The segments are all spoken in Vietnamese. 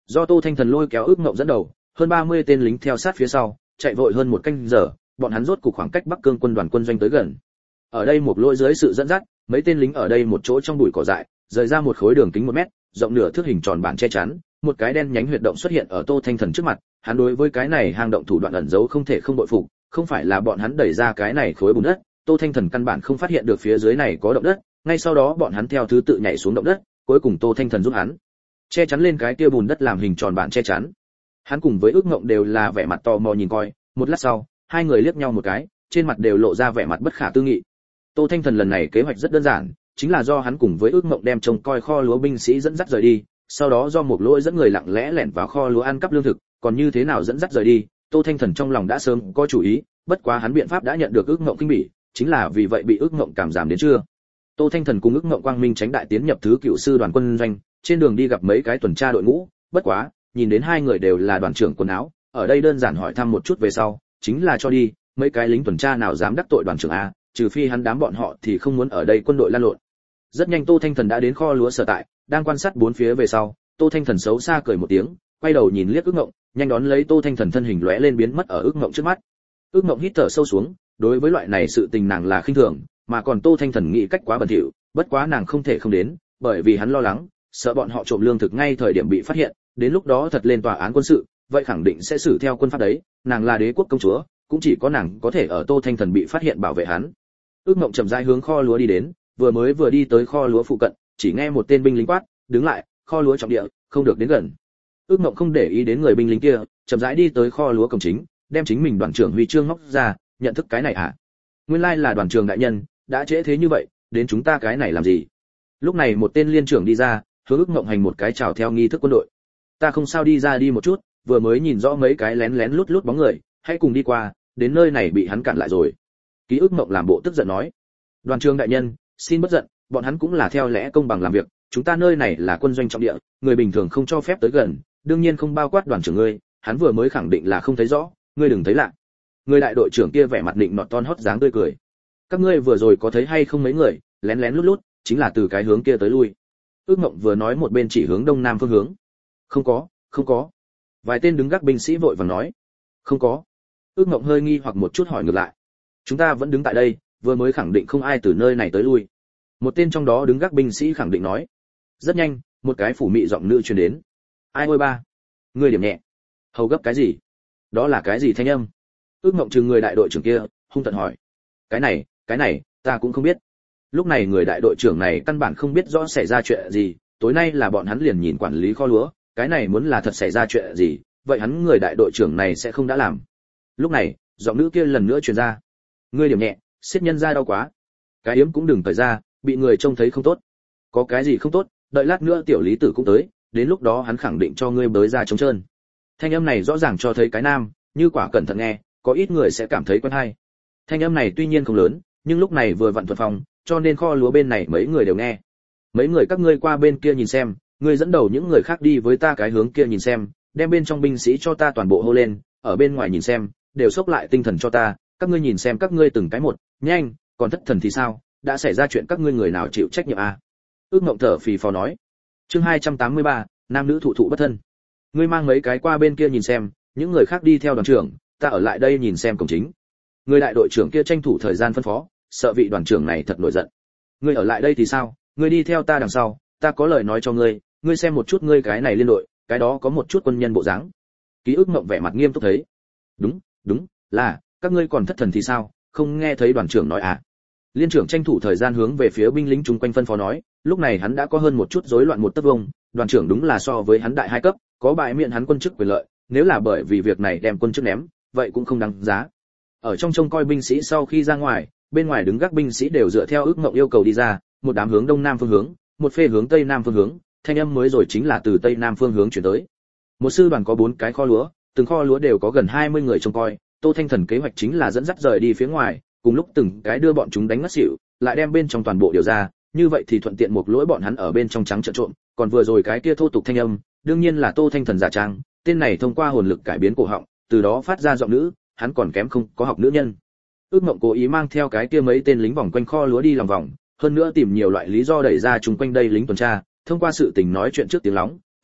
Do Tô Thanh Thần lôi kéo Ước Ngộng dẫn đầu, hơn 30 tên lính theo sát phía sau, chạy vội hơn một canh giờ, bọn hắn rốt cục khoảng cách Bắc Cương quân đoàn quân doanh tới gần. Ở đây một lỗi dưới sự dẫn dắt, mấy tên lính ở đây một chỗ trong bụi cỏ dại, rời ra một khối đường kính 1 mét, rộng nửa thước hình tròn bản che chắn, một cái đen nhánh huyệt động xuất hiện ở Tô Thanh Thần trước mặt, hắn đối với cái này hang động thủ đoạn ẩn giấu không thể không bội phục, không phải là bọn hắn đẩy ra cái này khối bùn đất, Tô Thanh Thần căn bản không phát hiện được phía dưới này có động đất, ngay sau đó bọn hắn theo thứ tự nhảy xuống động đất, cuối cùng Tô Thanh Thần giúp hắn che chắn lên cái kia bùn đất làm hình tròn bản che chắn. Hắn cùng với Ước Ngộng đều là vẻ mặt tò mò nhìn coi, một lát sau, hai người liếc nhau một cái, trên mặt đều lộ ra vẻ mặt bất khả tư nghị. Tô Thanh Thần lần này kế hoạch rất đơn giản, chính là do hắn cùng với Ước Ngộng đem trông coi kho lúa binh sĩ dẫn dắt rời đi, sau đó do một lỗi dẫn người lặng lẽ lẻn vào kho lúa ăn cắp lương thực, còn như thế nào dẫn dắt rời đi, Tô Thanh Thần trong lòng đã sớm có chủ ý, bất quá hắn biện pháp đã nhận được Ước Ngộng kinh bỉ, chính là vì vậy bị Ước Ngộng cảm giảm đến chưa. Tô Thanh Thần cùng Ước Ngộng quang minh tránh đại tiến nhập thứ cựu sư đoàn quân doanh, trên đường đi gặp mấy cái tuần tra đội ngũ, bất quá, nhìn đến hai người đều là đoàn trưởng quần áo, ở đây đơn giản hỏi thăm một chút về sau, chính là cho đi, mấy cái lính tuần tra nào dám đắc tội đoàn trưởng a, trừ phi hắn đám bọn họ thì không muốn ở đây quân đội lan lộn. Rất nhanh Tô Thanh Thần đã đến kho lúa sở tại, đang quan sát bốn phía về sau, Tô Thanh Thần xấu xa cười một tiếng, quay đầu nhìn liếc Ước Ngộng, nhanh đón lấy Tô Thanh Thần thân hình lóe lên biến mất ở Ước Ngộng trước mắt. Ước Ngộng hít thở sâu xuống, đối với loại này sự tình nàng là khinh thường, mà còn Tô Thanh Thần nghĩ cách quá bẩn thỉu, bất quá nàng không thể không đến, bởi vì hắn lo lắng, sợ bọn họ trộm lương thực ngay thời điểm bị phát hiện, đến lúc đó thật lên tòa án quân sự, vậy khẳng định sẽ xử theo quân pháp đấy, nàng là đế quốc công chúa, cũng chỉ có nàng có thể ở Tô Thanh Thần bị phát hiện bảo vệ hắn. Ước Ngộng chậm rãi hướng kho lúa đi đến, vừa đi tới kho lúa phụ cận, chỉ nghe một tên binh lính quát, đứng lại, kho lúa trọng địa, không được đến gần. Ước Ngộng không để ý đến người binh lính kia, chậm rãi đi tới kho lúa cổng chính, đem chính mình đoàn trưởng huy chương móc ra, nhận thức cái này à? Nguyên lai là đoàn trưởng đại nhân, đã trễ thế như vậy, đến chúng ta cái này làm gì? Lúc này một tên liên trưởng đi ra, hướng Ước Ngộng hành một cái chào theo nghi thức quân đội. Ta không sao đi ra đi một chút, vừa mới nhìn rõ mấy cái lén lén lút lút bóng người, hãy cùng đi qua, đến nơi này bị hắn cản lại rồi. Ký Ước Ngộng làm bộ tức giận nói. Đoàn trưởng đại nhân, xin bất giận, bọn hắn cũng là theo lẽ công bằng làm việc, chúng ta nơi này là quân doanh trọng địa, người bình thường không cho phép tới gần, đương nhiên không bao quát đoàn trưởng ngươi, hắn vừa mới khẳng định là không thấy rõ, ngươi đừng thấy lạ. Người đại đội trưởng kia vẻ mặt định nọt ton hót dáng tươi cười. Các ngươi vừa rồi có thấy hay không mấy người lén lén lút lút, chính là từ cái hướng kia tới lui. Ước Ngộng vừa nói một bên chỉ hướng đông nam phương hướng. Không có. Vài tên đứng gác binh sĩ vội vàng nói. Không có. Ước Ngộng hơi nghi hoặc một chút hỏi ngược lại. Chúng ta vẫn đứng tại đây, vừa mới khẳng định không ai từ nơi này tới lui. Một tên trong đó đứng gác binh sĩ khẳng định nói. Rất nhanh, một cái phủ mị giọng nữ truyền đến. Ai ôi ba, ngươi điểm nhẹ. Hầu gấp cái gì? Đó là cái gì thanh âm? Ước Ngộng trừng người đại đội trưởng kia, hung tợn hỏi. Cái này, ta cũng không biết. Lúc này người đại đội trưởng này căn bản không biết rõ xảy ra chuyện gì, tối nay là bọn hắn liền nhìn quản lý kho lúa, cái này muốn là thật xảy ra chuyện gì, vậy hắn người đại đội trưởng này sẽ không đã làm. Lúc này, giọng nữ kia lần nữa truyền ra. Ngươi điểm nhẹ, siết nhân ra đau quá. Cái yếm cũng đừng thời ra, bị người trông thấy không tốt. Có cái gì không tốt, đợi lát nữa tiểu lý tử cũng tới, đến lúc đó hắn khẳng định cho ngươi bới ra trống trơn. Thanh âm này rõ ràng cho thấy cái nam, như quả cẩn thận nghe, có ít người sẽ cảm thấy quen hay. Thanh âm này tuy nhiên không lớn, nhưng lúc này vừa vặn thuận phòng, cho nên kho lúa bên này mấy người đều nghe. Mấy người các ngươi qua bên kia nhìn xem, ngươi dẫn đầu những người khác đi với ta cái hướng kia nhìn xem, đem bên trong binh sĩ cho ta toàn bộ hô lên, ở bên ngoài nhìn xem, đều xốc lại tinh thần cho ta, các ngươi nhìn xem các ngươi từng cái một, nhanh, còn thất thần thì sao, đã xảy ra chuyện các ngươi người nào chịu trách nhiệm à? Ước Ngộng thở phì phò nói. Chương 283, nam nữ thụ thụ bất thân. Ngươi mang mấy cái qua bên kia nhìn xem, những người khác đi theo đoàn trưởng, ta ở lại đây nhìn xem cổng chính. Người đại đội trưởng kia tranh thủ thời gian phân phó, sợ vị đoàn trưởng này thật nổi giận. Ngươi ở lại đây thì sao, ngươi đi theo ta đằng sau, ta có lời nói cho ngươi, ngươi xem một chút ngươi cái này liên đội, cái đó có một chút quân nhân bộ dáng. Ký Ức Ngộng vẻ mặt nghiêm túc thấy. Đúng, là, các ngươi còn thất thần thì sao, không nghe thấy đoàn trưởng nói à? Liên trưởng tranh thủ thời gian hướng về phía binh lính chung quanh phân phó nói, lúc này hắn đã có hơn một chút rối loạn một tấc vông, đoàn trưởng đúng là so với hắn đại 2 cấp, có bại miệng hắn quân chức quyền lợi, nếu là bởi vì việc này đem quân chức ném, vậy cũng không đáng giá. Ở trong trông coi binh sĩ sau khi ra ngoài, bên ngoài đứng gác binh sĩ đều dựa theo Ước Ngộng yêu cầu đi ra, một đám hướng đông nam phương hướng, một phê hướng tây nam phương hướng, thanh âm mới rồi chính là từ tây nam phương hướng chuyển tới. Một sư đoàn có 4 cái kho lúa, từng kho lúa đều có gần 20 người trông coi, Tô Thanh Thần kế hoạch chính là dẫn dắt rời đi phía ngoài, cùng lúc từng cái đưa bọn chúng đánh ngất xỉu, lại đem bên trong toàn bộ điều ra, như vậy thì thuận tiện một lỗi bọn hắn ở bên trong trắng trợn trộm, còn vừa rồi cái kia thô tục thanh âm, đương nhiên là Tô Thanh Thần giả trang, tên này thông qua hồn lực cải biến cổ họng, từ đó phát ra giọng nữ, hắn còn kém không có học nữ nhân. Ước Ngộng cố ý mang theo cái kia mấy tên lính vòng quanh kho lúa đi lòng vòng, hơn nữa tìm nhiều loại lý do đẩy ra chung quanh đây lính tuần tra, thông qua sự tình nói chuyện trước tiếng lóng,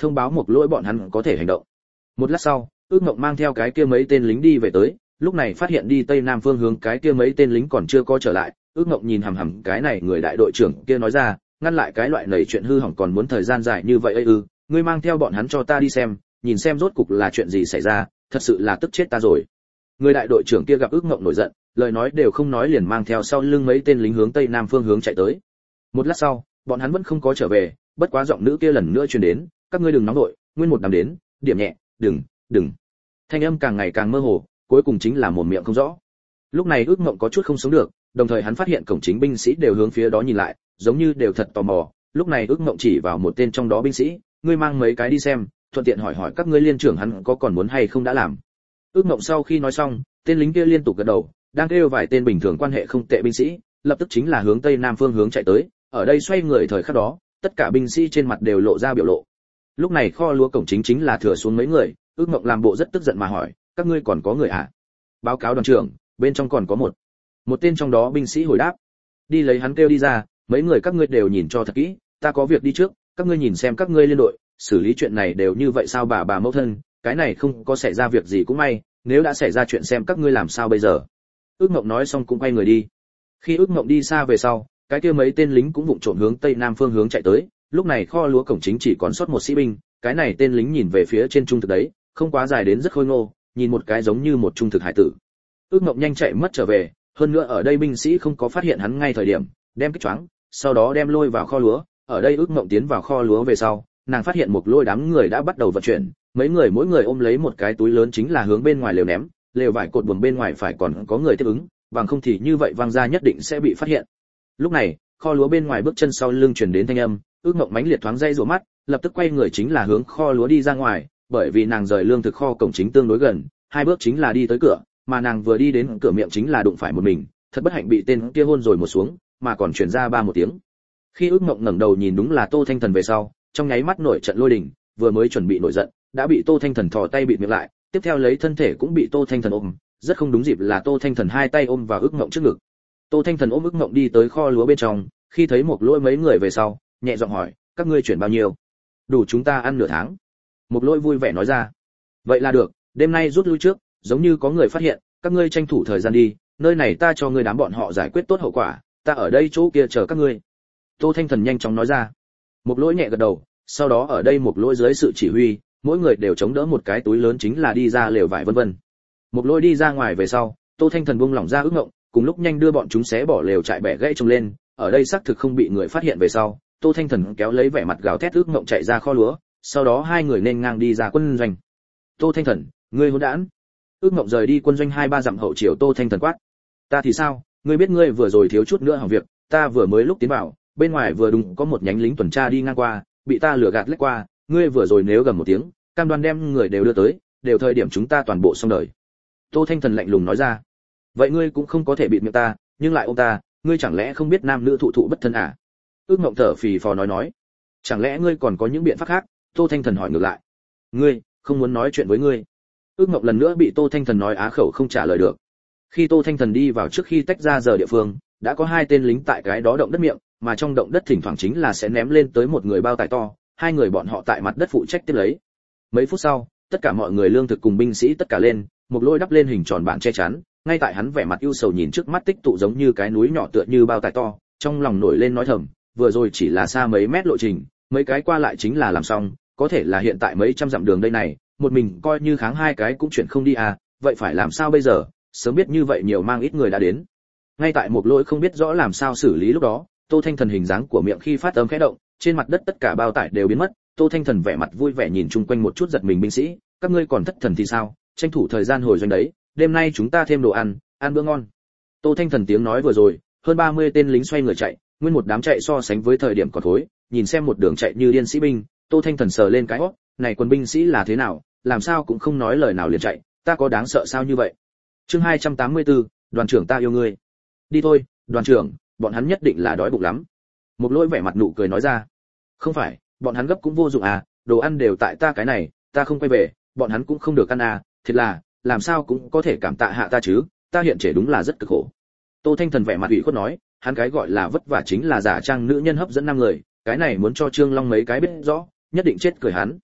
thông báo một lỗi bọn hắn có thể hành động. Một lát sau, ước mộng mang theo cái kia mấy tên lính đi về tới, lúc này phát hiện đi tây nam phương hướng cái kia mấy tên lính còn chưa có trở lại. Ước mộng nhìn hằm hằm cái này người đại đội trưởng kia nói ra, ngăn lại cái loại nảy chuyện hư hỏng còn muốn thời gian dài như vậy ấy ư? Ngươi mang theo bọn hắn cho ta đi xem, nhìn xem rốt cục là chuyện gì xảy ra, thật sự là tức chết ta rồi. Người đại đội trưởng kia gặp ước mộng nổi giận, lời nói đều không nói liền mang theo sau lưng mấy tên lính hướng tây nam phương hướng chạy tới. Một lát sau, bọn hắn vẫn không có trở về, bất quá giọng nữ kia lần nữa truyền đến, các ngươi đừng nóng đội, nguyên một đám đến, điểm nhẹ, đừng. Thanh âm càng ngày càng mơ hồ, cuối cùng chính là mồm miệng không rõ. Lúc này ước mộng có chút không sống được, đồng thời hắn phát hiện cổng chính binh sĩ đều hướng phía đó nhìn lại, giống như đều thật tò mò. Lúc này ước mộng chỉ vào một tên trong đó binh sĩ, ngươi mang mấy cái đi xem, thuận tiện hỏi hỏi các ngươi liên trưởng hắn có còn muốn hay không đã làm. Ước mộng sau khi nói xong, tên lính kia liên tục gật đầu, đang kêu vài tên bình thường quan hệ không tệ binh sĩ, lập tức chính là hướng tây nam phương hướng chạy tới. Ở đây xoay người thời khắc đó, tất cả binh sĩ trên mặt đều lộ ra biểu lộ. Lúc này kho lúa cổng chính là thừa xuống mấy người, ước mộng làm bộ rất tức giận mà hỏi, các ngươi còn có người à? Báo cáo đoàn trưởng, bên trong còn có một tên trong đó binh sĩ hồi đáp. Đi lấy hắn kêu đi ra, mấy người các ngươi đều nhìn cho thật kỹ, ta có việc đi trước, các ngươi nhìn xem các ngươi liên đội xử lý chuyện này đều như vậy sao? Bà mẫu thân, cái này không có xảy ra việc gì cũng may, nếu đã xảy ra chuyện xem các ngươi làm sao bây giờ. Ước mộng nói xong cũng quay người đi. Khi ước mộng đi xa về sau, cái kia mấy tên lính cũng vụng trộm hướng tây nam phương hướng chạy tới. Lúc này kho lúa cổng chính chỉ còn sót một sĩ binh, cái này tên lính nhìn về phía trên trung thực đấy, không quá dài đến rất khôi ngô, nhìn một cái giống như một trung thực hải tử. Ước mộng nhanh chạy mất trở về, hơn nữa ở đây binh sĩ không có phát hiện hắn ngay thời điểm, đem kích choáng, sau đó đem lôi vào kho lúa. Ở đây ước mộng tiến vào kho lúa về sau, nàng phát hiện một lôi đám người đã bắt đầu vận chuyển, mấy người mỗi người ôm lấy một cái túi lớn chính là hướng bên ngoài lều ném, lều vải cột buồm bên ngoài phải còn có người tiếp ứng, bằng không thì như vậy văng ra nhất định sẽ bị phát hiện. Lúc này, kho lúa bên ngoài bước chân sau lưng truyền đến thanh âm, ước mộng mãnh liệt thoáng dây rủa mắt, lập tức quay người chính là hướng kho lúa đi ra ngoài, bởi vì nàng rời lương thực kho cổng chính tương đối gần, hai bước chính là đi tới cửa, mà nàng vừa đi đến cửa miệng chính là đụng phải một mình, thật bất hạnh bị tên kia hôn rồi một xuống, mà còn truyền ra một tiếng. Khi ước mộng ngẩng đầu nhìn đúng là Tô Thanh Thần về sau, trong nháy mắt nổi trận lôi đình, vừa mới chuẩn bị nổi giận, đã bị Tô Thanh Thần thò tay bịt miệng lại, tiếp theo lấy thân thể cũng bị Tô Thanh Thần ôm, rất không đúng dịp là Tô Thanh Thần hai tay ôm vào ước mộng trước ngực. Tô Thanh Thần ôm ước mộng đi tới kho lúa bên trong, khi thấy một lỗi mấy người về sau, nhẹ giọng hỏi, các ngươi chuyển bao nhiêu? Đủ chúng ta ăn nửa tháng. Một lỗi vui vẻ nói ra. Vậy là được, đêm nay rút lui trước, giống như có người phát hiện, các ngươi tranh thủ thời gian đi, nơi này ta cho ngươi đám bọn họ giải quyết tốt hậu quả, ta ở đây chỗ kia chờ các ngươi. Tô Thanh Thần nhanh chóng nói ra. Một lỗi nhẹ gật đầu, sau đó ở đây một lỗi dưới sự chỉ huy, mỗi người đều chống đỡ một cái túi lớn chính là đi ra lều vải vân vân. Một lỗi đi ra ngoài về sau, Tô Thanh Thần buông lỏng ra ước ngộng, cùng lúc nhanh đưa bọn chúng xé bỏ lều trại bẻ gãy trồng lên, ở đây xác thực không bị người phát hiện về sau, Tô Thanh Thần kéo lấy vẻ mặt gào thét ước ngộng chạy ra kho lúa, sau đó hai người nên ngang đi ra quân doanh. Tô Thanh Thần, ngươi hỗn đản! Ước ngộng rời đi quân doanh 2-3 dặm hậu chiều Tô Thanh Thần quát. Ta thì sao, ngươi biết ngươi vừa rồi thiếu chút nữa hỏng việc, ta vừa mới lúc tiến vào, bên ngoài vừa đúng có một nhánh lính tuần tra đi ngang qua, bị ta lừa gạt lách qua, ngươi vừa rồi nếu gầm một tiếng, cam đoan đem người đều đưa tới, đều thời điểm chúng ta toàn bộ xong đời. Tô Thanh Thần lạnh lùng nói ra. Vậy ngươi cũng không có thể bịt miệng ta, nhưng lại ôm ta, ngươi chẳng lẽ không biết nam nữ thụ thụ bất thân à? Ước Ngộng thở phì phò nói. Chẳng lẽ ngươi còn có những biện pháp khác? Tô Thanh Thần hỏi ngược lại. Ngươi, không muốn nói chuyện với ngươi. Ước Ngộng lần nữa bị Tô Thanh Thần nói á khẩu không trả lời được. Khi Tô Thanh Thần đi vào trước khi tách ra giờ địa phương, đã có hai tên lính tại cái đó động đất miệng, mà trong động đất thỉnh thoảng chính là sẽ ném lên tới một người bao tải to, hai người bọn họ tại mặt đất phụ trách tiếp lấy. Mấy phút sau, tất cả mọi người lương thực cùng binh sĩ tất cả lên, một lôi đắp lên hình tròn bảng che chắn, ngay tại hắn vẻ mặt ưu sầu nhìn trước mắt tích tụ giống như cái núi nhỏ tựa như bao tải to, trong lòng nổi lên nói thầm, vừa rồi chỉ là xa mấy mét lộ trình, mấy cái qua lại chính là làm xong, có thể là hiện tại mấy trăm dặm đường đây này, một mình coi như kháng hai cái cũng chuyển không đi à, vậy phải làm sao bây giờ? Sớm biết như vậy nhiều mang ít người đã đến. Ngay tại một lỗi không biết rõ làm sao xử lý lúc đó, Tô Thanh Thần hình dáng của miệng khi phát âm khẽ động, trên mặt đất tất cả bao tải đều biến mất. Tô Thanh Thần vẻ mặt vui vẻ nhìn chung quanh một chút giật mình binh sĩ, các ngươi còn thất thần thì sao? Tranh thủ thời gian hồi doanh đấy, đêm nay chúng ta thêm đồ ăn, ăn bữa ngon. Tô Thanh Thần tiếng nói vừa rồi, hơn 30 tên lính xoay người chạy, nguyên một đám chạy so sánh với thời điểm còn thối, nhìn xem một đường chạy như điên sĩ binh, Tô Thanh Thần sờ lên cái hót, này quân binh sĩ là thế nào, làm sao cũng không nói lời nào liền chạy, ta có đáng sợ sao như vậy? Chương 284, đoàn trưởng ta yêu ngươi. Đi thôi, đoàn trưởng, bọn hắn nhất định là đói bụng lắm. Một lỗi vẻ mặt nụ cười nói ra. Không phải, bọn hắn gấp cũng vô dụng à, đồ ăn đều tại ta cái này, ta không quay về, bọn hắn cũng không được ăn à, thiệt là, làm sao cũng có thể cảm tạ hạ ta chứ, ta hiện trẻ đúng là rất cực khổ. Tô Thanh Thần vẻ mặt ủy khuất nói, hắn cái gọi là vất vả chính là giả trang nữ nhân hấp dẫn năm người, cái này muốn cho Trương Long mấy cái biết rõ, nhất định chết cười hắn.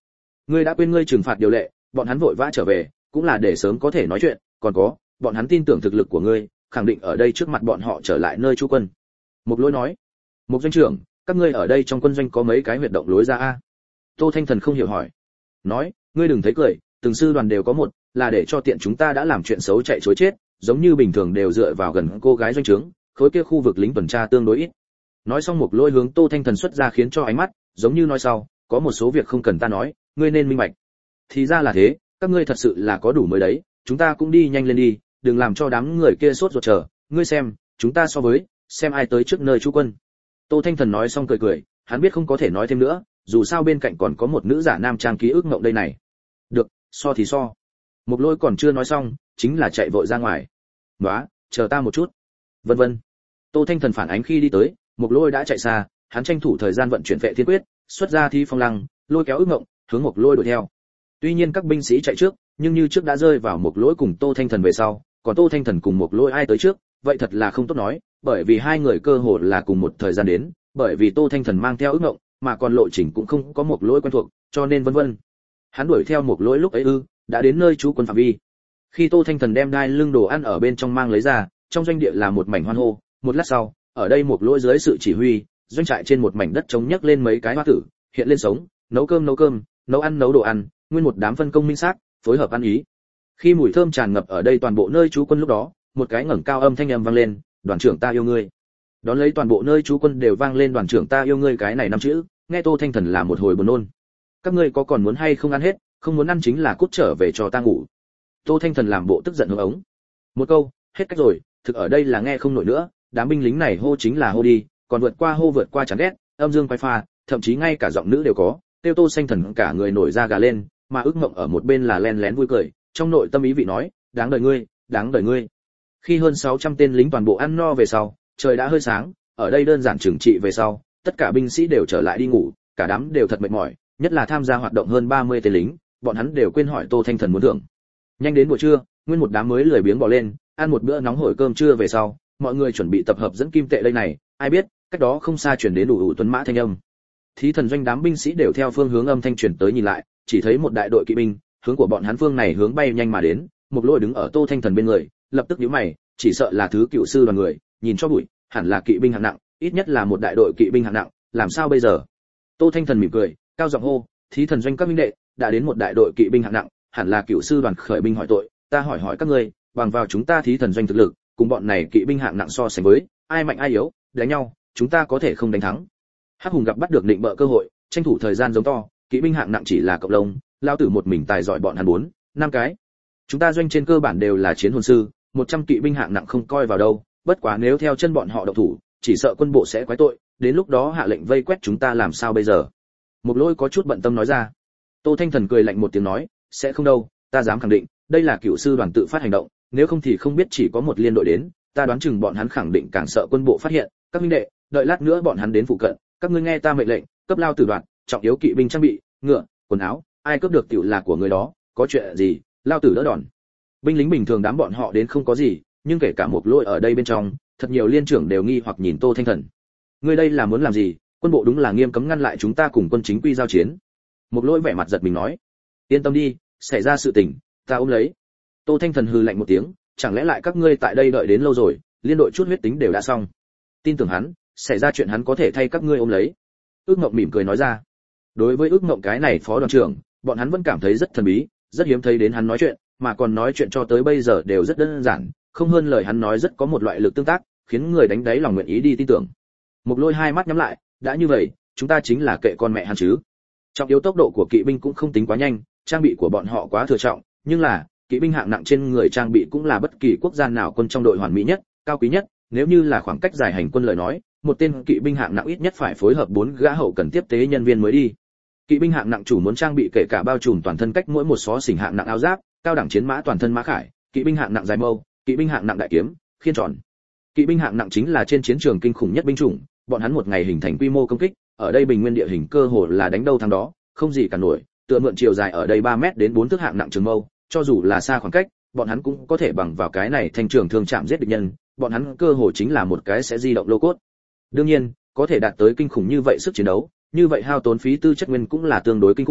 Ngươi đã quên ngươi trừng phạt điều lệ, bọn hắn vội vã trở về, cũng là để sớm có thể nói chuyện, còn có, bọn hắn tin tưởng thực lực của ngươi, khẳng định ở đây trước mặt bọn họ trở lại nơi trú quân. Mục Lỗi nói. Mục doanh trưởng, các ngươi ở đây trong quân doanh có mấy cái huyệt động lối ra a? Tô Thanh Thần không hiểu hỏi. Nói, ngươi đừng thấy cười, từng sư đoàn đều có một, là để cho tiện chúng ta đã làm chuyện xấu chạy trối chết, giống như bình thường đều dựa vào gần cô gái doanh trướng, khối kia khu vực lính tuần tra tương đối ít. Nói xong Mục Lỗi hướng Tô Thanh Thần xuất ra khiến cho ánh mắt, giống như nói sau, có một số việc không cần ta nói, ngươi nên minh bạch. Thì ra là thế, các ngươi thật sự là có đủ mới đấy, chúng ta cũng đi nhanh lên đi, đừng làm cho đám người kia sốt ruột chờ, ngươi xem, chúng ta so với, xem ai tới trước nơi trú quân. Tô Thanh Thần nói xong cười cười, hắn biết không có thể nói thêm nữa, dù sao bên cạnh còn có một nữ giả nam trang ký ức ngộng đây này. Được, so thì so. Mục Lỗi còn chưa nói xong, chính là chạy vội ra ngoài. "Nóa, chờ ta một chút." Vân vân. Tô Thanh Thần phản ánh khi đi tới, Mục Lỗi đã chạy xa, hắn tranh thủ thời gian vận chuyển vệ thiên quyết, xuất ra thi phong lăng, lôi kéo ức ngộng, hướng Mục Lỗi đuổi theo. Tuy nhiên các binh sĩ chạy trước, nhưng như trước đã rơi vào Mục Lỗi cùng Tô Thanh Thần về sau, còn Tô Thanh Thần cùng Mục Lỗi ai tới trước, vậy thật là không tốt nói, bởi vì hai người cơ hồ là cùng một thời gian đến, bởi vì Tô Thanh Thần mang theo ức ngộng, mà còn lộ trình cũng không có Mục Lỗi quen thuộc, cho nên vân vân. Hắn đuổi theo Mục Lỗi lúc ấy đã đến nơi trú quân phạm vi. Khi Tô Thanh Thần đem đai lưng đồ ăn ở bên trong mang lấy ra, trong doanh địa là một mảnh hoan hô, một lát sau, ở đây Mục Lỗi dưới sự chỉ huy, doanh trại trên một mảnh đất trống nhấc lên mấy cái hoa tử, hiện lên sống, nấu cơm, nấu ăn nấu đồ ăn, nguyên một đám phân công minh xác, phối hợp ăn ý. Khi mùi thơm tràn ngập ở đây toàn bộ nơi trú quân lúc đó, một cái ngẩng cao âm thanh vang lên, "Đoàn trưởng ta yêu ngươi." Đón lấy toàn bộ nơi trú quân đều vang lên "Đoàn trưởng ta yêu ngươi" cái này năm chữ, nghe Tô Thanh Thần là một hồi buồn nôn. "Các ngươi có còn muốn hay không ăn hết, không muốn ăn chính là cút trở về cho ta ngủ." Tô Thanh Thần làm bộ tức giận hướng ống. Một câu, hết cách rồi, thực ở đây là nghe không nổi nữa, đám binh lính này hô chính là hô đi, còn vượt qua chán ghét, âm dương quay pha, thậm chí ngay cả giọng nữ đều có, tiêu Tô Xanh Thần cả người nổi da gà lên, mà ức mộng ở một bên là len lén vui cười, trong nội tâm ý vị nói, đáng đời ngươi, đáng đời ngươi. Khi hơn 600 tên lính toàn bộ ăn no về sau, trời đã hơi sáng, ở đây đơn giản trừng trị về sau, tất cả binh sĩ đều trở lại đi ngủ, cả đám đều thật mệt mỏi, nhất là tham gia hoạt động hơn 30 tên lính, bọn hắn đều quên hỏi Tô Thanh Thần muốn thưởng. Nhanh đến buổi trưa, nguyên một đám mới lười biếng bò lên, ăn một bữa nóng hổi cơm trưa về sau, mọi người chuẩn bị tập hợp dẫn kim tệ đây này, ai biết, cách đó không xa truyền đến đủ tuấn mã thanh âm. Thí Thần doanh đám binh sĩ đều theo phương hướng âm thanh truyền tới nhìn lại, chỉ thấy một đại đội kỵ binh, hướng của bọn hắn phương này hướng bay nhanh mà đến, Mục Lỗi đứng ở Tô Thanh Thần bên người, lập tức nhíu mày, chỉ sợ là thứ cựu sư đoàn người, nhìn cho bụi, hẳn là kỵ binh hạng nặng, ít nhất là một đại đội kỵ binh hạng nặng, làm sao bây giờ? Tô Thanh Thần mỉm cười, cao giọng hô, "Thí Thần doanh các binh đệ, đã đến một đại đội kỵ binh hạng nặng, hẳn là cựu sư đoàn khởi binh hỏi tội, ta hỏi hỏi các ngươi, bằng vào chúng ta Thí Thần doanh thực lực, cùng bọn này kỵ binh hạng nặng so sánh với, ai mạnh ai yếu, đánh nhau, chúng ta có thể không đánh thắng." Hắc Hùng gặp bắt được định bợ cơ hội, tranh thủ thời gian giống to, "Kỵ binh hạng nặng chỉ là cộng lông, lao tử một mình tài giỏi bọn hắn 4, 5 cái. Chúng ta doanh trên cơ bản đều là chiến hồn sư, 100 kỵ binh hạng nặng không coi vào đâu, bất quá nếu theo chân bọn họ động thủ, chỉ sợ quân bộ sẽ quái tội, đến lúc đó hạ lệnh vây quét chúng ta làm sao bây giờ?" Mục Lỗi có chút bận tâm nói ra. Tô Thanh Thần cười lạnh một tiếng nói, "Sẽ không đâu, ta dám khẳng định, đây là cựu sư đoàn tự phát hành động, nếu không thì không biết chỉ có một liên đội đến, ta đoán chừng bọn hắn khẳng định càng sợ quân bộ phát hiện, các minh đệ, đợi lát nữa bọn hắn đến phụ cận, các ngươi nghe ta mệnh lệnh, cấp lao tử đoạn, trọng yếu kỵ binh trang bị, ngựa, quần áo, ai cướp được tiểu là của người đó, có chuyện gì, lao tử đỡ đòn." Binh lính bình thường đám bọn họ đến không có gì, nhưng kể cả Mục Lỗi ở đây bên trong, thật nhiều liên trưởng đều nghi hoặc nhìn Tô Thanh Thần. "Ngươi đây là muốn làm gì? Quân bộ đúng là nghiêm cấm ngăn lại chúng ta cùng quân chính quy giao chiến." Mục Lỗi vẻ mặt giật mình nói, "Yên tâm đi, xảy ra sự tình, ta ôm lấy." Tô Thanh Thần hừ lạnh một tiếng, "Chẳng lẽ lại các ngươi tại đây đợi đến lâu rồi, liên đội chút huyết tính đều đã xong. Tin tưởng hắn, xảy ra chuyện hắn có thể thay các ngươi ôm lấy." Ước Ngộng mỉm cười nói ra. Đối với Ước Ngộng cái này phó đoàn trưởng, bọn hắn vẫn cảm thấy rất thần bí, rất hiếm thấy đến hắn nói chuyện, mà còn nói chuyện cho tới bây giờ đều rất đơn giản, không hơn lời hắn nói rất có một loại lực tương tác, khiến người đánh đáy lòng nguyện ý đi tin tưởng. Mục Lỗi hai mắt nhắm lại, đã như vậy, chúng ta chính là kệ con mẹ hắn chứ. Trọng yếu tốc độ của kỵ binh cũng không tính quá nhanh, trang bị của bọn họ quá thừa trọng, nhưng là, kỵ binh hạng nặng trên người trang bị cũng là bất kỳ quốc gia nào quân trong đội hoàn mỹ nhất, cao quý nhất, nếu như là khoảng cách dài hành quân lời nói, một tên kỵ binh hạng nặng ít nhất phải phối hợp 4 gã hậu cần tiếp tế nhân viên mới đi. Kỵ binh hạng nặng chủ muốn trang bị kể cả bao trùm toàn thân cách mỗi một xó xỉnh hạng nặng áo giáp, cao đẳng chiến mã toàn thân mã khải, kỵ binh hạng nặng dài mâu, kỵ binh hạng nặng đại kiếm, khiên tròn. Kỵ binh hạng nặng chính là trên chiến trường kinh khủng nhất binh chủng, bọn hắn một ngày hình thành quy mô công kích, ở đây bình nguyên địa hình cơ hồ là đánh đâu thắng đó, không gì cả nổi, tựa mượn chiều dài ở đây 3 mét đến 4 thước hạng nặng trường mâu, cho dù là xa khoảng cách, bọn hắn cũng có thể bằng vào cái này thành trường thương chạm giết địch nhân, bọn hắn cơ hồ chính là một cái sẽ di động lô cốt. Đương nhiên, có thể đạt tới kinh khủng như vậy sức chiến đấu, như vậy hao tốn phí tư chất nguyên cũng là tương đối kinh khủng,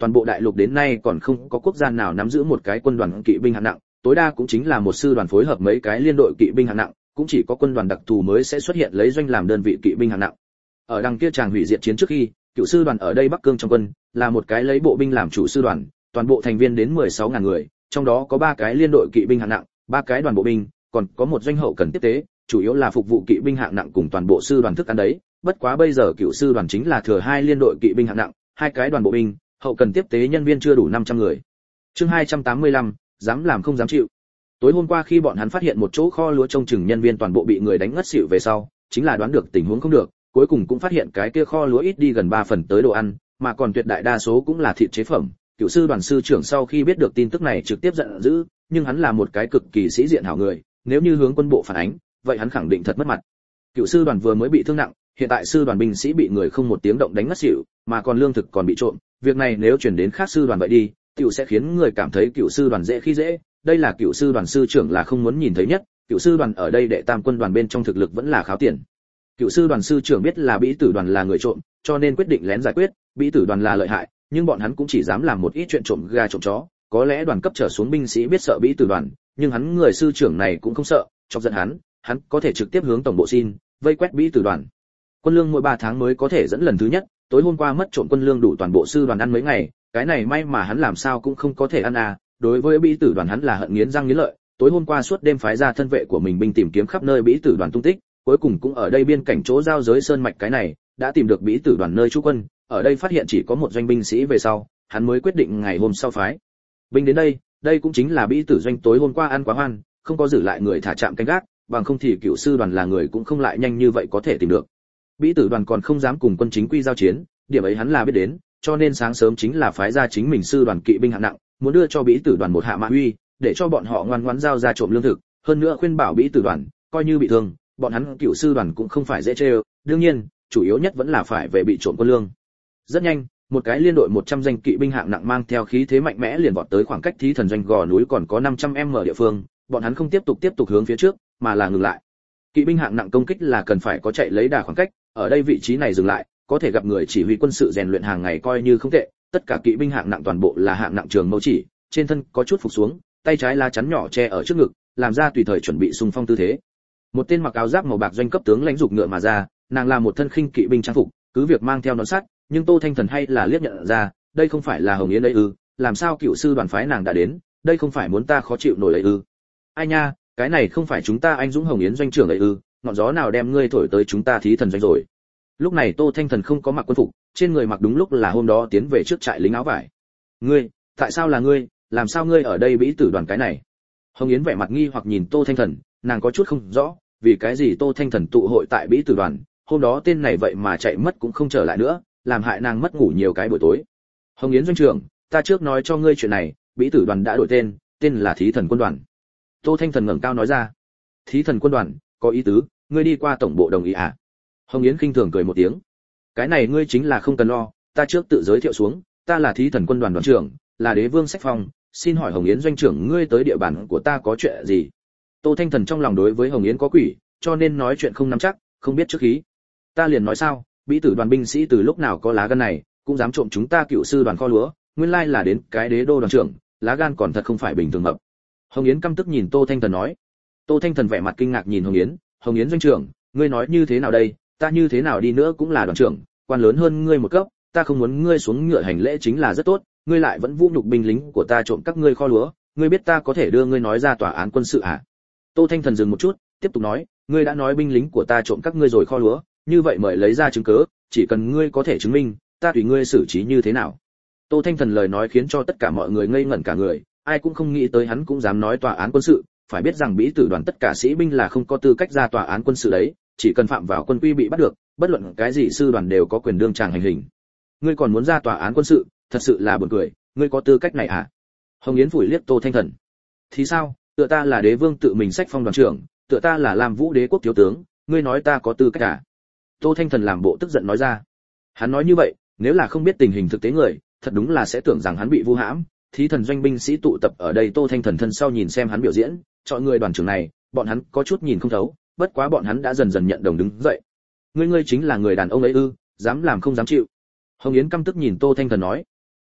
toàn bộ đại lục đến nay còn không có quốc gia nào nắm giữ một cái quân đoàn kỵ binh hạng nặng, tối đa cũng chính là một sư đoàn phối hợp mấy cái liên đội kỵ binh hạng nặng, cũng chỉ có quân đoàn đặc thù mới sẽ xuất hiện lấy doanh làm đơn vị kỵ binh hạng nặng. Ở đằng kia chàng hủy diệt chiến trước khi, cựu sư đoàn ở đây Bắc Cương trong quân, là một cái lấy bộ binh làm chủ sư đoàn, toàn bộ thành viên đến 16.000 người, trong đó có 3 cái liên đội kỵ binh hạng nặng, 3 cái đoàn bộ binh, còn có một doanh hậu cần tiếp tế, chủ yếu là phục vụ kỵ binh hạng nặng cùng toàn bộ sư đoàn thức ăn đấy. Bất quá bây giờ cựu sư đoàn chính là thừa 2 liên đội kỵ binh hạng nặng, 2 cái đoàn bộ binh, hậu cần tiếp tế nhân viên chưa đủ 500 người. Chương 285, dám làm không dám chịu. Tối hôm qua khi bọn hắn phát hiện một chỗ kho lúa trông chừng nhân viên toàn bộ bị người đánh ngất xỉu về sau, chính là đoán được tình huống không được, cuối cùng cũng phát hiện cái kia kho lúa ít đi gần 3 phần tới đồ ăn, mà còn tuyệt đại đa số cũng là thịt chế phẩm. Cựu sư đoàn sư trưởng sau khi biết được tin tức này trực tiếp giận dữ, nhưng hắn là một cái cực kỳ sĩ diện hảo người, nếu như hướng quân bộ phản ánh, vậy hắn khẳng định thật mất mặt. Cựu sư đoàn vừa mới bị thương nặng, hiện tại sư đoàn binh sĩ bị người không một tiếng động đánh ngất xỉu, mà còn lương thực còn bị trộm, việc này nếu truyền đến khác sư đoàn vậy đi, tiểu sẽ khiến người cảm thấy cựu sư đoàn dễ khi dễ, đây là cựu sư đoàn sư trưởng là không muốn nhìn thấy nhất. Cựu sư đoàn ở đây đệ tam quân đoàn bên trong thực lực vẫn là kháo tiền. Cựu sư đoàn sư trưởng biết là Bĩ Tử đoàn là người trộm, cho nên quyết định lén giải quyết. Bĩ Tử đoàn là lợi hại, nhưng bọn hắn cũng chỉ dám làm một ít chuyện trộm gà trộm chó, có lẽ đoàn cấp trở xuống binh sĩ biết sợ Bĩ Tử đoàn, nhưng hắn người sư trưởng này cũng không sợ, chọc giận hắn có thể trực tiếp hướng tổng bộ xin vây quét Bĩ Tử đoàn. Quân lương mỗi 3 tháng mới có thể dẫn lần thứ nhất, tối hôm qua mất trộm quân lương đủ toàn bộ sư đoàn ăn mấy ngày, cái này may mà hắn làm sao cũng không có thể ăn à. Đối với Bĩ Tử đoàn hắn là hận nghiến răng nghiến lợi, tối hôm qua suốt đêm phái ra thân vệ của mình binh tìm kiếm khắp nơi Bĩ Tử đoàn tung tích, cuối cùng cũng ở đây biên cảnh chỗ giao giới sơn mạch cái này đã tìm được Bĩ Tử đoàn nơi trú quân, ở đây phát hiện chỉ có một doanh binh sĩ về sau, hắn mới quyết định ngày hôm sau phái binh đến đây. Đây cũng chính là Bĩ Tử doanh tối hôm qua ăn quá hoan, không có giữ lại người thả trạm canh gác, bằng không thì cựu sư đoàn là người cũng không lại nhanh như vậy có thể tìm được. Bĩ Tử đoàn còn không dám cùng quân chính quy giao chiến, điểm ấy hắn là biết đến, cho nên sáng sớm chính là phái ra chính mình sư đoàn kỵ binh hạng nặng, muốn đưa cho Bĩ Tử đoàn một hạ mã uy, để cho bọn họ ngoan ngoãn giao ra trộm lương thực, hơn nữa khuyên bảo Bĩ Tử đoàn, coi như bị thương, bọn hắn cựu sư đoàn cũng không phải dễ trêu, đương nhiên, chủ yếu nhất vẫn là phải về bị trộm quân lương. Rất nhanh, một cái liên đội 100 danh kỵ binh hạng nặng mang theo khí thế mạnh mẽ liền vọt tới khoảng cách Thí Thần doanh gò núi còn có 500m địa phương, bọn hắn không tiếp tục hướng phía trước, mà là ngừng lại. Kỵ binh hạng nặng công kích là cần phải có chạy lấy đà khoảng cách, ở đây vị trí này dừng lại, có thể gặp người chỉ huy quân sự rèn luyện hàng ngày coi như không tệ. Tất cả kỵ binh hạng nặng toàn bộ là hạng nặng trường mâu chỉ, trên thân có chút phục xuống, tay trái lá chắn nhỏ che ở trước ngực, làm ra tùy thời chuẩn bị xung phong tư thế. Một tên mặc áo giáp màu bạc doanh cấp tướng lãnh dục ngựa mà ra, nàng là một thân khinh kỵ binh trang phục, cứ việc mang theo nón sắt, nhưng Tô Thanh Thần hay là liếc nhận ra, đây không phải là Hồng Yến đấy ư? Làm sao cựu sư đoàn phái nàng đã đến, đây không phải muốn ta khó chịu nổi ấy ư? Ai nha, cái này không phải chúng ta anh dũng Hồng Yến doanh trưởng ấy ư? Ngọn gió nào đem ngươi thổi tới chúng ta Thí Thần doanh rồi? Lúc này Tô Thanh Thần không có mặc quân phục, trên người mặc đúng lúc là hôm đó tiến về trước trại lính áo vải. Ngươi, tại sao là ngươi, làm sao ngươi ở đây Bĩ Tử đoàn cái này? Hồng Yến vẻ mặt nghi hoặc nhìn Tô Thanh Thần, nàng có chút không rõ, vì cái gì Tô Thanh Thần tụ hội tại Bĩ Tử đoàn, hôm đó tên này vậy mà chạy mất cũng không trở lại nữa, làm hại nàng mất ngủ nhiều cái buổi tối. Hồng Yến doanh trưởng, ta trước nói cho ngươi chuyện này, Bĩ Tử đoàn đã đổi tên, tên là Thí Thần quân đoàn. Tô Thanh Thần ngẩng cao nói ra. Thí Thần quân đoàn, có ý tứ, ngươi đi qua tổng bộ đồng ý à? Hồng Yến khinh thường cười một tiếng. Cái này ngươi chính là không cần lo, ta trước tự giới thiệu xuống, ta là Thí Thần quân đoàn đoàn trưởng, là Đế Vương Sách Phong, xin hỏi Hồng Yến doanh trưởng ngươi tới địa bàn của ta có chuyện gì? Tô Thanh Thần trong lòng đối với Hồng Yến có quỷ, cho nên nói chuyện không nắm chắc, không biết trước khí. Ta liền nói sao, Bĩ Tử đoàn binh sĩ từ lúc nào có lá gan này, cũng dám trộm chúng ta cựu sư đoàn kho lúa, nguyên lai là đến cái Đế đô đoàn trưởng, lá gan còn thật không phải bình thường mập. Hồng Yến căm tức nhìn Tô Thanh Thần nói. Tô Thanh Thần vẻ mặt kinh ngạc nhìn Hồng Yến doanh trưởng, ngươi nói như thế nào đây, ta như thế nào đi nữa cũng là đoàn trưởng, quan lớn hơn ngươi một cấp, ta không muốn ngươi xuống ngựa hành lễ chính là rất tốt, ngươi lại vẫn vũ nhục binh lính của ta trộm các ngươi kho lúa, ngươi biết ta có thể đưa ngươi nói ra tòa án quân sự à? Tô Thanh Thần dừng một chút, tiếp tục nói, ngươi đã nói binh lính của ta trộm các ngươi rồi kho lúa, như vậy mời lấy ra chứng cứ, chỉ cần ngươi có thể chứng minh, ta tùy ngươi xử trí như thế nào. Tô Thanh Thần lời nói khiến cho tất cả mọi người ngây ngẩn cả người, ai cũng không nghĩ tới hắn cũng dám nói tòa án quân sự, phải biết rằng Bĩ Tử đoàn tất cả sĩ binh là không có tư cách ra tòa án quân sự đấy, chỉ cần phạm vào quân quy bị bắt được, bất luận cái gì sư đoàn đều có quyền đương tràng hành hình. Ngươi còn muốn ra tòa án quân sự, thật sự là buồn cười, ngươi có tư cách này à? Hồng Yến phủi liếc Tô Thanh Thần. Thì sao, tựa ta là Đế Vương tự mình sách phong đoàn trưởng, tựa ta là Lam Vũ Đế quốc thiếu tướng, ngươi nói ta có tư cách à? Tô Thanh Thần làm bộ tức giận nói ra. Hắn nói như vậy, nếu là không biết tình hình thực tế người, thật đúng là sẽ tưởng rằng hắn bị vu hãm. Thí Thần doanh binh sĩ tụ tập ở đây, Tô Thanh Thần thân sau nhìn xem hắn biểu diễn, chọn người đoàn trưởng này, bọn hắn có chút nhìn không thấu, bất quá bọn hắn đã dần dần nhận đồng đứng dậy. Ngươi chính là người đàn ông ấy ư, dám làm không dám chịu. Hồng Yến căm tức nhìn Tô Thanh Thần nói.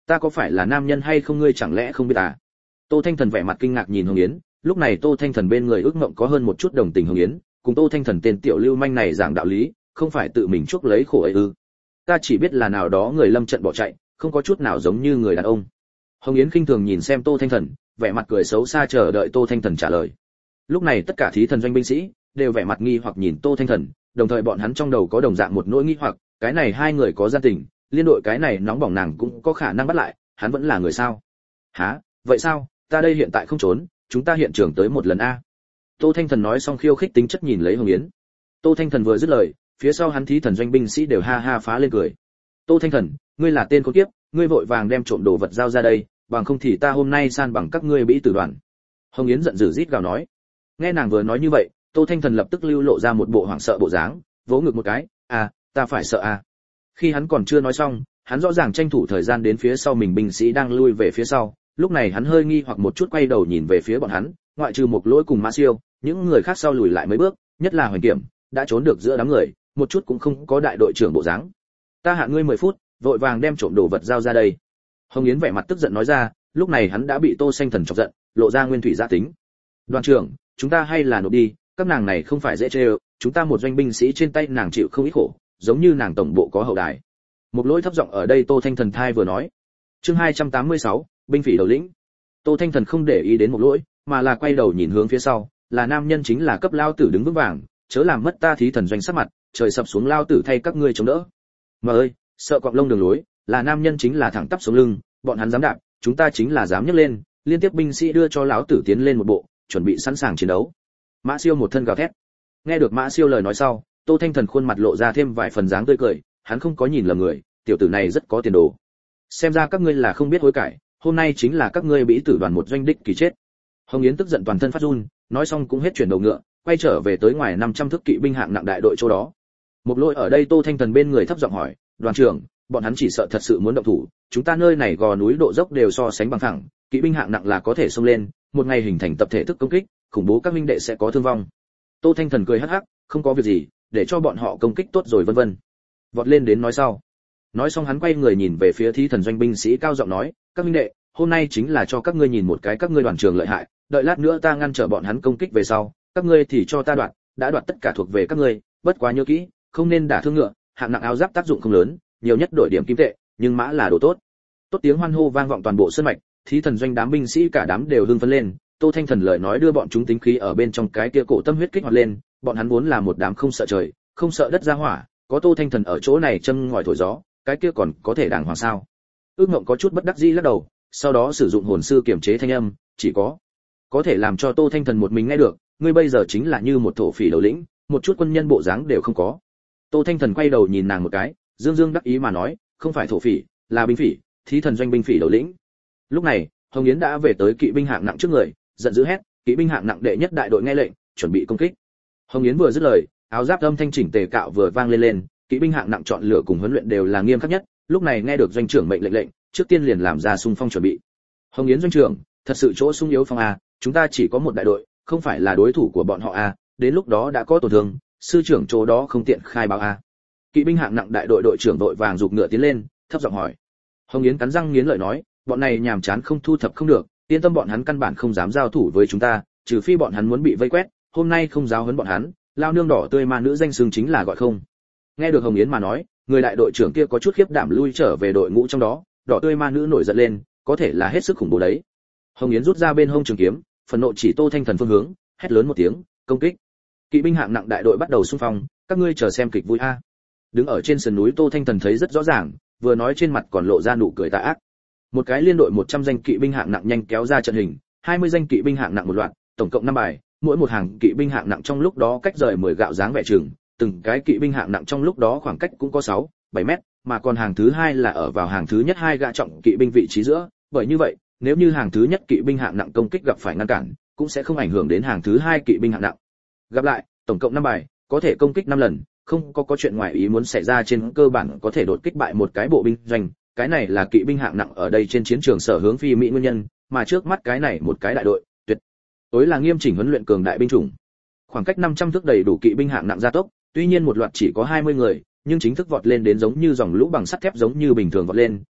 Ta có phải là nam nhân hay không ngươi chẳng lẽ không biết à? Tô Thanh Thần vẻ mặt kinh ngạc nhìn Hồng Yến, lúc này Tô Thanh Thần bên người ước mộng có hơn một chút đồng tình Hồng Yến, cùng Tô Thanh Thần tên tiểu lưu manh này giảng đạo lý, không phải tự mình chuốc lấy khổ ấy ư? Ta chỉ biết là nào đó người lâm trận bỏ chạy, không có chút nào giống như người đàn ông. Hồng Yến khinh thường nhìn xem Tô Thanh Thần, vẻ mặt cười xấu xa chờ đợi Tô Thanh Thần trả lời. Lúc này tất cả thí thần doanh binh sĩ đều vẻ mặt nghi hoặc nhìn Tô Thanh Thần, đồng thời bọn hắn trong đầu có đồng dạng một nỗi nghi hoặc, cái này hai người có gian tình, liên đội cái này nóng bỏng nàng cũng có khả năng bắt lại, hắn vẫn là người sao? Hả? Vậy sao? Ta đây hiện tại không trốn, chúng ta hiện trường tới một lần a. Tô Thanh Thần nói xong khiêu khích tính chất nhìn lấy Hồng Yến. Tô Thanh Thần vừa dứt lời, phía sau hắn thí thần doanh binh sĩ đều ha ha phá lên cười. Tô Thanh Thần, ngươi là tên khốn kiếp, ngươi vội vàng đem trộm đồ vật giao ra đây, bằng không thì ta hôm nay san bằng các ngươi bĩ tử đoàn. Hồng Yến giận dữ rít gào nói. Nghe nàng vừa nói như vậy, Tô Thanh Thần lập tức lưu lộ ra một bộ hoảng sợ bộ dáng, vỗ ngực một cái, ta phải sợ à. Khi hắn còn chưa nói xong, hắn rõ ràng tranh thủ thời gian đến phía sau mình binh sĩ đang lui về phía sau, lúc này hắn hơi nghi hoặc một chút quay đầu nhìn về phía bọn hắn, ngoại trừ một lỗi cùng Mã Siêu, những người khác sau lùi lại mấy bước, nhất là Hoành Kiểm, đã trốn được giữa đám người, một chút cũng không có đại đội trưởng bộ dáng. Ta hạ ngươi 10 phút, vội vàng đem trộm đồ vật giao ra đây. Hồng Yến vẻ mặt tức giận nói ra, lúc này hắn đã bị Tô Xanh Thần chọc giận, lộ ra nguyên thủy giá tính. Đoàn trưởng, chúng ta hay là nộp đi, các nàng này không phải dễ chơi, chúng ta một doanh binh sĩ trên tay nàng chịu không ít khổ, giống như nàng tổng bộ có hậu đài. Một lỗi thấp giọng ở đây Tô Thanh Thần thai vừa nói. Chương 286, binh phỉ đầu lĩnh. Tô Thanh Thần không để ý đến một lỗi, mà là quay đầu nhìn hướng phía sau, là nam nhân chính là cấp lao tử đứng vững vàng, chớ làm mất ta thí thần doanh sắc mặt, trời sập xuống lao tử thay các ngươi chống đỡ. Mà ơi, sợ quạng lông đường lối, là nam nhân chính là thẳng tắp sống lưng, bọn hắn dám đạp, chúng ta chính là dám nhấc lên, liên tiếp binh sĩ đưa cho lão tử tiến lên một bộ, chuẩn bị sẵn sàng chiến đấu. Mã Siêu một thân gào thét. Nghe được Mã Siêu lời nói sau, Tô Thanh Thần khuôn mặt lộ ra thêm vài phần dáng tươi cười, hắn không có nhìn lầm người, tiểu tử này rất có tiền đồ. Xem ra các ngươi là không biết hối cải, hôm nay chính là các ngươi bĩ tử đoàn một doanh đích kỳ chết. Hồng Yến tức giận toàn thân phát run, nói xong cũng hết chuyển đầu ngựa, quay trở về tới ngoài 500 thước kỵ binh hạng nặng đại đội chỗ đó. Một lỗi ở đây Tô Thanh Thần bên người thấp giọng hỏi, đoàn trưởng, bọn hắn chỉ sợ thật sự muốn động thủ, chúng ta nơi này gò núi độ dốc đều so sánh bằng phẳng, kỵ binh hạng nặng là có thể xông lên, một ngày hình thành tập thể thức công kích, khủng bố các minh đệ sẽ có thương vong. Tô Thanh Thần cười hắc hắc, không có việc gì, để cho bọn họ công kích tốt rồi vân vân. Vọt lên đến nói sau. Nói xong hắn quay người nhìn về phía thí thần doanh binh sĩ cao giọng nói, các minh đệ, hôm nay chính là cho các ngươi nhìn một cái các ngươi đoàn trường lợi hại, đợi lát nữa ta ngăn trở bọn hắn công kích về sau, các ngươi thì cho ta đoạt, đã đoạt tất cả thuộc về các ngươi, bất quá nhớ kỹ, không nên đả thương ngựa, hạng nặng áo giáp tác dụng không lớn, nhiều nhất đổi điểm kim tệ, nhưng mã là đồ tốt. Tốt tiếng hoan hô vang vọng toàn bộ sân mạch, thí thần doanh đám binh sĩ cả đám đều hưng phấn lên, Tô Thanh Thần lời nói đưa bọn chúng tính khí ở bên trong cái kia cổ tâm huyết kích hoạt lên, bọn hắn vốn là một đám không sợ trời, không sợ đất ra hỏa, có Tô Thanh Thần ở chỗ này châm ngòi thổi gió, cái kia còn có thể đàng hoàng sao? Ước Ngộng có chút bất đắc dĩ lắc đầu, sau đó sử dụng hồn sư kiểm chế thanh âm, chỉ có thể làm cho Tô Thanh Thần một mình nghe được, ngươi bây giờ chính là như một thổ phỉ đầu lĩnh, một chút quân nhân bộ dáng đều không có. Tô Thanh Thần quay đầu nhìn nàng một cái, dương dương đắc ý mà nói, không phải thổ phỉ, là binh phỉ, thí thần doanh binh phỉ đầu lĩnh. Lúc này, Hồng Yến đã về tới kỵ binh hạng nặng trước người, giận dữ hét, kỵ binh hạng nặng đệ nhất đại đội nghe lệnh, chuẩn bị công kích. Hồng Yến vừa dứt lời, áo giáp âm thanh chỉnh tề cạo vừa vang lên, kỵ binh hạng nặng chọn lựa cùng huấn luyện đều là nghiêm khắc nhất, lúc này nghe được doanh trưởng mệnh lệnh, trước tiên liền làm ra xung phong chuẩn bị. Hồng Yến doanh trưởng, thật sự chỗ sung yếu phong a, chúng ta chỉ có một đại đội, không phải là đối thủ của bọn họ a, đến lúc đó đã có tổn thương, sư trưởng chỗ đó không tiện khai báo a. Kỵ binh hạng nặng đại đội đội trưởng đội vàng giục ngựa tiến lên, thấp giọng hỏi. Hồng Yến cắn răng nghiến lợi nói, bọn này nhàm chán không thu thập không được, yên tâm bọn hắn căn bản không dám giao thủ với chúng ta, trừ phi bọn hắn muốn bị vây quét, hôm nay không giáo huấn bọn hắn, lao nương đỏ tươi ma nữ danh xưng chính là gọi không. Nghe được Hồng Yến mà nói, người đại đội trưởng kia có chút khiếp đảm lui trở về đội ngũ trong đó, đỏ tươi ma nữ nổi giận lên, có thể là hết sức khủng bố đấy. Hồng Yến rút ra bên hông trường kiếm, phần nộ chỉ Tô Thanh Thần phương hướng, hét lớn một tiếng, công kích. Kỵ binh hạng nặng đại đội bắt đầu xung phong, các ngươi chờ xem kịch vui a. Đứng ở trên sườn núi Tô Thanh Thần thấy rất rõ ràng, vừa nói trên mặt còn lộ ra nụ cười tà ác. Một cái liên đội 100 danh kỵ binh hạng nặng nhanh kéo ra trận hình, 20 danh kỵ binh hạng nặng một loạt, tổng cộng 5 bài, mỗi một hàng kỵ binh hạng nặng trong lúc đó cách rời 10 gạo dáng vẻ chừng, từng cái kỵ binh hạng nặng trong lúc đó khoảng cách cũng có 6, 7 mét, mà còn hàng thứ hai là ở vào hàng thứ nhất hai gã trọng kỵ binh vị trí giữa, bởi như vậy, nếu như hàng thứ nhất kỵ binh hạng nặng công kích gặp phải ngăn cản, cũng sẽ không ảnh hưởng đến hàng thứ hai kỵ binh hạng nặng. Gặp lại, tổng cộng 5 bài, có thể công kích 5 lần, không có chuyện ngoài ý muốn xảy ra trên cơ bản có thể đột kích bại một cái bộ binh doanh, cái này là kỵ binh hạng nặng ở đây trên chiến trường sở hướng phi mỹ nguyên nhân, mà trước mắt cái này một cái đại đội, tuyệt đối là nghiêm chỉnh huấn luyện cường đại binh chủng. Khoảng cách 500 thước đầy đủ kỵ binh hạng nặng gia tốc, tuy nhiên một loạt chỉ có 20 người, nhưng chính thức vọt lên đến giống như dòng lũ bằng sắt thép giống như bình thường vọt lên,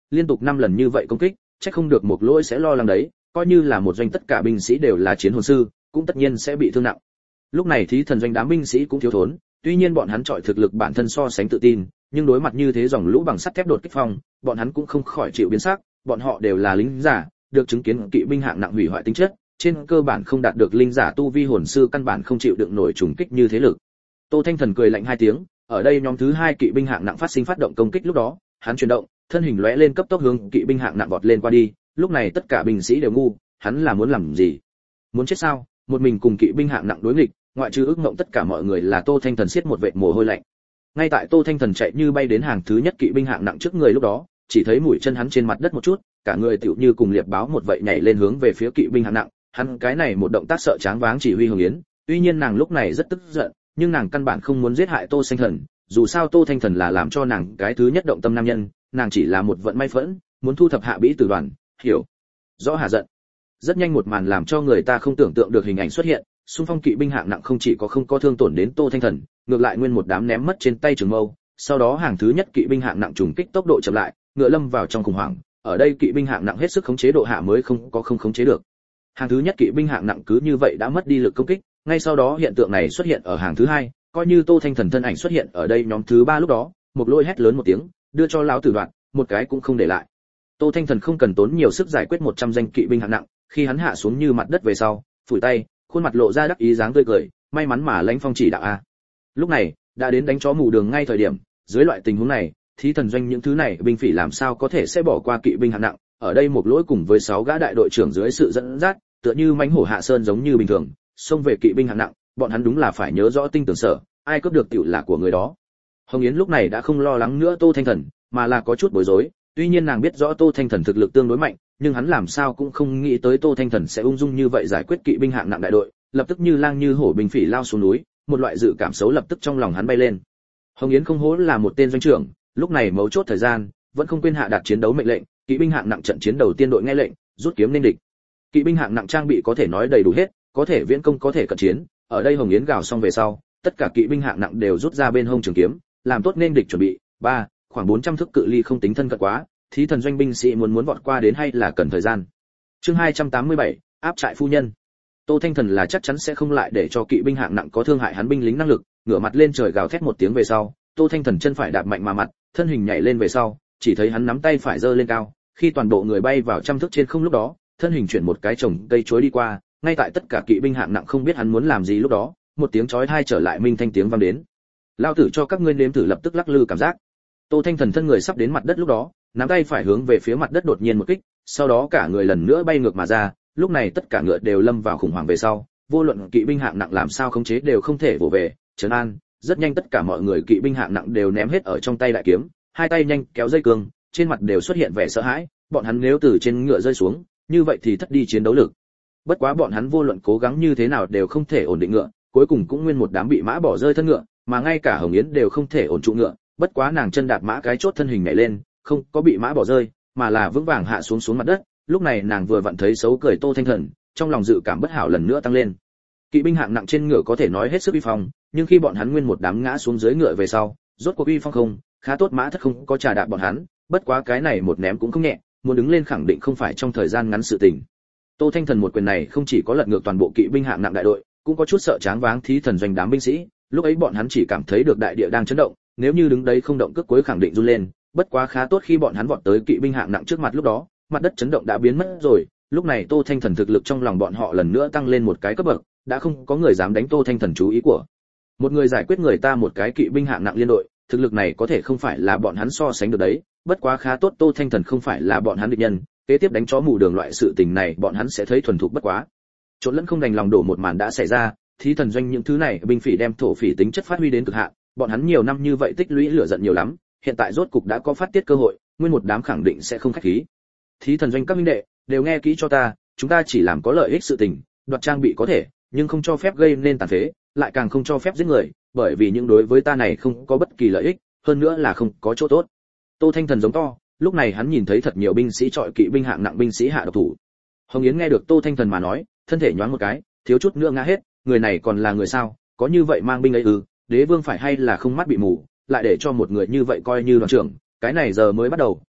liên tục 5 lần như vậy công kích, chắc không được Mộc Lỗi sẽ lo lắng đấy, coi như là một doanh tất cả binh sĩ đều là chiến hồn sư, cũng tất nhiên sẽ bị thương nặng. Lúc này Thí Thần doanh đám binh sĩ cũng thiếu thốn, tuy nhiên bọn hắn chọi thực lực bản thân so sánh tự tin, nhưng đối mặt như thế dòng lũ bằng sắt thép đột kích phong, bọn hắn cũng không khỏi chịu biến sắc, bọn họ đều là lính giả, được chứng kiến kỵ binh hạng nặng hủy hoại tính chất, trên cơ bản không đạt được linh giả tu vi hồn sư căn bản không chịu đựng nổi trùng kích như thế lực. Tô Thanh Thần cười lạnh 2 tiếng, ở đây nhóm thứ 2 kỵ binh hạng nặng phát sinh phát động công kích lúc đó, hắn chuyển động, thân hình lóe lên cấp tốc hướng kỵ binh hạng nặng vọt lên qua đi, lúc này tất cả binh sĩ đều ngu, hắn là muốn làm gì? Muốn chết sao? Một mình cùng kỵ binh hạng nặng đối nghịch, ngoại trừ ước mộng tất cả mọi người là Tô Thanh Thần siết một vệt mồ hôi lạnh. Ngay tại Tô Thanh Thần chạy như bay đến hàng thứ nhất kỵ binh hạng nặng trước người lúc đó, chỉ thấy mũi chân hắn trên mặt đất một chút, cả người tựu như cùng liệp báo một vậy nhảy lên hướng về phía kỵ binh hạng nặng, hắn cái này một động tác sợ tráng váng chỉ huy Hồng Yến, tuy nhiên nàng lúc này rất tức giận, nhưng nàng căn bản không muốn giết hại Tô Thanh Thần, dù sao Tô Thanh Thần là làm cho nàng cái thứ nhất động tâm nam nhân, nàng chỉ là một vận may phẫn, muốn thu thập hạ bĩ tử đoàn, hiểu rõ hạ giận. Rất nhanh một màn làm cho người ta không tưởng tượng được hình ảnh xuất hiện, xung phong kỵ binh hạng nặng không chỉ có không có thương tổn đến Tô Thanh Thần, ngược lại nguyên một đám ném mất trên tay trường mâu, sau đó hàng thứ nhất kỵ binh hạng nặng trùng kích tốc độ chậm lại, ngựa lâm vào trong khủng hoảng, ở đây kỵ binh hạng nặng hết sức khống chế độ hạ mới không khống chế được. Hàng thứ nhất kỵ binh hạng nặng cứ như vậy đã mất đi lực công kích, ngay sau đó hiện tượng này xuất hiện ở hàng thứ 2, coi như Tô Thanh Thần thân ảnh xuất hiện ở đây nhóm thứ 3 lúc đó, Mộc Lỗi hét lớn một tiếng, đưa cho lão tử đoạn, một cái cũng không để lại. Tô Thanh Thần không cần tốn nhiều sức giải quyết 100 danh kỵ binh hạng nặng, khi hắn hạ xuống như mặt đất về sau, phủi tay, khuôn mặt lộ ra đắc ý dáng tươi cười, may mắn mà Lãnh Phong chỉ đạo a. Lúc này, đã đến đánh chó mù đường ngay thời điểm, dưới loại tình huống này, Thí Thần doanh những thứ này binh phỉ làm sao có thể sẽ bỏ qua kỵ binh hạng nặng, ở đây Mộc Lỗi cùng với 6 gã đại đội trưởng dưới sự dẫn dắt, tựa như mãnh hổ hạ sơn giống như bình thường, xông về kỵ binh hạng nặng, bọn hắn đúng là phải nhớ rõ tinh tường sở, ai cướp được tiểu là của người đó. Hồng Yến lúc này đã không lo lắng nữa Tô Thanh Thần, mà là có chút bối rối, tuy nhiên nàng biết rõ Tô Thanh Thần thực lực tương đối mạnh, nhưng hắn làm sao cũng không nghĩ tới Tô Thanh Thần sẽ ung dung như vậy giải quyết kỵ binh hạng nặng đại đội, lập tức như lang như hổ binh phỉ lao xuống núi, một loại dự cảm xấu lập tức trong lòng hắn bay lên. Hồng Yến không hổ là một tên doanh trưởng, lúc này mấu chốt thời gian, vẫn không quên hạ đạt chiến đấu mệnh lệnh, kỵ binh hạng nặng trận chiến đầu tiên đội nghe lệnh, rút kiếm nên địch. Kỵ binh hạng nặng trang bị có thể nói đầy đủ hết, có thể viễn công có thể cận chiến, ở đây Hồng Yến gào xong về sau, tất cả kỵ binh hạng nặng đều rút ra bên hông trường kiếm, làm tốt nên địch chuẩn bị. 3, khoảng 400 thước cự ly không tính thân cận quá, Thí Thần doanh binh sĩ muốn vọt qua đến hay là cần thời gian. Chương 287, áp trại phu nhân. Tô Thanh Thần là chắc chắn sẽ không lại để cho kỵ binh hạng nặng có thương hại hắn binh lính năng lực, ngửa mặt lên trời gào thét một tiếng về sau, Tô Thanh Thần chân phải đạp mạnh mà mặt, thân hình nhảy lên về sau, chỉ thấy hắn nắm tay phải giơ lên cao, khi toàn bộ người bay vào trăm thước trên không lúc đó, thân hình chuyển một cái chồng cây chuối đi qua, ngay tại tất cả kỵ binh hạng nặng không biết hắn muốn làm gì lúc đó, một tiếng chói tai trở lại minh thanh tiếng vang đến. Lao tử cho các ngươi nếm thử lập tức lắc lư cảm giác. Tô Thanh Thần thân người sắp đến mặt đất lúc đó, nắm tay phải hướng về phía mặt đất đột nhiên một kích, sau đó cả người lần nữa bay ngược mà ra, lúc này tất cả ngựa đều lâm vào khủng hoảng về sau, vô luận kỵ binh hạng nặng làm sao khống chế đều không thể vồ về, trấn an, rất nhanh tất cả mọi người kỵ binh hạng nặng đều ném hết ở trong tay đại kiếm, hai tay nhanh kéo dây cương, trên mặt đều xuất hiện vẻ sợ hãi, bọn hắn nếu từ trên ngựa rơi xuống, như vậy thì thất đi chiến đấu lực. Bất quá bọn hắn vô luận cố gắng như thế nào đều không thể ổn định ngựa, cuối cùng cũng nguyên một đám bị mã bỏ rơi thân ngựa, mà ngay cả Hồng Yến đều không thể ổn trụ ngựa, bất quá nàng chân đạp mã cái chốt thân hình nhảy lên, không có bị mã bỏ rơi, mà là vững vàng hạ xuống mặt đất. Lúc này nàng vừa vặn thấy xấu cười Tô Thanh Thần, trong lòng dự cảm bất hảo lần nữa tăng lên. Kỵ binh hạng nặng trên ngựa có thể nói hết sức uy phong, nhưng khi bọn hắn nguyên một đám ngã xuống dưới ngựa về sau, rốt cuộc uy phong không, khá tốt mã thất không có trà đạp bọn hắn, bất quá cái này một ném cũng không nhẹ, muốn đứng lên khẳng định không phải trong thời gian ngắn sự tình. Tô Thanh Thần một quyền này không chỉ có lật ngược toàn bộ kỵ binh hạng nặng đại đội, cũng có chút sợ tráng váng Thí Thần doanh đám binh sĩ, lúc ấy bọn hắn chỉ cảm thấy được đại địa đang chấn động, nếu như đứng đấy không động cước cuối khẳng định run lên, bất quá khá tốt khi bọn hắn vọt tới kỵ binh hạng nặng trước mặt lúc đó, mặt đất chấn động đã biến mất rồi, lúc này Tô Thanh Thần thực lực trong lòng bọn họ lần nữa tăng lên một cái cấp bậc, đã không có người dám đánh Tô Thanh Thần chú ý của. Một người giải quyết người ta một cái kỵ binh hạng nặng liên đội, thực lực này có thể không phải là bọn hắn so sánh được đấy, bất quá khá tốt Tô Thanh Thần không phải là bọn hắn địch nhân, kế tiếp đánh chó mù đường loại sự tình này bọn hắn sẽ thấy thuần thục bất quá. Trộn lẫn không đành lòng đổ một màn đã xảy ra, Thí Thần doanh những thứ này binh phỉ đem thổ phỉ tính chất phát huy đến cực hạn, bọn hắn nhiều năm như vậy tích lũy lửa giận nhiều lắm, hiện tại rốt cục đã có phát tiết cơ hội, nguyên một đám khẳng định sẽ không khách khí. Thí Thần doanh các minh đệ, đều nghe kỹ cho ta, chúng ta chỉ làm có lợi ích sự tình, đoạt trang bị có thể, nhưng không cho phép gây nên tàn phế, lại càng không cho phép giết người, bởi vì những đối với ta này không có bất kỳ lợi ích, hơn nữa là không có chỗ tốt. Tô Thanh Thần giống to, lúc này hắn nhìn thấy thật nhiều binh sĩ trọi kỵ binh hạng nặng binh sĩ hạ độc thủ. Hồng Yến nghe được Tô Thanh Thần mà nói, thân thể nhoáng một cái, thiếu chút nữa ngã hết, người này còn là người sao, có như vậy mang binh ấy ư? Đế vương phải hay là không mắt bị mù, lại để cho một người như vậy coi như đoàn trưởng, cái này giờ mới bắt đầu,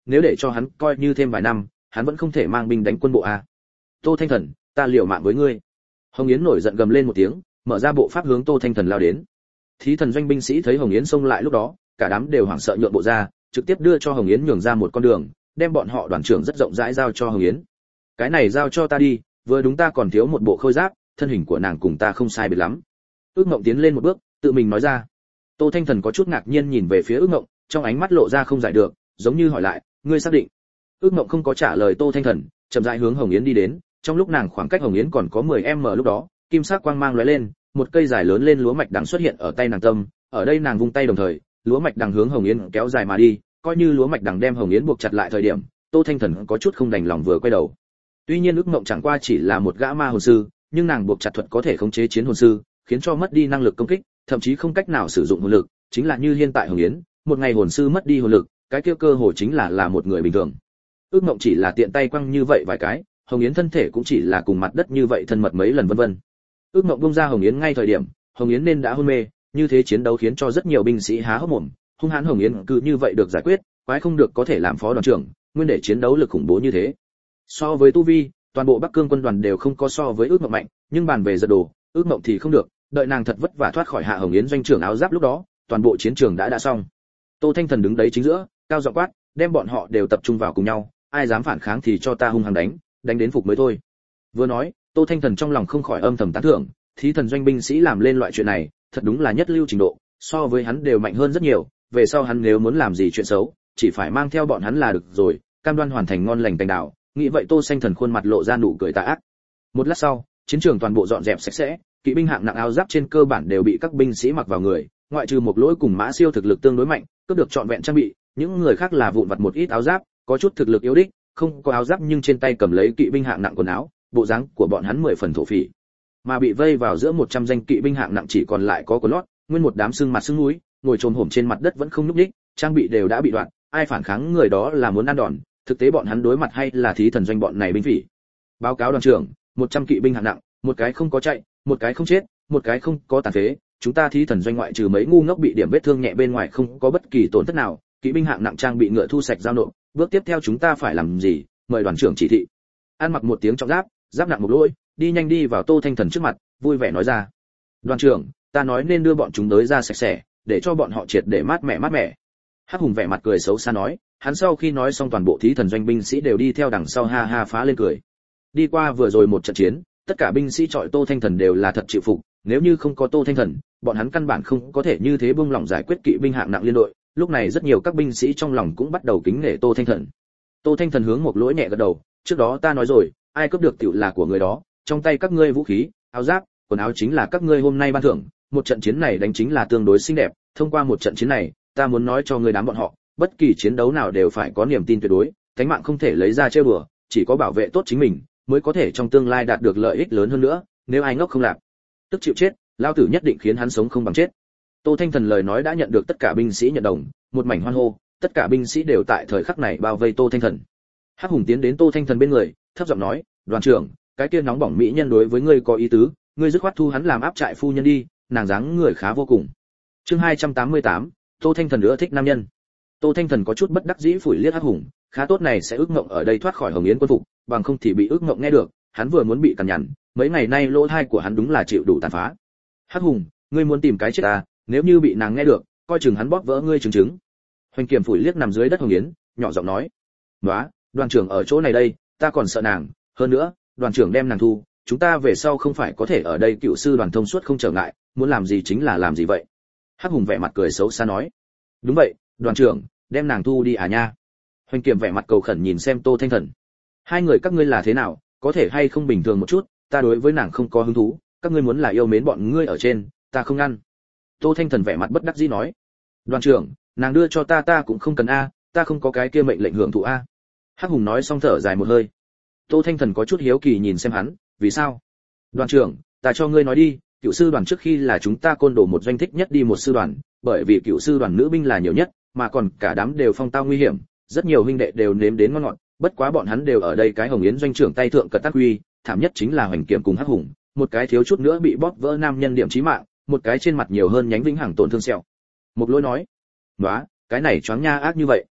nếu để cho hắn coi như thêm vài năm, hắn vẫn không thể mang binh đánh quân bộ à. Tô Thanh Thần, ta liều mạng với ngươi. Hồng Yến nổi giận gầm lên một tiếng, mở ra bộ pháp hướng Tô Thanh Thần lao đến. Thí thần doanh binh sĩ thấy Hồng Yến xông lại lúc đó, cả đám đều hoảng sợ nhượng bộ ra, trực tiếp đưa cho Hồng Yến nhường ra một con đường, đem bọn họ đoàn trưởng rất rộng rãi giao cho Hồng Yến. Cái này giao cho ta đi, vừa đúng ta còn thiếu một bộ khôi giáp, thân hình của nàng cùng ta không sai biệt lắm. Ước Mộng tiến lên một bước, tự mình nói ra. Tô Thanh Thần có chút ngạc nhiên nhìn về phía Ước Mộng, trong ánh mắt lộ ra không giải được, giống như hỏi lại, ngươi xác định? Ước Mộng không có trả lời Tô Thanh Thần, chậm rãi hướng Hồng Yến đi đến, trong lúc nàng khoảng cách Hồng Yến còn có 10m lúc đó, kim sắc quang mang lóe lên, một cây dài lớn lên lúa mạch đằng xuất hiện ở tay nàng tâm, ở đây nàng vung tay đồng thời, lúa mạch đằng hướng Hồng Yến kéo dài mà đi, coi như lúa mạch đằng đem Hồng Yến buộc chặt lại thời điểm, Tô Thanh Thần có chút không đành lòng vừa quay đầu. Tuy nhiên Ước Mộng chẳng qua chỉ là một gã ma hồn sư, nhưng nàng buộc chặt thuật có thể khống chế chiến hồn sư, khiến cho mất đi năng lực công kích, thậm chí không cách nào sử dụng hồn lực, chính là như hiện tại Hồng Yến, một ngày hồn sư mất đi hồn lực, cái kia cơ hồ chính là một người bình thường. Ước Mộng chỉ là tiện tay quăng như vậy vài cái, Hồng Yến thân thể cũng chỉ là cùng mặt đất như vậy thân mật mấy lần vân vân. Ước Mộng bung ra Hồng Yến ngay thời điểm, Hồng Yến nên đã hôn mê, như thế chiến đấu khiến cho rất nhiều binh sĩ há hốc mồm, hung hãn Hồng Yến cứ như vậy được giải quyết, quái không được có thể làm phó đoàn trưởng, nguyên để chiến đấu lực khủng bố như thế. So với tu vi, toàn bộ Bắc Cương quân đoàn đều không có so với Ước Mộng mạnh, nhưng bàn về giật đồ, Ước Mộng thì không được, đợi nàng thật vất vả thoát khỏi Hạ Hồng Yến doanh trưởng áo giáp lúc đó, toàn bộ chiến trường đã xong. Tô Thanh Thần đứng đấy chính giữa, cao giọng quát, đem bọn họ đều tập trung vào cùng nhau, ai dám phản kháng thì cho ta hung hăng đánh, đánh đến phục mới thôi. Vừa nói, Tô Thanh Thần trong lòng không khỏi âm thầm tán thưởng, thí thần doanh binh sĩ làm lên loại chuyện này, thật đúng là nhất lưu trình độ, so với hắn đều mạnh hơn rất nhiều, về sau hắn nếu muốn làm gì chuyện xấu, chỉ phải mang theo bọn hắn là được rồi, cam đoan hoàn thành ngon lành tành đạo. Nghĩ vậy Tô Thanh Thần khuôn mặt lộ ra nụ cười tà ác. Một lát sau, chiến trường toàn bộ dọn dẹp sạch sẽ, kỵ binh hạng nặng áo giáp trên cơ bản đều bị các binh sĩ mặc vào người, ngoại trừ một lỗi cùng Mã Siêu thực lực tương đối mạnh, cướp được trọn vẹn trang bị, những người khác là vụn vặt một ít áo giáp, có chút thực lực yếu đích, không có áo giáp nhưng trên tay cầm lấy kỵ binh hạng nặng quần áo, bộ dáng của bọn hắn 10 phần thổ phỉ. Mà bị vây vào giữa 100 danh kỵ binh hạng nặng chỉ còn lại có quần lót, nguyên một đám xương mặt xương núi, ngồi chồm hổm trên mặt đất vẫn không nhúc nhích, trang bị đều đã bị đoạn, ai phản kháng người đó là muốn ăn đòn, thực tế bọn hắn đối mặt hay là thí thần doanh bọn này binh phỉ. Báo cáo đoàn trưởng, 100 kỵ binh hạng nặng, một cái không có chạy, một cái không chết, một cái không có tàn phế, chúng ta thí thần doanh ngoại trừ mấy ngu ngốc bị điểm vết thương nhẹ bên ngoài không có bất kỳ tổn thất nào, kỵ binh hạng nặng trang bị ngựa thu sạch giao nộp, bước tiếp theo chúng ta phải làm gì, mời đoàn trưởng chỉ thị. An mặc một tiếng trọng giáp, giáp nặng một lỗi, đi nhanh đi vào Tô Thanh Thần trước mặt, vui vẻ nói ra. Đoàn trưởng, ta nói nên đưa bọn chúng tới ra sạch sẽ, để cho bọn họ triệt để mát mẻ. Hắc Hùng vẻ mặt cười xấu xa nói, hắn sau khi nói xong toàn bộ thí thần doanh binh sĩ đều đi theo đằng sau ha ha phá lên cười. Đi qua vừa rồi một trận chiến, tất cả binh sĩ chọi Tô Thanh Thần đều là thật chịu phục, nếu như không có Tô Thanh Thần, bọn hắn căn bản không có thể như thế buông lỏng giải quyết kỵ binh hạng nặng liên đội. Lúc này rất nhiều các binh sĩ trong lòng cũng bắt đầu kính nể Tô Thanh Thần. Tô Thanh Thần hướng một lỗi nhẹ gật đầu, trước đó ta nói rồi, ai cướp được tiểu là của người đó, trong tay các ngươi vũ khí, áo giáp, quần áo chính là các ngươi hôm nay ban thưởng, một trận chiến này đánh chính là tương đối xinh đẹp, thông qua một trận chiến này, ta muốn nói cho ngươi đám bọn họ, bất kỳ chiến đấu nào đều phải có niềm tin tuyệt đối, thánh mạng không thể lấy ra chơi bừa, chỉ có bảo vệ tốt chính mình, mới có thể trong tương lai đạt được lợi ích lớn hơn nữa, nếu ai ngốc không làm, tức chịu chết, lao tử nhất định khiến hắn sống không bằng chết. Tô Thanh Thần lời nói đã nhận được tất cả binh sĩ nhận đồng, một mảnh hoan hô, tất cả binh sĩ đều tại thời khắc này bao vây Tô Thanh Thần. Hắc Hùng tiến đến Tô Thanh Thần bên người, thấp giọng nói, đoàn trưởng, cái kia nóng bỏng mỹ nhân đối với ngươi có ý tứ, ngươi dứt khoát thu hắn làm áp trại phu nhân đi, nàng dáng người khá vô cùng. Chương 288, Tô Thanh Thần ưa thích nam nhân. Tô Thanh Thần có chút bất đắc dĩ phủi liếc Hắc Hùng, khá tốt này sẽ ước ngộng ở đây thoát khỏi Hồng Yến quân phục, bằng không thì bị ước ngộng nghe được, hắn vừa muốn bị cằn nhằn, mấy ngày nay lỗ tai của hắn đúng là chịu đủ tàn phá. Hắc Hùng, ngươi muốn tìm cái chết ta, nếu như bị nàng nghe được, coi chừng hắn bóp vỡ ngươi trứng. Hoành Kiểm phủi liếc nằm dưới đất Hồng Yến, nhỏ giọng nói, "Nóa, đoàn trưởng ở chỗ này đây, ta còn sợ nàng, hơn nữa, đoàn trưởng đem nàng thu, chúng ta về sau không phải có thể ở đây cựu sư đoàn thông suốt không trở ngại, muốn làm gì chính là làm gì vậy." Hắc Hùng vẻ mặt cười xấu xa nói, "Đúng vậy, đoàn trưởng, đem nàng thu đi à nha." Hoành Kiểm vẻ mặt cầu khẩn nhìn xem Tô Thanh Thần, "Hai người các ngươi là thế nào, có thể hay không bình thường một chút, ta đối với nàng không có hứng thú, các ngươi muốn là yêu mến bọn ngươi ở trên, ta không ngăn." Tô Thanh Thần vẻ mặt bất đắc dĩ nói, "Đoàn trưởng, nàng đưa cho ta cũng không cần a, ta không có cái kia mệnh lệnh hưởng thụ a." Hắc Hùng nói xong thở dài một hơi. Tô Thanh Thần có chút hiếu kỳ nhìn xem hắn, "Vì sao?" "Đoàn trưởng, ta cho ngươi nói đi, cựu sư đoàn trước khi là chúng ta côn đồ một doanh thích nhất đi một sư đoàn, bởi vì cựu sư đoàn nữ binh là nhiều nhất, mà còn cả đám đều phong tao nguy hiểm, rất nhiều huynh đệ đều nếm đến ngon ngọt, bất quá bọn hắn đều ở đây cái Hồng Yến doanh trưởng tay thượng cật tác uy, thảm nhất chính là Hoành Kiểm cùng Hắc Hùng, một cái thiếu chút nữa bị bóp vỡ nam nhân điểm chí mạng, một cái trên mặt nhiều hơn nhánh vĩnh hằng tổn thương sẹo." Một lỗi nói, "Nóa, cái này choáng nha ác như vậy."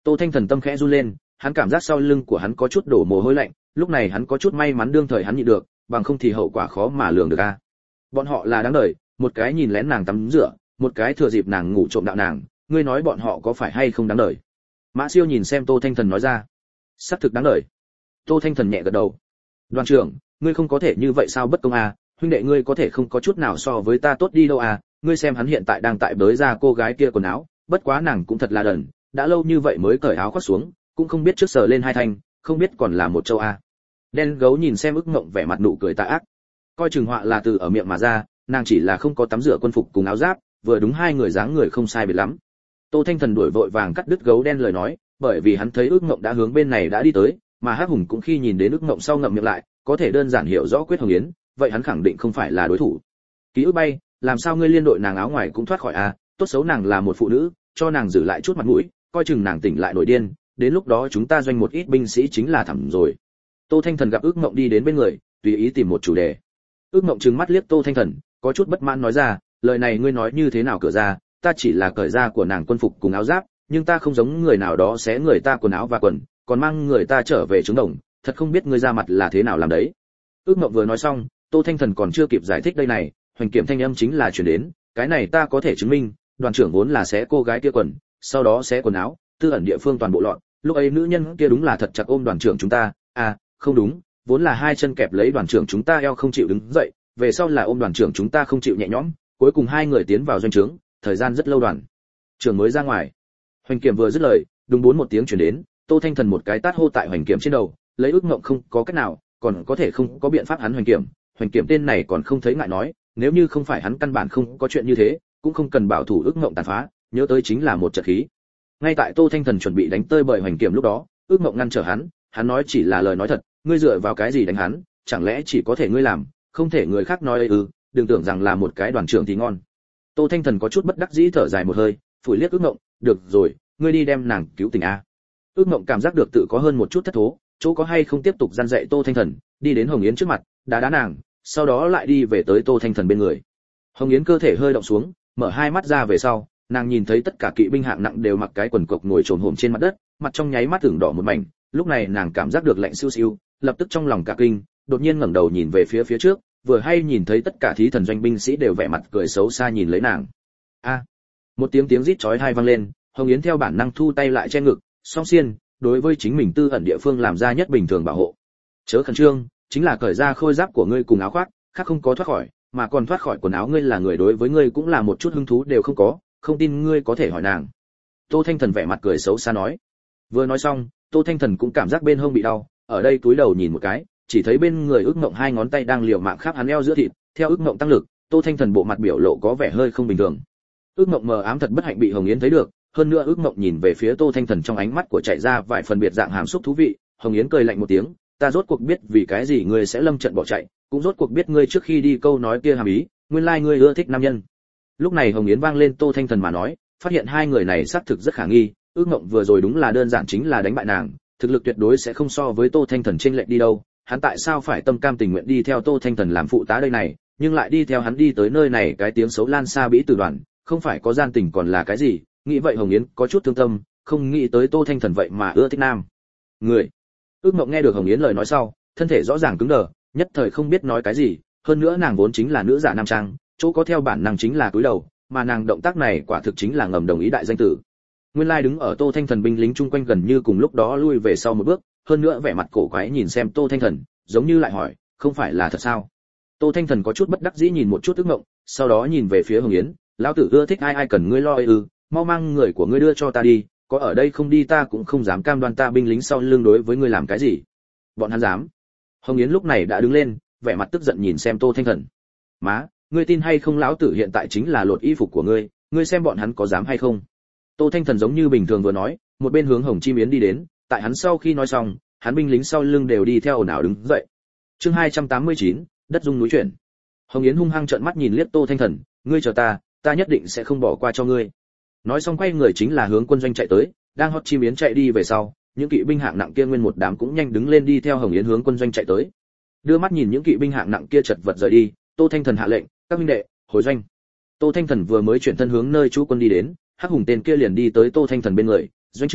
Tô Thanh Thần tâm khẽ run lên, hắn cảm giác sau lưng của hắn có chút đổ mồ hôi lạnh, lúc này hắn có chút may mắn đương thời hắn nhịn được, bằng không thì hậu quả khó mà lường được a. Bọn họ là đáng đời, một cái nhìn lén nàng tắm rửa, một cái thừa dịp nàng ngủ trộm đạo nàng, ngươi nói bọn họ có phải hay không đáng đời? Mã Siêu nhìn xem Tô Thanh Thần nói ra. Xác thực đáng đời. Tô Thanh Thần nhẹ gật đầu. Đoàn trưởng, ngươi không có thể như vậy sao bất công a, huynh đệ ngươi có thể không có chút nào so với ta tốt đi đâu à, ngươi xem hắn hiện tại đang tại bới ra cô gái kia quần áo, bất quá nàng cũng thật là đần, đã lâu như vậy mới cởi áo khoác xuống, cũng không biết trước sờ lên hai thanh, không biết còn là một châu a. Đen gấu nhìn xem ức ngộng vẻ mặt nụ cười tà ác, coi chừng họa là từ ở miệng mà ra, nàng chỉ là không có tắm rửa quân phục cùng áo giáp, vừa đúng hai người dáng người không sai biệt lắm. Tô Thanh Thần đuổi vội vàng cắt đứt gấu đen lời nói, bởi vì hắn thấy ức ngộng đã hướng bên này đã đi tới, mà Hắc Hùng cũng khi nhìn đến ức ngộng sau ngậm miệng lại, có thể đơn giản hiểu rõ Quyết Hồng Yến, vậy hắn khẳng định không phải là đối thủ. Ký ức bay, làm sao ngươi liên đội nàng áo ngoài cũng thoát khỏi à, tốt xấu nàng là một phụ nữ, cho nàng giữ lại chút mặt mũi, coi chừng nàng tỉnh lại nổi điên, đến lúc đó chúng ta doanh một ít binh sĩ chính là thảm rồi. Tô Thanh Thần gặp Ước Ngộng đi đến bên người, tùy ý tìm một chủ đề. Ước Ngộng trừng mắt liếc Tô Thanh Thần, có chút bất mãn nói ra, lời này ngươi nói như thế nào cửa ra, ta chỉ là cởi ra của nàng quân phục cùng áo giáp, nhưng ta không giống người nào đó xé người ta quần áo và quần, còn mang người ta trở về trứng đồng, thật không biết ngươi ra mặt là thế nào làm đấy. Ước Ngộng vừa nói xong, Tô Thanh Thần còn chưa kịp giải thích đây này, Hoành Kiểm thanh âm chính là truyền đến, cái này ta có thể chứng minh, đoàn trưởng vốn là xé cô gái kia quần, sau đó xé quần áo, tư ẩn địa phương toàn bộ loạn, lúc ấy nữ nhân kia đúng là thật chặt ôm đoàn trưởng chúng ta, à, không đúng, vốn là hai chân kẹp lấy đoàn trưởng chúng ta eo không chịu đứng dậy, về sau là ôm đoàn trưởng chúng ta không chịu nhẹ nhõm, cuối cùng hai người tiến vào doanh trướng, thời gian rất lâu đoàn trưởng mới ra ngoài. Hoành Kiểm vừa dứt lời, đúng bốn một tiếng truyền đến, Tô Thanh Thần một cái tát hô tại Hoành Kiểm trên đầu, lấy Ước Ngộng không có cách nào, còn có thể không có biện pháp hắn Hoành Kiểm tên này còn không thấy ngại nói, nếu như không phải hắn căn bản không có chuyện như thế, cũng không cần bảo thủ Ước Ngộng tàn phá, nhớ tới chính là một trận khí. Ngay tại Tô Thanh Thần chuẩn bị đánh tơi bời Hoành Kiểm lúc đó, Ước Ngộng ngăn trở hắn nói chỉ là lời nói thật, ngươi dựa vào cái gì đánh hắn, chẳng lẽ chỉ có thể ngươi làm, không thể người khác nói đừng tưởng rằng là một cái đoàn trưởng thì ngon. Tô Thanh Thần có chút bất đắc dĩ thở dài một hơi, phủi liếc Ước Ngộng, được rồi, ngươi đi đem nàng cứu tỉnh a. Ước Ngộng cảm giác được tự có hơn một chút thất thố, chỗ có hay không tiếp tục gian dạy Tô Thanh Thần, đi đến Hồng Yến trước mặt, đá nàng, sau đó lại đi về tới Tô Thanh Thần bên người. Hồng Yến cơ thể hơi động xuống, mở hai mắt ra về sau, nàng nhìn thấy tất cả kỵ binh hạng nặng đều mặc cái quần cộc ngồi trồm hổm trên mặt đất, mặt trong nháy mắt ửng đỏ một mảnh, lúc này nàng cảm giác được lạnh siêu siêu, lập tức trong lòng cả kinh, đột nhiên ngẩng đầu nhìn về phía trước, vừa hay nhìn thấy tất cả thí thần doanh binh sĩ đều vẻ mặt cười xấu xa nhìn lấy nàng. A! Một tiếng rít chói tai vang lên, Hồng Yến theo bản năng thu tay lại che ngực, song xiên, đối với chính mình tư ẩn địa phương làm ra nhất bình thường bảo hộ. Chớ khẩn trương, chính là cởi ra khôi giáp của ngươi cùng áo khoác, khác không có thoát khỏi, mà còn thoát khỏi quần áo ngươi là người đối với ngươi cũng là một chút hứng thú đều không có, không tin ngươi có thể hỏi nàng. Tô Thanh Thần vẻ mặt cười xấu xa nói. Vừa nói xong, Tô Thanh Thần cũng cảm giác bên hông bị đau, ở đây túi đầu nhìn một cái, chỉ thấy bên người Ước Ngộng hai ngón tay đang liều mạng khắp hắn eo giữa thịt, theo Ước Ngộng tăng lực, Tô Thanh Thần bộ mặt biểu lộ có vẻ hơi không bình thường. Ước Ngộng mờ ám thật bất hạnh bị Hồng Yến thấy được, hơn nữa Ước Ngộng nhìn về phía Tô Thanh Thần trong ánh mắt của chạy ra vài phần biệt dạng hàm xúc thú vị, Hồng Yến cười lạnh một tiếng, ta rốt cuộc biết vì cái gì ngươi sẽ lâm trận bỏ chạy, cũng rốt cuộc biết ngươi trước khi đi câu nói kia hàm ý, nguyên lai ngươi ưa thích nam nhân. Lúc này Hồng Yến vang lên Tô Thanh Thần mà nói, phát hiện hai người này xác thực rất khả nghi, Ước Ngộng vừa rồi đúng là đơn giản chính là đánh bại nàng, thực lực tuyệt đối sẽ không so với Tô Thanh Thần chênh lệch đi đâu, hắn tại sao phải tâm cam tình nguyện đi theo Tô Thanh Thần làm phụ tá đây này, nhưng lại đi theo hắn đi tới nơi này cái tiếng xấu lan xa bĩ từ đoàn, không phải có gian tình còn là cái gì, nghĩ vậy Hồng Yến có chút thương tâm, không nghĩ tới Tô Thanh Thần vậy mà ưa thích nam người. Ước Ngộng nghe được Hồng Yến lời nói sau, thân thể rõ ràng cứng đờ, nhất thời không biết nói cái gì, hơn nữa nàng vốn chính là nữ giả nam trang, chỗ có theo bản năng chính là cúi đầu, mà nàng động tác này quả thực chính là ngầm đồng ý đại danh tử. Nguyên lai đứng ở Tô Thanh Thần binh lính chung quanh gần như cùng lúc đó lui về sau một bước, hơn nữa vẻ mặt cổ quái nhìn xem Tô Thanh Thần, giống như lại hỏi, không phải là thật sao? Tô Thanh Thần có chút bất đắc dĩ nhìn một chút Ước Ngộng, sau đó nhìn về phía Hồng Yến, lão tử ưa thích ai cần ngươi lo mau mang người của ngươi đưa cho ta đi, có ở đây không đi ta cũng không dám cam đoan ta binh lính sau lưng đối với ngươi làm cái gì. Bọn hắn dám? Hồng Yến lúc này đã đứng lên, vẻ mặt tức giận nhìn xem Tô Thanh Thần. Má, ngươi tin hay không lão tử hiện tại chính là lột y phục của ngươi, ngươi xem bọn hắn có dám hay không? Tô Thanh Thần giống như bình thường vừa nói, một bên hướng Hồng Chim Yến đi đến, tại hắn sau khi nói xong, hắn binh lính sau lưng đều đi theo ồn ào đứng dậy. Chương 289, đất rung núi chuyển. Hồng Yến hung hăng trợn mắt nhìn liếc Tô Thanh Thần, ngươi chờ ta nhất định sẽ không bỏ qua cho ngươi. Nói xong quay người chính là hướng quân doanh chạy tới, đang hót Chim Yến chạy đi về sau, những kỵ binh hạng nặng kia nguyên một đám cũng nhanh đứng lên đi theo Hồng Yến hướng quân doanh chạy tới. Đưa mắt nhìn những kỵ binh hạng nặng kia chật vật rời đi, Tô Thanh Thần hạ lệnh, các huynh đệ, hồi doanh. Tô Thanh Thần vừa mới chuyển thân hướng nơi chú quân đi đến, Hắc Hùng tên kia liền đi tới Tô Thanh Thần bên người, doanh trưởng,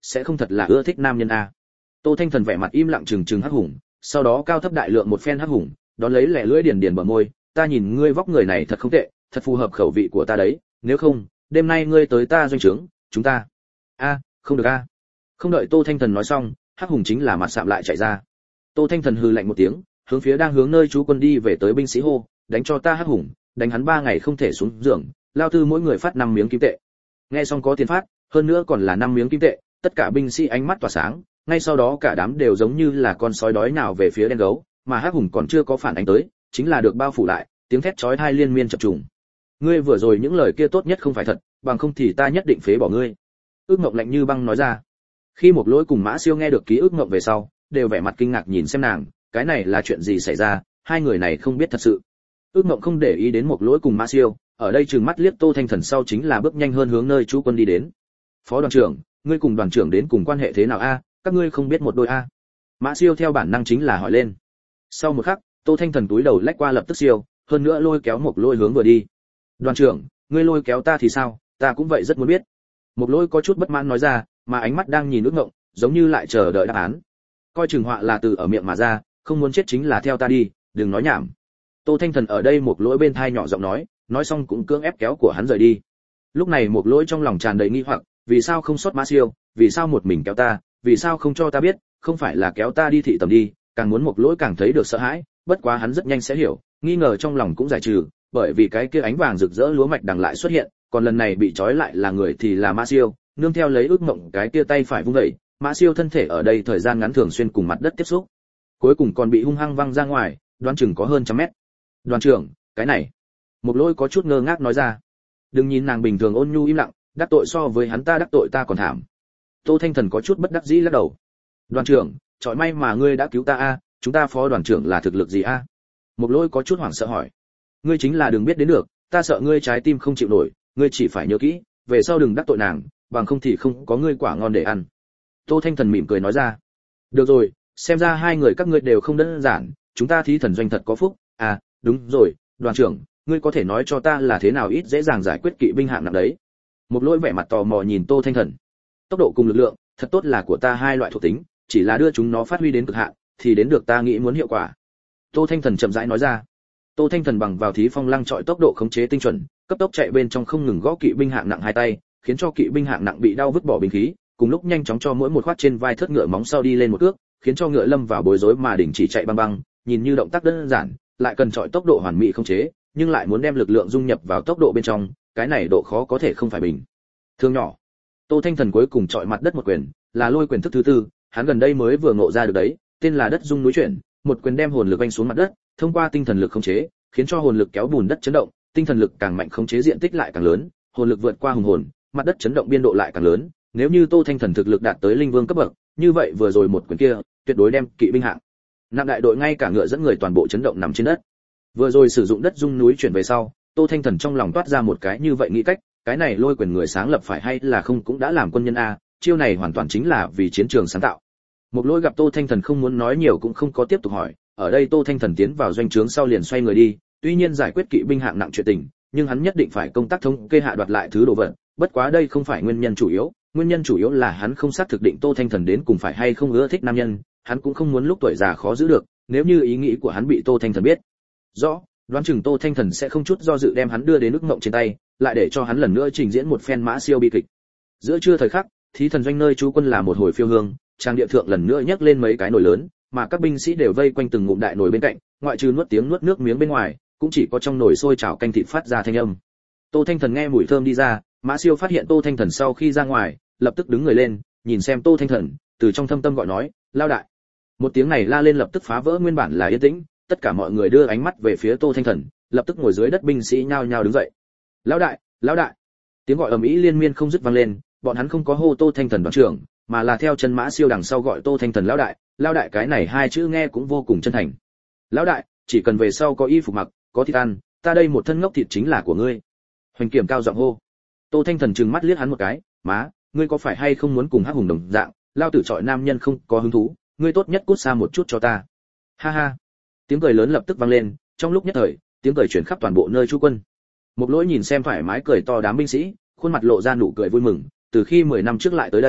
sẽ không thật là ưa thích nam nhân a. Tô Thanh Thần vẻ mặt im lặng trừng trừng Hắc Hùng, sau đó cao thấp đại lượng một phen Hắc Hùng, đón lấy lẻ lưỡi điền điền bờ môi, ta nhìn ngươi vóc người này thật không tệ, thật phù hợp khẩu vị của ta đấy, nếu không, đêm nay ngươi tới ta doanh trướng, chúng ta. Không được a. Không đợi Tô Thanh Thần nói xong, Hắc Hùng chính là mặt sạm lại chạy ra. Tô Thanh Thần hừ lạnh một tiếng, hướng phía đang hướng nơi trú quân đi về tới binh sĩ hô, đánh cho ta Hắc Hùng, đánh hắn 3 ngày không thể xuống giường, lao tư mỗi người phát 5 miếng kim tệ. Nghe xong có tiền phát, hơn nữa còn là 5 miếng kim tệ, tất cả binh sĩ ánh mắt tỏa sáng, ngay sau đó cả đám đều giống như là con sói đói nào về phía đen gấu, mà Hắc Hùng còn chưa có phản ánh tới, chính là được bao phủ lại, tiếng thét chói tai liên miên chập trùng. Ngươi vừa rồi những lời kia tốt nhất không phải thật, bằng không thì ta nhất định phế bỏ ngươi. Ước Ngộng lạnh như băng nói ra. Khi Một Lỗi cùng Mã Siêu nghe được ký ức Ngộng về sau, đều vẻ mặt kinh ngạc nhìn xem nàng, cái này là chuyện gì xảy ra, hai người này không biết thật sự. Ước Ngộng không để ý đến Một Lỗi cùng Mã Siêu, ở đây trừng mắt liếc Tô Thanh Thần sau chính là bước nhanh hơn hướng nơi chú quân đi đến. Phó đoàn trưởng, ngươi cùng đoàn trưởng đến cùng quan hệ thế nào a? Các ngươi không biết một đôi a? Mã Siêu theo bản năng chính là hỏi lên. Sau một khắc, Tô Thanh Thần túi đầu lách qua lập tức siêu, hơn nữa lôi kéo Một Lỗi hướng vừa đi. Đoàn trưởng, ngươi lôi kéo ta thì sao, ta cũng vậy rất muốn biết. Một Lỗi có chút bất mãn nói ra, mà ánh mắt đang nhìn Ước Ngộng, giống như lại chờ đợi đáp án. Coi chừng họa là từ ở miệng mà ra, không muốn chết chính là theo ta đi, đừng nói nhảm. Tô Thanh Thần ở đây Một Lỗi bên thai nhỏ giọng nói xong cũng cưỡng ép kéo của hắn rời đi. Lúc này Một Lỗi trong lòng tràn đầy nghi hoặc, vì sao không sót Mã Siêu, vì sao một mình kéo ta, vì sao không cho ta biết, không phải là kéo ta đi thị tầm đi, càng muốn Một Lỗi càng thấy được sợ hãi, bất quá hắn rất nhanh sẽ hiểu, nghi ngờ trong lòng cũng giải trừ, bởi vì cái kia ánh vàng rực rỡ lúa mạch đằng lại xuất hiện, còn lần này bị trói lại là người thì là Mã Siêu, nương theo lấy Ước Ngộng cái kia tay phải vung dậy, Mã Siêu thân thể ở đây thời gian ngắn thường xuyên cùng mặt đất tiếp xúc, cuối cùng còn bị hung hăng văng ra ngoài, đoán chừng có hơn trăm mét. Đoàn trưởng, cái này. Một Lỗi có chút ngơ ngác nói ra. Đừng nhìn nàng bình thường ôn nhu im lặng, đắc tội so với hắn ta đắc tội ta còn thảm. Tô Thanh Thần có chút bất đắc dĩ lắc đầu. Đoàn trưởng, chọi may mà ngươi đã cứu ta a, chúng ta phó đoàn trưởng là thực lực gì a? Một Lỗi có chút hoảng sợ hỏi. Ngươi chính là đừng biết đến được, ta sợ ngươi trái tim không chịu nổi, ngươi chỉ phải nhớ kỹ, về sau đừng đắc tội nàng, bằng không thì không có ngươi quả ngon để ăn. Tô Thanh Thần mỉm cười nói ra. Được rồi, xem ra hai người các ngươi đều không đơn giản, chúng ta Thí Thần doanh thật có phúc. À, đúng rồi, đoàn trưởng, ngươi có thể nói cho ta là thế nào ít dễ dàng giải quyết kỵ binh hạng nặng đấy? Một Lỗi vẻ mặt tò mò nhìn Tô Thanh Thần. Tốc độ cùng lực lượng, thật tốt là của ta hai loại thuộc tính, chỉ là đưa chúng nó phát huy đến cực hạn, thì đến được ta nghĩ muốn hiệu quả. Tô Thanh Thần chậm rãi nói ra. Tô Thanh Thần bằng vào Thí Phong Lăng trọi tốc độ khống chế tinh chuẩn, cấp tốc chạy bên trong không ngừng gõ kỵ binh hạng nặng hai tay, khiến cho kỵ binh hạng nặng bị đau vứt bỏ binh khí, cùng lúc nhanh chóng cho mỗi một khoát trên vai thớt ngựa móng sau đi lên một cước, khiến cho ngựa lâm vào bối rối mà đình chỉ chạy băng băng, nhìn như động tác đơn giản, lại cần trọi tốc độ hoàn mỹ khống chế, nhưng lại muốn đem lực lượng dung nhập vào tốc độ bên trong, cái này độ khó có thể không phải bình thường nhỏ. Tô Thanh Thần cuối cùng trọi mặt đất một quyền, là lôi quyền thức thứ tư, hắn gần đây mới vừa ngộ ra được đấy, tên là đất dung núi chuyển, một quyền đem hồn lực vanh xuống mặt đất, thông qua tinh thần lực khống chế, khiến cho hồn lực kéo bùn đất chấn động, tinh thần lực càng mạnh khống chế diện tích lại càng lớn, hồn lực vượt qua hùng hồn, mặt đất chấn động biên độ lại càng lớn. Nếu như Tô Thanh Thần thực lực đạt tới linh vương cấp bậc, như vậy vừa rồi một quyền kia, tuyệt đối đem kỵ binh hạng nặng đại đội ngay cả ngựa dẫn người toàn bộ chấn động nằm trên đất. Vừa rồi sử dụng đất dung núi chuyển về sau, Tô Thanh Thần trong lòng toát ra một cái như vậy nghĩ cách, cái này lôi quyền người sáng lập phải hay là không cũng đã làm quân nhân a, chiêu này hoàn toàn chính là vì chiến trường sáng tạo. Một Lỗi gặp Tô Thanh Thần không muốn nói nhiều cũng không có tiếp tục hỏi, ở đây Tô Thanh Thần tiến vào doanh trướng sau liền xoay người đi, tuy nhiên giải quyết kỵ binh hạng nặng chuyện tình, nhưng hắn nhất định phải công tác thống kê hạ đoạt lại thứ đồ vật, bất quá đây không phải nguyên nhân chủ yếu, nguyên nhân chủ yếu là hắn không xác thực định Tô Thanh Thần đến cùng phải hay không ưa thích nam nhân, hắn cũng không muốn lúc tuổi già khó giữ được, nếu như ý nghĩ của hắn bị Tô Thanh Thần biết rõ, đoán chừng Tô Thanh Thần sẽ không chút do dự đem hắn đưa đến Ước Ngộng trên tay, lại để cho hắn lần nữa trình diễn một phen Mã Siêu bi kịch. Giữa trưa thời khắc, Thí Thần doanh nơi trú quân là một hồi phiêu hương, trang địa thượng lần nữa nhấc lên mấy cái nồi lớn, mà các binh sĩ đều vây quanh từng ngụm đại nồi bên cạnh, ngoại trừ nuốt tiếng nuốt nước miếng bên ngoài, cũng chỉ có trong nồi sôi chảo canh thịt phát ra thanh âm. Tô Thanh Thần nghe mùi thơm đi ra, Mã Siêu phát hiện Tô Thanh Thần sau khi ra ngoài, lập tức đứng người lên, nhìn xem Tô Thanh Thần, từ trong thâm tâm gọi nói, lao đại. Một tiếng này la lên lập tức phá vỡ nguyên bản là yên tĩnh, tất cả mọi người đưa ánh mắt về phía Tô Thanh Thần, lập tức ngồi dưới đất binh sĩ nhao nhao đứng dậy. Lão đại, lão đại. Tiếng gọi ầm ĩ liên miên không dứt vang lên, bọn hắn không có hô Tô Thanh Thần đoàn trưởng, mà là theo chân Mã Siêu đằng sau gọi Tô Thanh Thần lão đại cái này hai chữ nghe cũng vô cùng chân thành. Lão đại, chỉ cần về sau có y phục mặc, có thịt ăn, ta đây một thân ngốc thịt chính là của ngươi. Hoành Kiểm cao giọng hô. Tô Thanh Thần trừng mắt liếc hắn một cái, má, ngươi có phải hay không muốn cùng Hắc Hùng đồng dạng, lao tử trọi nam nhân không có hứng thú, ngươi tốt nhất cút xa một chút cho ta. Ha ha. Tiếng cười lớn lập tức vang lên, trong lúc nhất thời, tiếng cười truyền khắp toàn bộ nơi trú quân. Một Lỗi nhìn xem thoải mái cười to đám binh sĩ, khuôn mặt lộ ra nụ cười vui mừng, từ khi 10 năm trước lại tới đây,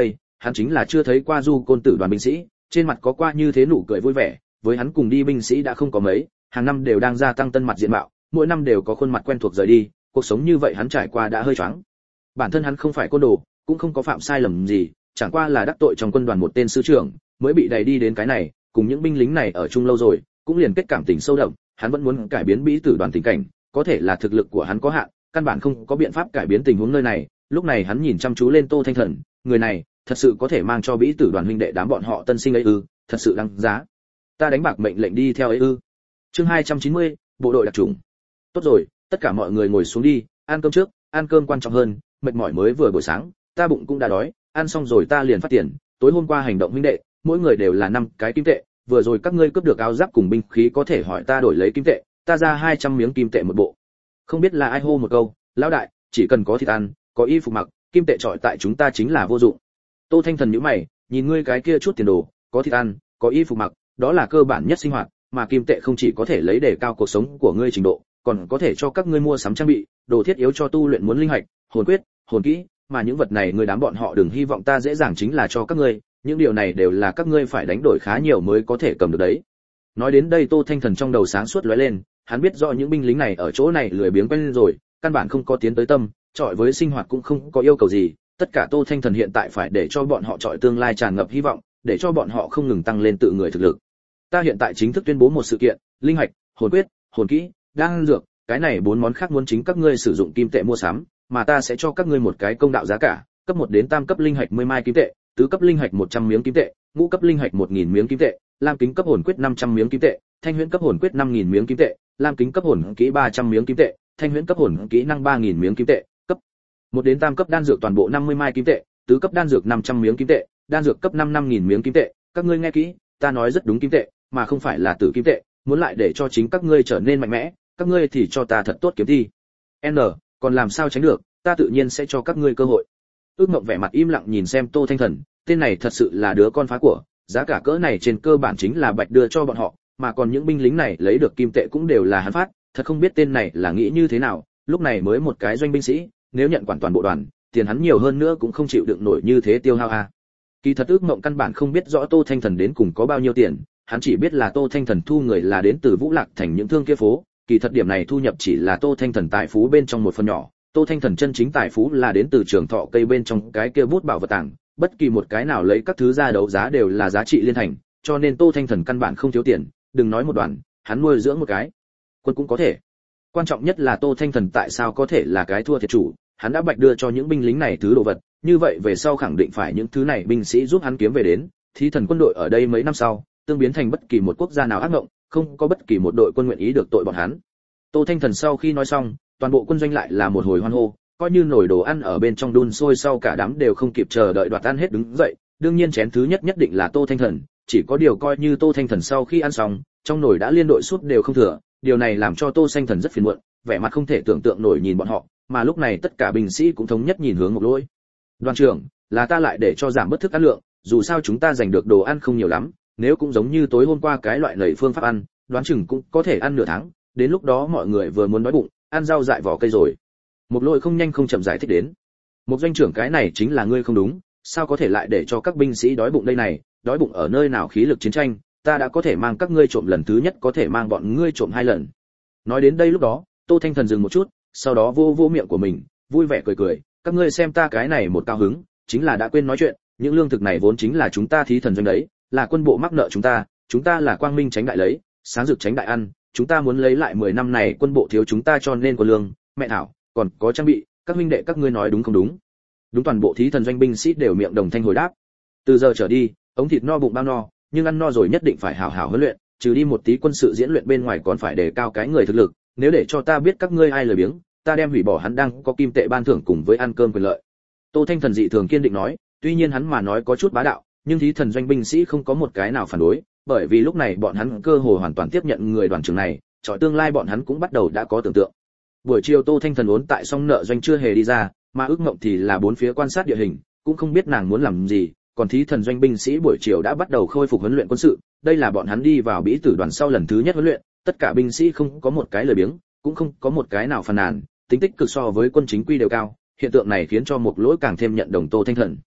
hắn chính là chưa thấy qua Du Côn Tử đoàn binh sĩ, trên mặt có qua như thế nụ cười vui vẻ, với hắn cùng đi binh sĩ đã không có mấy, hàng năm đều đang gia tăng tân mặt diện mạo, mỗi năm đều có khuôn mặt quen thuộc rời đi, cuộc sống như vậy hắn trải qua đã hơi choáng. Bản thân hắn không phải côn đồ, cũng không có phạm sai lầm gì, chẳng qua là đắc tội trong quân đoàn một tên sư trưởng, mới bị đẩy đi đến cái này, cùng những binh lính này ở chung lâu rồi, cũng liền kết cảm tình sâu đậm, hắn vẫn muốn cải biến Bĩ Tử đoàn tình cảnh, có thể là thực lực của hắn có hạn, căn bản không có biện pháp cải biến tình huống nơi này. Lúc này hắn nhìn chăm chú lên Tô Thanh Thần, người này thật sự có thể mang cho Bĩ Tử đoàn huynh đệ đám bọn họ tân sinh ấy ư? Thật sự đáng giá. Ta đánh bạc mệnh lệnh đi theo ấy ư? Chương 290, bộ đội đặc chủng. Tốt rồi, tất cả mọi người ngồi xuống đi, ăn cơm trước, ăn cơm quan trọng hơn, mệt mỏi mới vừa buổi sáng, ta bụng cũng đã đói, ăn xong rồi ta liền phát tiền, tối hôm qua hành động huynh đệ, mỗi người đều là 5 cái kim tệ, vừa rồi các ngươi cướp được áo giáp cùng binh khí có thể hỏi ta đổi lấy kim tệ, ta ra 200 miếng kim tệ một bộ. Không biết là ai hô một câu, lão đại, chỉ cần có thịt ăn, có y phục mặc, kim tệ trọi tại chúng ta chính là vô dụng. Tô Thanh Thần nhíu mày, nhìn ngươi cái kia chút tiền đồ, có thịt ăn, có y phục mặc, đó là cơ bản nhất sinh hoạt, mà kim tệ không chỉ có thể lấy để cao cuộc sống của ngươi trình độ, còn có thể cho các ngươi mua sắm trang bị, đồ thiết yếu cho tu luyện muốn linh hạch, hồn quyết, hồn kỹ, mà những vật này ngươi đám bọn họ đừng hy vọng ta dễ dàng chính là cho các ngươi, những điều này đều là các ngươi phải đánh đổi khá nhiều mới có thể cầm được đấy. Nói đến đây Tô Thanh Thần trong đầu sáng suốt lóe lên, hắn biết rõ những binh lính này ở chỗ này lười biếng quen rồi, căn bản không có tiến tới tâm, chọi với sinh hoạt cũng không có yêu cầu gì, tất cả Tô Thanh Thần hiện tại phải để cho bọn họ chọi tương lai tràn ngập hy vọng, để cho bọn họ không ngừng tăng lên tự người thực lực. Ta hiện tại chính thức tuyên bố một sự kiện, linh hạch, hồn quyết, hồn kỹ, đan dược, cái này 4 món khác muốn chính các ngươi sử dụng kim tệ mua sắm, mà ta sẽ cho các ngươi một cái công đạo giá cả, cấp 1 đến tam cấp linh hạch 10 mai kim tệ, tứ cấp linh hạch 100 miếng kim tệ, ngũ cấp linh hạch 1000 miếng kim tệ, lam kính cấp hồn quyết 500 miếng kim tệ, thanh huyễn cấp hồn quyết 5000 miếng kim tệ, lam kính cấp hồn kỹ 300 miếng kim tệ, thanh huyễn cấp hồn kỹ năng 3000 miếng kim tệ, cấp 1 đến tam cấp đan dược toàn bộ 50 mai kim tệ, tứ cấp đan dược 500 miếng kim tệ, đan dược cấp 5000 miếng kim tệ, các ngươi nghe kỹ, ta nói rất đúng kim tệ, mà không phải là tử kim tệ, muốn lại để cho chính các ngươi trở nên mạnh mẽ, các ngươi thì cho ta thật tốt kiếm thi. N, còn làm sao tránh được, ta tự nhiên sẽ cho các ngươi cơ hội. Ước Mộng vẻ mặt im lặng nhìn xem Tô Thanh Thần, tên này thật sự là đứa con phá của, giá cả cỡ này trên cơ bản chính là bạch đưa cho bọn họ, mà còn những binh lính này lấy được kim tệ cũng đều là hắn phát, thật không biết tên này là nghĩ như thế nào, lúc này mới một cái doanh binh sĩ, nếu nhận quản toàn bộ đoàn, tiền hắn nhiều hơn nữa cũng không chịu đựng nổi như thế tiêu hao a. Kỳ thật Ước Mộng căn bản không biết rõ Tô Thanh Thần đến cùng có bao nhiêu tiền, hắn chỉ biết là Tô Thanh Thần thu người là đến từ Vũ Lạc thành những thương kia phố, kỳ thật điểm này thu nhập chỉ là Tô Thanh Thần tài phú bên trong một phần nhỏ, Tô Thanh Thần chân chính tài phú là đến từ Trường Thọ cây bên trong cái kia bút bảo vật tàng, bất kỳ một cái nào lấy các thứ ra đấu giá đều là giá trị liên thành, cho nên Tô Thanh Thần căn bản không thiếu tiền, đừng nói một đoàn, hắn nuôi dưỡng một cái quân cũng có thể. Quan trọng nhất là Tô Thanh Thần tại sao có thể là cái thua thiệt chủ, hắn đã bạch đưa cho những binh lính này thứ đồ vật, như vậy về sau khẳng định phải những thứ này binh sĩ giúp hắn kiếm về đến, Thí Thần quân đội ở đây mấy năm sau, tương biến thành bất kỳ một quốc gia nào ác ngộng, không có bất kỳ một đội quân nguyện ý được tội bọn hắn. Tô Thanh Thần sau khi nói xong, toàn bộ quân doanh lại là một hồi hoan hô, coi như nồi đồ ăn ở bên trong đun sôi sau cả đám đều không kịp chờ đợi đoạt ăn hết đứng dậy, đương nhiên chén thứ nhất nhất định là Tô Thanh Thần, chỉ có điều coi như Tô Thanh Thần sau khi ăn xong, trong nồi đã liên đội suốt đều không thừa, điều này làm cho Tô Thanh Thần rất phiền muộn, vẻ mặt không thể tưởng tượng nổi nhìn bọn họ, mà lúc này tất cả binh sĩ cũng thống nhất nhìn hướng Mộc Lỗi. Đoàn trưởng, là ta lại để cho giảm bớt thức ăn lượng, dù sao chúng ta giành được đồ ăn không nhiều lắm, nếu cũng giống như tối hôm qua cái loại lầy phương pháp ăn, đoán chừng cũng có thể ăn nửa tháng, đến lúc đó mọi người vừa muốn đói bụng, ăn rau dại vỏ cây rồi. Mộc Lỗi không nhanh không chậm giải thích đến. Một doanh trưởng cái này chính là ngươi không đúng, sao có thể lại để cho các binh sĩ đói bụng đây này, đói bụng ở nơi nào khí lực chiến tranh, ta đã có thể mang các ngươi trộm lần thứ nhất có thể mang bọn ngươi trộm 2 lần. Nói đến đây lúc đó, Tô Thanh Thần dừng một chút, sau đó vô miệng của mình, vui vẻ cười, các ngươi xem ta cái này một cao hứng, chính là đã quên nói chuyện, những lương thực này vốn chính là chúng ta Thí Thần doanh đấy, là quân bộ mắc nợ chúng ta là quang minh tránh đại lấy, sáng rực tránh đại ăn, chúng ta muốn lấy lại 10 năm này quân bộ thiếu chúng ta cho nên có lương, mẹ thảo, còn có trang bị, các huynh đệ các ngươi nói đúng không đúng? Đúng, toàn bộ Thí Thần doanh binh sĩ đều miệng đồng thanh hồi đáp. Từ giờ trở đi, ống thịt no bụng bao no, nhưng ăn no rồi nhất định phải hảo hảo huấn luyện, trừ đi một tí quân sự diễn luyện bên ngoài còn phải đề cao cái người thực lực, nếu để cho ta biết các ngươi ai lười biếng, ta đem hủy bỏ hắn đang có kim tệ ban thưởng cùng với ăn cơm quyền lợi. Tô Thanh Thần dị thường kiên định nói, tuy nhiên hắn mà nói có chút bá đạo, nhưng Thí Thần doanh binh sĩ không có một cái nào phản đối, bởi vì lúc này bọn hắn cơ hồ hoàn toàn tiếp nhận người đoàn trưởng này, chọi tương lai bọn hắn cũng bắt đầu đã có tưởng tượng. Buổi chiều Tô Thanh Thần ốn tại xong nợ doanh chưa hề đi ra, mà Ước Mộng thì là bốn phía quan sát địa hình, cũng không biết nàng muốn làm gì, còn Thí Thần doanh binh sĩ buổi chiều đã bắt đầu khôi phục huấn luyện quân sự, đây là bọn hắn đi vào Bĩ Tử đoàn sau lần thứ nhất huấn luyện, tất cả binh sĩ không có một cái lười biếng, cũng không có một cái nào phàn nàn, tính tích cực so với quân chính quy đều cao, hiện tượng này khiến cho Mộc Lỗi càng thêm nhận đồng Tô Thanh Thần.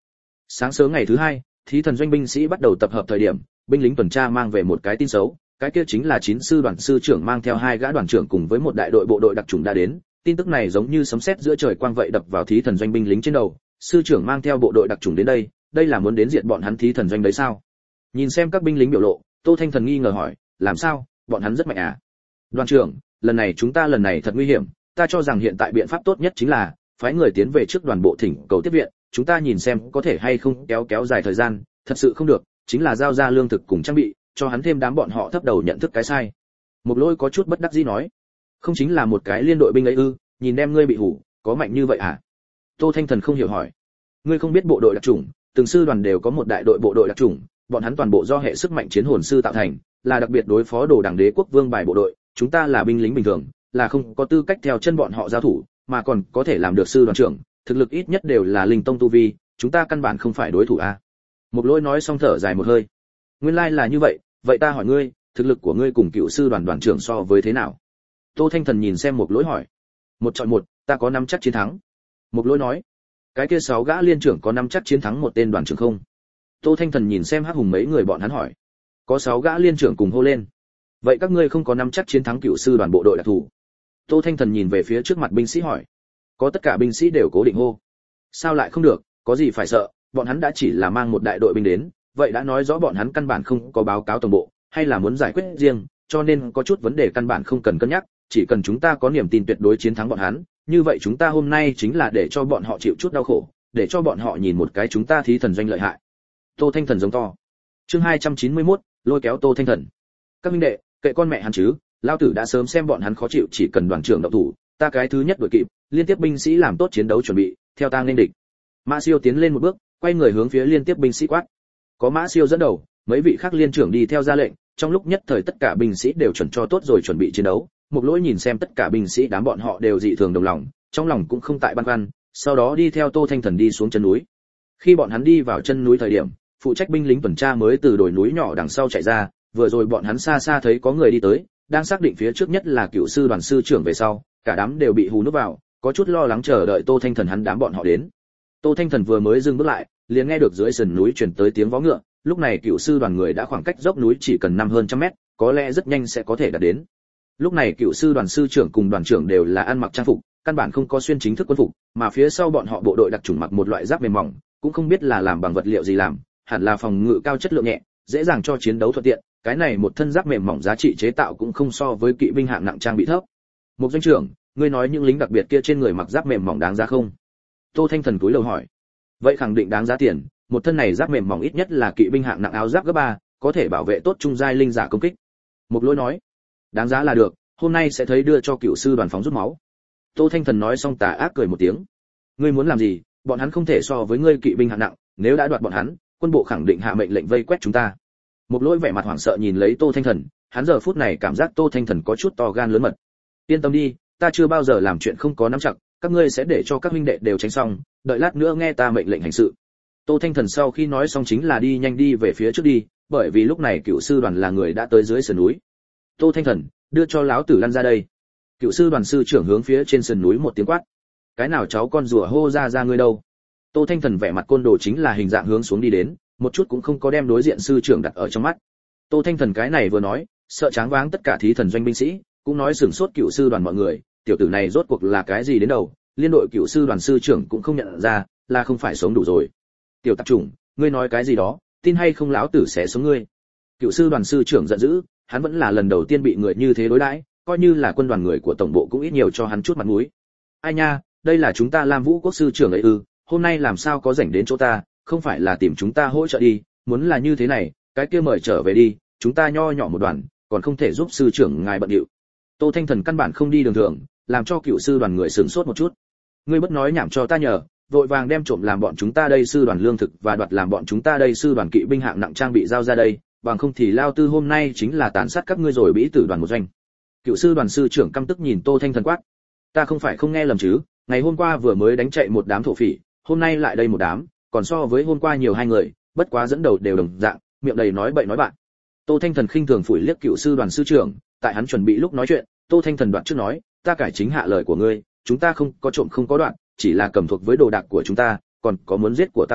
Sáng sớm ngày thứ hai, thí thần doanh binh sĩ bắt đầu tập hợp thời điểm, binh lính tuần tra mang về một cái tin xấu, cái kia chính là 9 sư đoàn sư trưởng mang theo 2 gã đoàn trưởng cùng với một đại đội bộ đội đặc chủng đã đến. Tin tức này giống như sấm sét giữa trời quang vậy đập vào thí thần doanh binh lính trên đầu, sư trưởng mang theo bộ đội đặc chủng đến đây, đây là muốn đến diệt bọn hắn thí thần doanh đấy sao? Nhìn xem các binh lính biểu lộ, Tô Thanh Thần nghi ngờ hỏi, làm sao, bọn hắn rất mạnh à? Đoàn trưởng, lần này thật nguy hiểm, ta cho rằng hiện tại biện pháp tốt nhất chính là phái người tiến về trước đoàn bộ thỉnh cầu tiếp viện, chúng ta nhìn xem có thể hay không kéo dài thời gian, thật sự không được, chính là giao ra lương thực cùng trang bị, cho hắn thêm đám bọn họ thấp đầu nhận thức cái sai. Một Lôi có chút bất đắc dĩ nói, không chính là một cái liên đội binh ấy ư, nhìn đem ngươi bị hủ, có mạnh như vậy à? Tô Thanh Thần không hiểu hỏi, ngươi không biết bộ đội đặc chủng, từng sư đoàn đều có một đại đội bộ đội đặc chủng, bọn hắn toàn bộ do hệ sức mạnh chiến hồn sư tạo thành, là đặc biệt đối phó đồ đảng đế quốc vương bài bộ đội, chúng ta là binh lính bình thường, là không có tư cách theo chân bọn họ giao thủ, mà còn có thể làm được sư đoàn trưởng, thực lực ít nhất đều là linh tông tu vi, chúng ta căn bản không phải đối thủ a. Một Lôi nói xong thở dài một hơi. Nguyên lai là như vậy, vậy ta hỏi ngươi, thực lực của ngươi cùng cựu sư đoàn đoàn trưởng so với thế nào? Tô Thanh Thần nhìn xem Một Lôi hỏi. 1 chọi 1, ta có nắm chắc chiến thắng. Một Lôi nói. Cái kia 6 gã liên trưởng có nắm chắc chiến thắng một tên đoàn trưởng không? Tô Thanh Thần nhìn xem Hắc Hùng mấy người bọn hắn hỏi. Có 6 gã liên trưởng cùng hô lên. Vậy các ngươi không có nắm chắc chiến thắng cựu sư đoàn bộ đội đặc thù? Tô Thanh Thần nhìn về phía trước mặt binh sĩ hỏi. Có tất cả binh sĩ đều cố định hô. Sao lại không được, có gì phải sợ, bọn hắn đã chỉ là mang một đại đội binh đến, vậy đã nói rõ bọn hắn căn bản không có báo cáo tổng bộ, hay là muốn giải quyết riêng, cho nên có chút vấn đề căn bản không cần cân nhắc, chỉ cần chúng ta có niềm tin tuyệt đối chiến thắng bọn hắn, như vậy chúng ta hôm nay chính là để cho bọn họ chịu chút đau khổ, để cho bọn họ nhìn một cái chúng ta thí thần doanh lợi hại. Tô Thanh Thần giống to. Chương 291, lôi kéo Tô Thanh Thần. Các huynh đệ, kệ con mẹ hắn chứ, lão tử đã sớm xem bọn hắn khó chịu, chỉ cần đoàn trưởng động thủ, ta cái thứ nhất đuổi kịp, liên tiếp binh sĩ làm tốt chiến đấu chuẩn bị, theo ta nên địch. Mã Siêu tiến lên một bước, quay người hướng phía liên tiếp binh sĩ quát. Có Mã Siêu dẫn đầu, mấy vị khác liên trưởng đi theo ra lệnh, trong lúc nhất thời tất cả binh sĩ đều chuẩn cho tốt rồi chuẩn bị chiến đấu. Một Lỗi nhìn xem tất cả binh sĩ đám bọn họ đều dị thường đồng lòng, trong lòng cũng không tại băn khoăn, sau đó đi theo Tô Thanh Thần đi xuống chân núi. Khi bọn hắn đi vào chân núi thời điểm, phụ trách binh lính tuần tra mới từ đồi núi nhỏ đằng sau chạy ra, vừa rồi bọn hắn xa xa thấy có người đi tới, đang xác định phía trước nhất là cựu sư đoàn sư trưởng về sau, cả đám đều bị hù núp vào, có chút lo lắng chờ đợi Tô Thanh Thần hắn đám bọn họ đến. Tô Thanh Thần vừa mới dừng bước lại, liền nghe được dưới sườn núi truyền tới tiếng vó ngựa, lúc này cựu sư đoàn người đã khoảng cách dốc núi chỉ cần năm hơn trăm mét, có lẽ rất nhanh sẽ có thể đạt đến. Lúc này cựu sư đoàn sư trưởng cùng đoàn trưởng đều là ăn mặc trang phục, căn bản không có xuyên chính thức quân phục, mà phía sau bọn họ bộ đội đặc chủng mặc một loại giáp mềm mỏng, cũng không biết là làm bằng vật liệu gì làm, hẳn là phòng ngự cao chất lượng nhẹ, dễ dàng cho chiến đấu thuận tiện, cái này một thân giáp mềm mỏng giá trị chế tạo cũng không so với kỵ binh hạng nặng trang bị thấp. Một doanh trưởng, ngươi nói những lính đặc biệt kia trên người mặc giáp mềm mỏng đáng giá không? Tô Thanh Thần cúi đầu hỏi. Vậy khẳng định đáng giá tiền, một thân này giáp mềm mỏng ít nhất là kỵ binh hạng nặng áo giáp cấp 3, có thể bảo vệ tốt trung giai linh giả công kích. Một Lỗi nói. Đáng giá là được, hôm nay sẽ thấy đưa cho cựu sư đoàn phóng rút máu. Tô Thanh Thần nói xong tà ác cười một tiếng. Ngươi muốn làm gì, bọn hắn không thể so với ngươi kỵ binh hạng nặng, nếu đã đoạt bọn hắn, quân bộ khẳng định hạ mệnh lệnh vây quét chúng ta. Một Lỗi vẻ mặt hoảng sợ nhìn lấy Tô Thanh Thần, hắn giờ phút này cảm giác Tô Thanh Thần có chút to gan lớn mật. Yên tâm đi, ta chưa bao giờ làm chuyện không có nắm chặt, các ngươi sẽ để cho các huynh đệ đều tránh xong, đợi lát nữa nghe ta mệnh lệnh hành sự. Tô Thanh Thần sau khi nói xong chính là đi nhanh đi về phía trước đi, bởi vì lúc này cựu sư đoàn là người đã tới dưới sườn núi. Tô Thanh Thần, đưa cho lão tử lăn ra đây. Cựu sư đoàn sư trưởng hướng phía trên sườn núi một tiếng quát. Cái nào cháu con rùa hô ra ngươi đâu? Tô Thanh Thần vẻ mặt côn đồ chính là hình dạng hướng xuống đi đến, một chút cũng không có đem đối diện sư trưởng đặt ở trong mắt. Tô Thanh Thần cái này vừa nói, sợ tráng váng tất cả thí thần doanh binh sĩ, cũng nói sửng sốt cựu sư đoàn mọi người, tiểu tử này rốt cuộc là cái gì đến đầu, liên đội cựu sư đoàn sư trưởng cũng không nhận ra, là không phải sống đủ rồi. Tiểu tạp chủng, ngươi nói cái gì đó, tin hay không lão tử sẽ sống ngươi. Cựu sư đoàn sư trưởng giận dữ, hắn vẫn là lần đầu tiên bị người như thế đối đãi, coi như là quân đoàn người của tổng bộ cũng ít nhiều cho hắn chút mặt mũi. Ai nha, đây là chúng ta Lam Vũ quốc sư trưởng ấy ư, hôm nay làm sao có rảnh đến chỗ ta, không phải là tìm chúng ta hỗ trợ đi, muốn là như thế này, cái kia mời trở về đi, chúng ta nho nhỏ một đoàn, còn không thể giúp sư trưởng ngài bận điệu. Tô Thanh Thần căn bản không đi đường thường, làm cho cựu sư đoàn người sửng sốt một chút. Ngươi bất nói nhảm cho ta nhờ, vội vàng đem trộm làm bọn chúng ta đây sư đoàn lương thực và đoạt làm bọn chúng ta đây sư đoàn kỵ binh hạng nặng trang bị giao ra đây, bằng không thì lao tư hôm nay chính là tàn sát các ngươi rồi bĩ tử đoàn một doanh. Cựu sư đoàn sư trưởng căm tức nhìn Tô Thanh Thần quát. Ta không phải không nghe lầm chứ, ngày hôm qua vừa mới đánh chạy một đám thổ phỉ, hôm nay lại đây một đám, còn so với hôm qua nhiều hai người, bất quá dẫn đầu đều đồng dạng, miệng đầy nói bậy nói bạn. Tô Thanh Thần khinh thường phủi liếc cựu sư đoàn sư trưởng, tại hắn chuẩn bị lúc nói chuyện, Tô Thanh Thần đoạn trước nói, ta cải chính hạ lời của ngươi, chúng ta không có trộm không có đoạn, chỉ là cầm thuộc với đồ đạc của chúng ta, còn có muốn giết của ta binh,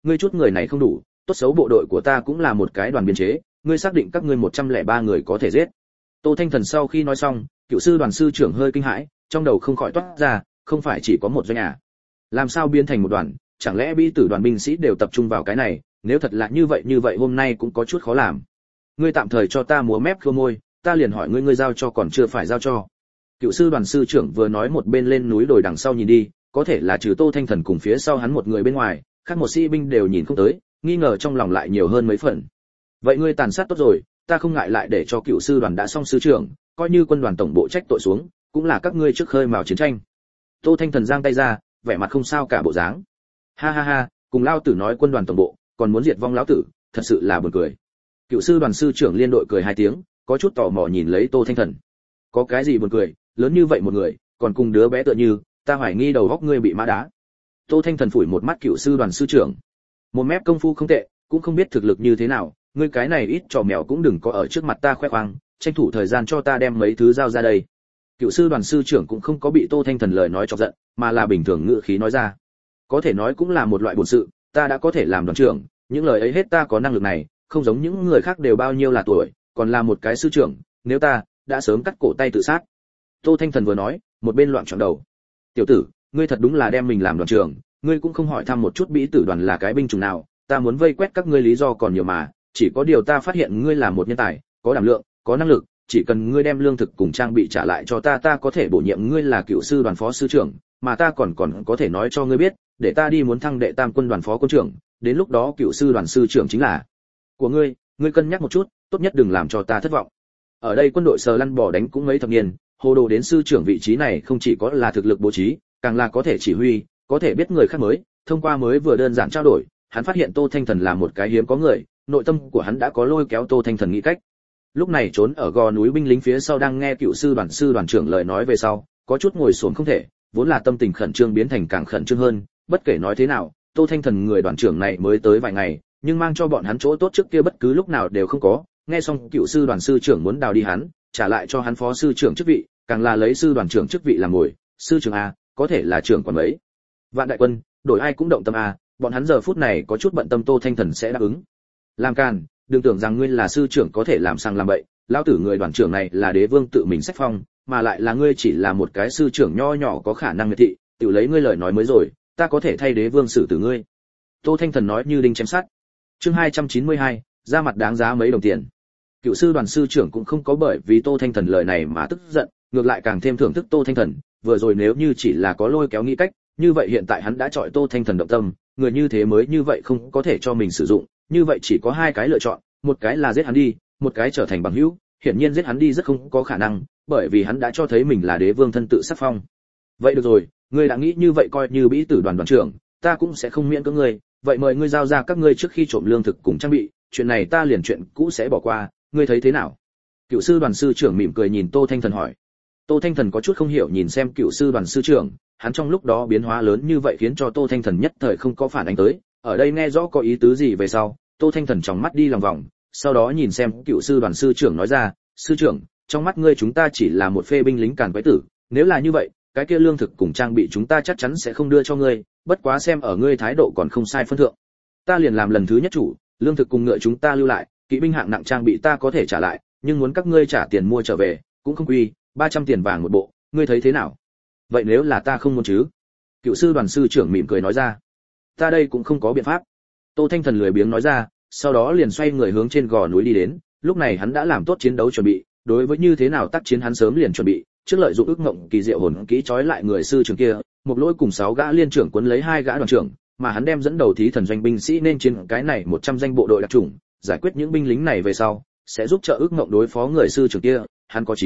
ngươi chút người này không đủ, tốt xấu bộ đội của ta cũng là một cái đoàn biên chế, ngươi xác định các ngươi 103 người có thể giết. Tô Thanh Thần sau khi nói xong, cựu sư đoàn sư trưởng hơi kinh hãi, trong đầu không khỏi toát ra, không phải chỉ có một doanh à? Làm sao biến thành một đoàn, chẳng lẽ bí tử đoàn binh sĩ đều tập trung vào cái này, nếu thật là như vậy hôm nay cũng có chút khó làm. Ngươi tạm thời cho ta múa mép khua môi, ta liền hỏi ngươi giao cho còn chưa phải giao cho. Cựu sư đoàn sư trưởng vừa nói một bên lên núi đồi đằng sau nhìn đi, có thể là trừ Tô Thanh Thần cùng phía sau hắn một người bên ngoài, khác một sĩ binh đều nhìn không tới, nghi ngờ trong lòng lại nhiều hơn mấy phần. Vậy ngươi tàn sát tốt rồi, ta không ngại lại để cho cựu sư đoàn đã xong sư trưởng, coi như quân đoàn tổng bộ trách tội xuống, cũng là các ngươi trước khơi mào chiến tranh. Tô Thanh Thần giang tay ra, vẻ mặt không sao cả bộ dáng. Ha ha ha, cùng lao tử nói quân đoàn tổng bộ, còn muốn diệt vong lão tử, thật sự là buồn cười. Cựu sư đoàn sư trưởng liên đội cười hai tiếng, có chút tò mò nhìn lấy Tô Thanh Thần. Có cái gì buồn cười, lớn như vậy một người, còn cùng đứa bé tựa như, ta hoài nghi đầu óc ngươi bị mã đá. Tô Thanh Thần phủi một mắt cựu sư đoàn sư trưởng. Một mép công phu không tệ, cũng không biết thực lực như thế nào, ngươi cái này ít trò mèo cũng đừng có ở trước mặt ta khoe khoang, tranh thủ thời gian cho ta đem mấy thứ giao ra đây. Cựu sư đoàn sư trưởng cũng không có bị Tô Thanh Thần lời nói chọc giận, mà là bình thường ngữ khí nói ra. Có thể nói cũng là một loại bổn sự, ta đã có thể làm đoàn trưởng, những lời ấy hết ta có năng lực này, không giống những người khác đều bao nhiêu là tuổi, còn là một cái sư trưởng, nếu ta đã sớm cắt cổ tay tự sát. Tô Thanh Thần vừa nói, một bên loạn choạng đầu. Tiểu tử, ngươi thật đúng là đem mình làm đoàn trưởng, ngươi cũng không hỏi thăm một chút bĩ tử đoàn là cái binh chủng nào, ta muốn vây quét các ngươi lý do còn nhiều mà, chỉ có điều ta phát hiện ngươi là một nhân tài, có đảm lượng, có năng lực, chỉ cần ngươi đem lương thực cùng trang bị trả lại cho ta, ta có thể bổ nhiệm ngươi là cựu sư đoàn phó sư trưởng, mà ta còn có thể nói cho ngươi biết, để ta đi muốn thăng đệ tam quân đoàn phó quân trưởng, đến lúc đó cựu sư đoàn sư trưởng chính là của ngươi, ngươi cân nhắc một chút, tốt nhất đừng làm cho ta thất vọng. Ở đây quân đội sờ lăn bò đánh cũng mấy thập niên, hồ đồ đến sư trưởng vị trí này không chỉ có là thực lực bố trí, càng là có thể chỉ huy, có thể biết người khác mới, thông qua mới vừa đơn giản trao đổi, hắn phát hiện Tô Thanh Thần là một cái hiếm có người, nội tâm của hắn đã có lôi kéo Tô Thanh Thần nghĩ cách. Lúc này trốn ở gò núi binh lính phía sau đang nghe cựu sư đoàn trưởng lời nói về sau, có chút ngồi xổm không thể, vốn là tâm tình khẩn trương biến thành càng khẩn trương hơn, bất kể nói thế nào, Tô Thanh Thần người đoàn trưởng này mới tới vài ngày, nhưng mang cho bọn hắn chỗ tốt trước kia bất cứ lúc nào đều không có, nghe xong cựu sư đoàn sư trưởng muốn đào đi hắn, trả lại cho hắn phó sư trưởng chức vị, càng là lấy sư đoàn trưởng chức vị làm ngồi, sư trưởng a, có thể là trưởng quản mấy vạn đại quân, đổi ai cũng động tâm a, bọn hắn giờ phút này có chút bận tâm Tô Thanh Thần sẽ đáp ứng. Làm càn, đừng tưởng rằng ngươi là sư trưởng có thể làm sang làm bậy, lão tử người đoàn trưởng này là đế vương tự mình sách phong, mà lại là ngươi chỉ là một cái sư trưởng nho nhỏ có khả năng miệt thị, tự lấy ngươi lời nói mới rồi, ta có thể thay đế vương xử tử ngươi. Tô Thanh Thần nói như đinh chém sắt. Chương 292, ra mặt đáng giá mấy đồng tiền. Cựu sư đoàn sư trưởng cũng không có bởi vì Tô Thanh Thần lời này mà tức giận, ngược lại càng thêm thưởng thức Tô Thanh Thần, vừa rồi nếu như chỉ là có lôi kéo nghĩ cách, như vậy hiện tại hắn đã chọi Tô Thanh Thần động tâm, người như thế mới như vậy không có thể cho mình sử dụng, như vậy chỉ có hai cái lựa chọn, một cái là giết hắn đi, một cái trở thành bằng hữu, hiển nhiên giết hắn đi rất không có khả năng, bởi vì hắn đã cho thấy mình là đế vương thân tự sắc phong. Vậy được rồi, ngươi đã nghĩ như vậy coi như bĩ tử đoàn đoàn trưởng, ta cũng sẽ không miễn cưỡng ngươi, vậy mời ngươi giao ra các ngươi trước khi trộm lương thực cùng trang bị, chuyện này ta liền chuyện cũ sẽ bỏ qua, ngươi thấy thế nào? Cựu sư đoàn sư trưởng mỉm cười nhìn Tô Thanh Thần hỏi. Tô Thanh Thần có chút không hiểu nhìn xem cựu sư đoàn sư trưởng, hắn trong lúc đó biến hóa lớn như vậy khiến cho Tô Thanh Thần nhất thời không có phản ánh tới, ở đây nghe rõ có ý tứ gì về sau, Tô Thanh Thần trong mắt đi lòng vòng, sau đó nhìn xem cựu sư đoàn sư trưởng nói ra, sư trưởng, trong mắt ngươi chúng ta chỉ là một phê binh lính càn quái tử, nếu là như vậy, cái kia lương thực cùng trang bị chúng ta chắc chắn sẽ không đưa cho ngươi, bất quá xem ở ngươi thái độ còn không sai phân thượng, ta liền làm lần thứ nhất chủ, lương thực cùng ngựa chúng ta lưu lại, kỵ binh hạng nặng trang bị ta có thể trả lại, nhưng muốn các ngươi trả tiền mua trở về, cũng không quy, 300 tiền vàng một bộ, ngươi thấy thế nào? Vậy nếu là ta không muốn chứ? Cựu sư đoàn sư trưởng mỉm cười nói ra. Ta đây cũng không có biện pháp. Tô Thanh Thần lười biếng nói ra, sau đó liền xoay người hướng trên gò núi đi đến, lúc này hắn đã làm tốt chiến đấu chuẩn bị, đối với như thế nào tác chiến hắn sớm liền chuẩn bị, trước lợi dụng ức ngộng kỳ diệu hồn kỹ trói lại người sư trưởng kia, một lỗi cùng 6 gã liên trưởng cuốn lấy 2 gã đoàn trưởng, mà hắn đem dẫn đầu thí thần doanh binh sĩ nên chiến cái này 100 danh bộ đội đặc chủng, giải quyết những binh lính này về sau, sẽ giúp trợ ức ngộng đối phó người sư trưởng kia, hắn có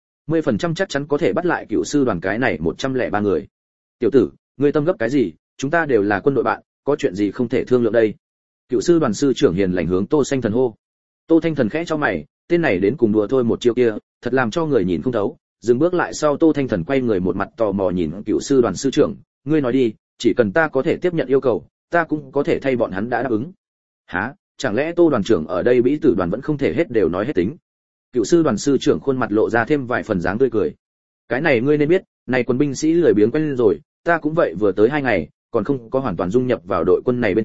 90% chắc chắn có thể bắt lại cựu sư đoàn cái này 103 người. Tiểu tử, ngươi tâm gấp cái gì, chúng ta đều là quân đội bạn, có chuyện gì không thể thương lượng đây? Cựu sư đoàn sư trưởng hiền lành hướng Tô Xanh Thần hô. Tô Thanh Thần khẽ cho mày, tên này đến cùng đùa thôi một chiêu kia, thật làm cho người nhìn không thấu. Dừng bước lại sau Tô Thanh Thần quay người một mặt tò mò nhìn cựu sư đoàn sư trưởng, ngươi nói đi, chỉ cần ta có thể tiếp nhận yêu cầu, ta cũng có thể thay bọn hắn đã đáp ứng. Hả? Chẳng lẽ Tô đoàn trưởng ở đây bĩ tử đoàn vẫn không thể hết đều nói hết tính? Cựu sư đoàn sư trưởng khuôn mặt lộ ra thêm vài phần dáng tươi cười. Cái này ngươi nên biết, này quân binh sĩ lười biếng quen rồi, ta cũng vậy vừa tới 2 ngày, còn không có hoàn toàn dung nhập vào đội quân này bên trong,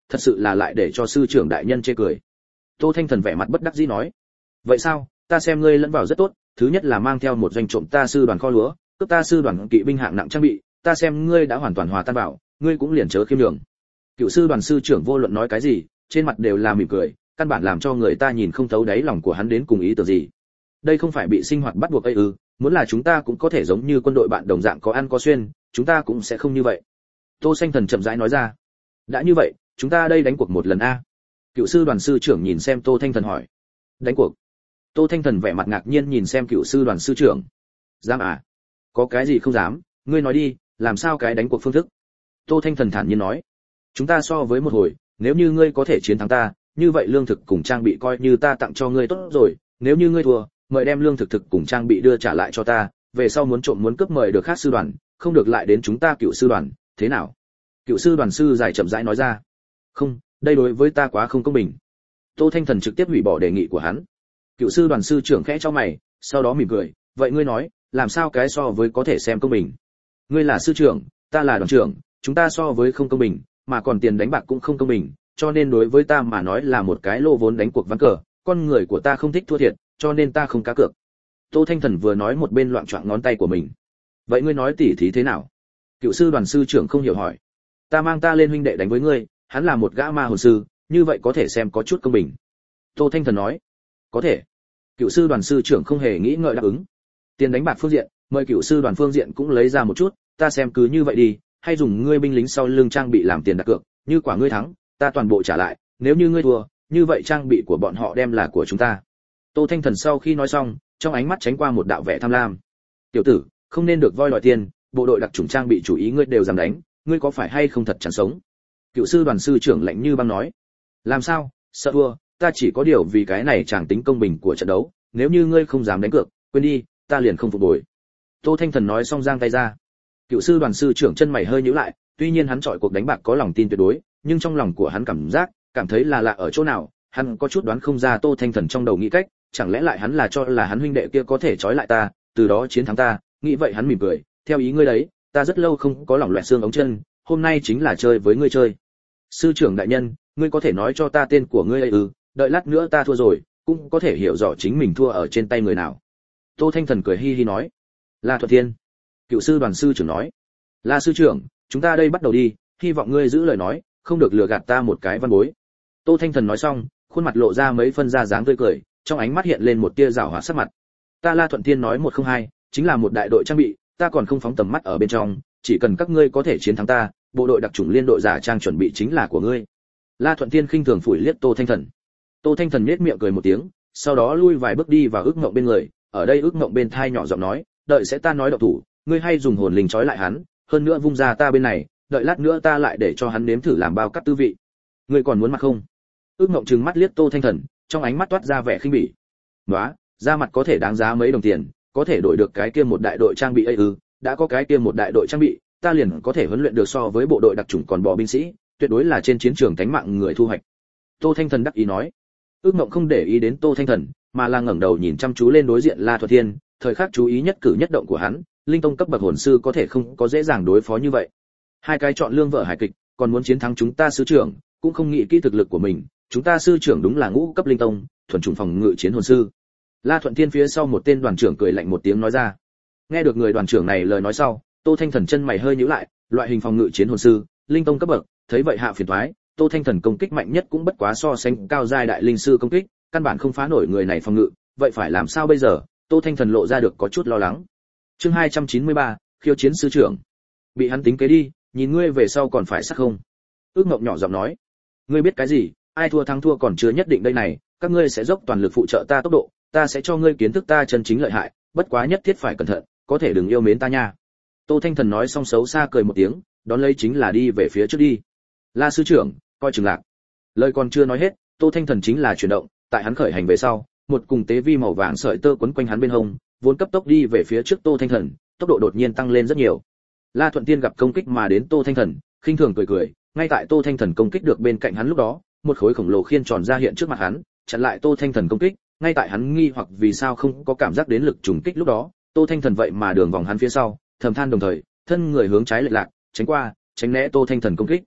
thật sự là lại để cho sư trưởng đại nhân chê cười. Tô Thanh Thần vẻ mặt bất đắc dĩ nói, vậy sao, ta xem ngươi lẫn vào rất tốt, thứ nhất là mang theo một doanh trộm ta sư đoàn kho lúa, cướp ta sư đoàn kỵ binh hạng nặng trang bị, ta xem ngươi đã hoàn toàn hòa tan vào, ngươi cũng liền chớ khiêm nhường. Cựu sư đoàn sư trưởng vô luận nói cái gì, trên mặt đều là mỉm cười, căn bản làm cho người ta nhìn không thấu đáy lòng của hắn đến cùng ý tưởng gì. Đây không phải bị sinh hoạt bắt buộc ấy ư? Muốn là chúng ta cũng có thể giống như quân đội bạn đồng dạng có ăn có xuyên, chúng ta cũng sẽ không như vậy. Tô Xanh Thần chậm rãi nói ra. Đã như vậy, chúng ta đây đánh cuộc một lần a. Cựu sư đoàn sư trưởng nhìn xem Tô Thanh Thần hỏi. Đánh cuộc? Tô Thanh Thần vẻ mặt ngạc nhiên nhìn xem cựu sư đoàn sư trưởng. Dám à? Có cái gì không dám, ngươi nói đi, làm sao cái đánh cuộc phương thức? Tô Thanh Thần thản nhiên nói. Chúng ta so với một hồi, nếu như ngươi có thể chiến thắng ta, như vậy lương thực cùng trang bị coi như ta tặng cho ngươi tốt rồi, nếu như ngươi thua, mời đem lương thực cùng trang bị đưa trả lại cho ta, về sau muốn trộm muốn cướp mời được khác sư đoàn, không được lại đến chúng ta cựu sư đoàn, thế nào? Cựu sư đoàn sư giải chậm rãi nói ra. Không, đây đối với ta quá không công bình. Tô Thanh Thần trực tiếp hủy bỏ đề nghị của hắn. Cựu sư đoàn sư trưởng khẽ cho mày, sau đó mỉm cười, vậy ngươi nói, làm sao cái so với có thể xem công bình? Ngươi là sư trưởng, ta là đoàn trưởng, chúng ta so với không công bình, mà còn tiền đánh bạc cũng không công bình, cho nên đối với ta mà nói là một cái lô vốn đánh cuộc ván cờ, con người của ta không thích thua thiệt, cho nên ta không cá cược. Tô Thanh Thần vừa nói một bên loạng choạng ngón tay của mình. Vậy ngươi nói tỉ thí thế nào? Cựu sư đoàn sư trưởng không hiểu hỏi. Ta mang ta lên huynh đệ đánh với ngươi, hắn là một gã ma hồn sư, như vậy có thể xem có chút công bình. Tô Thanh Thần nói. Có thể. Cựu sư đoàn sư trưởng không hề nghĩ ngợi đáp ứng. Tiền đánh bạc phương diện, mời cựu sư đoàn phương diện cũng lấy ra một chút, ta xem cứ như vậy đi, hay dùng ngươi binh lính sau lưng trang bị làm tiền đặt cược, như quả ngươi thắng, ta toàn bộ trả lại, nếu như ngươi thua, như vậy trang bị của bọn họ đem là của chúng ta. Tô Thanh Thần sau khi nói xong, trong ánh mắt tránh qua một đạo vẻ tham lam. Tiểu tử, không nên được voi đòi tiền, bộ đội đặc chủng trang bị chủ ý ngươi đều dám đánh, ngươi có phải hay không thật chẳng sống? Cựu sư đoàn sư trưởng lạnh như băng nói. Làm sao, sợ thua, ta chỉ có điều vì cái này chẳng tính công bình của trận đấu, nếu như ngươi không dám đánh cược, quên đi, ta liền không phục bồi. Tô Thanh Thần nói xong giang tay ra. Cựu sư đoàn sư trưởng chân mày hơi nhíu lại, tuy nhiên hắn chọi cuộc đánh bạc có lòng tin tuyệt đối, nhưng trong lòng của hắn cảm thấy là lạ ở chỗ nào, hắn có chút đoán không ra Tô Thanh Thần trong đầu nghĩ cách, chẳng lẽ lại hắn là cho là hắn huynh đệ kia có thể trói lại ta, từ đó chiến thắng ta, nghĩ vậy hắn mỉm cười, theo ý ngươi đấy, ta rất lâu không có lỏng loẹt xương ống chân, hôm nay chính là chơi với ngươi chơi. Sư trưởng đại nhân, ngươi có thể nói cho ta tên của ngươi ư? Đợi lát nữa ta thua rồi, cũng có thể hiểu rõ chính mình thua ở trên tay người nào. Tô Thanh Thần cười hi hi nói. La Thuận Thiên. Cựu sư đoàn sư trưởng nói. La sư trưởng, chúng ta đây bắt đầu đi, hy vọng ngươi giữ lời nói, không được lừa gạt ta một cái văn bối. Tô Thanh Thần nói xong, khuôn mặt lộ ra mấy phân da dáng tươi cười, trong ánh mắt hiện lên một tia giảo hoạt sắc mặt. Ta La Thuận Thiên nói 102, chính là một đại đội trang bị, ta còn không phóng tầm mắt ở bên trong, chỉ cần các ngươi có thể chiến thắng ta, bộ đội đặc chủng liên đội giả trang chuẩn bị chính là của ngươi. La Thuận Thiên khinh thường phủi liếc Tô Thanh Thần. Tô Thanh Thần nhếch miệng cười một tiếng, sau đó lui vài bước đi vào ước ngộng bên người, ở đây ước ngộng bên thai nhỏ giọng nói, đợi sẽ ta nói động thủ, ngươi hay dùng hồn linh trói lại hắn, hơn nữa vung ra ta bên này, đợi lát nữa ta lại để cho hắn nếm thử làm bao cắt tư vị. Ngươi còn muốn mặt không? Ước ngộng trừng mắt liếc Tô Thanh Thần, trong ánh mắt toát ra vẻ khinh bỉ. Nóa, ra mặt có thể đáng giá mấy đồng tiền, có thể đổi được cái kia một đại đội trang bị ấy ư? Đã có cái kia một đại đội trang bị, ta liền có thể huấn luyện được so với bộ đội đặc chủng còn bỏ binh sĩ, tuyệt đối là trên chiến trường cánh mạng người thu hoạch. Tô Thanh Thần đắc ý nói. Ước Mộng không để ý đến Tô Thanh Thần, mà là ngẩng đầu nhìn chăm chú lên đối diện La Thuật Thiên, thời khắc chú ý nhất cử nhất động của hắn, linh tông cấp bậc hồn sư có thể không có dễ dàng đối phó như vậy. Hai cái chọn lương vợ hài kịch, còn muốn chiến thắng chúng ta sư trưởng, cũng không nghĩ kỹ thực lực của mình, chúng ta sư trưởng đúng là ngũ cấp linh tông, thuần chủng phòng ngự chiến hồn sư. La Thuận Thiên phía sau một tên đoàn trưởng cười lạnh một tiếng nói ra. Nghe được người đoàn trưởng này lời nói sau, Tô Thanh Thần chân mày hơi nhíu lại, loại hình phòng ngự chiến hồn sư, linh tông cấp bậc, thấy vậy hạ phiền toái, Tô Thanh Thần công kích mạnh nhất cũng bất quá so sánh cao giai đại linh sư công kích, căn bản không phá nổi người này phòng ngự, vậy phải làm sao bây giờ? Tô Thanh Thần lộ ra được có chút lo lắng. Chương 293, khiêu chiến sư trưởng. Bị hắn tính kế đi, nhìn ngươi về sau còn phải sắc không? Ước Ngộng nhỏ giọng nói. Ngươi biết cái gì, ai thua thắng thua còn chưa nhất định đây này, các ngươi sẽ dốc toàn lực phụ trợ ta tốc độ, ta sẽ cho ngươi kiến thức ta chân chính lợi hại, bất quá nhất thiết phải cẩn thận, có thể đừng yêu mến ta nha. Tô Thanh Thần nói xong xấu xa cười một tiếng, đón lấy chính là đi về phía trước đi. La sư trưởng, coi chừng lạc. Lời còn chưa nói hết, Tô Thanh Thần chính là chuyển động, tại hắn khởi hành về sau, một cùng tế vi màu vàng sợi tơ quấn quanh hắn bên hông, vốn cấp tốc đi về phía trước Tô Thanh Thần, tốc độ đột nhiên tăng lên rất nhiều. La Thuận Tiên gặp công kích mà đến Tô Thanh Thần, khinh thường cười cười, ngay tại Tô Thanh Thần công kích được bên cạnh hắn lúc đó, một khối khổng lồ khiên tròn ra hiện trước mặt hắn, chặn lại Tô Thanh Thần công kích, ngay tại hắn nghi hoặc vì sao không có cảm giác đến lực trùng kích lúc đó, Tô Thanh Thần vậy mà đường vòng hắn phía sau, thầm than đồng thời, thân người hướng trái lệch lạc, tránh né Tô Thanh Thần công kích.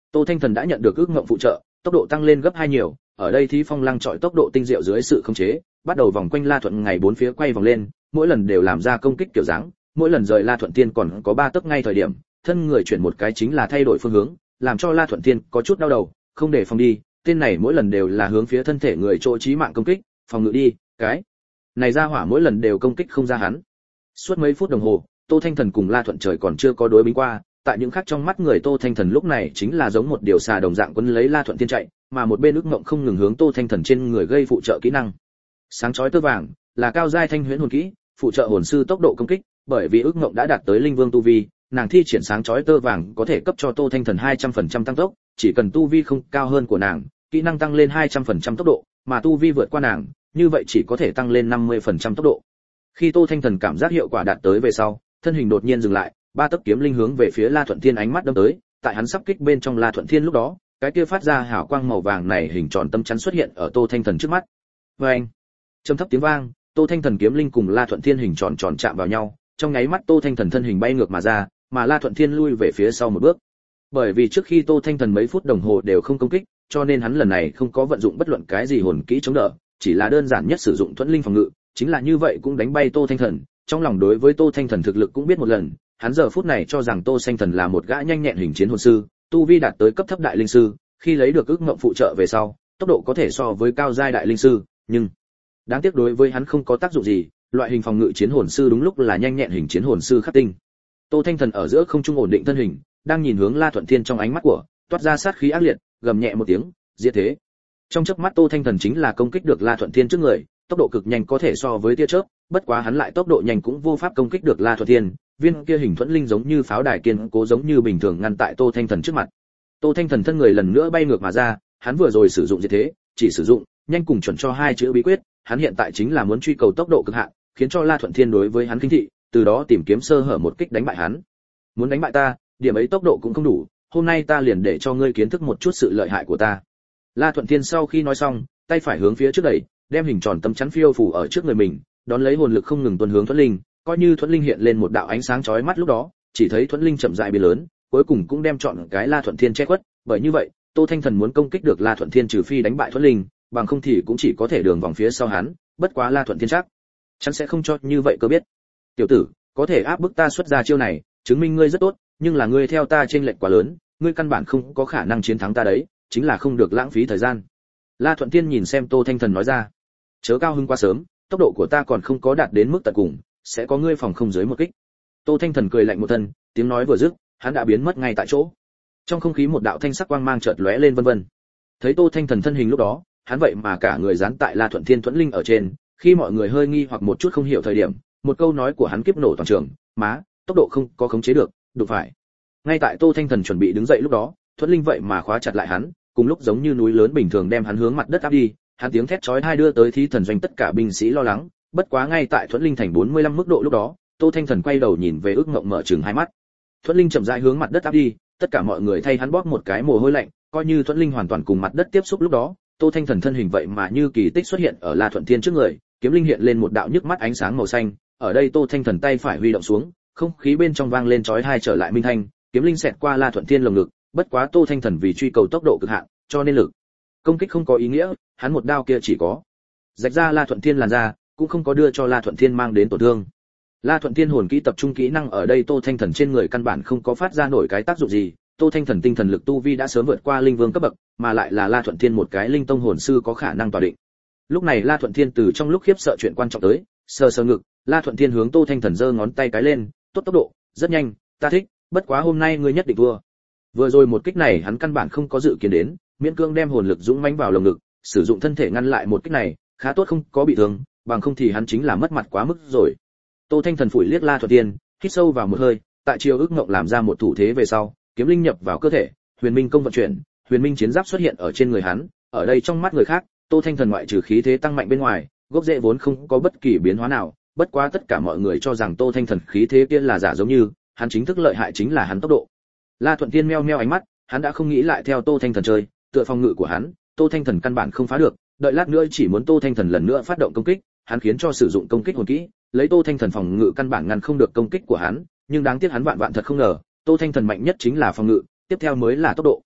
Tô Thanh Thần đã nhận được ước ngộng phụ trợ, tốc độ tăng lên gấp 2 nhiều, ở đây Thí Phong Lăng chọi tốc độ tinh diệu dưới sự khống chế, bắt đầu vòng quanh La Thuận ngày 4 phía quay vòng lên, mỗi lần đều làm ra công kích kiểu dáng, mỗi lần rời La Thuận Tiên còn có 3 tấc ngay thời điểm, thân người chuyển một cái chính là thay đổi phương hướng, làm cho La Thuận Tiên có chút đau đầu, không để phòng đi, tên này mỗi lần đều là hướng phía thân thể người chỗ chí mạng công kích, phòng ngự đi, cái này ra hỏa mỗi lần đều công kích không ra hắn. Suốt mấy phút đồng hồ, Tô Thanh Thần cùng La Thuận Trời còn chưa có đối bính qua, tại những khác trong mắt người Tô Thanh Thần lúc này chính là giống một điều xà đồng dạng quấn lấy La Thuận Tiên chạy, mà một bên ức ngộng không ngừng hướng Tô Thanh Thần trên người gây phụ trợ kỹ năng. Sáng chói tơ vàng là cao giai thanh huyễn hồn kỹ, phụ trợ hồn sư tốc độ công kích, bởi vì ức ngộng đã đạt tới linh vương tu vi, nàng thi triển sáng chói tơ vàng có thể cấp cho Tô Thanh Thần 200% tăng tốc, chỉ cần tu vi không cao hơn của nàng, kỹ năng tăng lên 200% tốc độ, mà tu vi vượt qua nàng, như vậy chỉ có thể tăng lên 50% tốc độ. Khi Tô Thanh Thần cảm giác hiệu quả đạt tới về sau, thân hình đột nhiên dừng lại, 3 tấc kiếm linh hướng về phía La Thuận Thiên ánh mắt đâm tới, tại hắn sắp kích bên trong La Thuận Thiên lúc đó, cái kia phát ra hào quang màu vàng này hình tròn tâm chắn xuất hiện ở Tô Thanh Thần trước mắt. Oeng! Trầm thấp tiếng vang, Tô Thanh Thần kiếm linh cùng La Thuận Thiên hình tròn tròn chạm vào nhau, trong nháy mắt Tô Thanh Thần thân hình bay ngược mà ra, mà La Thuận Thiên lui về phía sau một bước. Bởi vì trước khi Tô Thanh Thần mấy phút đồng hồ đều không công kích, cho nên hắn lần này không có vận dụng bất luận cái gì hồn kỹ chống đỡ, chỉ là đơn giản nhất sử dụng thuẫn linh phòng ngự, chính là như vậy cũng đánh bay Tô Thanh Thần. Trong lòng đối với Tô Thanh Thần thực lực cũng biết một lần, hắn giờ phút này cho rằng Tô Thanh Thần là một gã nhanh nhẹn hình chiến hồn sư, tu vi đạt tới cấp thấp đại linh sư, khi lấy được ước ngộng phụ trợ về sau, tốc độ có thể so với cao giai đại linh sư, nhưng đáng tiếc đối với hắn không có tác dụng gì, loại hình phòng ngự chiến hồn sư đúng lúc là nhanh nhẹn hình chiến hồn sư khắc tinh. Tô Thanh Thần ở giữa không trung ổn định thân hình, đang nhìn hướng La Thuận Thiên trong ánh mắt của, toát ra sát khí ác liệt, gầm nhẹ một tiếng, diệt thế. Trong chớp mắt Tô Thanh Thần chính là công kích được La Thuận Thiên trước người, tốc độ cực nhanh có thể so với tia chớp, bất quá hắn lại tốc độ nhanh cũng vô pháp công kích được La Thuận Thiên, viên kia hình thuẫn linh giống như pháo đài kiên cố giống như bình thường ngăn tại Tô Thanh Thần trước mặt. Tô Thanh Thần thân người lần nữa bay ngược mà ra, hắn vừa rồi sử dụng diệt thế, chỉ sử dụng nhanh cùng chuẩn cho 2 chữ bí quyết, hắn hiện tại chính là muốn truy cầu tốc độ cực hạn, khiến cho La Thuận Thiên đối với hắn kinh thị, từ đó tìm kiếm sơ hở một kích đánh bại hắn. Muốn đánh bại ta, điểm ấy tốc độ cũng không đủ, hôm nay ta liền để cho ngươi kiến thức một chút sự lợi hại của ta. La Thuận Thiên sau khi nói xong, tay phải hướng phía trước đẩy, đem hình tròn tấm chắn phiêu phủ ở trước người mình, đón lấy hồn lực không ngừng tuôn hướng thuẫn linh, coi như thuẫn linh hiện lên một đạo ánh sáng chói mắt lúc đó, chỉ thấy thuẫn linh chậm rãi biến lớn, cuối cùng cũng đem trọn cái La Thuận Thiên che khuất, bởi như vậy, Tô Thanh Thần muốn công kích được La Thuận Thiên trừ phi đánh bại thuẫn linh, bằng không thì cũng chỉ có thể đường vòng phía sau hắn, bất quá La Thuận Thiên chắc chắn sẽ không cho như vậy cơ biết. Tiểu tử, có thể áp bức ta xuất ra chiêu này, chứng minh ngươi rất tốt, nhưng là ngươi theo ta chênh lệch quá lớn, ngươi căn bản không có khả năng chiến thắng ta đấy, chính là không được lãng phí thời gian. La Thuận Thiên nhìn xem Tô Thanh Thần nói ra, chớ cao hứng quá sớm, tốc độ của ta còn không có đạt đến mức tận cùng, sẽ có ngươi phòng không dưới một kích. Tô Thanh Thần cười lạnh một thân, tiếng nói vừa dứt, hắn đã biến mất ngay tại chỗ. Trong không khí một đạo thanh sắc quang mang chợt lóe lên vân vân. Thấy Tô Thanh Thần thân hình lúc đó, hắn vậy mà cả người dán tại La Thuận Thiên thuẫn linh ở trên, khi mọi người hơi nghi hoặc một chút không hiểu thời điểm, một câu nói của hắn kiếp nổ toàn trường, má, tốc độ không có khống chế được, đụng phải. Ngay tại Tô Thanh Thần chuẩn bị đứng dậy lúc đó, thuẫn linh vậy mà khóa chặt lại hắn, cùng lúc giống như núi lớn bình thường đem hắn hướng mặt đất áp đi, hắn tiếng thét chói tai đưa tới Thí Thần doanh tất cả binh sĩ lo lắng, bất quá ngay tại thuẫn linh thành 45 mức độ lúc đó, Tô Thanh Thần quay đầu nhìn về ước ngộng mở trừng hai mắt. Thuẫn linh chậm rãi hướng mặt đất áp đi, tất cả mọi người thay hắn bóp một cái mồ hôi lạnh, coi như thuẫn linh hoàn toàn cùng mặt đất tiếp xúc lúc đó, Tô Thanh Thần thân hình vậy mà như kỳ tích xuất hiện ở La Thuận Thiên trước người, kiếm linh hiện lên một đạo nhức mắt ánh sáng màu xanh, ở đây Tô Thanh Thần tay phải huy động xuống, không khí bên trong vang lên chói tai trở lại minh thanh, kiếm linh xẹt qua La Thuận Thiên lồng ngực, bất quá Tô Thanh Thần vì truy cầu tốc độ cực hạn, cho nên lực công kích không có ý nghĩa, hắn một đao kia chỉ có rạch ra La Thuận Thiên làn ra, cũng không có đưa cho La Thuận Thiên mang đến tổn thương. La Thuận Thiên hồn kỹ tập trung kỹ năng ở đây Tô Thanh Thần trên người căn bản không có phát ra nổi cái tác dụng gì, Tô Thanh Thần tinh thần lực tu vi đã sớm vượt qua linh vương cấp bậc, mà lại là La Thuận Thiên một cái linh tông hồn sư có khả năng tỏa định. Lúc này La Thuận Thiên từ trong lúc khiếp sợ chuyện quan trọng tới, sờ sờ ngực, La Thuận Thiên hướng Tô Thanh Thần giơ ngón tay cái lên, tốt tốc độ, rất nhanh, ta thích, bất quá hôm nay ngươi nhất định thua. Vừa rồi một kích này hắn căn bản không có dự kiến đến, miễn cương đem hồn lực dũng mãnh vào lồng ngực, sử dụng thân thể ngăn lại một kích này, khá tốt không có bị thương, bằng không thì hắn chính là mất mặt quá mức rồi. Tô Thanh Thần phủi liếc La Thuận Thiên, hít sâu vào một hơi, tại chiều ước ngộng làm ra một thủ thế về sau, kiếm linh nhập vào cơ thể, Huyền Minh công vận chuyển, Huyền Minh chiến giáp xuất hiện ở trên người hắn, ở đây trong mắt người khác, Tô Thanh Thần ngoại trừ khí thế tăng mạnh bên ngoài, gốc rễ vốn không có bất kỳ biến hóa nào, bất quá tất cả mọi người cho rằng Tô Thanh Thần khí thế kia là giả giống như, hắn chính thức lợi hại chính là hắn tốc độ. La Thuận Thiên meo meo ánh mắt, hắn đã không nghĩ lại theo Tô Thanh Thần chơi, tựa phòng ngự của hắn, Tô Thanh Thần căn bản không phá được, đợi lát nữa chỉ muốn Tô Thanh Thần lần nữa phát động công kích, hắn khiến cho sử dụng công kích hồn kỹ, lấy Tô Thanh Thần phòng ngự căn bản ngăn không được công kích của hắn, nhưng đáng tiếc hắn vạn vạn thật không ngờ, Tô Thanh Thần mạnh nhất chính là phòng ngự, tiếp theo mới là tốc độ.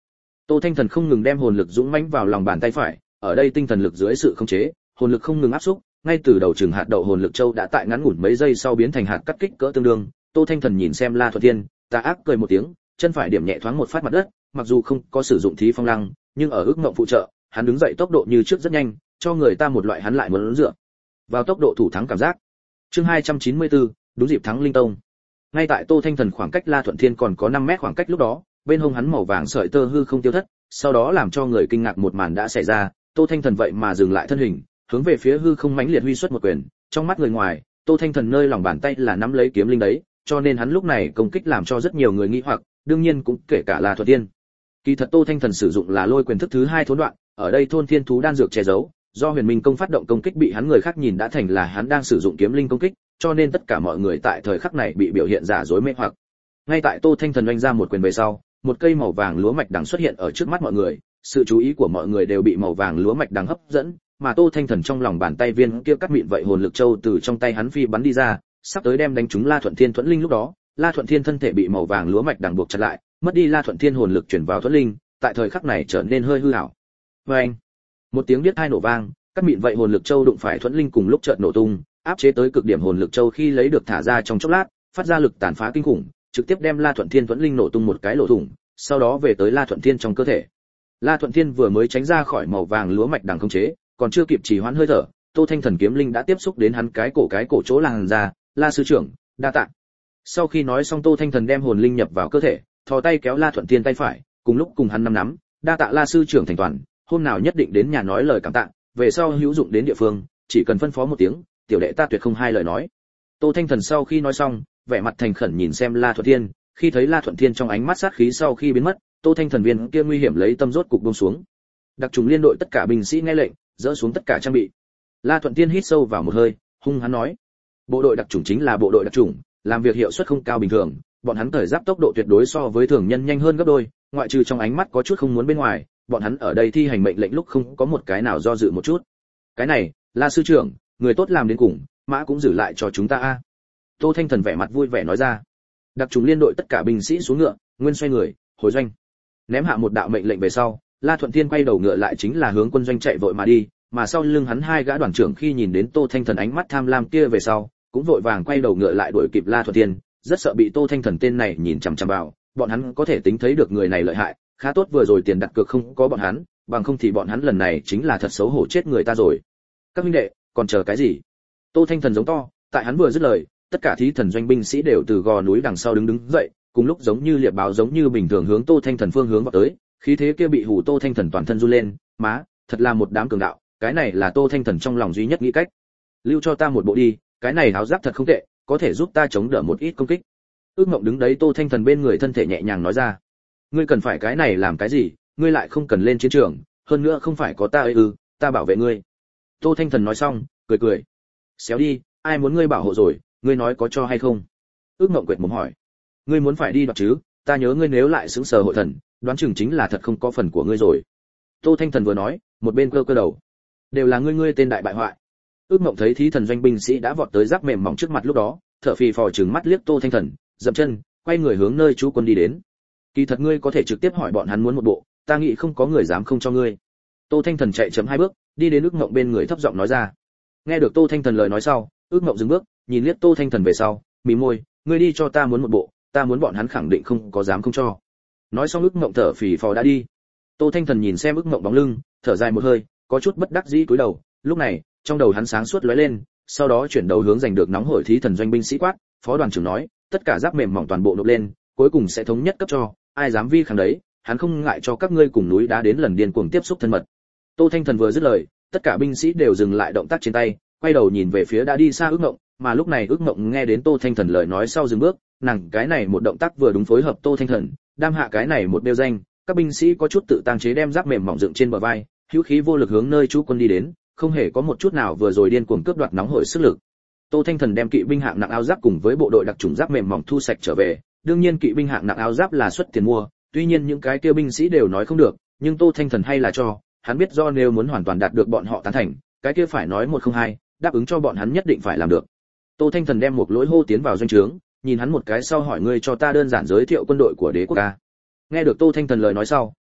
Tô Thanh Thần không ngừng đem hồn lực dũng mãnh vào lòng bàn tay phải, ở đây tinh thần lực dưới sự khống chế, hồn lực không ngừng áp xúc, ngay từ đầu chừng hạt đậu hồn lực châu đã tại ngắn ngủn mấy giây sau biến thành hạt cắt kích cỡ tương đương. Tô Thanh Thần nhìn xem La Thuận Thiên, tà ác cười một tiếng, chân phải điểm nhẹ thoáng một phát mặt đất, mặc dù không có sử dụng thí phong lăng, nhưng ở ước ngộng phụ trợ, hắn đứng dậy tốc độ như trước rất nhanh, cho người ta một loại hắn lại muốn dựa vào tốc độ thủ thắng cảm giác. Chương 294, đúng dịp thắng Linh Tông. Ngay tại Tô Thanh Thần khoảng cách La Thuận Thiên còn có 5 mét khoảng cách lúc đó, bên hông hắn màu vàng sợi tơ hư không tiêu thất, sau đó làm cho người kinh ngạc một màn đã xảy ra, Tô Thanh Thần vậy mà dừng lại thân hình, hướng về phía hư không mãnh liệt huy xuất một quyền, trong mắt người ngoài, Tô Thanh Thần nơi lòng bàn tay là nắm lấy kiếm linh đấy, cho nên hắn lúc này công kích làm cho rất nhiều người nghi hoặc, đương nhiên cũng kể cả La Thuận Thiên. Kỳ thật Tô Thanh Thần sử dụng là lôi quyền thức thứ 2 thốn đoạn, ở đây thôn thiên thú đan dược che giấu, do Huyền Minh công phát động công kích bị hắn người khác nhìn đã thành là hắn đang sử dụng kiếm linh công kích, cho nên tất cả mọi người tại thời khắc này bị biểu hiện giả dối mê hoặc. Ngay tại Tô Thanh Thần oanh ra một quyền về sau, một cây màu vàng lúa mạch đằng xuất hiện ở trước mắt mọi người, sự chú ý của mọi người đều bị màu vàng lúa mạch đằng hấp dẫn, mà Tô Thanh Thần trong lòng bàn tay viên kia cắt mịn vậy hồn lực châu từ trong tay hắn phi bắn đi ra, sắp tới đem đánh trúng La Thuận Thiên Thuẫn Linh lúc đó, La Thuận Thiên thân thể bị màu vàng lúa mạch đằng buộc chặt lại, mất đi La Thuận Thiên hồn lực chuyển vào Thuẫn Linh, tại thời khắc này trở nên hơi hư ảo. Oeng! Một tiếng biết hai nổ vang, cắt mịn vậy hồn lực châu đụng phải Thuẫn Linh cùng lúc chợt nổ tung, áp chế tới cực điểm hồn lực châu khi lấy được thả ra trong chốc lát, phát ra lực tàn phá kinh khủng, trực tiếp đem La Thuận Thiên Thuẫn Linh nổ tung một cái lỗ thủng, sau đó về tới La Thuận Thiên trong cơ thể. La Thuận Thiên vừa mới tránh ra khỏi màu vàng lúa mạch đằng không chế, còn chưa kịp trì hoãn hơi thở, Tô Thanh Thần kiếm linh đã tiếp xúc đến hắn cái cổ chỗ làn ra, La sư trưởng, đa tạ. Sau khi nói xong Tô Thanh Thần đem hồn linh nhập vào cơ thể, thò tay kéo La Thuận Thiên tay phải, cùng lúc cùng hắn nắm, đa tạ La sư trưởng thành toàn, hôm nào nhất định đến nhà nói lời cảm tạ, về sau hữu dụng đến địa phương, chỉ cần phân phó một tiếng, tiểu đệ ta tuyệt không hai lời nói. Tô Thanh Thần sau khi nói xong, vẻ mặt thành khẩn nhìn xem La Thuận Thiên, khi thấy La Thuận Thiên trong ánh mắt sát khí sau khi biến mất, Tô Thanh Thần viên kia nguy hiểm lấy tâm rốt cục buông xuống. Đặc trùng liên đội tất cả binh sĩ nghe lệnh, dỡ xuống tất cả trang bị. La Thuận Thiên hít sâu vào một hơi, hung hăng nói: bộ đội đặc trùng chính là bộ đội đặc trùng, làm việc hiệu suất không cao bình thường, bọn hắn thời giáp tốc độ tuyệt đối so với thường nhân nhanh hơn gấp đôi, ngoại trừ trong ánh mắt có chút không muốn bên ngoài, bọn hắn ở đây thi hành mệnh lệnh lúc không có một cái nào do dự một chút. Cái này, La sư trưởng, người tốt làm đến cùng, mã cũng giữ lại cho chúng ta a. Tô Thanh Thần vẻ mặt vui vẻ nói ra. Đặc trùng liên đội tất cả binh sĩ xuống ngựa, nguyên xoay người, hồi doanh. Ném hạ một đạo mệnh lệnh về sau, La Thuận Thiên quay đầu ngựa lại chính là hướng quân doanh chạy vội mà đi, mà sau lưng hắn hai gã đoàn trưởng khi nhìn đến Tô Thanh Thần ánh mắt tham lam kia về sau, cũng vội vàng quay đầu ngựa lại đuổi kịp La Thuận Thiên, rất sợ bị Tô Thanh Thần tên này nhìn chằm chằm vào, bọn hắn có thể tính thấy được người này lợi hại, khá tốt vừa rồi tiền đặt cược không có bọn hắn, bằng không thì bọn hắn lần này chính là thật xấu hổ chết người ta rồi. Các huynh đệ, còn chờ cái gì? Tô Thanh Thần giống to, tại hắn vừa dứt lời, tất cả thí thần doanh binh sĩ đều từ gò núi đằng sau đứng dậy, cùng lúc giống như liệp báo giống như bình thường hướng Tô Thanh Thần phương hướng vào tới, khí thế kia bị hù Tô Thanh Thần toàn thân run lên, má, thật là một đám cường đạo, cái này là Tô Thanh Thần trong lòng duy nhất nghĩ cách. Lưu cho ta một bộ đi, cái này áo giáp thật không tệ, có thể giúp ta chống đỡ một ít công kích. Ước Mộng đứng đấy Tô Thanh Thần bên người thân thể nhẹ nhàng nói ra. Ngươi cần phải cái này làm cái gì, ngươi lại không cần lên chiến trường, hơn nữa không phải có ta ấy ư, ta bảo vệ ngươi. Tô Thanh Thần nói xong, cười cười. Xéo đi, ai muốn ngươi bảo hộ rồi, ngươi nói có cho hay không? Ước Mộng quệt mồm hỏi. Ngươi muốn phải đi đoạt chứ, ta nhớ ngươi nếu lại sững sờ hội thần, đoán chừng chính là thật không có phần của ngươi rồi. Tô Thanh Thần vừa nói, một bên cơ đầu. Đều là ngươi tên đại bại hoại. Ước Mộng thấy thí thần doanh binh sĩ đã vọt tới giáp mềm mỏng trước mặt lúc đó, thở phì phò trừng mắt liếc Tô Thanh Thần, dậm chân, quay người hướng nơi chú quân đi đến. Kỳ thật ngươi có thể trực tiếp hỏi bọn hắn muốn một bộ, ta nghĩ không có người dám không cho ngươi. Tô Thanh Thần chạy chậm 2 bước, đi đến Ước Mộng bên người thấp giọng nói ra. Nghe được Tô Thanh Thần lời nói sau, Ước Mộng dừng bước, nhìn liếc Tô Thanh Thần về sau, mỉm môi, ngươi đi cho ta muốn một bộ, ta muốn bọn hắn khẳng định không có dám không cho. Nói xong Ước Mộng thở phì phò đã đi. Tô Thanh Thần nhìn xem Ước Mộng bóng lưng, thở dài một hơi, có chút bất đắc dĩ cúi đầu, lúc này, trong đầu hắn sáng suốt lóe lên, sau đó chuyển đầu hướng giành được nóng hổi thí thần doanh binh sĩ quát, phó đoàn trưởng nói, tất cả giáp mềm mỏng toàn bộ nộp lên, cuối cùng sẽ thống nhất cấp cho, ai dám vi kháng đấy, hắn không ngại cho các ngươi cùng núi đá đến lần điên cuồng tiếp xúc thân mật. Tô Thanh Thần vừa dứt lời, tất cả binh sĩ đều dừng lại động tác trên tay, quay đầu nhìn về phía đã đi xa Ước Mộng, mà lúc này Ước Mộng nghe đến Tô Thanh Thần lời nói sau dừng bước, nàng cái này một động tác vừa đúng phối hợp Tô Thanh Thần, đam hạ cái này một đeo danh, các binh sĩ có chút tự tăng chế đem giáp mềm mỏng dựng trên bờ vai, hữu khí vô lực hướng nơi chú quân đi đến, không hề có một chút nào vừa rồi điên cuồng cướp đoạt nóng hổi sức lực. Tô Thanh Thần đem kỵ binh hạng nặng áo giáp cùng với bộ đội đặc chủng giáp mềm mỏng thu sạch trở về, đương nhiên kỵ binh hạng nặng áo giáp là xuất tiền mua, tuy nhiên những cái kia binh sĩ đều nói không được, nhưng Tô Thanh Thần hay là cho, hắn biết do nếu muốn hoàn toàn đạt được bọn họ tán thành, cái kia phải nói 102, đáp ứng cho bọn hắn nhất định phải làm được. Tô Thanh Thần đem một lỗi hô tiến vào doanh trướng, nhìn hắn một cái sau hỏi ngươi cho ta đơn giản giới thiệu quân đội của đế quốc a. Nghe được Tô Thanh Thần lời nói sau,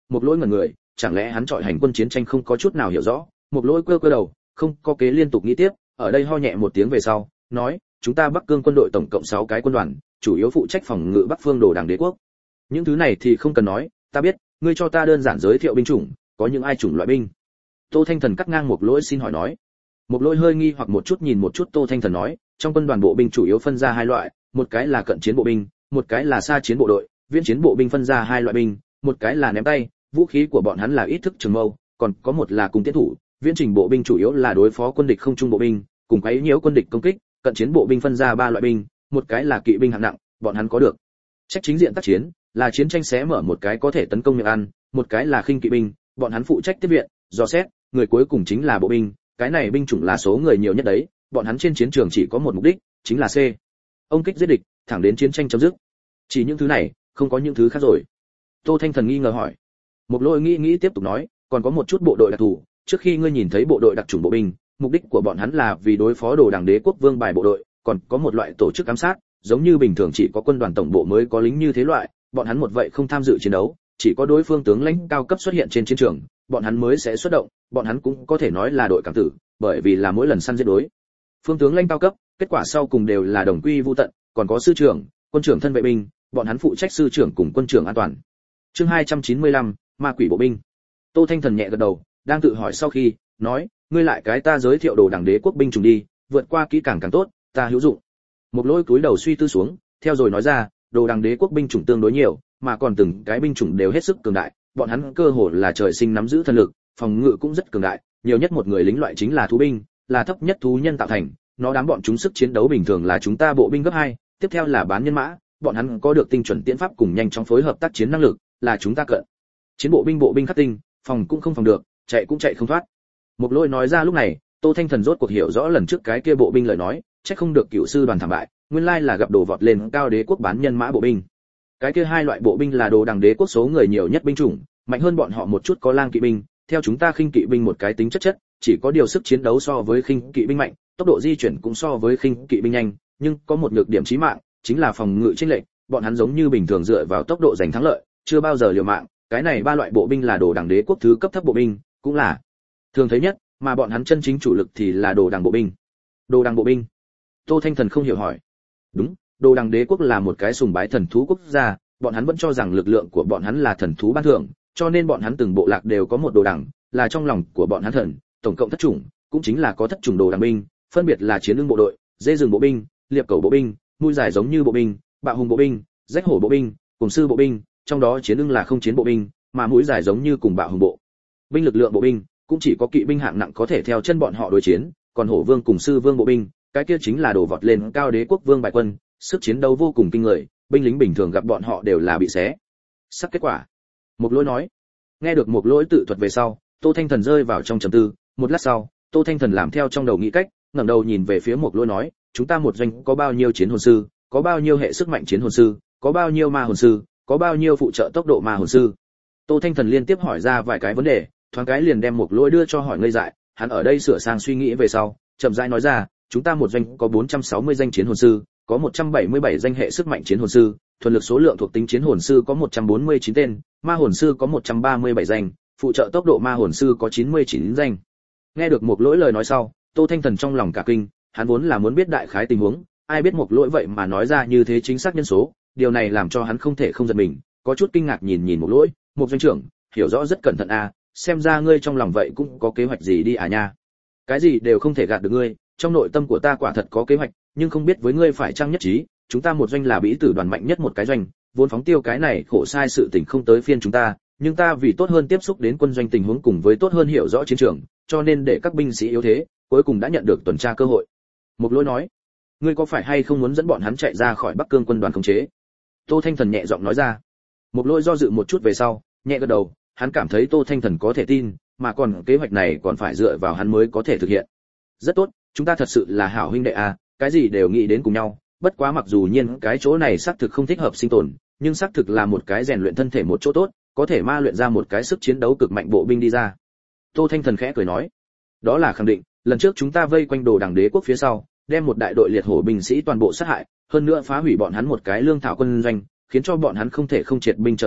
Một Lỗi ngẩn người, chẳng lẽ hắn trọi hành quân chiến tranh không có chút nào hiểu rõ? Một Lỗi cơ cơ đầu, không có kế liên tục nghĩ tiếp, ở đây ho nhẹ một tiếng về sau, nói, chúng ta Bắc Cương quân đội tổng cộng 6 cái quân đoàn, chủ yếu phụ trách phòng ngự Bắc Phương Đồ Đằng Đế quốc. Những thứ này thì không cần nói, ta biết, ngươi cho ta đơn giản giới thiệu binh chủng, có những ai chủng loại binh? Tô Thanh Thần cắt ngang Một Lỗi xin hỏi nói. Một Lỗi hơi nghi hoặc một chút nhìn một chút Tô Thanh Thần nói, trong quân đoàn bộ binh chủ yếu phân ra hai loại, một cái là cận chiến bộ binh, một cái là xa chiến bộ đội, viễn chiến bộ binh phân ra hai loại binh, một cái là ném tay, vũ khí của bọn hắn là ít thức trường mâu, còn có một là cung tiến thủ, viễn trình bộ binh chủ yếu là đối phó quân địch không trung bộ binh, cùng quấy nhiễu quân địch công kích, cận chiến bộ binh phân ra ba loại binh, một cái là kỵ binh hạng nặng, bọn hắn có được trách chính diện tác chiến, là chiến tranh xé mở một cái có thể tấn công miệng ăn, một cái là khinh kỵ binh, bọn hắn phụ trách tiếp viện, dò xét, người cuối cùng chính là bộ binh, cái này binh chủng là số người nhiều nhất đấy, bọn hắn trên chiến trường chỉ có một mục đích, chính là ông kích giết địch, thẳng đến chiến tranh chấm dứt. Chỉ những thứ này, không có những thứ khác rồi. Tô Thanh Thần nghi ngờ hỏi. Một Lỗi nghĩ tiếp tục nói, còn có một chút bộ đội đặc thù, trước khi ngươi nhìn thấy bộ đội đặc chủng bộ binh, mục đích của bọn hắn là vì đối phó Đồ Đằng Đế quốc vương bài bộ đội, còn có một loại tổ chức ám sát, giống như bình thường chỉ có quân đoàn tổng bộ mới có lính như thế loại, bọn hắn một vậy không tham dự chiến đấu, chỉ có đối phương tướng lãnh cao cấp xuất hiện trên chiến trường, bọn hắn mới sẽ xuất động, bọn hắn cũng có thể nói là đội cảm tử, bởi vì là mỗi lần săn giết đối phương tướng lãnh cao cấp, kết quả sau cùng đều là đồng quy vu tận, còn có sư trưởng, quân trưởng thân vệ binh, bọn hắn phụ trách sư trưởng cùng quân trưởng an toàn. Chương 295, ma quỷ bộ binh. Tô Thanh Thần nhẹ gật đầu, đang tự hỏi sau khi, nói, ngươi lại cái ta giới thiệu Đồ Đằng Đế quốc binh chủng đi, vượt qua kỹ càng càng tốt, ta hữu dụng. Một Lỗi cúi đầu suy tư xuống, theo rồi nói ra, Đồ Đằng Đế quốc binh chủng tương đối nhiều, mà còn từng cái binh chủng đều hết sức cường đại, bọn hắn cơ hồ là trời sinh nắm giữ thần lực, phòng ngự cũng rất cường đại, nhiều nhất một người lính loại chính là thú binh, là thấp nhất thú nhân tạo thành, nó đám bọn chúng sức chiến đấu bình thường là chúng ta bộ binh gấp 2, tiếp theo là bán nhân mã, bọn hắn có được tinh chuẩn tiễn pháp cùng nhanh chóng phối hợp tác chiến năng lực, là chúng ta cận chiến bộ binh khắc tinh, phòng cũng không phòng được, chạy cũng chạy không thoát. Một Lỗi nói ra lúc này, Tô Thanh Thần rốt cuộc hiểu rõ lần trước cái kia bộ binh lời nói, chắc không được cựu sư đoàn thảm bại, nguyên lai là gặp đồ vọt lên cao đế quốc bán nhân mã bộ binh. Cái kia hai loại bộ binh là Đồ Đằng Đế quốc số người nhiều nhất binh chủng, mạnh hơn bọn họ một chút có lang kỵ binh, theo chúng ta khinh kỵ binh một cái tính chất, chỉ có điều sức chiến đấu so với khinh kỵ binh mạnh, tốc độ di chuyển cũng so với khinh kỵ binh nhanh, nhưng có một nhược điểm chí mạng, chính là phòng ngự chênh lệch, bọn hắn giống như bình thường dựa vào tốc độ giành thắng lợi, chưa bao giờ liều mạng. Cái này ba loại bộ binh là Đồ Đằng Đế quốc thứ cấp thấp bộ binh, cũng là thường thấy nhất, mà bọn hắn chân chính chủ lực thì là Đồ Đằng bộ binh. Đồ Đằng bộ binh? Tô Thanh Thần không hiểu hỏi. Đúng, Đồ Đằng Đế quốc là một cái sùng bái thần thú quốc gia, bọn hắn vẫn cho rằng lực lượng của bọn hắn là thần thú ban thưởng, cho nên bọn hắn từng bộ lạc đều có một đồ đằng, là trong lòng của bọn hắn thần, tổng cộng thất chủng, cũng chính là có thất chủng đồ đằng binh, phân biệt là chiến lưng bộ đội, dê rừng bộ binh, liệp cầu bộ binh, mũi dài giống như bộ binh, bạo hùng bộ binh, rách hổ bộ binh, cùng sư bộ binh, trong đó chiến lưng là không chiến bộ binh, mà mũi dài giống như cùng bạo hùng bộ binh. Lực lượng bộ binh cũng chỉ có kỵ binh hạng nặng có thể theo chân bọn họ đối chiến, còn hổ vương cùng sư vương bộ binh, cái kia chính là đổ vọt lên cao đế quốc vương bại quân, sức chiến đấu vô cùng kinh người, binh lính bình thường gặp bọn họ đều là bị xé sắc. Kết quả, Một Lỗi nói. Nghe được Một Lỗi tự thuật về sau, Tô Thanh Thần rơi vào trong trầm tư, một lát sau, Tô Thanh Thần làm theo trong đầu nghĩ cách, ngẩng đầu nhìn về phía Một Lỗi nói, chúng ta một doanh có bao nhiêu chiến hồn sư, có bao nhiêu hệ sức mạnh chiến hồn sư, có bao nhiêu ma hồn sư, có bao nhiêu phụ trợ tốc độ ma hồn sư. Tô Thanh Thần liên tiếp hỏi ra vài cái vấn đề, thoáng cái liền đem Một Lỗi đưa cho hỏi ngây dại, hắn ở đây sửa sang suy nghĩ về sau, chậm rãi nói ra, chúng ta một doanh có 460 danh chiến hồn sư, có 177 danh hệ sức mạnh chiến hồn sư, thuần lực số lượng thuộc tính chiến hồn sư có 149 tên, ma hồn sư có 137 danh, phụ trợ tốc độ ma hồn sư có 99 danh. Nghe được Một Lỗi lời nói sau, Tô Thanh Thần trong lòng cả kinh, hắn vốn là muốn biết đại khái tình huống, ai biết Một Lỗi vậy mà nói ra như thế chính xác nhân số, điều này làm cho hắn không thể không giật mình, có chút kinh ngạc nhìn Một Lỗi, một doanh trưởng, hiểu rõ rất cẩn thận à, xem ra ngươi trong lòng vậy cũng có kế hoạch gì đi à nha. Cái gì đều không thể gạt được ngươi, trong nội tâm của ta quả thật có kế hoạch, nhưng không biết với ngươi phải chăng nhất trí, chúng ta một doanh là bỉ tử đoàn mạnh nhất một cái doanh, vốn phóng tiêu cái này khổ sai sự tình không tới phiên chúng ta, nhưng ta vì tốt hơn tiếp xúc đến quân doanh tình huống cùng với tốt hơn hiểu rõ chiến trường, cho nên để các binh sĩ yếu thế, cuối cùng đã nhận được tuần tra cơ hội. Một Lỗi nói, ngươi có phải hay không muốn dẫn bọn hắn chạy ra khỏi Bắc Cương quân đoàn khống chế? Tô Thanh Thần nhẹ giọng nói ra. Một Lỗi do dự một chút về sau, nhẹ gật đầu, hắn cảm thấy Tô Thanh Thần có thể tin, mà còn kế hoạch này còn phải dựa vào hắn mới có thể thực hiện. Rất tốt, chúng ta thật sự là hảo huynh đệ à, cái gì đều nghĩ đến cùng nhau, bất quá mặc dù nhiên cái chỗ này xác thực không thích hợp sinh tồn, nhưng xác thực là một cái rèn luyện thân thể một chỗ tốt, có thể ma luyện ra một cái sức chiến đấu cực mạnh bộ binh đi ra. Tô Thanh Thần khẽ cười nói, đó là khẳng định, lần trước chúng ta vây quanh Đồ Đằng Đế quốc phía sau, đem một đại đội liệt hổ binh sĩ toàn bộ sát hại, hơn nữa phá hủy bọn hắn một cái lương thảo quân doanh, khiến cho bọn hắn không thể không triệt binh trở về,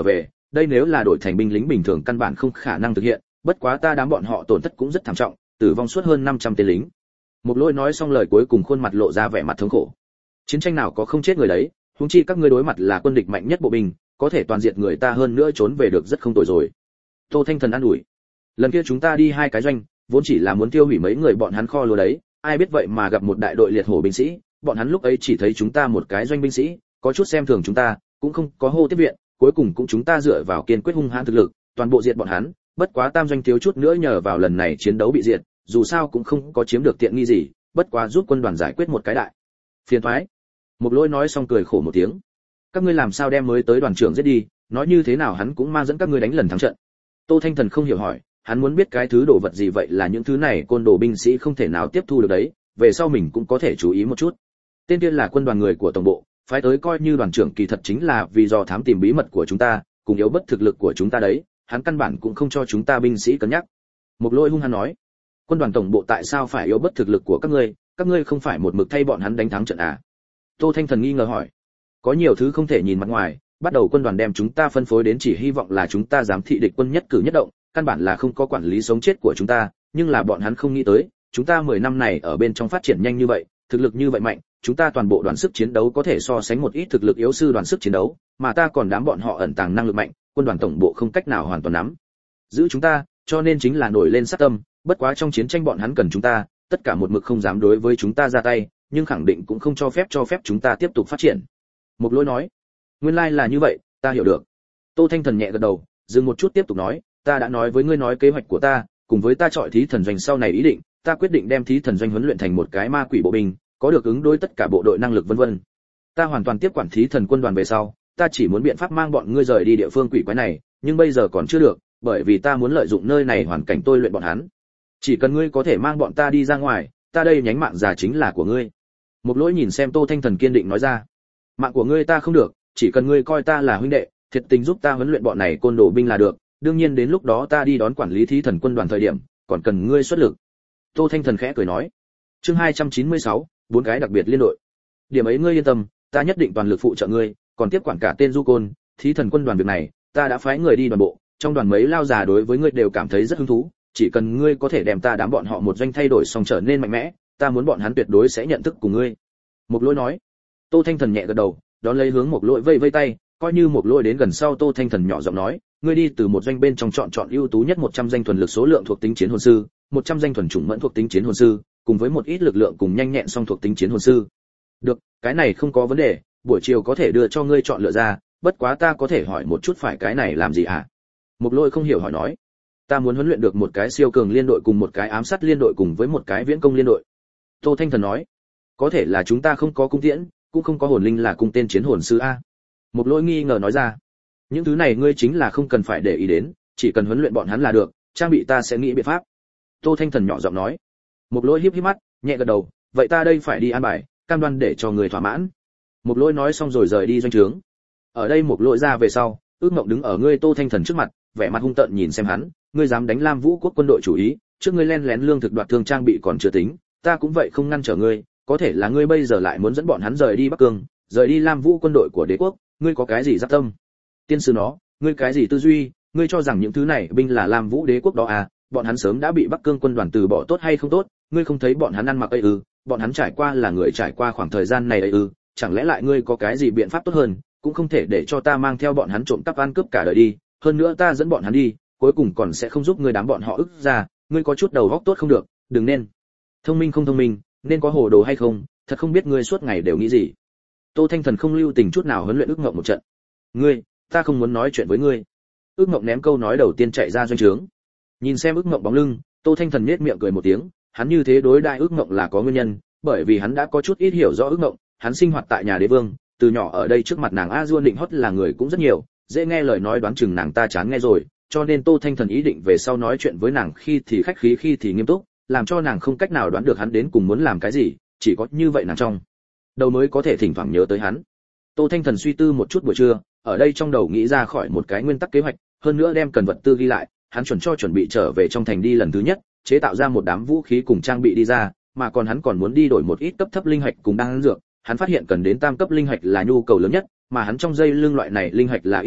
đây nếu là đổi thành binh lính bình thường căn bản không khả năng thực hiện, bất quá ta đám bọn họ tổn thất cũng rất thảm trọng, tử vong suốt hơn 500 tên lính. Một Lỗi nói xong lời cuối cùng khuôn mặt lộ ra vẻ mặt thống khổ. Chiến tranh nào có không chết người đấy, huống chi các ngươi đối mặt là quân địch mạnh nhất bộ binh, có thể toàn diệt người ta hơn nữa trốn về được rất không tồi rồi. Tô Thanh Thần an ủi. Lần kia chúng ta đi 2 cái doanh, vốn chỉ là muốn tiêu hủy mấy người bọn hắn kho lúa đấy, ai biết vậy mà gặp một đại đội liệt hổ binh sĩ, bọn hắn lúc ấy chỉ thấy chúng ta một cái doanh binh sĩ, có chút xem thường chúng ta, cũng không có hô tiếp viện, cuối cùng cũng chúng ta dựa vào kiên quyết hung hãn thực lực, toàn bộ diệt bọn hắn, bất quá tam doanh thiếu chút nữa nhờ vào lần này chiến đấu bị diệt, dù sao cũng không có chiếm được tiện nghi gì, bất quá giúp quân đoàn giải quyết một cái đại phiền toái. Một Lỗi nói xong cười khổ một tiếng. Các ngươi làm sao đem mới tới đoàn trưởng giết đi, nói như thế nào hắn cũng mang dẫn các ngươi đánh lần thắng trận. Tô Thanh Thần không hiểu hỏi, hắn muốn biết cái thứ đồ vật gì vậy là những thứ này côn đồ binh sĩ không thể nào tiếp thu được đấy, về sau mình cũng có thể chú ý một chút. Tên kia là quân đoàn người của tổng bộ, phái tới coi như đoàn trưởng kỳ thật chính là vì do thám tìm bí mật của chúng ta, cùng yếu bất thực lực của chúng ta đấy, hắn căn bản cũng không cho chúng ta binh sĩ cân nhắc. Một Lỗi hung hăng nói, quân đoàn tổng bộ tại sao phải yếu bất thực lực của các ngươi không phải một mực thay bọn hắn đánh thắng trận à? Tô Thanh Thần nghi ngờ hỏi, có nhiều thứ không thể nhìn mặt ngoài, bắt đầu quân đoàn đem chúng ta phân phối đến chỉ hy vọng là chúng ta giám thị địch quân nhất cử nhất động, căn bản là không có quản lý sống chết của chúng ta, nhưng là bọn hắn không nghĩ tới, chúng ta 10 năm này ở bên trong phát triển nhanh như vậy, thực lực như vậy mạnh, chúng ta toàn bộ đoàn sức chiến đấu có thể so sánh một ít thực lực yếu sư đoàn sức chiến đấu, mà ta còn đám bọn họ ẩn tàng năng lực mạnh, quân đoàn tổng bộ không cách nào hoàn toàn nắm giữ chúng ta, cho nên chính là nổi lên sát tâm, bất quá trong chiến tranh bọn hắn cần chúng ta, tất cả một mực không dám đối với chúng ta ra tay, nhưng khẳng định cũng không cho phép chúng ta tiếp tục phát triển. Một Lỗi nói, nguyên lai là như vậy, ta hiểu được. Tô Thanh Thần nhẹ gật đầu, dừng một chút tiếp tục nói, ta đã nói với ngươi nói kế hoạch của ta, cùng với ta chọi thí thần doanh sau này ý định, ta quyết định đem thí thần doanh huấn luyện thành một cái ma quỷ bộ binh, có được ứng đối tất cả bộ đội năng lực vân vân. Ta hoàn toàn tiếp quản thí thần quân đoàn về sau, ta chỉ muốn biện pháp mang bọn ngươi rời đi địa phương quỷ quái này, nhưng bây giờ còn chưa được, bởi vì ta muốn lợi dụng nơi này hoàn cảnh tôi luyện bọn hắn. Chỉ cần ngươi có thể mang bọn ta đi ra ngoài, ta đây nhánh mạng già chính là của ngươi. Một Lỗi nhìn xem Tô Thanh Thần kiên định nói ra, mạng của ngươi ta không được, chỉ cần ngươi coi ta là huynh đệ, thiệt tình giúp ta huấn luyện bọn này côn đồ binh là được, đương nhiên đến lúc đó ta đi đón quản lý thí thần quân đoàn thời điểm, còn cần ngươi xuất lực. Tô Thanh Thần khẽ cười nói. Chương 296, 4 cái đặc biệt liên đội. Điểm ấy ngươi yên tâm, ta nhất định toàn lực phụ trợ ngươi, còn tiếp quản cả tên du côn, thí thần quân đoàn việc này, ta đã phái người đi đoàn bộ, trong đoàn mấy lao già đối với ngươi đều cảm thấy rất hứng thú, chỉ cần ngươi có thể đem ta đám bọn họ một doanh thay đổi xong trở nên mạnh mẽ, ta muốn bọn hắn tuyệt đối sẽ nhận thức cùng ngươi. Một Lỗi nói. Tô Thanh Thần nhẹ gật đầu, đón lấy hướng Một Lỗi vây vây tay, coi như Một Lỗi đến gần sau, Tô Thanh Thần nhỏ giọng nói, ngươi đi từ một doanh bên trong chọn ưu tú nhất 100 danh thuần lực số lượng thuộc tính chiến hồn sư, 100 danh thuần chủng mẫn thuộc tính chiến hồn sư, cùng với một ít lực lượng cùng nhanh nhẹn song thuộc tính chiến hồn sư. Được, cái này không có vấn đề, buổi chiều có thể đưa cho ngươi chọn lựa ra, bất quá ta có thể hỏi một chút phải cái này làm gì à? Một Lỗi không hiểu hỏi nói. Ta muốn huấn luyện được một cái siêu cường liên đội cùng một cái ám sát liên đội cùng với một cái viễn công liên đội. Tô Thanh Thần nói. Có thể là chúng ta không có cung tiễn, cũng không có hồn linh là cung tên chiến hồn sư a. Một Lỗi nghi ngờ nói ra. Những thứ này ngươi chính là không cần phải để ý đến, chỉ cần huấn luyện bọn hắn là được, trang bị ta sẽ nghĩ biện pháp. Tô Thanh Thần nhỏ giọng nói. Một Lỗi híp híp mắt, nhẹ gật đầu, vậy ta đây phải đi an bài, cam đoan để cho người thỏa mãn. Một Lỗi nói xong rồi rời đi doanh trướng. Ở đây Một Lỗi ra về sau, Ước Mộng đứng ở ngươi Tô Thanh Thần trước mặt, vẻ mặt hung tợn nhìn xem hắn, ngươi dám đánh Lam Vũ quốc quân đội chủ ý, trước ngươi len lén lương thực đoạt thương trang bị còn chưa tính, ta cũng vậy không ngăn trở ngươi, có thể là ngươi bây giờ lại muốn dẫn bọn hắn rời đi Bắc Cương, rời đi Lam Vũ quân đội của đế quốc, ngươi có cái gì giáp tâm? Tiên sư nó, ngươi cái gì tư duy, ngươi cho rằng những thứ này binh là Lam Vũ đế quốc đó à? Bọn hắn sớm đã bị Bắc Cương quân đoàn từ bỏ tốt hay không tốt, ngươi không thấy bọn hắn ăn mặc ấy ư? Bọn hắn trải qua là người trải qua khoảng thời gian này ấy ư? Chẳng lẽ lại ngươi có cái gì biện pháp tốt hơn, cũng không thể để cho ta mang theo bọn hắn trộm cắp ăn cướp cả đời đi, hơn nữa ta dẫn bọn hắn đi, cuối cùng còn sẽ không giúp ngươi đám bọn họ ức ra, ngươi có chút đầu óc tốt không được, đừng nên thông minh không thông minh, nên có hồ đồ hay không, thật không biết ngươi suốt ngày đều nghĩ gì. Tô Thanh Thần không lưu tình chút nào huấn luyện Ước Ngộng một trận. Ngươi, ta không muốn nói chuyện với ngươi. Ước Ngộng ném câu nói đầu tiên chạy ra doanh trướng. Nhìn xem Ước Ngộng bóng lưng, Tô Thanh Thần nhếch miệng cười một tiếng, hắn như thế đối đại Ước Ngộng là có nguyên nhân, bởi vì hắn đã có chút ít hiểu rõ Ước Ngộng, hắn sinh hoạt tại nhà đế vương, từ nhỏ ở đây trước mặt nàng A Du định hót là người cũng rất nhiều, dễ nghe lời nói đoán chừng nàng ta chán nghe rồi, cho nên Tô Thanh Thần ý định về sau nói chuyện với nàng khi thì khách khí khi thì nghiêm túc, làm cho nàng không cách nào đoán được hắn đến cùng muốn làm cái gì, chỉ có như vậy nàng trong đầu mới có thể thỉnh thoảng nhớ tới hắn. Tô Thanh Thần suy tư một chút buổi trưa, ở đây trong đầu nghĩ ra khỏi một cái nguyên tắc kế hoạch, hơn nữa đem cần vật tư ghi lại, hắn chuẩn bị trở về trong thành đi lần thứ nhất, chế tạo ra một đám vũ khí cùng trang bị đi ra, mà còn hắn còn muốn đi đổi một ít cấp thấp linh hạch cùng đan dược, hắn phát hiện cần đến tam cấp linh hạch là nhu cầu lớn nhất, mà hắn trong dây lưng loại này linh hạch là ít nhất,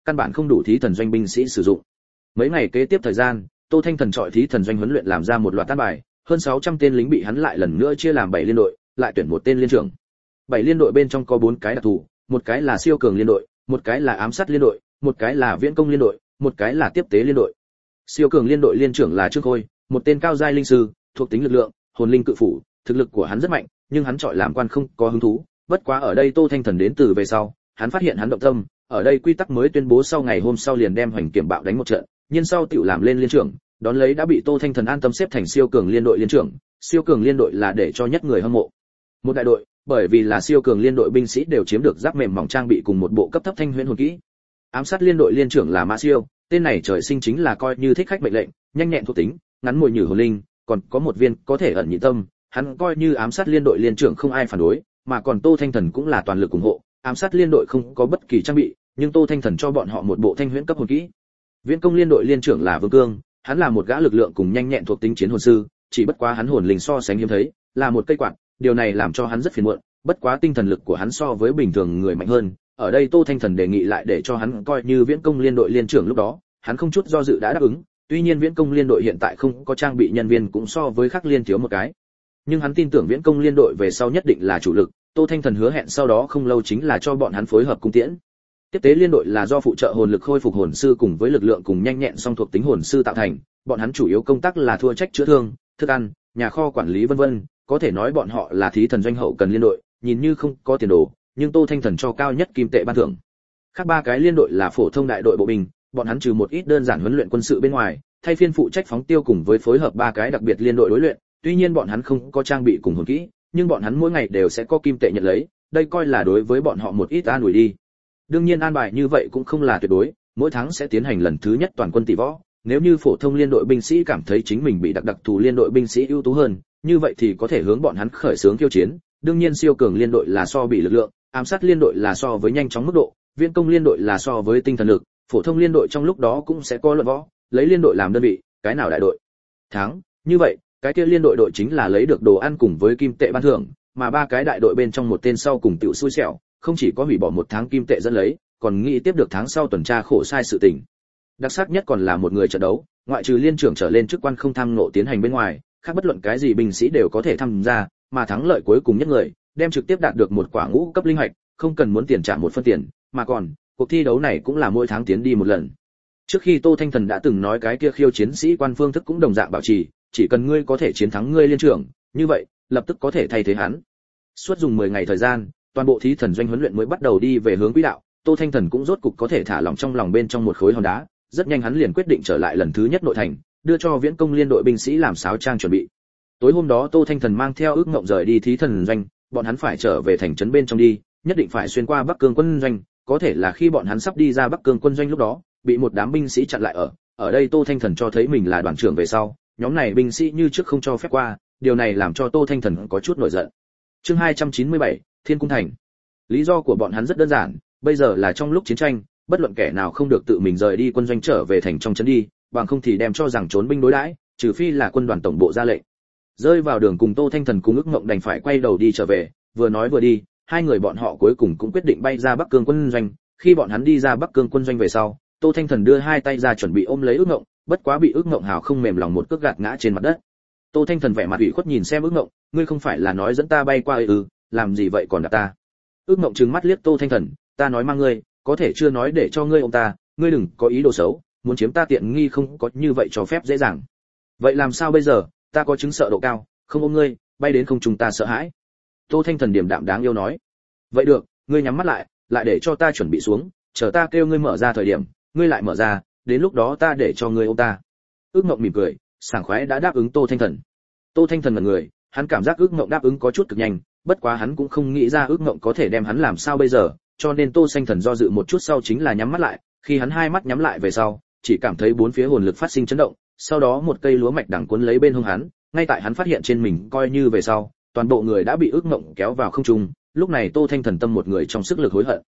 căn bản không đủ thí thần doanh binh sĩ sử dụng. Mấy ngày kế tiếp thời gian, Tô Thanh Thần chọi thí thần doanh huấn luyện làm ra một loạt tác bài, hơn 600 tên lính bị hắn lại lần nữa chia làm 7 liên đội, lại tuyển một tên liên trưởng. 7 liên đội bên trong có 4 cái đặc thù, một cái là siêu cường liên đội, một cái là ám sát liên đội, một cái là viễn công liên đội, một cái là tiếp tế liên đội. Siêu cường liên đội liên trưởng là Trương Khôi, một tên cao giai linh sư, thuộc tính lực lượng, hồn linh cự phủ, thực lực của hắn rất mạnh, nhưng hắn chọi làm quan không có hứng thú. Bất quá ở đây Tô Thanh Thần đến từ về sau, hắn phát hiện hắn động tâm, ở đây quy tắc mới tuyên bố sau ngày hôm sau liền đem Hoành Kiểm Bạo đánh một trận, nhưng sau tiểu làm lên liên trưởng, đón lấy đã bị Tô Thanh Thần an tâm xếp thành siêu cường liên đội liên trưởng. Siêu cường liên đội là để cho nhất người hâm mộ. Một đại đội, bởi vì là siêu cường liên đội binh sĩ đều chiếm được giáp mềm mỏng trang bị cùng một bộ cấp thấp thanh huyễn hồn kỹ. Ám sát liên đội liên trưởng là Mã Siêu, tên này trời sinh chính là coi như thích khách mệnh lệnh, nhanh nhẹn thuộc tính, ngắn mùi nhử hồn linh, còn có một viên có thể ẩn nhị tâm, hắn coi như ám sát liên đội liên trưởng không ai phản đối, mà còn Tô Thanh Thần cũng là toàn lực ủng hộ. Ám sát liên đội không có bất kỳ trang bị, nhưng Tô Thanh Thần cho bọn họ một bộ thanh huyễn cấp hồn kỹ. Viễn công liên đội liên trưởng là Vương Cương, hắn là một gã lực lượng cùng nhanh nhẹn thuộc tính chiến hồn sư, chỉ bất quá hắn hồn linh so sánh hiếm thấy, là một cây quạt, điều này làm cho hắn rất phiền muộn, bất quá tinh thần lực của hắn so với bình thường người mạnh hơn. Ở đây Tô Thanh Thần đề nghị lại để cho hắn coi như viễn công liên đội liên trưởng, lúc đó hắn không chút do dự đã đáp ứng. Tuy nhiên viễn công liên đội hiện tại không có trang bị nhân viên cũng so với khác liên thiếu một cái, nhưng hắn tin tưởng viễn công liên đội về sau nhất định là chủ lực. Tô Thanh Thần hứa hẹn sau đó không lâu chính là cho bọn hắn phối hợp cung tiễn. Tiếp tế liên đội là do phụ trợ hồn lực khôi phục hồn sư cùng với lực lượng cùng nhanh nhẹn song thuộc tính hồn sư tạo thành, bọn hắn chủ yếu công tác là thua trách chữa thương, thức ăn, nhà kho quản lý vân vân, có thể nói bọn họ là thí thần doanh hậu cần liên đội, nhìn như không có tiền đồ, nhưng Tô Thanh Thần cho cao nhất kim tệ ban thưởng. Khác ba cái liên đội là phổ thông đại đội bộ binh, bọn hắn trừ một ít đơn giản huấn luyện quân sự bên ngoài, thay phiên phụ trách phóng tiêu cùng với phối hợp ba cái đặc biệt liên đội đối luyện, tuy nhiên bọn hắn không có trang bị cùng hồn kỹ, nhưng bọn hắn mỗi ngày đều sẽ có kim tệ nhận lấy, đây coi là đối với bọn họ một ít an ủi đi. Đương nhiên an bài như vậy cũng không là tuyệt đối, mỗi tháng sẽ tiến hành lần thứ nhất toàn quân tỷ võ, nếu như phổ thông liên đội binh sĩ cảm thấy chính mình bị đặc thù liên đội binh sĩ ưu tú hơn, như vậy thì có thể hướng bọn hắn khởi xướng khiêu chiến. Đương nhiên siêu cường liên đội là so bị lực lượng, ám sát liên đội là so với nhanh chóng mức độ, viễn công liên đội là so với tinh thần lực, phổ thông liên đội trong lúc đó cũng sẽ có luận võ, lấy liên đội làm đơn vị, cái nào đại đội thắng, như vậy cái kia liên đội đội chính là lấy được đồ ăn cùng với kim tệ ban thưởng, mà ba cái đại đội bên trong một tên sau cùng tiểu xui xẻo, không chỉ có hủy bỏ một tháng kim tệ dẫn lấy, còn nghĩ tiếp được tháng sau tuần tra khổ sai sự tình. Đặc sắc nhất còn là một người trận đấu, ngoại trừ liên trưởng trở lên chức quan không tham nộ tiến hành bên ngoài, khác bất luận cái gì binh sĩ đều có thể tham gia, mà thắng lợi cuối cùng nhất người đem trực tiếp đạt được một quả ngũ cấp linh hạch, không cần muốn tiền trả một phân tiền, mà còn cuộc thi đấu này cũng là mỗi tháng tiến đi một lần. Trước khi Tô Thanh Thần đã từng nói cái kia khiêu chiến sĩ quan phương thức cũng đồng dạng bảo trì, chỉ cần ngươi có thể chiến thắng ngươi liên trưởng, như vậy lập tức có thể thay thế hắn. Suốt dùng 10 ngày thời gian, toàn bộ thí thần doanh huấn luyện mới bắt đầu đi về hướng quỹ đạo, Tô Thanh Thần cũng rốt cục có thể thả lỏng trong lòng bên trong một khối hòn đá, rất nhanh hắn liền quyết định trở lại lần thứ nhất nội thành, đưa cho viễn công liên đội binh sĩ làm sáo trang chuẩn bị. Tối hôm đó Tô Thanh Thần mang theo ước ngộng rời đi thí thần doanh, bọn hắn phải trở về thành trấn bên trong đi, nhất định phải xuyên qua Bắc Cương quân doanh, có thể là khi bọn hắn sắp đi ra Bắc Cương quân doanh lúc đó, bị một đám binh sĩ chặn lại ở đây Tô Thanh Thần cho thấy mình là đoàn trưởng về sau, nhóm này binh sĩ như trước không cho phép qua, điều này làm cho Tô Thanh Thần có chút nổi giận. Chương 297, Thiên Cung Thành. Lý do của bọn hắn rất đơn giản, bây giờ là trong lúc chiến tranh, bất luận kẻ nào không được tự mình rời đi quân doanh trở về thành trong trấn đi, bằng không thì đem cho rằng trốn binh đối đãi, trừ phi là quân đoàn tổng bộ ra lệnh. Rơi vào đường cùng Tô Thanh Thần cùng ước ngộng đành phải quay đầu đi trở về, vừa nói vừa đi, hai người bọn họ cuối cùng cũng quyết định bay ra Bắc Cương quân doanh. Khi bọn hắn đi ra Bắc Cương quân doanh về sau, Tô Thanh Thần đưa hai tay ra chuẩn bị ôm lấy ước ngộng, bất quá bị ước ngộng hào không mềm lòng một cước gạt ngã trên mặt đất. Tô Thanh Thần vẻ mặt ủy khuất nhìn xem ước ngộng, ngươi không phải là nói dẫn ta bay qua làm gì vậy còn đạp ta? Ước ngộng trừng mắt liếc Tô Thanh Thần, ta nói mang ngươi, có thể chưa nói để cho ngươi ôm ta, ngươi đừng có ý đồ xấu, muốn chiếm ta tiện nghi không có như vậy cho phép dễ dàng. Vậy làm sao bây giờ, ta có chứng sợ độ cao, không ôm ngươi, bay đến không trung ta sợ hãi. Tô Thanh Thần điềm đạm đáng yêu nói. Vậy được, ngươi nhắm mắt lại, lại để cho ta chuẩn bị xuống, chờ ta kêu ngươi mở ra thời điểm, ngươi lại mở ra, đến lúc đó ta để cho ngươi ôm ta. Ước Ngộng mỉm cười, sảng khoái đã đáp ứng Tô Thanh Thần. Tô Thanh Thần ngẩn người, hắn cảm giác Ước Ngộng đáp ứng có chút cực nhanh, bất quá hắn cũng không nghĩ ra Ước Ngộng có thể đem hắn làm sao bây giờ, cho nên Tô Thanh Thần do dự một chút sau chính là nhắm mắt lại, khi hắn hai mắt nhắm lại về sau, chỉ cảm thấy bốn phía hồn lực phát sinh chấn động, sau đó một cây lúa mạch đằng cuốn lấy bên hông hắn, ngay tại hắn phát hiện trên mình coi như về sau, toàn bộ người đã bị Ước Ngộng kéo vào không trung, lúc này Tô Thanh Thần tâm một người trong sức lực hối hận.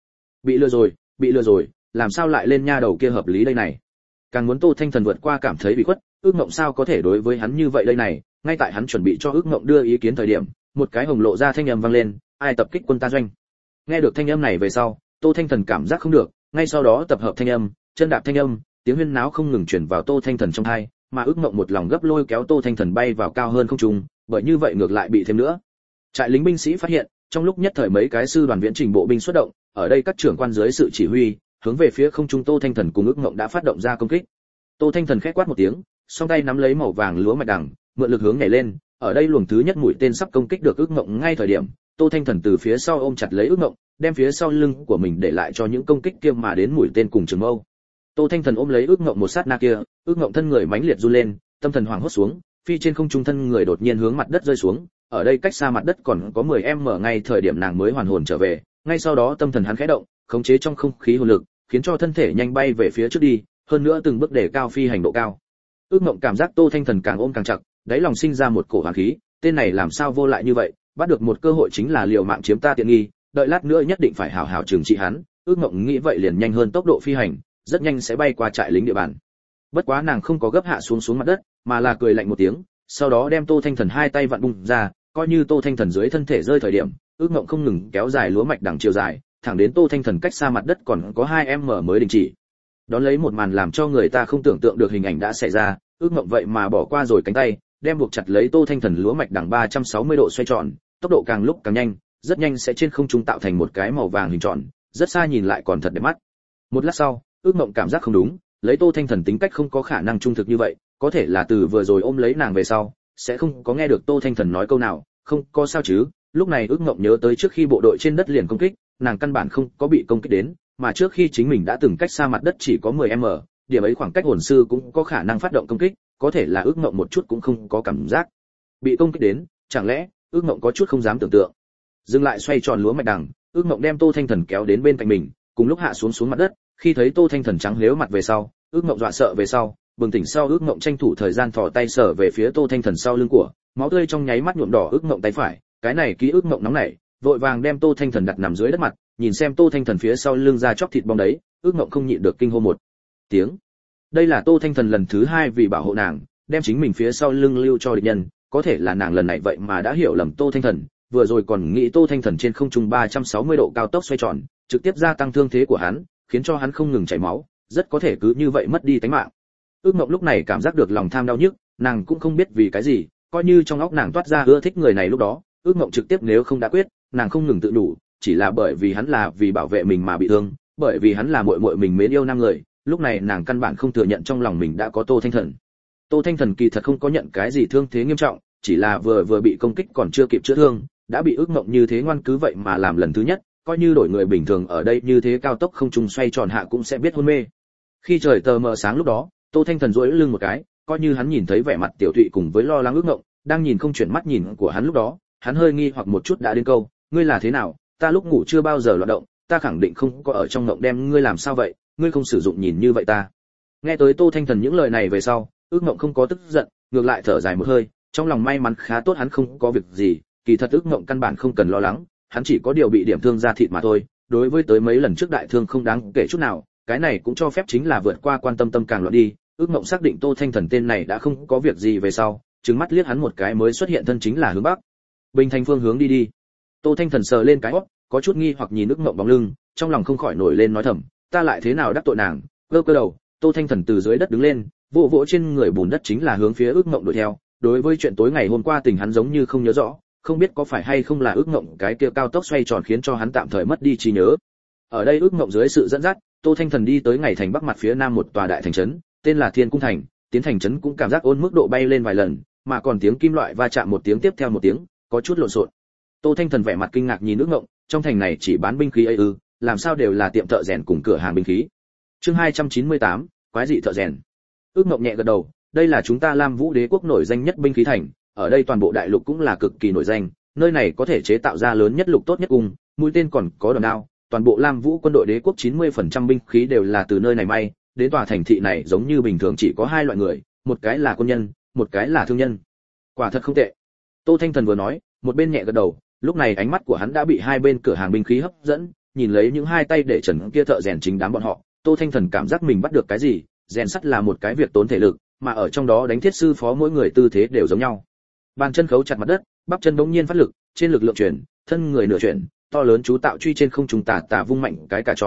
Bị lừa rồi, làm sao lại lên nha đầu kia hợp lý đây này. Càng muốn Tô Thanh Thần vượt qua cảm thấy bị khuất, Ước Ngộng sao có thể đối với hắn như vậy đây này, ngay tại hắn chuẩn bị cho Ước Ngộng đưa ý kiến thời điểm, một cái hồng lộ ra thanh âm vang lên, ai tập kích quân ta doanh. Nghe được thanh âm này về sau, Tô Thanh Thần cảm giác không được, ngay sau đó tập hợp thanh âm, chân đạp thanh âm, tiếng huyên náo không ngừng truyền vào Tô Thanh Thần trong tai, mà ước mộng một lòng gấp lôi kéo Tô Thanh Thần bay vào cao hơn không trung, bởi như vậy ngược lại bị thêm nữa. Trại lính binh sĩ phát hiện, trong lúc nhất thời mấy cái sư đoàn viễn trình bộ binh xuất động, ở đây các trưởng quan dưới sự chỉ huy, hướng về phía không trung Tô Thanh Thần cùng ước mộng đã phát động ra công kích. Tô Thanh Thần khẽ quát một tiếng, song tay nắm lấy màu vàng lúa mạch đằng, mượn lực hướng nhảy lên, ở đây luồng thứ nhất mũi tên sắp công kích được ước mộng ngay thời điểm, Tô Thanh Thần từ phía sau ôm chặt lấy ước mộng, đem phía sau lưng của mình để lại cho những công kích kia mà đến mũi tên cùng trường mâu. Tô Thanh Thần ôm lấy ước mộng một sát na kia, ước mộng thân người mãnh liệt run lên, tâm thần hoảng hốt xuống, phi trên không trung thân người đột nhiên hướng mặt đất rơi xuống, ở đây cách xa mặt đất còn có 10m ngay thời điểm nàng mới hoàn hồn trở về, ngay sau đó tâm thần hắn khẽ động, khống chế trong không khí hồn lực, khiến cho thân thể nhanh bay về phía trước đi, hơn nữa từng bước để cao phi hành độ cao. Ước mộng cảm giác Tô Thanh Thần càng ôm càng chặt, đáy lòng sinh ra một cổ hoàn khí, tên này làm sao vô lại như vậy, bắt được một cơ hội chính là liều mạng chiếm ta tiện nghi, đợi lát nữa nhất định phải hảo hảo trừng trị hắn. Ước mộng nghĩ vậy liền nhanh hơn tốc độ phi hành, rất nhanh sẽ bay qua trại lính địa bàn. Bất quá nàng không có gấp hạ xuống mặt đất, mà là cười lạnh một tiếng, sau đó đem Tô Thanh Thần hai tay vặn bung ra, coi như Tô Thanh Thần dưới thân thể rơi thời điểm, ước mộng không ngừng kéo dài lúa mạch đằng chiều dài, thẳng đến Tô Thanh Thần cách xa mặt đất còn có 2m mới đình chỉ. Đón lấy một màn làm cho người ta không tưởng tượng được hình ảnh đã xảy ra, ước mộng vậy mà bỏ qua rồi cánh tay, đem buộc chặt lấy Tô Thanh Thần lúa mạch đằng 360 độ xoay tròn, tốc độ càng lúc càng nhanh, rất nhanh sẽ trên không trung tạo thành một cái màu vàng hình tròn, rất xa nhìn lại còn thật đẹp mắt. Một lát sau, ước mộng cảm giác không đúng, lấy Tô Thanh Thần tính cách không có khả năng trung thực như vậy, có thể là từ vừa rồi ôm lấy nàng về sau, sẽ không có nghe được Tô Thanh Thần nói câu nào, không có sao chứ. Lúc này ước mộng nhớ tới trước khi bộ đội trên đất liền công kích, nàng căn bản không có bị công kích đến, mà trước khi chính mình đã từng cách xa mặt đất chỉ có 10m, điểm ấy khoảng cách hồn sư cũng có khả năng phát động công kích, có thể là ước mộng một chút cũng không có cảm giác bị công kích đến, chẳng lẽ ước mộng có chút không dám tưởng tượng. Dừng lại xoay tròn lúa mạch đằng, ước mộng đem Tô Thanh Thần kéo đến bên cạnh mình, cùng lúc hạ xuống mặt đất, khi thấy Tô Thanh Thần trắng lếu mặt về sau, ước mộng dọa sợ về sau, bừng tỉnh sau ước mộng tranh thủ thời gian thò tay sờ về phía Tô Thanh Thần sau lưng của, máu tươi trong nháy mắt nhuộm đỏ ước mộng tay phải, cái này ký ước mộng nóng nảy, vội vàng đem Tô Thanh Thần đặt nằm dưới đất mặt, nhìn xem Tô Thanh Thần phía sau lưng ra chóc thịt bong đấy, ước mộng không nhịn được kinh hô một tiếng. Đây là Tô Thanh Thần lần thứ hai vì bảo hộ nàng, đem chính mình phía sau lưng lưu cho địch nhân, có thể là nàng lần này vậy mà đã hiểu lầm Tô Thanh Thần, vừa rồi còn nghĩ Tô Thanh Thần trên không trung 360 độ cao tốc xoay tròn, trực tiếp gia tăng thương thế của hắn, khiến cho hắn không ngừng chảy máu, rất có thể cứ như vậy mất đi tính mạng. Ước mộng lúc này cảm giác được lòng tham đau nhức, nàng cũng không biết vì cái gì, coi như trong óc nàng toát ra ưa thích người này lúc đó, ước mộng trực tiếp nếu không đã quyết, nàng không ngừng tự đủ, chỉ là bởi vì hắn là vì bảo vệ mình mà bị thương, bởi vì hắn là muội muội mình mến yêu nam người, lúc này nàng căn bản không thừa nhận trong lòng mình đã có Tô Thanh Thần. Tô Thanh Thần kỳ thật không có nhận cái gì thương thế nghiêm trọng, chỉ là vừa bị công kích còn chưa kịp chữa thương, đã bị ước mộng như thế ngoan cứ vậy mà làm lần thứ nhất, coi như đổi người bình thường ở đây như thế cao tốc không trung xoay tròn hạ cũng sẽ biết hôn mê. Khi trời tờ mờ sáng lúc đó, Tô Thanh Thần duỗi lưng một cái, coi như hắn nhìn thấy vẻ mặt tiểu thụy cùng với lo lắng ước mộng, đang nhìn không chuyển mắt nhìn của hắn lúc đó, hắn hơi nghi hoặc một chút đã đến câu, ngươi là thế nào, ta lúc ngủ chưa bao giờ loạn động, ta khẳng định không có ở trong ngộng đem ngươi làm sao vậy, ngươi không sử dụng nhìn như vậy ta. Nghe tới Tô Thanh Thần những lời này về sau, ước mộng không có tức giận, ngược lại thở dài một hơi, trong lòng may mắn khá tốt hắn không có việc gì, kỳ thật ước mộng căn bản không cần lo lắng, hắn chỉ có điều bị điểm thương da thịt mà thôi, đối với tới mấy lần trước đại thương không đáng kể chút nào, cái này cũng cho phép chính là vượt qua quan tâm tâm càng loạn đi. Ước mộng xác định Tô Thanh Thần tên này đã không có việc gì về sau, trừng mắt liếc hắn một cái mới xuất hiện thân chính là hướng bắc, Bình Thành phương hướng đi. Tô Thanh Thần sờ lên cái óc, có chút nghi hoặc nhìn ước mộng bóng lưng, trong lòng không khỏi nổi lên nói thầm, ta lại thế nào đắc tội nàng. Cơ đầu, Tô Thanh Thần từ dưới đất đứng lên, vỗ vỗ trên người bùn đất chính là hướng phía ước mộng đuổi theo. Đối với chuyện tối ngày hôm qua tình hắn giống như không nhớ rõ, không biết có phải hay không là ước mộng cái kia cao tốc xoay tròn khiến cho hắn tạm thời mất đi trí nhớ. Ở đây ước mộng dưới sự dẫn dắt, Tô Thanh Thần đi tới ngày thành bắc mặt phía nam một tòa đại thành trấn, tên là Thiên Cung Thành. Tiến thành trấn cũng cảm giác ôn mức độ bay lên vài lần, mà còn tiếng kim loại va chạm một tiếng tiếp theo một tiếng, có chút lộn xộn. Tô Thanh Thần vẻ mặt kinh ngạc nhìn ước mộng, trong thành này chỉ bán binh khí ấy ư, làm sao đều là tiệm thợ rèn cùng cửa hàng binh khí. Chương 298, quái dị thợ rèn. Ước mộng nhẹ gật đầu, đây là chúng ta Lam Vũ Đế quốc nổi danh nhất binh khí thành, ở đây toàn bộ đại lục cũng là cực kỳ nổi danh, nơi này có thể chế tạo ra lớn nhất lục tốt nhất cung, mũi tên còn có đòn đao, toàn bộ Lam Vũ quân đội đế quốc 90% binh khí đều là từ nơi này may, đến tòa thành thị này giống như bình thường chỉ có hai loại người, một cái là quân nhân, một cái là thương nhân. Quả thật không tệ. Tô Thanh Thần vừa nói, một bên nhẹ gật đầu, lúc này ánh mắt của hắn đã bị hai bên cửa hàng binh khí hấp dẫn, nhìn lấy những hai tay để trần kia thợ rèn chính đám bọn họ, Tô Thanh Thần cảm giác mình bắt được cái gì, rèn sắt là một cái việc tốn thể lực, mà ở trong đó đánh thiết sư phó mỗi người tư thế đều giống nhau. Bàn chân khấu chặt mặt đất, bắp chân bỗng nhiên phát lực, trên lực lượng chuyển, thân người nửa chuyển, to lớn chú tạo truy trên không trung tà vung mạnh cái cả tròn,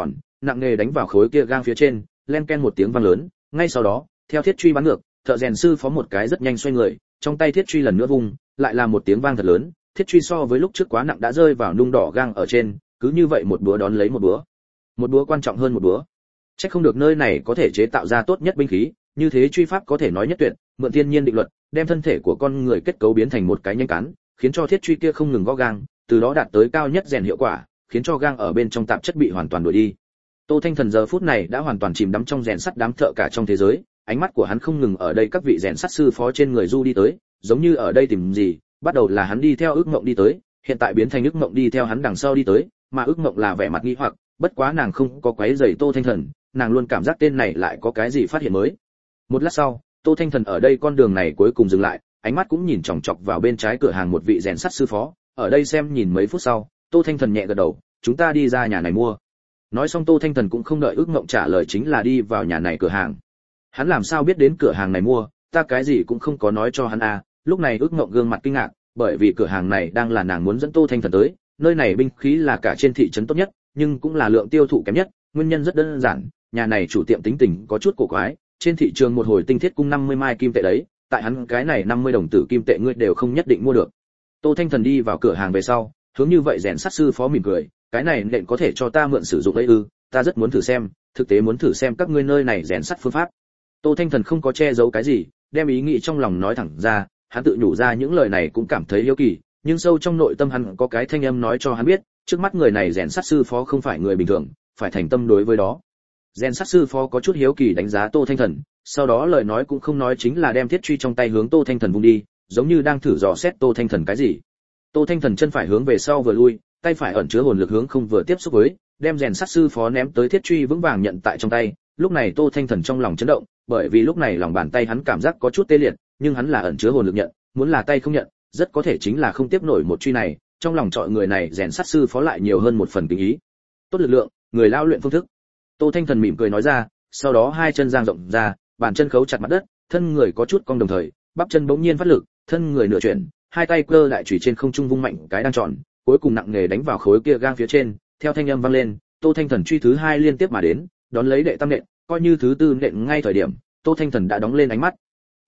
nặng nề đánh vào khối kia gang phía trên, len ken một tiếng vang lớn, ngay sau đó, theo thiết truy bắn ngược, thợ rèn sư phó một cái rất nhanh xoay người, trong tay thiết truy lần nữa vung, lại là một tiếng vang thật lớn, thiết truy so với lúc trước quá nặng đã rơi vào nung đỏ gang ở trên, cứ như vậy một búa đón lấy một búa. Một búa quan trọng hơn một búa. Chắc không được nơi này có thể chế tạo ra tốt nhất binh khí, như thế truy pháp có thể nói nhất tuyệt, mượn thiên nhiên định luật, đem thân thể của con người kết cấu biến thành một cái nhanh cán, khiến cho thiết truy kia không ngừng gõ gang, từ đó đạt tới cao nhất rèn hiệu quả, khiến cho gang ở bên trong tạp chất bị hoàn toàn đuổi đi. Tô Thanh Thần giờ phút này đã hoàn toàn chìm đắm trong rèn sắt đám thợ cả trong thế giới, ánh mắt của hắn không ngừng ở đây các vị rèn sắt sư phó trên người du đi tới, giống như ở đây tìm gì, bắt đầu là hắn đi theo ước mộng đi tới, hiện tại biến thành ước mộng đi theo hắn đằng sau đi tới, mà ước mộng là vẻ mặt nghi hoặc, bất quá nàng không có quấy rầy Tô Thanh Thần, nàng luôn cảm giác tên này lại có cái gì phát hiện mới. Một lát sau, Tô Thanh Thần ở đây con đường này cuối cùng dừng lại, ánh mắt cũng nhìn chòng chọc vào bên trái cửa hàng một vị rèn sắt sư phó, ở đây xem nhìn mấy phút sau, Tô Thanh Thần nhẹ gật đầu, chúng ta đi ra nhà này mua. Nói xong Tô Thanh Thần cũng không đợi ước mộng trả lời chính là đi vào nhà này cửa hàng. Hắn làm sao biết đến cửa hàng này mua, ta cái gì cũng không có nói cho hắn à. Lúc này ước mộng gương mặt kinh ngạc, bởi vì cửa hàng này đang là nàng muốn dẫn Tô Thanh Thần tới, nơi này binh khí là cả trên thị trấn tốt nhất, nhưng cũng là lượng tiêu thụ kém nhất, nguyên nhân rất đơn giản, nhà này chủ tiệm tính tình có chút cổ quái, trên thị trường một hồi tinh thiết cung 50 mai kim tệ đấy, tại hắn cái này 50 đồng tử kim tệ ngươi đều không nhất định mua được. Tô Thanh Thần đi vào cửa hàng về sau, hướng như vậy rèn sắt sư phó mỉm cười, cái này nện có thể cho ta mượn sử dụng ấy ư? Ta rất muốn thử xem, thực tế muốn thử xem các ngươi nơi này rèn sắt phương pháp. Tô Thanh Thần không có che giấu cái gì, đem ý nghĩ trong lòng nói thẳng ra, hắn tự nhủ ra những lời này cũng cảm thấy hiếu kỳ, nhưng sâu trong nội tâm hắn có cái thanh âm nói cho hắn biết, trước mắt người này rèn sắt sư phó không phải người bình thường, phải thành tâm đối với đó. Rèn sắt sư phó có chút hiếu kỳ đánh giá Tô Thanh Thần, sau đó lời nói cũng không nói chính là đem thiết truy trong tay hướng Tô Thanh Thần vung đi, giống như đang thử dò xét Tô Thanh Thần cái gì. Tô Thanh Thần chân phải hướng về sau vừa lui, tay phải ẩn chứa hồn lực hướng không vừa tiếp xúc với, đem rèn sắt sư phó ném tới thiết truy vững vàng nhận tại trong tay. Lúc này Tô Thanh Thần trong lòng chấn động, bởi vì lúc này lòng bàn tay hắn cảm giác có chút tê liệt, nhưng hắn là ẩn chứa hồn lực nhận, muốn là tay không nhận, rất có thể chính là không tiếp nổi một truy này. Trong lòng chọi người này rèn sắt sư phó lại nhiều hơn một phần kính ý. Tốt lực lượng, người lao luyện phương thức. Tô Thanh Thần mỉm cười nói ra, sau đó hai chân dang rộng ra, bàn chân khấu chặt mặt đất, thân người có chút cong đồng thời, bắp chân bỗng nhiên phát lực, thân người nửa chuyển, hai tay cơ lại chùy trên không trung vung mạnh cái đang tròn, cuối cùng nặng nghề đánh vào khối kia gang phía trên, theo thanh âm vang lên, Tô Thanh Thần truy thứ hai liên tiếp mà đến, đón lấy đệ tam nện, coi như thứ tư nện ngay thời điểm, Tô Thanh Thần đã đóng lên ánh mắt.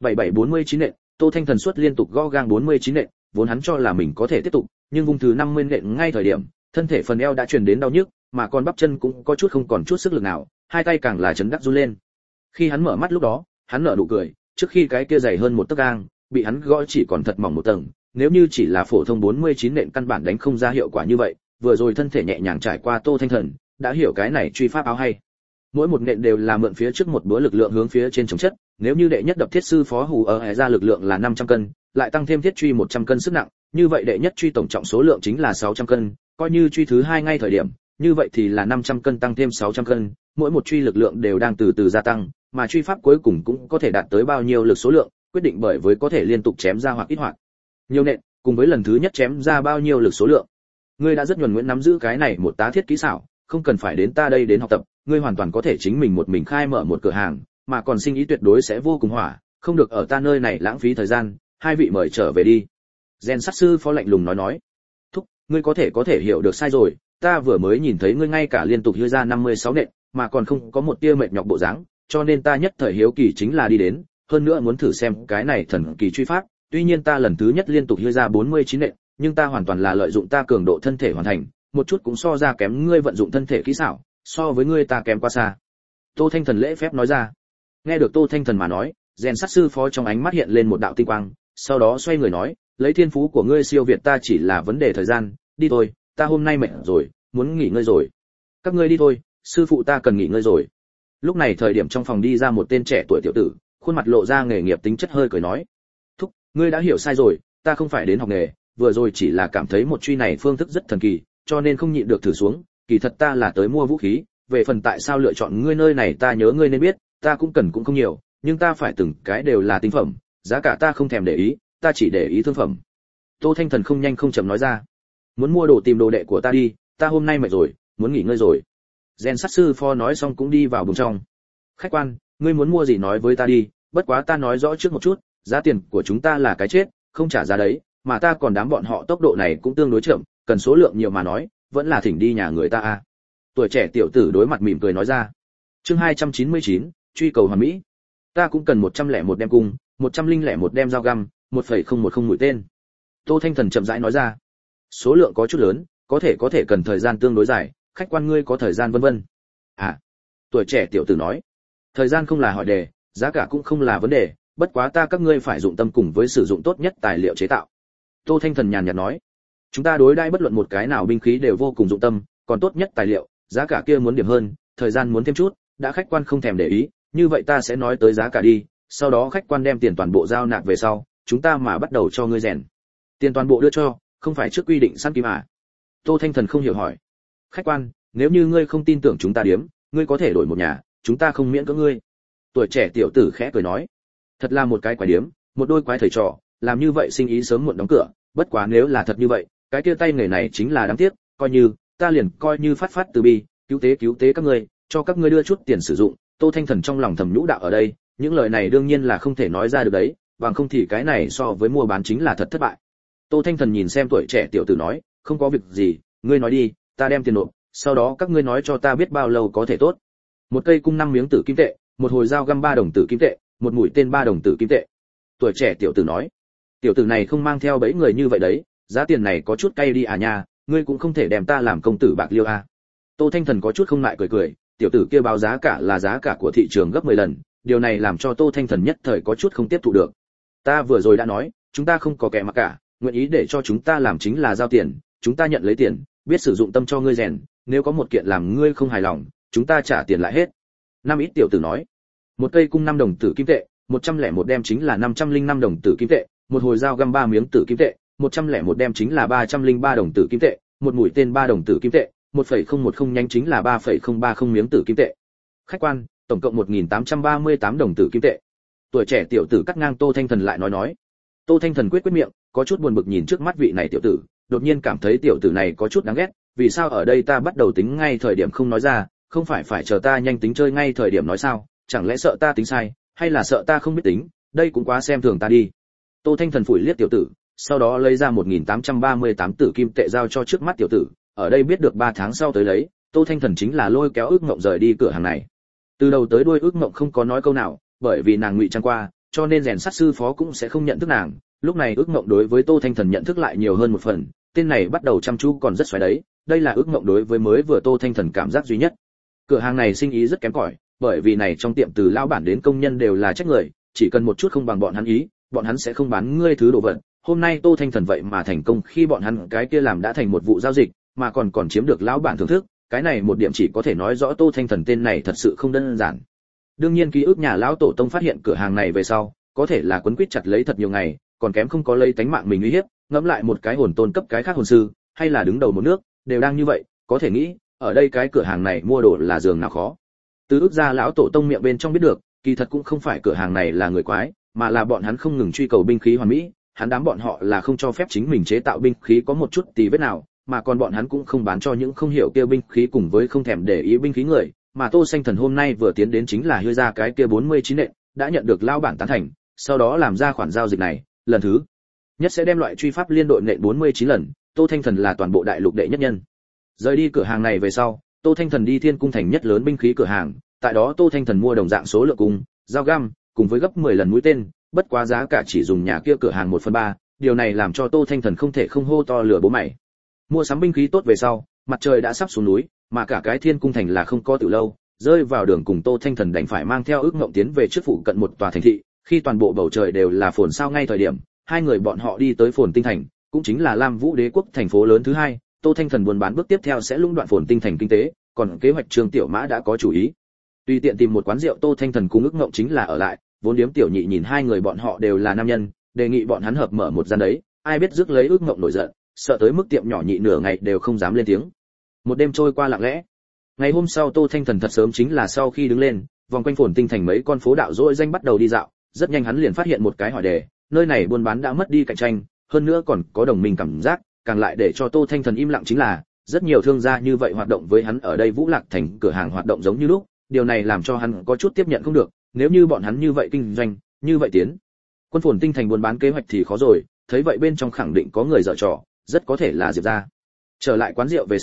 7749 nện, Tô Thanh Thần suốt liên tục gõ gang 49 nện, vốn hắn cho là mình có thể tiếp tục, nhưng vùng thứ 50 nện ngay thời điểm, thân thể phần eo đã truyền đến đau nhức, mà còn bắp chân cũng có chút không còn chút sức lực nào, hai tay càng là chấn đắc run lên. Khi hắn mở mắt lúc đó, hắn nở nụ cười, trước khi cái kia dày hơn một tấc gang, bị hắn gõ chỉ còn thật mỏng một tầng, nếu như chỉ là phổ thông 49 nện căn bản đánh không ra hiệu quả như vậy, vừa rồi thân thể nhẹ nhàng trải qua Tô Thanh Thần, đã hiểu cái này truy pháp áo hay. Mỗi một nện đều là mượn phía trước một búa lực lượng hướng phía trên chống chất, nếu như đệ nhất đập thiết sư phó hù ở hệ ra lực lượng là 500 cân, lại tăng thêm thiết truy 100 cân sức nặng, như vậy đệ nhất truy tổng trọng số lượng chính là 600 cân, coi như truy thứ hai ngay thời điểm, như vậy thì là 500 cân tăng thêm 600 cân, mỗi một truy lực lượng đều đang từ từ gia tăng, mà truy pháp cuối cùng cũng có thể đạt tới bao nhiêu lực số lượng, quyết định bởi với có thể liên tục chém ra hoặc ít hoặc nhiều nện, cùng với lần thứ nhất chém ra bao nhiêu lực số lượng. Ngươi đã rất nhuần nhuyễn nắm giữ cái này một tá thiết kỹ xảo, không cần phải đến ta đây đến học tập, ngươi hoàn toàn có thể chính mình một mình khai mở một cửa hàng, mà còn sinh ý tuyệt đối sẽ vô cùng hỏa, không được ở ta nơi này lãng phí thời gian, hai vị mời trở về đi. Rèn sắt sư phó lạnh lùng nói. Thúc, ngươi có thể hiểu được sai rồi, ta vừa mới nhìn thấy ngươi ngay cả liên tục đưa ra 56 nện, mà còn không có một tia mệt nhọc bộ dáng, cho nên ta nhất thời hiếu kỳ chính là đi đến, hơn nữa muốn thử xem cái này thần kỳ truy pháp, tuy nhiên ta lần thứ nhất liên tục đưa ra 49 nện, nhưng ta hoàn toàn là lợi dụng ta cường độ thân thể hoàn thành, một chút cũng so ra kém ngươi vận dụng thân thể kỹ xảo, so với ngươi ta kém quá xa. Tô Thanh Thần lễ phép nói ra. Nghe được Tô Thanh Thần mà nói, rèn sắt sư phó trong ánh mắt hiện lên một đạo tinh quang, sau đó xoay người nói, lấy thiên phú của ngươi siêu việt ta chỉ là vấn đề thời gian, đi thôi, ta hôm nay mệt rồi, muốn nghỉ ngơi rồi. Các ngươi đi thôi, sư phụ ta cần nghỉ ngơi rồi. Lúc này thời điểm trong phòng đi ra một tên trẻ tuổi tiểu tử, khuôn mặt lộ ra nghề nghiệp tính chất hơi cười nói, thúc, ngươi đã hiểu sai rồi, ta không phải đến học nghề, vừa rồi chỉ là cảm thấy một truy này phương thức rất thần kỳ, cho nên không nhịn được thử xuống, kỳ thật ta là tới mua vũ khí, về phần tại sao lựa chọn ngươi nơi này ta nhớ ngươi nên biết, ta cũng cần cũng không nhiều, nhưng ta phải từng cái đều là tinh phẩm, giá cả ta không thèm để ý, ta chỉ để ý thương phẩm. Tô Thanh Thần không nhanh không chậm nói ra, muốn mua đồ tìm đồ đệ của ta đi, ta hôm nay mệt rồi, muốn nghỉ ngơi rồi. Rèn sắt sư phó nói xong cũng đi vào buồng trong. Khách quan, ngươi muốn mua gì nói với ta đi, bất quá ta nói rõ trước một chút, giá tiền của chúng ta là cái chết, không trả giá đấy, mà ta còn đám bọn họ tốc độ này cũng tương đối chậm, cần số lượng nhiều mà nói, vẫn là thỉnh đi nhà người ta a. Tuổi trẻ tiểu tử đối mặt mỉm cười nói ra. Chương 299, truy cầu hoàn mỹ. Ta cũng cần 101 đem cung, 101 đem dao găm, 1,010 mũi tên. Tô Thanh Thần chậm rãi nói ra. Số lượng có chút lớn, có thể cần thời gian tương đối dài, khách quan ngươi có thời gian vân vân. À, tuổi trẻ tiểu tử nói. Thời gian không là hỏi đề, giá cả cũng không là vấn đề, bất quá các ngươi phải dụng tâm cùng với sử dụng tốt nhất tài liệu chế tạo. Tô Thanh Thần nhàn nhạt nói. Chúng ta đối đãi bất luận một cái nào binh khí đều vô cùng dụng tâm, còn tốt nhất tài liệu, giá cả kia muốn điểm hơn, thời gian muốn thêm chút, đã khách quan không thèm để ý, như vậy ta sẽ nói tới giá cả đi, sau đó khách quan đem tiền toàn bộ giao nạp về sau, chúng ta mà bắt đầu cho ngươi rèn. Tiền toàn bộ đưa cho, không phải trước quy định săn kim à? Tô Thanh Thần không hiểu hỏi. Khách quan, nếu như ngươi không tin tưởng chúng ta điếm, ngươi có thể đổi một nhà, chúng ta không miễn cưỡng ngươi. Tuổi trẻ tiểu tử khẽ cười nói. Thật là một cái quái điếm, một đôi quái thầy trò, làm như vậy sinh ý sớm muộn đóng cửa, bất quá nếu là thật như vậy, cái kia tay nghề này chính là đáng tiếc, ta liền coi như phát từ bi, cứu tế các ngươi, cho các ngươi đưa chút tiền sử dụng. Tô Thanh Thần trong lòng thầm nhũ đạo ở đây, những lời này đương nhiên là không thể nói ra được đấy, bằng không thì cái này so với mua bán chính là thật thất bại. Tô Thanh Thần nhìn xem tuổi trẻ tiểu tử nói, không có việc gì, ngươi nói đi, ta đem tiền nộp, sau đó các ngươi nói cho ta biết bao lâu có thể tốt. Một cây cung 5 miếng tử kim tệ, một hồi dao găm 3 đồng tử kim tệ, một mũi tên 3 đồng tử kim tệ. Tuổi trẻ tiểu tử nói, tiểu tử này không mang theo bẫy người như vậy đấy, giá tiền này có chút cay đi à nha, ngươi cũng không thể đem ta làm công tử bạc liêu à. Tô Thanh Thần có chút không ngại cười, tiểu tử kia báo giá cả là giá cả của thị trường gấp 10 lần, điều này làm cho Tô Thanh Thần nhất thời có chút không tiếp thụ được. Ta vừa rồi đã nói, chúng ta không có kẻ mặc cả, nguyện ý để cho chúng ta làm chính là giao tiền, chúng ta nhận lấy tiền, biết sử dụng tâm cho ngươi rèn, nếu có một kiện làm ngươi không hài lòng, chúng ta trả tiền lại hết. Năm ít tiểu tử nói, một cây cung 5 đồng tử kim tệ, 101 đem chính là 505 đồng tử kim tệ, một hồi dao găm 3 miếng tử kim tệ, 101 đem chính là 303 đồng tử kim tệ, một mũi tên 3 đồng tử kim tệ, 1,010 nhánh chính là 3,030 miếng tử kim tệ. Khách quan, tổng cộng 1838 đồng tử kim tệ. Tuổi trẻ tiểu tử cắt ngang Tô Thanh Thần lại nói. Tô Thanh Thần quyết miệng, có chút buồn bực nhìn trước mắt vị này tiểu tử, đột nhiên cảm thấy tiểu tử này có chút đáng ghét, vì sao ở đây ta bắt đầu tính ngay thời điểm không nói ra, không phải chờ ta nhanh tính chơi ngay thời điểm nói sao, chẳng lẽ sợ ta tính sai, hay là sợ ta không biết tính, đây cũng quá xem thường ta đi. Tô Thanh Thần phủi liếc tiểu tử, sau đó lấy ra 1838 tử kim tệ giao cho trước mắt tiểu tử, ở đây biết được 3 tháng sau tới lấy, Tô Thanh Thần chính là lôi kéo Ước Ngộng rời đi cửa hàng này. Từ đầu tới đuôi Ước Ngộng không có nói câu nào, bởi vì nàng ngụy trang qua, cho nên rèn sắt sư phó cũng sẽ không nhận thức nàng. Lúc này Ước Ngộng đối với Tô Thanh Thần nhận thức lại nhiều hơn một phần, tên này bắt đầu chăm chú còn rất xoáy đấy, đây là Ước Ngộng đối với mới vừa Tô Thanh Thần cảm giác duy nhất. Cửa hàng này sinh ý rất kém cỏi, bởi vì này trong tiệm từ lão bản đến công nhân đều là trách người, chỉ cần một chút không bằng bọn hắn ý, bọn hắn sẽ không bán ngươi thứ đồ vật. Hôm nay Tô Thanh Thần vậy mà thành công khi bọn hắn cái kia làm đã thành một vụ giao dịch, mà còn chiếm được lão bản thưởng thức, cái này một điểm chỉ có thể nói rõ Tô Thanh Thần tên này thật sự không đơn giản. Đương nhiên ký ức nhà lão tổ tông phát hiện cửa hàng này về sau, có thể là quấn quýt chặt lấy thật nhiều ngày, còn kém không có lấy tánh mạng mình uy hiếp, ngẫm lại một cái hồn tôn cấp cái khác hồn sư, hay là đứng đầu một nước, đều đang như vậy, có thể nghĩ, ở đây cái cửa hàng này mua đồ là giường nào khó. Từ ức gia lão tổ tông miệng bên trong biết được, kỳ thật cũng không phải cửa hàng này là người quái, mà là bọn hắn không ngừng truy cầu binh khí hoàn mỹ, hắn đám bọn họ là không cho phép chính mình chế tạo binh khí có một chút tì vết nào, mà còn bọn hắn cũng không bán cho những không hiểu kia binh khí cùng với không thèm để ý binh khí người, mà Tô Xanh Thần hôm nay vừa tiến đến chính là hưa ra cái kia 49 nện, đã nhận được lão bản tán thành, sau đó làm ra khoản giao dịch này, lần thứ nhất sẽ đem loại truy pháp liên đội nện 49 lần, Tô Thanh Thần là toàn bộ đại lục đệ nhất nhân. Rời đi cửa hàng này về sau, Tô Thanh Thần đi Thiên Cung thành nhất lớn binh khí cửa hàng, tại đó Tô Thanh Thần mua đồng dạng số lượng cung, dao găm, cùng với gấp 10 lần mũi tên, bất quá giá cả chỉ dùng nhà kia cửa hàng 1/3, điều này làm cho Tô Thanh Thần không thể không hô to lửa bố mày. Mua sắm binh khí tốt về sau, mặt trời đã sắp xuống núi, mà cả cái Thiên Cung thành là không có từ lâu, rơi vào đường cùng Tô Thanh Thần đành phải mang theo Ước Ngộng tiến về trước phụ cận một tòa thành thị, khi toàn bộ bầu trời đều là phồn sao ngay thời điểm, hai người bọn họ đi tới Phồn Tinh thành, cũng chính là Lam Vũ Đế quốc thành phố lớn thứ hai, Tô Thanh Thần buôn bán bước tiếp theo sẽ lũng đoạn Phồn Tinh thành kinh tế, còn kế hoạch Trương Tiểu Mã đã có chủ ý. Tùy tiện tìm một quán rượu Tô Thanh Thần cùng Ước Ngộng chính là ở lại, vốn điếm tiểu nhị nhìn hai người bọn họ đều là nam nhân, đề nghị bọn hắn hợp mở một gian đấy, ai biết rước lấy Ước Ngộng nổi giận, sợ tới mức tiệm nhỏ nhị nửa ngày đều không dám lên tiếng. Một đêm trôi qua lặng lẽ. Ngày hôm sau Tô Thanh Thần thật sớm chính là sau khi đứng lên, vòng quanh Phồn Tinh thành mấy con phố đạo dỗi danh bắt đầu đi dạo, rất nhanh hắn liền phát hiện một cái hỏi đề, nơi này buôn bán đã mất đi cạnh tranh, hơn nữa còn có đồng minh cảm giác, càng lại để cho Tô Thanh Thần im lặng chính là, rất nhiều thương gia như vậy hoạt động với hắn ở đây Vũ Lạc thành cửa hàng hoạt động giống như lúc, điều này làm cho hắn có chút tiếp nhận không được, nếu như bọn hắn như vậy kinh doanh, như vậy tiến quân Phồn Tinh thành buôn bán kế hoạch thì khó rồi, thấy vậy bên trong khẳng định có người giở trò, rất có thể là Diệp gia. Trở lại quán rượu về sau,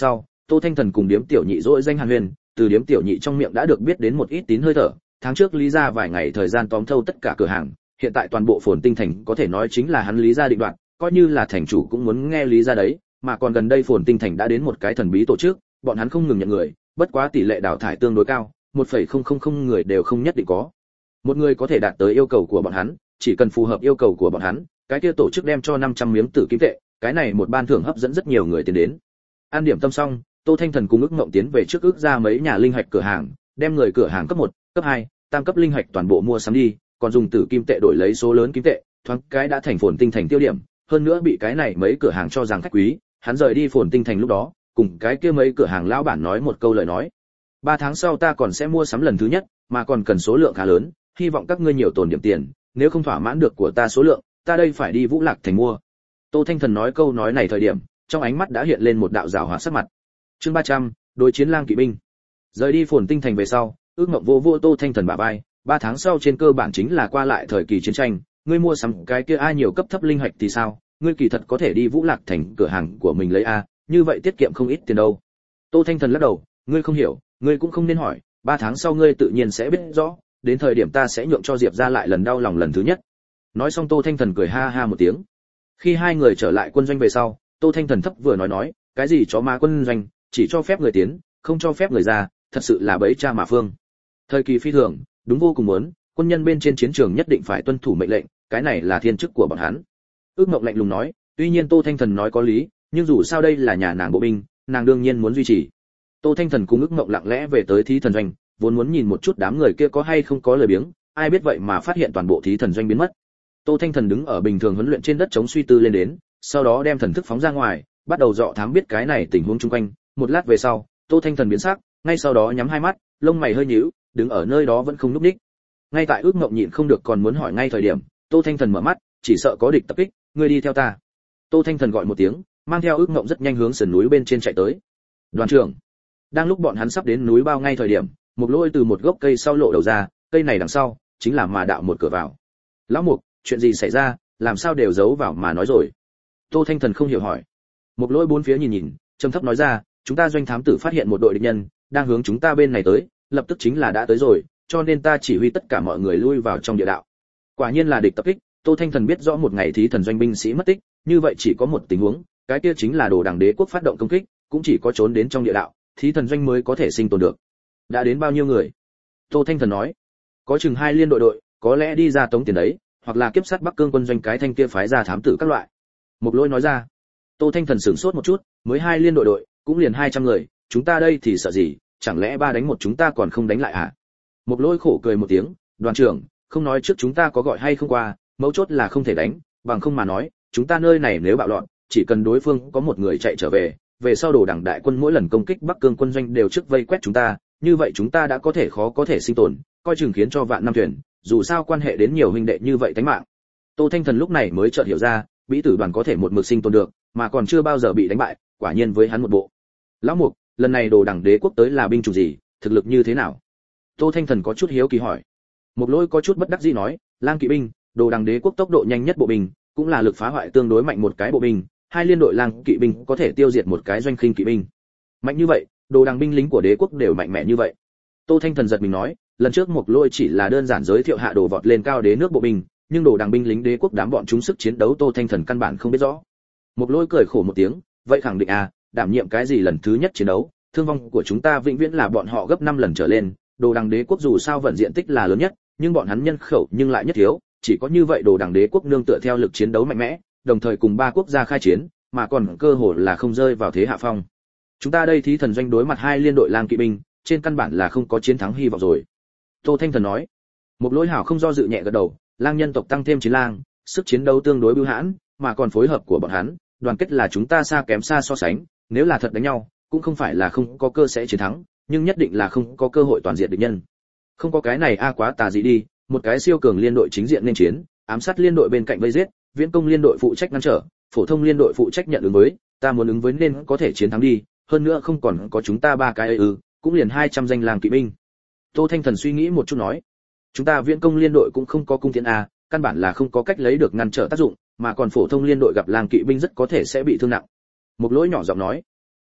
Tô Thanh Thần cùng Điếm Tiểu Nhị dỗi danh hàn huyền, từ Điếm Tiểu Nhị trong miệng đã được biết đến một ít tín hơi thở. Tháng trước Lý gia vài ngày thời gian tóm thâu tất cả cửa hàng, hiện tại toàn bộ Phồn Tinh Thành có thể nói chính là hắn Lý gia định đoạt, coi như là thành chủ cũng muốn nghe Lý gia đấy, mà còn gần đây Phồn Tinh Thành đã đến một cái thần bí tổ chức, bọn hắn không ngừng nhận người, bất quá tỷ lệ đào thải tương đối cao, 1,000 người đều không nhất định có. Một người có thể đạt tới yêu cầu của bọn hắn, chỉ cần phù hợp yêu cầu của bọn hắn, cái kia tổ chức đem cho 500 miếng tử kim tệ, cái này một ban thưởng hấp dẫn rất nhiều người tiến đến. An điểm tâm xong, Tô Thanh Thần cùng Ức Mộng tiến về trước ước ra mấy nhà linh hạch cửa hàng, đem người cửa hàng cấp 1, cấp 2, tam cấp linh hạch toàn bộ mua sắm đi, còn dùng tử kim tệ đổi lấy số lớn kim tệ, thoáng cái đã thành Phồn Tinh Thành tiêu điểm, hơn nữa bị cái này mấy cửa hàng cho rằng khách quý, hắn rời đi Phồn Tinh Thành lúc đó, cùng cái kia mấy cửa hàng lão bản nói một câu lời nói. 3 tháng sau ta còn sẽ mua sắm lần thứ nhất, mà còn cần số lượng khá lớn, hy vọng các ngươi nhiều tồn điểm tiền, nếu không thỏa mãn được của ta số lượng, ta đây phải đi Vũ Lạc Thành mua. Tô Thanh Thần nói câu nói này thời điểm, trong ánh mắt đã hiện lên một đạo giảo hoạt sắc mặt. Chương 300, đối chiến lang kỵ binh. Rời đi Phồn Tinh Thành về sau, Ước Mộng vô Tô Thanh Thần bả vai, 3 tháng sau trên cơ bản chính là qua lại thời kỳ chiến tranh, ngươi mua sắm cái kia ai nhiều cấp thấp linh hạch thì sao, ngươi kỳ thật có thể đi Vũ Lạc Thành cửa hàng của mình lấy a, như vậy tiết kiệm không ít tiền đâu. Tô Thanh Thần lắc đầu, ngươi không hiểu, ngươi cũng không nên hỏi, 3 tháng sau ngươi tự nhiên sẽ biết rõ, đến thời điểm ta sẽ nhượng cho Diệp gia lại lần đau lòng lần thứ nhất. Nói xong Tô Thanh Thần cười ha ha một tiếng. Khi hai người trở lại quân doanh về sau, Tô Thanh Thần thấp vừa nói, cái gì chó má quân doanh, chỉ cho phép người tiến, không cho phép người ra, thật sự là bẫy cha mà phương. Thời kỳ phi thường, đúng vô cùng muốn, quân nhân bên trên chiến trường nhất định phải tuân thủ mệnh lệnh, cái này là thiên chức của bọn hắn. Ước Mộng lạnh lùng nói, tuy nhiên Tô Thanh Thần nói có lý, nhưng dù sao đây là nhà nàng bộ binh, nàng đương nhiên muốn duy trì. Tô Thanh Thần cùng Ước Mộng lặng lẽ về tới thí thần doanh, vốn muốn nhìn một chút đám người kia có hay không có lời biếng, ai biết vậy mà phát hiện toàn bộ thí thần doanh biến mất. Tô Thanh Thần đứng ở bình thường huấn luyện trên đất chống suy tư lên đến, sau đó đem thần thức phóng ra ngoài, bắt đầu dọ thám biết cái này tình huống chung quanh. Một lát về sau, Tô Thanh Thần biến sắc, ngay sau đó nhắm hai mắt, lông mày hơi nhíu, đứng ở nơi đó vẫn không nhúc nhích. Ngay tại Ước Mộng nhịn không được còn muốn hỏi ngay thời điểm, Tô Thanh Thần mở mắt, chỉ sợ có địch tập kích, ngươi đi theo ta. Tô Thanh Thần gọi một tiếng, mang theo Ước Mộng rất nhanh hướng sườn núi bên trên chạy tới. Đoàn trưởng. Đang lúc bọn hắn sắp đến núi bao ngay thời điểm, một lôi từ một gốc cây sau lộ đầu ra, cây này đằng sau chính là mà đạo một cửa vào. Lão Mục, chuyện gì xảy ra, làm sao đều giấu vào mà nói rồi? Tô Thanh Thần không hiểu hỏi. Một lôi bốn phía nhìn nhìn, trầm thấp nói ra, chúng ta doanh thám tử phát hiện một đội địch nhân đang hướng chúng ta bên này tới, lập tức chính là đã tới rồi, cho nên ta chỉ huy tất cả mọi người lui vào trong địa đạo. Quả nhiên là địch tập kích. Tô Thanh Thần biết rõ một ngày thí thần doanh binh sĩ mất tích, như vậy chỉ có một tình huống, cái kia chính là Đồ Đằng Đế quốc phát động công kích, cũng chỉ có trốn đến trong địa đạo, thí thần doanh mới có thể sinh tồn được. Đã đến bao nhiêu người? Tô Thanh Thần nói, có chừng 2 liên đội, có lẽ đi ra tống tiền đấy, hoặc là kiếp sát Bắc Cương quân doanh cái thanh kia phái ra thám tử các loại. Một lôi nói ra. Tô Thanh Thần sửng sốt một chút, mới 2 liên đội, cũng liền 200 người, chúng ta đây thì sợ gì, chẳng lẽ 3 đánh 1 chúng ta còn không đánh lại à? Một lôi khổ cười một tiếng, đoàn trưởng, không nói trước chúng ta có gọi hay không qua, mấu chốt là không thể đánh, bằng không mà nói, chúng ta nơi này nếu bạo loạn, chỉ cần đối phương có một người chạy trở về sau Đồ Đằng đại quân mỗi lần công kích Bắc Cương quân doanh đều trước vây quét chúng ta, như vậy chúng ta đã có thể khó có thể sinh tồn, coi chừng khiến cho vạn năm thuyền, dù sao quan hệ đến nhiều huynh đệ như vậy tánh mạng. Tô Thanh Thần lúc này mới chợt hiểu ra, Bĩ Tử đoàn có thể một mực sinh tồn được, mà còn chưa bao giờ bị đánh bại, quả nhiên với hắn một bộ. Lão Mục, lần này Đồ Đằng Đế quốc tới là binh chủng gì, thực lực như thế nào? Tô Thanh Thần có chút hiếu kỳ hỏi. Một lôi có chút bất đắc dĩ nói, Lang kỵ binh, Đồ Đằng Đế quốc tốc độ nhanh nhất bộ binh, cũng là lực phá hoại tương đối mạnh một cái bộ binh, 2 liên đội Lang kỵ binh có thể tiêu diệt một cái doanh khinh kỵ binh. Mạnh như vậy, Đồ Đằng binh lính của đế quốc đều mạnh mẽ như vậy. Tô Thanh Thần giật mình nói, lần trước Mộc Lôi chỉ là đơn giản giới thiệu hạ đồ vọt lên cao đế nước bộ binh, nhưng Đồ Đằng binh lính đế quốc đám bọn chúng sức chiến đấu Tô Thanh Thần căn bản không biết rõ. Mộc Lôi cười khổ một tiếng, vậy khẳng định à, đảm nhiệm cái gì lần thứ nhất chiến đấu, thương vong của chúng ta vĩnh viễn là bọn họ gấp 5 lần trở lên, Đồ Đằng đế quốc dù sao vận diện tích là lớn nhất, nhưng bọn hắn nhân khẩu nhưng lại nhất thiếu, chỉ có như vậy Đồ Đằng đế quốc nương tựa theo lực chiến đấu mạnh mẽ, đồng thời cùng 3 quốc gia khai chiến, mà còn cơ hội là không rơi vào thế hạ phong. Chúng ta đây thí thần doanh đối mặt 2 liên đội Lang kỵ binh, trên căn bản là không có chiến thắng hy vọng rồi. Tô Thanh Thần nói. Một lỗi hảo không do dự nhẹ gật đầu, Lang nhân tộc tăng thêm chiến lang, sức chiến đấu tương đối bưu hãn, mà còn phối hợp của bọn hắn, đoàn kết là chúng ta xa kém xa so sánh, nếu là thật đánh nhau, cũng không phải là không có cơ sẽ chiến thắng, nhưng nhất định là không có cơ hội toàn diện địch nhân. Không có cái này quá tà dị đi, một cái siêu cường liên đội chính diện nên chiến, ám sát liên đội bên cạnh vây giết, viễn công liên đội phụ trách ngăn trở, phổ thông liên đội phụ trách nhận ứng với, ta muốn ứng với nên có thể chiến thắng đi, hơn nữa không còn có chúng ta 3 cái cũng liền 200 danh Lang kỵ binh. Tô Thanh Thần suy nghĩ một chút nói, chúng ta viễn công liên đội cũng không có cung tiễn căn bản là không có cách lấy được ngăn trở tác dụng, mà còn phổ thông liên đội gặp Lang kỵ binh rất có thể sẽ bị thương nặng. Một lỗi nhỏ giọng nói,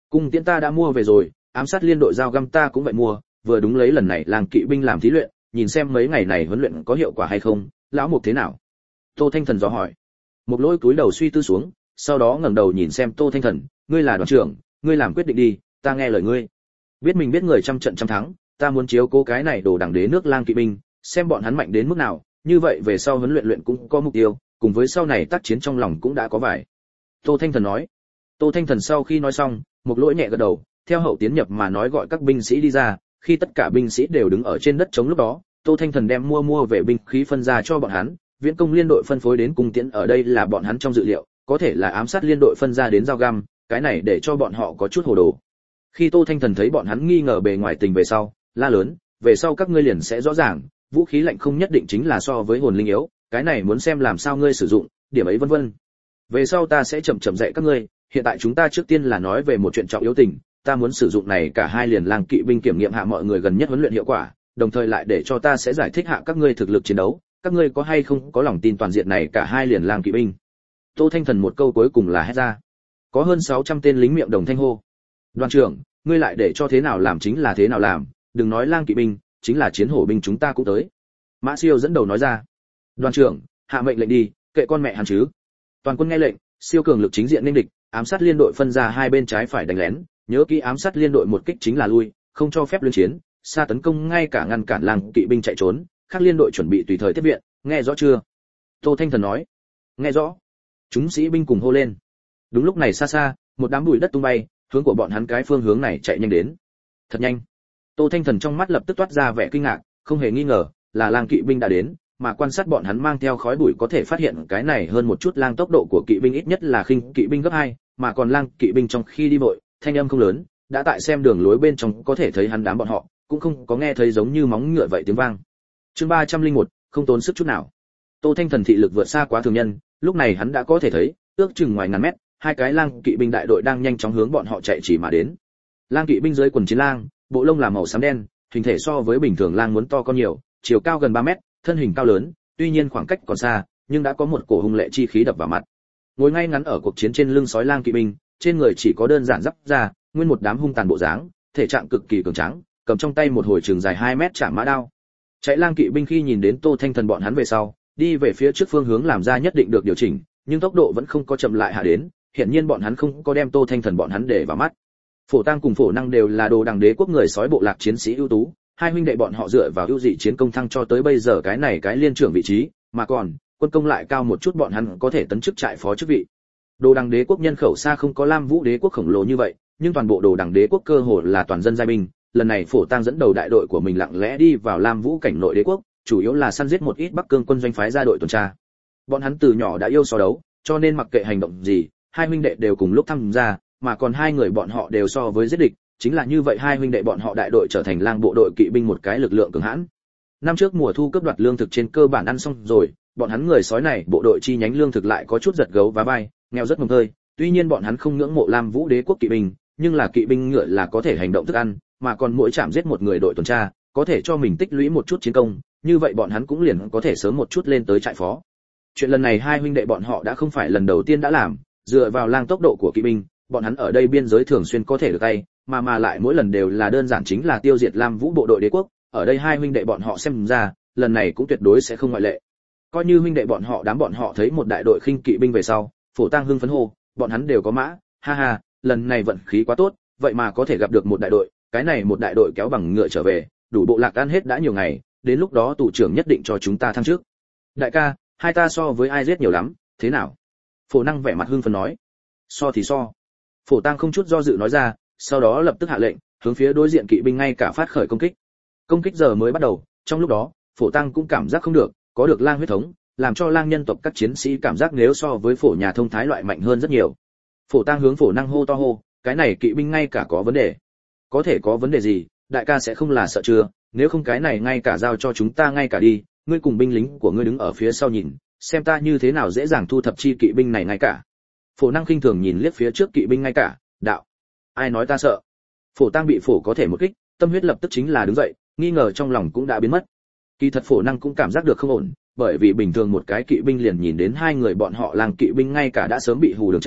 Cung tiễn ta đã mua về rồi, ám sát liên đội dao găm ta cũng vậy mua, vừa đúng lấy lần này làng kỵ binh làm thí luyện, nhìn xem mấy ngày này huấn luyện có hiệu quả hay không. Lão Mục thế nào? Tô Thanh Thần dò hỏi. Một Lỗi cúi đầu suy tư xuống, sau đó ngẩng đầu nhìn xem Tô Thanh Thần, ngươi là đoàn trưởng, ngươi làm quyết định đi, ta nghe lời ngươi. Biết mình biết người trăm trận trăm thắng, ta muốn chiếu cố cái này đồ đẳng đế nước lang kỵ binh, xem bọn hắn mạnh đến mức nào, như vậy về sau huấn luyện cũng có mục tiêu, cùng với sau này tác chiến trong lòng cũng đã có vài. Tô Thanh Thần nói. Tô Thanh Thần sau khi nói xong, Một Lỗi nhẹ gật đầu, theo hậu tiến nhập mà nói gọi các binh sĩ đi ra, khi tất cả binh sĩ đều đứng ở trên đất trống lúc đó, Tô Thanh Thần đem mua về binh khí phân ra cho bọn hắn, viễn công liên đội phân phối đến cung tiễn ở đây là bọn hắn trong dự liệu, có thể là ám sát liên đội phân ra đến dao găm, cái này để cho bọn họ có chút hồ đồ. Khi Tô Thanh Thần thấy bọn hắn nghi ngờ bề ngoài tình về sau, la lớn, về sau các ngươi liền sẽ rõ ràng, vũ khí lạnh không nhất định chính là so với hồn linh yếu, cái này muốn xem làm sao ngươi sử dụng, điểm ấy vân vân. Về sau ta sẽ chậm chậm dạy các ngươi, hiện tại chúng ta trước tiên là nói về một chuyện trọng yếu tình, ta muốn sử dụng này cả hai liền lang kỵ binh kiểm nghiệm hạ mọi người gần nhất huấn luyện hiệu quả, đồng thời lại để cho ta sẽ giải thích hạ các ngươi thực lực chiến đấu, các ngươi có hay không có lòng tin toàn diện này cả hai liền lang kỵ binh. Tô Thanh Thần một câu cuối cùng là hét ra. Có hơn 600 tên lính miệng đồng thanh hô. Đoàn trưởng, ngươi lại để cho thế nào làm chính là thế nào làm, đừng nói lang kỵ binh, chính là chiến hổ binh chúng ta cũng tới. Mã Siêu dẫn đầu nói ra. Đoàn trưởng, hạ mệnh lệnh đi, kệ con mẹ hắn chứ. Toàn quân nghe lệnh, siêu cường lực chính diện nên địch, ám sát liên đội phân ra hai bên trái phải đánh lén, nhớ kỹ ám sát liên đội một kích chính là lui, không cho phép luyến chiến, xa tấn công ngay cả ngăn cản lang kỵ binh chạy trốn, khác liên đội chuẩn bị tùy thời tiếp viện, nghe rõ chưa? Tô Thanh Thần nói. Nghe rõ. Chúng sĩ binh cùng hô lên. Đúng lúc này xa xa, một đám bụi đất tung bay, hướng của bọn hắn cái phương hướng này chạy nhanh đến. Thật nhanh. Tô Thanh Thần trong mắt lập tức toát ra vẻ kinh ngạc, không hề nghi ngờ, là lang kỵ binh đã đến, mà quan sát bọn hắn mang theo khói bụi có thể phát hiện cái này hơn một chút lang tốc độ của kỵ binh ít nhất là khinh kỵ binh gấp 2, mà còn lang kỵ binh trong khi đi vội, thanh âm không lớn, đã tại xem đường lối bên trong có thể thấy hắn đám bọn họ, cũng không có nghe thấy giống như móng ngựa vậy tiếng vang. Chương 301, không tốn sức chút nào. Tô Thanh Thần thị lực vượt xa quá thường nhân, lúc này hắn đã có thể thấy, ước chừng ngoài ngàn mét, hai cái lang kỵ binh đại đội đang nhanh chóng hướng bọn họ chạy chỉ mà đến. Lang kỵ binh dưới quần chiến lang, bộ lông là màu xám đen, hình thể so với bình thường lang muốn to con nhiều, chiều cao gần 3 mét, thân hình cao lớn, tuy nhiên khoảng cách còn xa, nhưng đã có một cổ hung lệ chi khí đập vào mặt. Ngồi ngay ngắn ở cuộc chiến trên lưng sói lang kỵ binh, trên người chỉ có đơn giản giáp da, nguyên một đám hung tàn bộ dáng, thể trạng cực kỳ cường tráng, cầm trong tay một hồi trường dài 2 mét chạm mã đao. Chạy lang kỵ binh khi nhìn đến Tô Thanh Thần bọn hắn về sau, đi về phía trước phương hướng làm ra nhất định được điều chỉnh, nhưng tốc độ vẫn không có chậm lại hạ đến, hiển nhiên bọn hắn không có đem Tô Thanh Thần bọn hắn để vào mắt. Phổ Tăng cùng Phổ Năng đều là đồ đằng đế quốc người sói bộ lạc chiến sĩ ưu tú, hai huynh đệ bọn họ dựa vào ưu dị chiến công thăng cho tới bây giờ cái này cái liên trưởng vị trí, mà còn quân công lại cao một chút bọn hắn có thể tấn chức trại phó chức vị. Đồ đằng đế quốc nhân khẩu xa không có Lam Vũ đế quốc khổng lồ như vậy, nhưng toàn bộ đồ đằng đế quốc cơ hồ là toàn dân giai binh, lần này Phổ Tăng dẫn đầu đại đội của mình lặng lẽ đi vào Lam Vũ cảnh nội đế quốc, chủ yếu là săn giết một ít Bắc Cương quân doanh phái ra đội tuần tra. Bọn hắn từ nhỏ đã yêu so đấu, cho nên mặc kệ hành động gì, hai huynh đệ đều cùng lúc tham gia, mà còn hai người bọn họ đều so với giết địch, chính là như vậy hai huynh đệ bọn họ đại đội trở thành lang bộ đội kỵ binh một cái lực lượng cường hãn. Năm trước mùa thu cướp đoạt lương thực trên cơ bản ăn xong rồi, bọn hắn người sói này bộ đội chi nhánh lương thực lại có chút giật gấu và vai, nghèo rất mồng tơi, tuy nhiên bọn hắn không ngưỡng mộ Lam Vũ đế quốc kỵ binh, nhưng là kỵ binh ngựa là có thể hành động thức ăn, mà còn mỗi chạm giết một người đội tuần tra, có thể cho mình tích lũy một chút chiến công, như vậy bọn hắn cũng liền có thể sớm một chút lên tới trại phó. Chuyện lần này hai huynh đệ bọn họ đã không phải lần đầu tiên đã làm, dựa vào lang tốc độ của kỵ binh, bọn hắn ở đây biên giới thường xuyên có thể được tay, mà lại mỗi lần đều là đơn giản chính là tiêu diệt Lam Vũ bộ đội đế quốc, ở đây hai huynh đệ bọn họ xem ra, lần này cũng tuyệt đối sẽ không ngoại lệ. Coi như huynh đệ bọn họ đám bọn họ thấy một đại đội khinh kỵ binh về sau, Phổ Tăng hưng phấn hô, bọn hắn đều có mã, ha ha, lần này vận khí quá tốt, vậy mà có thể gặp được một đại đội, cái này một đại đội kéo bằng ngựa trở về, đủ bộ lạc ăn hết đã nhiều ngày, đến lúc đó tù trưởng nhất định cho chúng ta thăng trước. Đại ca, hai ta so với ai giết nhiều lắm, thế nào? Phổ Năng vẻ mặt hưng phấn nói. So thì so. Phổ Tăng không chút do dự nói ra, sau đó lập tức hạ lệnh, hướng phía đối diện kỵ binh ngay cả phát khởi công kích. Công kích giờ mới bắt đầu, trong lúc đó, Phổ Tăng cũng cảm giác không được, có được lang huyết thống, làm cho lang nhân tộc các chiến sĩ cảm giác nếu so với phổ nhà thông thái loại mạnh hơn rất nhiều. Phổ Tăng hướng Phổ Năng hô to hô, cái này kỵ binh ngay cả có vấn đề. Có thể có vấn đề gì, đại ca sẽ không là sợ chưa, nếu không cái này ngay cả giao cho chúng ta ngay cả đi, ngươi cùng binh lính của ngươi đứng ở phía sau nhìn, xem ta như thế nào dễ dàng thu thập chi kỵ binh này ngay cả. Phổ Năng khinh thường nhìn liếc phía trước kỵ binh ngay cả, đạo, ai nói ta sợ? Phổ Tăng bị Phổ có thể một kích, tâm huyết lập tức chính là đứng dậy, nghi ngờ trong lòng cũng đã biến mất. Kỳ thật Phổ Năng cũng cảm giác được không ổn, bởi vì bình thường một cái kỵ binh liền nhìn đến hai người bọn họ lang kỵ binh ngay cả đã sớm bị hù đường chạy,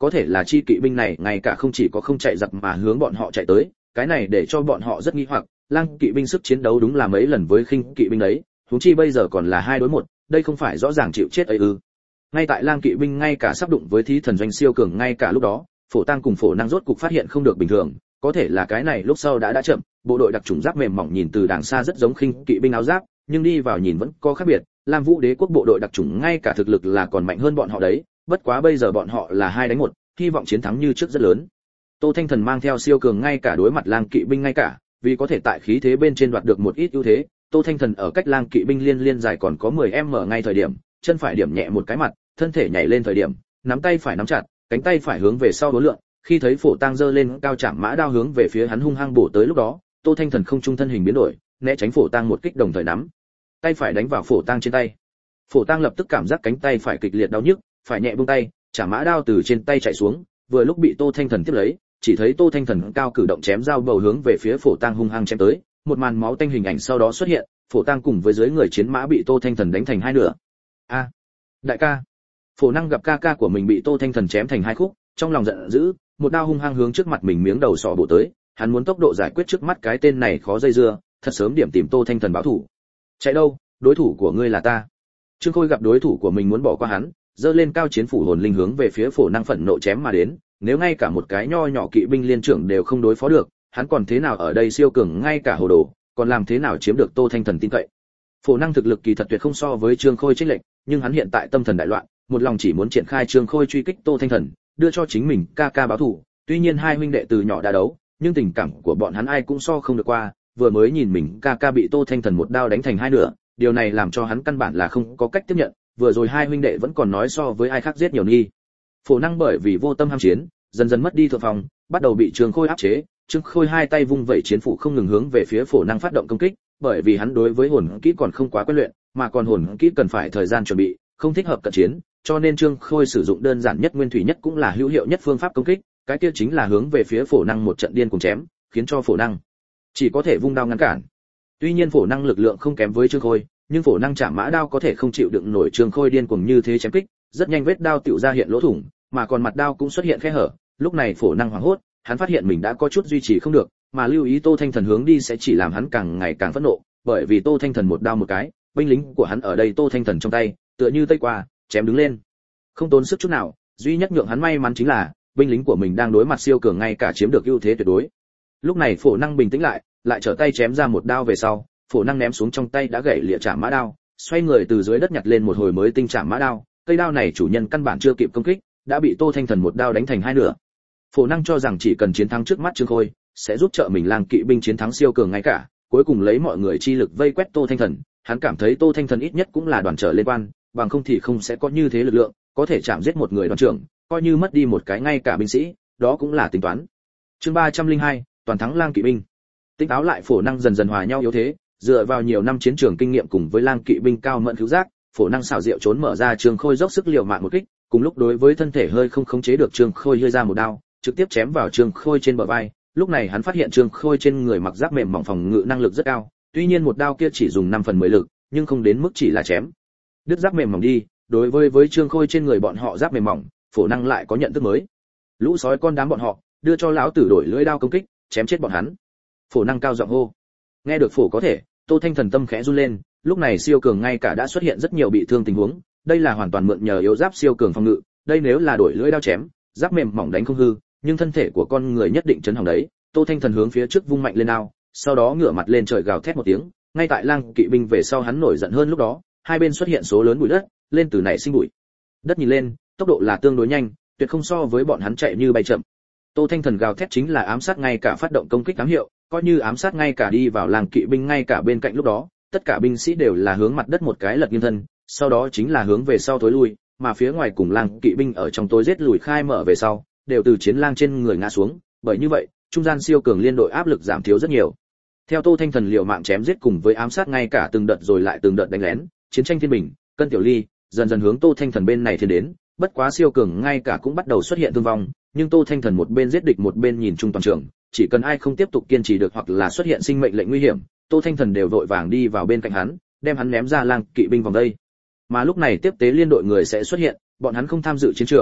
có thể là chi kỵ binh này ngay cả không chỉ có không chạy giặc mà hướng bọn họ chạy tới, cái này để cho bọn họ rất nghi hoặc, lang kỵ binh sức chiến đấu đúng là mấy lần với khinh kỵ binh đấy, huống chi bây giờ còn là 2 đối 1, đây không phải rõ ràng chịu chết ấy ư? Ngay tại lang kỵ binh ngay cả sắp đụng với thí thần doanh siêu cường ngay cả lúc đó, Phổ Tăng cùng Phổ Năng rốt cục phát hiện không được bình thường, có thể là cái này lúc sau đã chậm, bộ đội đặc chủng giáp mềm mỏng nhìn từ đàng xa rất giống khinh kỵ binh áo giáp, nhưng đi vào nhìn vẫn có khác biệt, Lam Vũ Đế quốc bộ đội đặc chủng ngay cả thực lực là còn mạnh hơn bọn họ đấy, bất quá bây giờ bọn họ là 2 đánh 1, hy vọng chiến thắng như trước rất lớn. Tô Thanh Thần mang theo siêu cường ngay cả đối mặt lang kỵ binh ngay cả, vì có thể tại khí thế bên trên đoạt được một ít ưu thế, Tô Thanh Thần ở cách lang kỵ binh liên dài còn có 10m ngay thời điểm, chân phải điểm nhẹ một cái mặt, thân thể nhảy lên thời điểm, nắm tay phải nắm chặt, cánh tay phải hướng về sau đối lượng, khi thấy Phổ Tăng giơ lên cao chạm mã đao hướng về phía hắn hung hăng bổ tới lúc đó, Tô Thanh Thần không trung thân hình biến đổi, né tránh Phổ Tăng một kích đồng thời nắm tay phải đánh vào Phổ Tăng trên tay. Phổ Tăng lập tức cảm giác cánh tay phải kịch liệt đau nhức, phải nhẹ buông tay, chạm mã đao từ trên tay chạy xuống, vừa lúc bị Tô Thanh Thần tiếp lấy, chỉ thấy Tô Thanh Thần cao cử động chém dao bầu hướng về phía Phổ Tăng hung hăng chém tới, một màn máu tanh hình ảnh sau đó xuất hiện, Phổ Tăng cùng với dưới người chiến mã bị Tô Thanh Thần đánh thành 2 nửa. A, đại ca! Phổ Năng gặp ca ca của mình bị Tô Thanh Thần chém thành 2 khúc, trong lòng giận dữ, một đao hung hăng hướng trước mặt mình miếng đầu sọ bổ tới, hắn muốn tốc độ giải quyết trước mắt cái tên này khó dây dưa, thật sớm điểm tìm Tô Thanh Thần báo thủ. Chạy đâu, đối thủ của ngươi là ta. Trương Khôi gặp đối thủ của mình muốn bỏ qua hắn, giơ lên cao chiến phủ hồn linh hướng về phía Phổ Năng phẫn nộ chém mà đến, nếu ngay cả một cái nho nhỏ kỵ binh liên trưởng đều không đối phó được, hắn còn thế nào ở đây siêu cường ngay cả hồ đồ, còn làm thế nào chiếm được Tô Thanh Thần tin cậy. Phổ Năng thực lực kỳ thật tuyệt không so với Trương Khôi chênh lệch, nhưng hắn hiện tại tâm thần đại loạn, một lòng chỉ muốn triển khai Trương Khôi truy kích Tô Thanh Thần, đưa cho chính mình ca ca báo thù. Tuy nhiên hai huynh đệ từ nhỏ đã đấu, nhưng tình cảm của bọn hắn ai cũng so không được qua, vừa mới nhìn mình ca ca bị Tô Thanh Thần một đao đánh thành 2 nửa, điều này làm cho hắn căn bản là không có cách tiếp nhận, vừa rồi hai huynh đệ vẫn còn nói so với ai khác giết nhiều nghi. Phổ Năng bởi vì vô tâm ham chiến, dần dần mất đi thượng phòng, bắt đầu bị Trương Khôi áp chế. Trương Khôi hai tay vung vẩy chiến phủ không ngừng hướng về phía Phổ Năng phát động công kích, bởi vì hắn đối với hồn kỹ còn không quá quen luyện, mà còn hồn kỹ cần phải thời gian chuẩn bị, không thích hợp cận chiến, cho nên Trương Khôi sử dụng đơn giản nhất nguyên thủy nhất cũng là hữu hiệu nhất phương pháp công kích, cái kia chính là hướng về phía Phổ Năng một trận điên cuồng chém, khiến cho Phổ Năng chỉ có thể vung đao ngăn cản. Tuy nhiên Phổ Năng lực lượng không kém với Trương Khôi, nhưng Phổ Năng chạm mã đao có thể không chịu đựng nổi Trương Khôi điên cuồng như thế chém kích, rất nhanh vết đao tựu ra hiện lỗ thủng, mà còn mặt đao cũng xuất hiện khe hở. Lúc này Phổ Năng hoảng hốt, hắn phát hiện mình đã có chút duy trì không được, mà lưu ý Tô Thanh Thần hướng đi sẽ chỉ làm hắn càng ngày càng phẫn nộ, bởi vì Tô Thanh Thần một đao một cái, binh lính của hắn ở đây Tô Thanh Thần trong tay, tựa như tây qua, chém đứng lên. Không tốn sức chút nào, duy nhất nhượng hắn may mắn chính là, binh lính của mình đang đối mặt siêu cường ngay cả chiếm được ưu thế tuyệt đối. Lúc này Phổ Năng bình tĩnh lại trở tay chém ra một đao về sau, Phổ Năng ném xuống trong tay đã gãy lìa chạm mã đao, xoay người từ dưới đất nhặt lên một hồi mới tinh chạm mã đao, cây đao này chủ nhân căn bản chưa kịp công kích, đã bị Tô Thanh Thần một đao đánh thành 2 nửa. Phổ Năng cho rằng chỉ cần chiến thắng trước mắt Trương Khôi, sẽ giúp trợ mình lang kỵ binh chiến thắng siêu cường ngay cả, cuối cùng lấy mọi người chi lực vây quét Tô Thanh Thần, hắn cảm thấy Tô Thanh Thần ít nhất cũng là đoàn trở lên quan, bằng không thì không sẽ có như thế lực lượng, có thể chạm giết một người đoàn trưởng, coi như mất đi một cái ngay cả binh sĩ, đó cũng là tính toán. Chương 302, toàn thắng lang kỵ binh. Tinh táo lại Phổ Năng dần dần hòa nhau yếu thế, dựa vào nhiều năm chiến trường kinh nghiệm cùng với lang kỵ binh cao mẫn cứu giác, Phổ Năng xảo diệu trốn mở ra Trương Khôi dốc sức liều mạng một kích, cùng lúc đối với thân thể hơi không khống chế được Trương Khôi hơi ra một đao, trực tiếp chém vào Trương Khôi trên bờ vai. Lúc này hắn phát hiện Trương Khôi trên người mặc giáp mềm mỏng phòng ngự năng lực rất cao, tuy nhiên một đao kia chỉ dùng 5/10 lực, nhưng không đến mức chỉ là chém đứt giáp mềm mỏng đi. Đối với Trương Khôi trên người bọn họ giáp mềm mỏng, Phổ Năng lại có nhận thức mới. Lũ sói con đám bọn họ, đưa cho lão tử đổi lưỡi đao công kích, chém chết bọn hắn. Phổ Năng cao giọng hô. Nghe được Phổ có thể, Tô Thanh Thần tâm khẽ run lên, lúc này siêu cường ngay cả đã xuất hiện rất nhiều bị thương tình huống, đây là hoàn toàn mượn nhờ yếu giáp siêu cường phòng ngự, đây nếu là đổi lưỡi đao chém, giáp mềm mỏng đánh không hư, nhưng thân thể của con người nhất định chấn hỏng đấy. Tô Thanh Thần hướng phía trước vung mạnh lên đao, sau đó ngửa mặt lên trời gào thét một tiếng, ngay tại lang kỵ binh về sau hắn nổi giận hơn lúc đó, hai bên xuất hiện số lớn bụi đất, lên từ nảy sinh bụi đất nhìn lên, tốc độ là tương đối nhanh, tuyệt không so với bọn hắn chạy như bay chậm. Tô Thanh Thần gào thét chính là ám sát ngay cả phát động công kích ám hiệu, coi như ám sát ngay cả đi vào lang kỵ binh ngay cả bên cạnh lúc đó, tất cả binh sĩ đều là hướng mặt đất một cái lật nghiêng thân, sau đó chính là hướng về sau tối lui, mà phía ngoài cùng lang kỵ binh ở trong tối giết lùi khai mở về sau, đều từ chiến lang trên người ngã xuống, bởi như vậy, trung gian siêu cường liên đội áp lực giảm thiếu rất nhiều. Theo Tô Thanh Thần liều mạng chém giết cùng với ám sát ngay cả từng đợt rồi lại từng đợt đánh lén, chiến tranh thiên bình, cân tiểu ly, dần dần hướng Tô Thanh Thần bên này tiến đến, bất quá siêu cường ngay cả cũng bắt đầu xuất hiện thương vong, nhưng Tô Thanh Thần một bên giết địch một bên nhìn chung toàn trường, chỉ cần ai không tiếp tục kiên trì được hoặc là xuất hiện sinh mệnh lệnh nguy hiểm, Tô Thanh Thần đều vội vàng đi vào bên cạnh hắn, đem hắn ném ra lang kỵ binh vòng đây. Mà lúc này tiếp tế liên đội người sẽ xuất hiện, bọn hắn không tham dự chiến trường,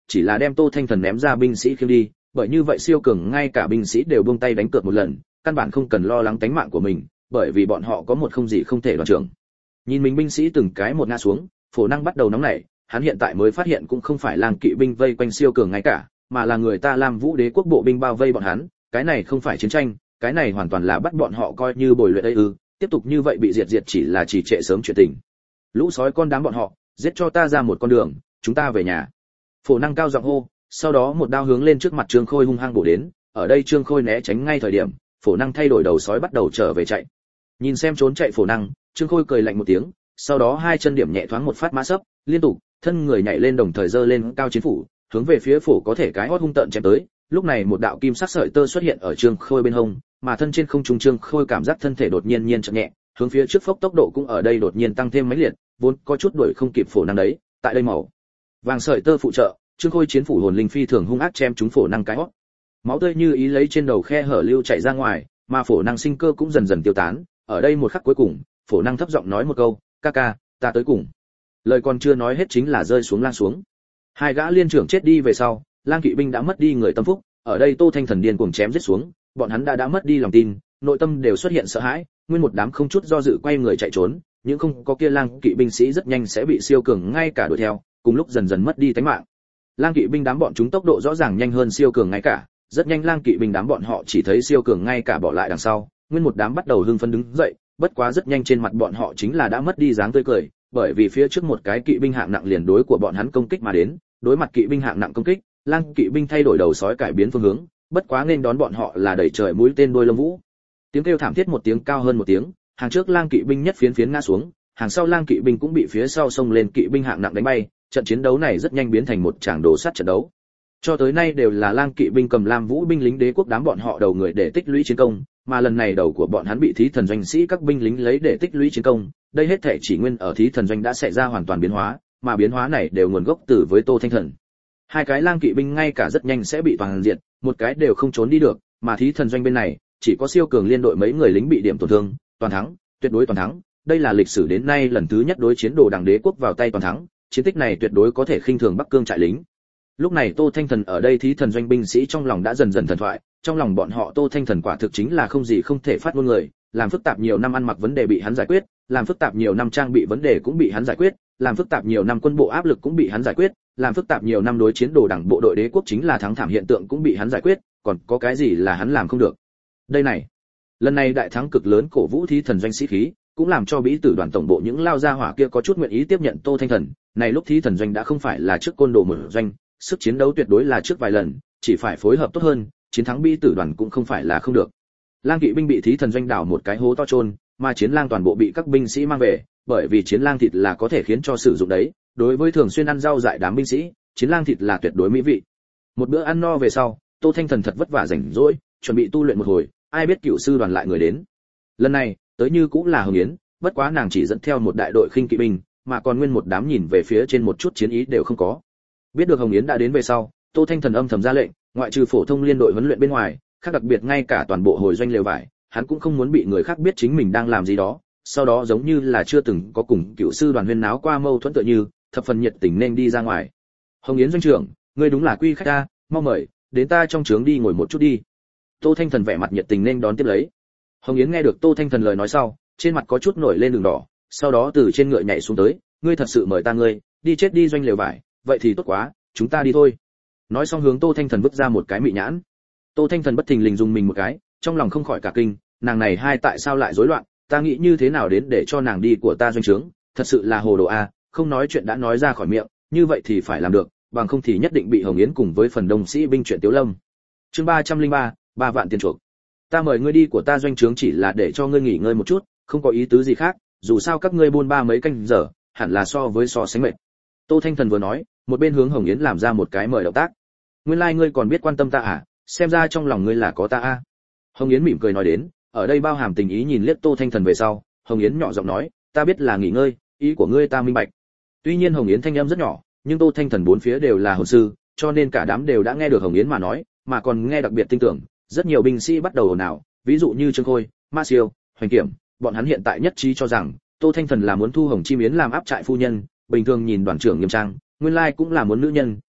chỉ là đem Tô Thanh Thần ném ra binh sĩ khiêng đi, bởi như vậy siêu cường ngay cả binh sĩ đều buông tay đánh cược một lần, căn bản không cần lo lắng tính mạng của mình, bởi vì bọn họ có một không gì không thể đoàn trưởng. Nhìn mình binh sĩ từng cái một ngã xuống, Phổ Năng bắt đầu nóng nảy, hắn hiện tại mới phát hiện cũng không phải lang kỵ binh vây quanh siêu cường ngay cả, mà là người ta Lam Vũ Đế quốc bộ binh bao vây bọn hắn, cái này không phải chiến tranh, cái này hoàn toàn là bắt bọn họ coi như bồi luyện đây ư, tiếp tục như vậy bị diệt chỉ là trì trệ sớm chuyện tình. Lũ sói con đám bọn họ, giết cho ta ra một con đường, chúng ta về nhà. Phổ Năng cao giọng hô, sau đó một đao hướng lên trước mặt Trương Khôi hung hăng bổ đến, ở đây Trương Khôi né tránh ngay thời điểm, Phổ Năng thay đổi đầu sói bắt đầu trở về chạy. Nhìn xem trốn chạy Phổ Năng, Trương Khôi cười lạnh một tiếng, sau đó hai chân điểm nhẹ thoáng một phát mã sấp, liên tục, thân người nhảy lên đồng thời giơ lên cao chiến phủ, hướng về phía Phổ có thể cái hót hung tợn chém tới. Lúc này một đạo kim sắc sợi tơ xuất hiện ở Trương Khôi bên hông, mà thân trên không trung Trương Khôi cảm giác thân thể đột nhiên chậm nhẹ, hướng phía trước phốc tốc độ cũng ở đây đột nhiên tăng thêm mấy liệt, vốn có chút đuổi không kịp Phổ Năng đấy, tại đây màu vàng sợi tơ phụ trợ, Trương Khôi chiến phủ hồn linh phi thường hung ác chém trúng Phổ Năng cái hót. Máu tươi như ý lấy trên đầu khe hở lưu chảy ra ngoài, mà Phổ Năng sinh cơ cũng dần dần tiêu tán. Ở đây một khắc cuối cùng, Phổ Năng thấp giọng nói một câu, ca ca, ta tới cùng. Lời còn chưa nói hết chính là rơi xuống lang xuống. Hai gã liên trưởng chết đi về sau, lang kỵ binh đã mất đi người tâm phúc. Ở đây Tô Thanh Thần điên cuồng chém giết xuống, bọn hắn đã mất đi lòng tin, nội tâm đều xuất hiện sợ hãi, nguyên một đám không chút do dự quay người chạy trốn. Những không có kia lang kỵ binh sĩ rất nhanh sẽ bị siêu cường ngay cả đuổi theo, cùng lúc dần dần mất đi tính mạng. Lang kỵ binh đám bọn chúng tốc độ rõ ràng nhanh hơn siêu cường ngay cả, rất nhanh lang kỵ binh đám bọn họ chỉ thấy siêu cường ngay cả bỏ lại đằng sau, nguyên một đám bắt đầu hưng phấn đứng dậy, bất quá rất nhanh trên mặt bọn họ chính là đã mất đi dáng tươi cười, bởi vì phía trước một cái kỵ binh hạng nặng liền đối của bọn hắn công kích mà đến, đối mặt kỵ binh hạng nặng công kích, lang kỵ binh thay đổi đầu sói cải biến phương hướng, bất quá nên đón bọn họ là đẩy trời mũi tên đôi lông vũ. Tiếng kêu thảm thiết một tiếng cao hơn một tiếng, hàng trước lang kỵ binh nhất phiến ngã xuống, hàng sau lang kỵ binh cũng bị phía sau xông lên kỵ binh hạng nặng đánh bay, trận chiến đấu này rất nhanh biến thành một tràng đồ sắt trận đấu. Cho tới nay đều là lang kỵ binh cầm Lam Vũ binh lính đế quốc đám bọn họ đầu người để tích lũy chiến công, mà lần này đầu của bọn hắn bị thí thần doanh sĩ các binh lính lấy để tích lũy chiến công, đây hết thảy chỉ nguyên ở thí thần doanh đã xảy ra hoàn toàn biến hóa, mà biến hóa này đều nguồn gốc từ với Tô Thanh Thần. Hai cái lang kỵ binh ngay cả rất nhanh sẽ bị toàn diện, một cái đều không trốn đi được, mà thí thần doanh bên này, chỉ có siêu cường liên đội mấy người lính bị điểm tổn thương, toàn thắng, tuyệt đối toàn thắng, đây là lịch sử đến nay lần thứ nhất đối chiến đồ đằng đế quốc vào tay toàn thắng, chiến tích này tuyệt đối có thể khinh thường Bắc Cương trại lính. Lúc này Tô Thanh Thần ở đây thí thần doanh binh sĩ trong lòng đã dần dần thần thoại, trong lòng bọn họ Tô Thanh Thần quả thực chính là không gì không thể phát ngôn người, làm phức tạp nhiều năm ăn mặc vấn đề bị hắn giải quyết, làm phức tạp nhiều năm trang bị vấn đề cũng bị hắn giải quyết, làm phức tạp nhiều năm quân bộ áp lực cũng bị hắn giải quyết, làm phức tạp nhiều năm đối chiến đồ đẳng bộ đội đế quốc chính là thắng thảm hiện tượng cũng bị hắn giải quyết, còn có cái gì là hắn làm không được. Đây này, lần này đại thắng cực lớn cổ vũ thí thần doanh sĩ khí, cũng làm cho Bỉ Tử đoàn tổng bộ những lao gia hỏa kia có chút nguyện ý tiếp nhận Tô Thanh Thần, này lúc thí thần doanh đã không phải là trước côn đồ mở doanh, sức chiến đấu tuyệt đối là trước vài lần, chỉ phải phối hợp tốt hơn, chiến thắng Bỉ Tử đoàn cũng không phải là không được. Lang kỵ binh bị thí thần doanh đào một cái hố to chôn, mà chiến lang toàn bộ bị các binh sĩ mang về, bởi vì chiến lang thịt là có thể khiến cho sử dụng đấy, đối với thường xuyên ăn rau dại đám binh sĩ, chiến lang thịt là tuyệt đối mỹ vị. Một bữa ăn no về sau, Tô Thanh Thần thật vất vả rảnh rỗi, chuẩn bị tu luyện một hồi, ai biết cựu sư đoàn lại người đến. Lần này, tới như cũng là Hồng Yến, bất quá nàng chỉ dẫn theo một đại đội khinh kỵ binh, mà còn nguyên một đám nhìn về phía trên một chút chiến ý đều không có. Biết được Hồng Yến đã đến về sau, Tô Thanh Thần âm thầm ra lệnh, ngoại trừ phổ thông liên đội huấn luyện bên ngoài, khác đặc biệt ngay cả toàn bộ hồi doanh lều vải, hắn cũng không muốn bị người khác biết chính mình đang làm gì đó, sau đó giống như là chưa từng có cùng cựu sư đoàn huyên náo qua mâu thuẫn tựa như, thập phần nhiệt tình nên đi ra ngoài. Hồng Yến doanh trưởng, ngươi đúng là quy khách ta, mau mời, đến ta trong trướng đi ngồi một chút đi. Tô Thanh Thần vẻ mặt nhiệt tình nên đón tiếp lấy. Hồng Yến nghe được Tô Thanh Thần lời nói sau, trên mặt có chút nổi lên đường đỏ, sau đó từ trên ngựa nhảy xuống tới, ngươi thật sự mời ta ngươi, đi chết đi doanh lều vải, vậy thì tốt quá, chúng ta đi thôi. Nói xong hướng Tô Thanh Thần vứt ra một cái mị nhãn. Tô Thanh Thần bất thình lình dùng mình một cái, trong lòng không khỏi cả kinh, nàng này hai tại sao lại rối loạn, ta nghĩ như thế nào đến để cho nàng đi của ta doanh trướng, thật sự là hồ đồ a, không nói chuyện đã nói ra khỏi miệng, như vậy thì phải làm được, bằng không thì nhất định bị Hồng Yến cùng với phần đông sĩ binh chuyện Tiếu Lâm. Chương 303, 3 vạn tiền chuộc. Ta mời ngươi đi của ta doanh trướng chỉ là để cho ngươi nghỉ ngơi một chút, không có ý tứ gì khác, dù sao các ngươi buôn ba mấy canh giờ, hẳn là so sánh mệt. Tô Thanh Thần vừa nói, một bên hướng Hồng Yến làm ra một cái mời động tác. Nguyên lai ngươi còn biết quan tâm ta à, xem ra trong lòng ngươi là có ta a. Hồng Yến mỉm cười nói đến, ở đây bao hàm tình ý nhìn liếc Tô Thanh Thần về sau, Hồng Yến nhỏ giọng nói, ta biết là nghỉ ngơi, ý của ngươi ta minh bạch. Tuy nhiên Hồng Yến thanh âm rất nhỏ, nhưng Tô Thanh Thần bốn phía đều là hồn sư, cho nên cả đám đều đã nghe được Hồng Yến mà nói, mà còn nghe đặc biệt tin tưởng, rất nhiều binh sĩ bắt đầu ồn ào, ví dụ như Trương Khôi, Ma Siêu, Hoành Kiểm, bọn hắn hiện tại nhất trí cho rằng Tô Thanh Thần là muốn thu Hồng Chi Yến làm áp trại phu nhân, bình thường nhìn đoàn trưởng nghiêm trang, nguyên lai cũng là muốn nữ nhân,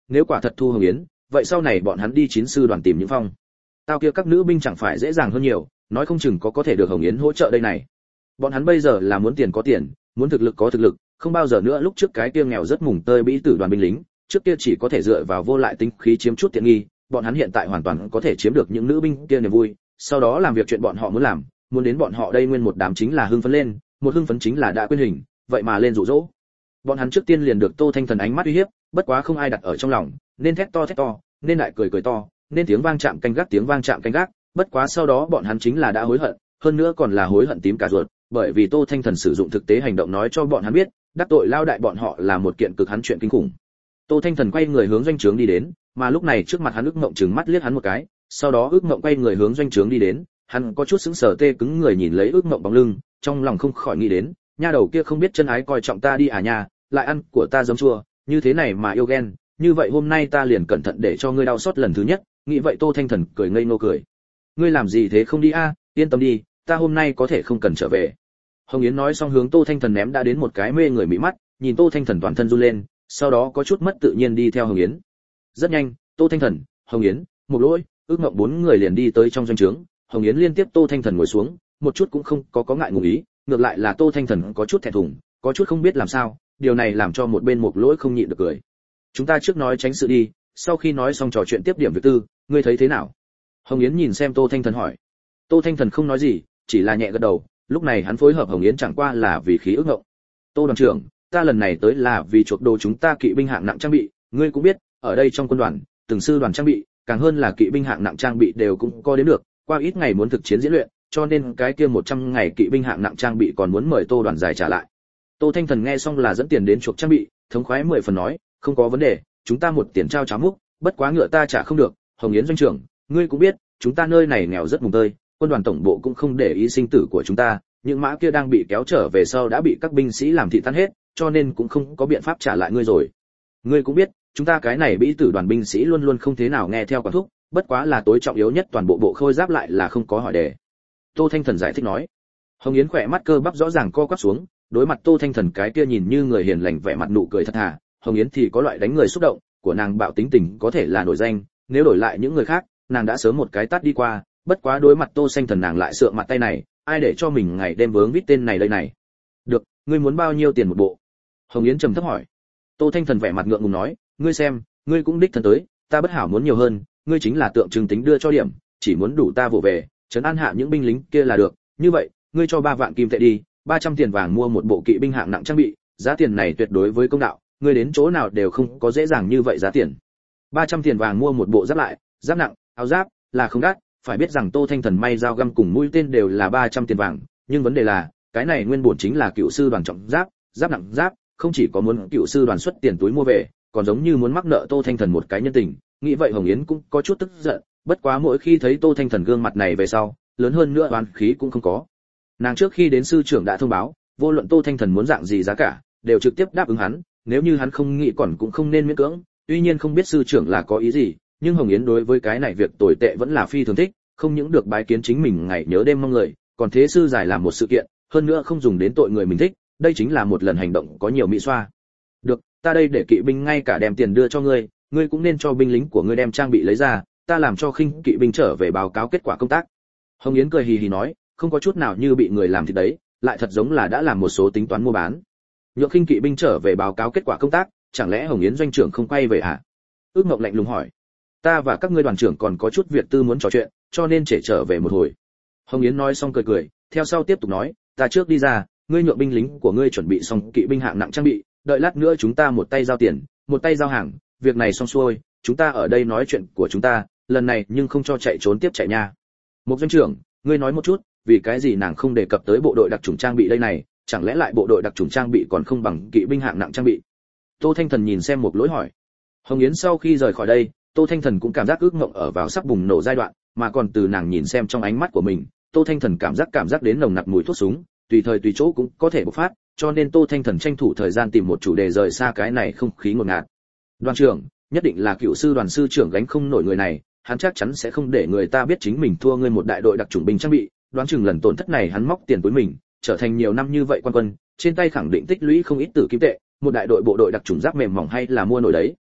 nếu quả thật thu Hồng Yến, vậy sau này bọn hắn đi chín sư đoàn tìm những phong tao kia các nữ binh chẳng phải dễ dàng hơn nhiều, nói không chừng có thể được Hồng Yến hỗ trợ đây này. Bọn hắn bây giờ là muốn tiền có tiền, muốn thực lực có thực lực, không bao giờ nữa lúc trước cái kia nghèo rất mùng tơi bĩ tử đoàn binh lính, trước kia chỉ có thể dựa vào vô lại tính khí chiếm chút tiện nghi, bọn hắn hiện tại hoàn toàn có thể chiếm được những nữ binh kia niềm vui, sau đó làm việc chuyện bọn họ muốn làm, muốn đến bọn họ đây nguyên một đám chính là hưng phấn lên, một hưng phấn chính là đã quên hình, vậy mà lên dụ dỗ. Bọn hắn trước tiên liền được Tô Thanh Thần ánh mắt uy hiếp, bất quá không ai đặt ở trong lòng, nên thét to, nên lại cười to, nên tiếng vang chạm canh gác, bất quá sau đó bọn hắn chính là đã hối hận, hơn nữa còn là hối hận tím cả ruột, bởi vì Tô Thanh Thần sử dụng thực tế hành động nói cho bọn hắn biết, đắc tội lao đại bọn họ là một kiện cực hắn chuyện kinh khủng. Tô Thanh Thần quay người hướng doanh trướng đi đến, mà lúc này trước mặt hắn Ước Mộng trừng mắt liếc hắn một cái, sau đó Ước Mộng quay người hướng doanh trướng đi đến, hắn có chút sững sờ tê cứng người nhìn lấy Ước Mộng bóng lưng, trong lòng không khỏi nghĩ đến, nha đầu kia không biết chân ái coi trọng ta đi à nha, lại ăn của ta giống chua, như thế này mà yêu ghen, như vậy hôm nay ta liền cẩn thận để cho ngươi đau xót lần thứ nhất. Nghĩ vậy Tô Thanh Thần cười ngây ngô cười. Ngươi làm gì thế không đi a, yên tâm đi, ta hôm nay có thể không cần trở về. Hồng Yến nói xong hướng Tô Thanh Thần ném đã đến một cái mê người mỹ mắt, nhìn Tô Thanh Thần toàn thân run lên, sau đó có chút mất tự nhiên đi theo Hồng Yến. Rất nhanh, Tô Thanh Thần, Hồng Yến, Mục Lỗi, Ước Mộng bốn người liền đi tới trong doanh trướng. Hồng Yến liên tiếp Tô Thanh Thần ngồi xuống, một chút cũng không có ngại ngùng ý, ngược lại là Tô Thanh Thần có chút thẹn thùng, có chút không biết làm sao, điều này làm cho một bên Mục Lỗi không nhịn được cười. Chúng ta trước nói tránh sự đi, sau khi nói xong trò chuyện tiếp điểm việc tư, ngươi thấy thế nào? Hồng Yến nhìn xem Tô Thanh Thần hỏi. Tô Thanh Thần không nói gì, chỉ là nhẹ gật đầu, lúc này hắn phối hợp Hồng Yến chẳng qua là vì khí ước ngộng. Tô đoàn trưởng, ta lần này tới là vì chuộc đồ chúng ta kỵ binh hạng nặng trang bị, ngươi cũng biết, ở đây trong quân đoàn, từng sư đoàn trang bị, càng hơn là kỵ binh hạng nặng trang bị đều cũng có đến được, qua ít ngày muốn thực chiến diễn luyện, cho nên cái kia 100 ngày kỵ binh hạng nặng trang bị còn muốn mời Tô đoàn giải trả lại. Tô Thanh Thần nghe xong là dẫn tiền đến chuộc trang bị, thống khoái 10 phần nói, không có vấn đề, chúng ta một tiền trao cháo múc, bất quá ngựa ta trả không được. Hồng Yến doanh trưởng, ngươi cũng biết, chúng ta nơi này nghèo rất mùng tơi, quân đoàn tổng bộ cũng không để ý sinh tử của chúng ta, những mã kia đang bị kéo trở về sau đã bị các binh sĩ làm thịt tan hết, cho nên cũng không có biện pháp trả lại ngươi rồi. Ngươi cũng biết, chúng ta cái này bĩ tử đoàn binh sĩ luôn luôn không thế nào nghe theo quản thúc, bất quá là tối trọng yếu nhất toàn bộ bộ khôi giáp lại là không có hỏi đề. Tô Thanh Thần giải thích nói. Hồng Yến khỏe mắt cơ bắp rõ ràng co quắp xuống, đối mặt Tô Thanh Thần cái kia nhìn như người hiền lành vẻ mặt nụ cười thật thà, Hồng Yến thì có loại đánh người xúc động, của nàng bạo tính tình có thể là nổi danh, nếu đổi lại những người khác, nàng đã sớm một cái tát đi qua, bất quá đối mặt Tô Thanh Thần nàng lại sượng mặt tay này, ai để cho mình ngày đêm vướng vít tên này đây này. Được, ngươi muốn bao nhiêu tiền một bộ? Hồng Yến trầm thấp hỏi. Tô Thanh Thần vẻ mặt ngượng ngùng nói, ngươi xem, ngươi cũng đích thân tới, ta bất hảo muốn nhiều hơn, ngươi chính là tượng trưng tính đưa cho điểm, chỉ muốn đủ ta vỗ về, trấn an hạ những binh lính kia là được, như vậy, ngươi cho 3 vạn kim tệ đi, 300 tiền vàng mua một bộ kỵ binh hạng nặng trang bị, giá tiền này tuyệt đối với công đạo, ngươi đến chỗ nào đều không có dễ dàng như vậy giá tiền. 300 tiền vàng mua một bộ giáp lại, giáp nặng, áo giáp là không đắt, phải biết rằng Tô Thanh Thần may dao găm cùng mũi tên đều là 300 tiền vàng, nhưng vấn đề là, cái này nguyên bổn chính là cựu sư đoàn trọng giáp, giáp nặng giáp, không chỉ có muốn cựu sư đoàn xuất tiền túi mua về, còn giống như muốn mắc nợ Tô Thanh Thần một cái nhân tình, nghĩ vậy Hồng Yến cũng có chút tức giận, bất quá mỗi khi thấy Tô Thanh Thần gương mặt này về sau, lớn hơn nữa oán khí cũng không có. Nàng trước khi đến sư trưởng đã thông báo, vô luận Tô Thanh Thần muốn dạng gì giá cả, đều trực tiếp đáp ứng hắn, nếu như hắn không nghĩ còn cũng không nên miễn cưỡng, tuy nhiên không biết sư trưởng là có ý gì, nhưng Hồng Yến đối với cái này việc tồi tệ vẫn là phi thường thích, không những được bái kiến chính mình ngày nhớ đêm mong người, còn thế sư giải làm một sự kiện, hơn nữa không dùng đến tội người mình thích, đây chính là một lần hành động có nhiều mỹ xoa. Được, ta đây để kỵ binh ngay cả đem tiền đưa cho ngươi, ngươi cũng nên cho binh lính của ngươi đem trang bị lấy ra, ta làm cho khinh kỵ binh trở về báo cáo kết quả công tác. Hồng Yến cười hì hì nói, không có chút nào như bị người làm thì đấy, lại thật giống là đã làm một số tính toán mua bán. Nhượng khinh kỵ binh trở về báo cáo kết quả công tác, chẳng lẽ Hồng Yến doanh trưởng không quay về à? Ước Mộng lạnh lùng hỏi. Ta và các ngươi đoàn trưởng còn có chút việc tư muốn trò chuyện, cho nên trễ trở về một hồi. Hồng Yến nói xong cười cười, theo sau tiếp tục nói, ta trước đi ra, ngươi nhượng binh lính của ngươi chuẩn bị xong kỵ binh hạng nặng trang bị, đợi lát nữa chúng ta một tay giao tiền, một tay giao hàng, việc này xong xuôi, chúng ta ở đây nói chuyện của chúng ta, lần này nhưng không cho chạy trốn tiếp chạy nha. Một doanh trưởng, ngươi nói một chút, vì cái gì nàng không đề cập tới bộ đội đặc chủng trang bị đây này, chẳng lẽ lại bộ đội đặc chủng trang bị còn không bằng kỵ binh hạng nặng trang bị? Tô Thanh Thần nhìn xem một lỗi hỏi. Hồng Yến sau khi rời khỏi đây, Tô Thanh Thần cũng cảm giác ước mộng ở vào sắp bùng nổ giai đoạn, mà còn từ nàng nhìn xem trong ánh mắt của mình, Tô Thanh Thần cảm giác đến nồng nặc mùi thuốc súng, tùy thời tùy chỗ cũng có thể bộc phát, cho nên Tô Thanh Thần tranh thủ thời gian tìm một chủ đề rời xa cái này không khí ngột ngạt. Đoàn trưởng, nhất định là cựu sư đoàn sư trưởng gánh không nổi người này, hắn chắc chắn sẽ không để người ta biết chính mình thua ngươi một đại đội đặc chủng binh trang bị, đoán chừng lần tổn thất này hắn móc tiền túi mình, trở thành nhiều năm như vậy quan quân, trên tay khẳng định tích lũy không ít tử kim tệ, một đại đội bộ đội đặc chủng giáp mềm mỏng hay là mua nổi đấy,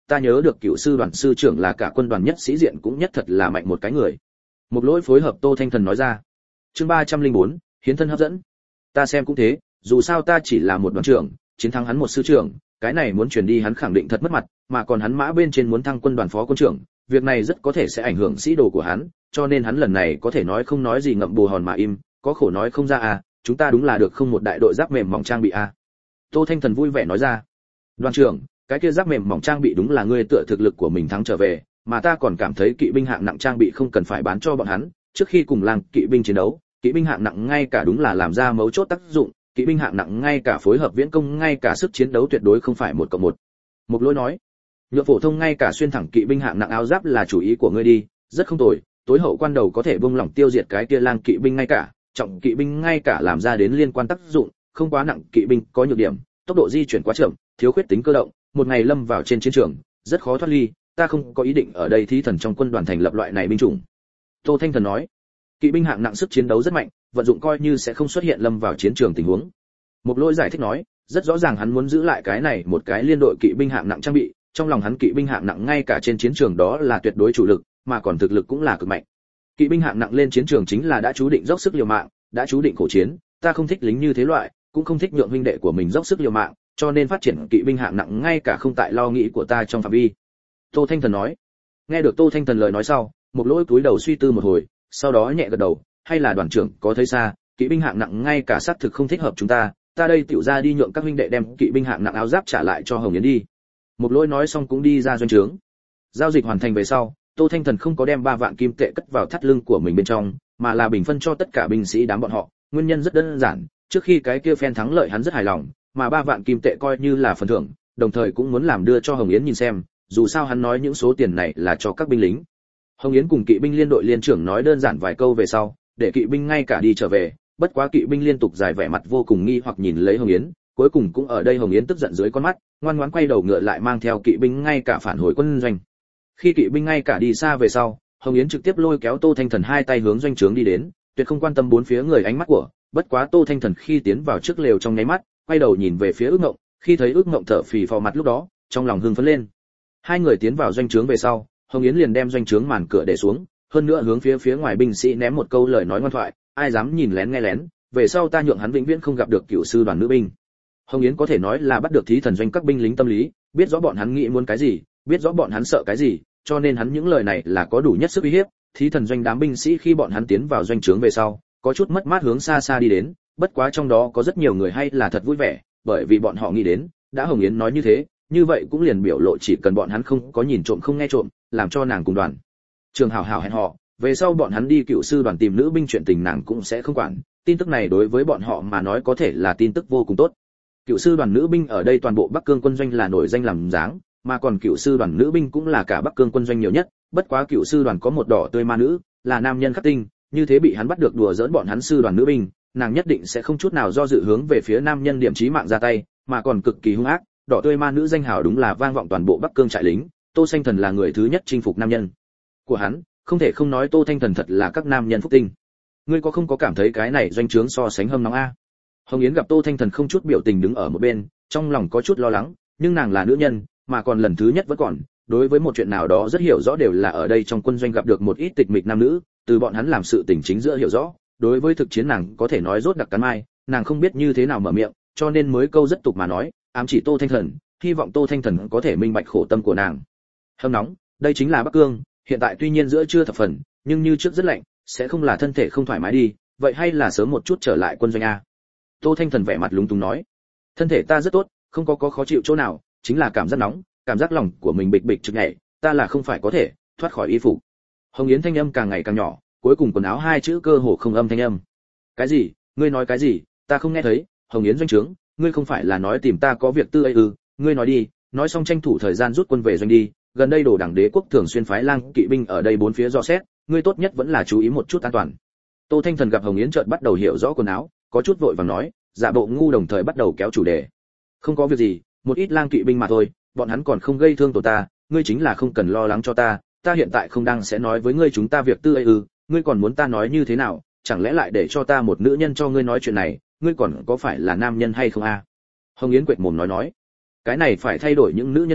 ta nhớ được cựu sư đoàn sư trưởng là cả quân đoàn nhất sĩ diện cũng nhất thật là mạnh một cái người. Một lỗi phối hợp Tô Thanh Thần nói ra. Chương 304, hiến thân hấp dẫn. Ta xem cũng thế, dù sao ta chỉ là một đoàn trưởng, chiến thắng hắn một sư trưởng, cái này muốn truyền đi hắn khẳng định thật mất mặt, mà còn hắn mã bên trên muốn thăng quân đoàn phó quân trưởng, việc này rất có thể sẽ ảnh hưởng sĩ đồ của hắn, cho nên hắn lần này có thể nói không nói gì ngậm bù hòn mà im, có khổ nói không ra à, chúng ta đúng là được không một đại đội giáp mềm mỏng trang bị à. Tô Thanh Thần vui vẻ nói ra. Đoàn trưởng, cái kia giáp mềm mỏng trang bị đúng là ngươi tựa thực lực của mình thắng trở về, mà ta còn cảm thấy kỵ binh hạng nặng trang bị không cần phải bán cho bọn hắn, trước khi cùng làng kỵ binh chiến đấu, kỵ binh hạng nặng ngay cả đúng là làm ra mấu chốt tác dụng, kỵ binh hạng nặng ngay cả phối hợp viễn công ngay cả sức chiến đấu tuyệt đối không phải 1+1. Một lỗi nói, nhựa phổ thông ngay cả xuyên thẳng kỵ binh hạng nặng áo giáp là chủ ý của ngươi đi, rất không tồi, tối hậu quan đầu có thể buông lỏng tiêu diệt cái kia lang kỵ binh ngay cả, trọng kỵ binh ngay cả làm ra đến liên quan tác dụng, không quá nặng kỵ binh có nhược điểm, tốc độ di chuyển quá chậm, thiếu khuyết tính cơ động, một ngày lâm vào trên chiến trường, rất khó thoát ly, ta không có ý định ở đây thí thần trong quân đoàn thành lập loại này binh chủng. Tô Thanh Thần nói, kỵ binh hạng nặng sức chiến đấu rất mạnh, vận dụng coi như sẽ không xuất hiện lâm vào chiến trường tình huống. Một lỗi giải thích nói, rất rõ ràng hắn muốn giữ lại cái này một cái liên đội kỵ binh hạng nặng trang bị, trong lòng hắn kỵ binh hạng nặng ngay cả trên chiến trường đó là tuyệt đối chủ lực, mà còn thực lực cũng là cực mạnh. Kỵ binh hạng nặng lên chiến trường chính là đã chú định dốc sức liều mạng, đã chú định khổ chiến, ta không thích lính như thế loại, cũng không thích nhượng huynh đệ của mình dốc sức liều mạng, cho nên phát triển kỵ binh hạng nặng ngay cả không tại lo nghĩ của ta trong phạm vi. Tô Thanh Thần nói. Nghe được Tô Thanh Thần lời nói sau, một lỗi cúi đầu suy tư một hồi, sau đó nhẹ gật đầu, hay là đoàn trưởng có thấy xa, kỵ binh hạng nặng ngay cả xác thực không thích hợp chúng ta đây tiểu ra đi nhượng các huynh đệ đem kỵ binh hạng nặng áo giáp trả lại cho Hồng Yến đi. Một lỗi nói xong cũng đi ra doanh trướng. Giao dịch hoàn thành về sau, Tô Thanh Thần không có đem 3 vạn kim tệ cất vào thắt lưng của mình bên trong, mà là bình phân cho tất cả binh sĩ đám bọn họ, nguyên nhân rất đơn giản, trước khi cái kia phen thắng lợi hắn rất hài lòng, mà 3 vạn kim tệ coi như là phần thưởng, đồng thời cũng muốn làm đưa cho Hồng Yến nhìn xem, dù sao hắn nói những số tiền này là cho các binh lính. Hồng Yến cùng kỵ binh liên đội liên trưởng nói đơn giản vài câu về sau, để kỵ binh ngay cả đi trở về, bất quá kỵ binh liên tục dài vẻ mặt vô cùng nghi hoặc nhìn lấy Hồng Yến, cuối cùng cũng ở đây Hồng Yến tức giận dưới con mắt, ngoan ngoãn quay đầu ngựa lại mang theo kỵ binh ngay cả phản hồi quân doanh. Khi kỵ binh ngay cả đi xa về sau, Hồng Yến trực tiếp lôi kéo Tô Thanh Thần hai tay hướng doanh trướng đi đến, tuyệt không quan tâm bốn phía người ánh mắt của, bất quá Tô Thanh Thần khi tiến vào trước lều trong nháy mắt, quay đầu nhìn về phía Ước Ngộng, khi thấy Ước Ngộng thở phì phò mặt lúc đó, trong lòng hưng phấn lên. Hai người tiến vào doanh trướng về sau, Hồng Yến liền đem doanh trướng màn cửa để xuống, hơn nữa hướng phía ngoài binh sĩ ném một câu lời nói ngoan thoại, ai dám nhìn lén nghe lén, về sau ta nhượng hắn vĩnh viễn không gặp được cựu sư đoàn nữ binh. Hồng Yến có thể nói là bắt được thí thần doanh các binh lính tâm lý, biết rõ bọn hắn nghĩ muốn cái gì, biết rõ bọn hắn sợ cái gì, cho nên hắn những lời này là có đủ nhất sức uy hiếp. Thí thần doanh đám binh sĩ khi bọn hắn tiến vào doanh trướng về sau, có chút mất mát hướng xa xa đi đến, bất quá trong đó có rất nhiều người hay là thật vui vẻ, bởi vì bọn họ nghĩ đến, đã Hồng Yến nói như thế, như vậy cũng liền biểu lộ chỉ cần bọn hắn không có nhìn trộm không nghe trộm, làm cho nàng cùng đoàn trường hảo hảo hẹn họ, về sau bọn hắn đi cựu sư đoàn tìm nữ binh chuyện tình nàng cũng sẽ không quản. Tin tức này đối với bọn họ mà nói có thể là tin tức vô cùng tốt. Cựu sư đoàn nữ binh ở đây toàn bộ Bắc Cương quân doanh là nổi danh làm dáng, mà còn cựu sư đoàn nữ binh cũng là cả Bắc Cương quân doanh nhiều nhất, bất quá cựu sư đoàn có một đỏ tươi ma nữ, là nam nhân khắc tinh, như thế bị hắn bắt được đùa giỡn bọn hắn sư đoàn nữ binh, nàng nhất định sẽ không chút nào do dự hướng về phía nam nhân điểm chí mạng ra tay, mà còn cực kỳ hung ác. Đỏ tươi ma nữ danh hào đúng là vang vọng toàn bộ Bắc Cương trại lính, Tô Thanh Thần là người thứ nhất chinh phục nam nhân của hắn, không thể không nói Tô Thanh Thần thật là các nam nhân phúc tinh. Ngươi có không có cảm thấy cái này doanh trướng so sánh hâm nóng a? Hồng Yến gặp Tô Thanh Thần không chút biểu tình đứng ở một bên, trong lòng có chút lo lắng, nhưng nàng là nữ nhân, mà còn lần thứ nhất vẫn còn, đối với một chuyện nào đó rất hiểu rõ đều là ở đây trong quân doanh gặp được một ít tịch mịch nam nữ, từ bọn hắn làm sự tình chính giữa hiểu rõ, đối với thực chiến nàng có thể nói rốt đặc cắn mai, nàng không biết như thế nào mở miệng, cho nên mới câu rất tục mà nói, ám chỉ Tô Thanh Thần, hy vọng Tô Thanh Thần có thể minh bạch khổ tâm của nàng. Hâm nóng, đây chính là Bắc Cương, hiện tại tuy nhiên giữa trưa thập phần, nhưng như trước rất lạnh, sẽ không là thân thể không thoải mái đi, vậy hay là sớm một chút trở lại quân doanh a? Tô Thanh Thần vẻ mặt lúng túng nói, thân thể ta rất tốt, không có khó chịu chỗ nào, chính là cảm giác nóng, cảm giác lòng của mình bịch bịch trực nhảy, ta là không phải có thể thoát khỏi y phục. Hồng Yến thanh âm càng ngày càng nhỏ, cuối cùng quần áo hai chữ cơ hồ không âm thanh âm. Cái gì? Ngươi nói cái gì? Ta không nghe thấy. Hồng Yến doanh trướng, ngươi không phải là nói tìm ta có việc tư ấy ư? Ngươi nói đi, nói xong tranh thủ thời gian rút quân về doanh đi. Gần đây Đồ Đảng Đế quốc thường xuyên phái lang kỵ binh ở đây bốn phía dò xét, ngươi tốt nhất vẫn là chú ý một chút an toàn. Tô Thanh Thần gặp Hồng Yến chợt bắt đầu hiểu rõ quần áo, có chút vội vàng nói, giả bộ ngu đồng thời bắt đầu kéo chủ đề. Không có việc gì, một ít lang kỵ binh mà thôi, bọn hắn còn không gây thương tổ ta, ngươi chính là không cần lo lắng cho ta, ta hiện tại không đang sẽ nói với ngươi chúng ta việc tư ấy ư? Ngươi còn muốn ta nói như thế nào, chẳng lẽ lại để cho ta một nữ nhân cho ngươi nói chuyện này, ngươi còn có phải là nam nhân hay không a? Hồng Yến quệt mồm nói, cái này phải thay đổi những nữ nhân khác,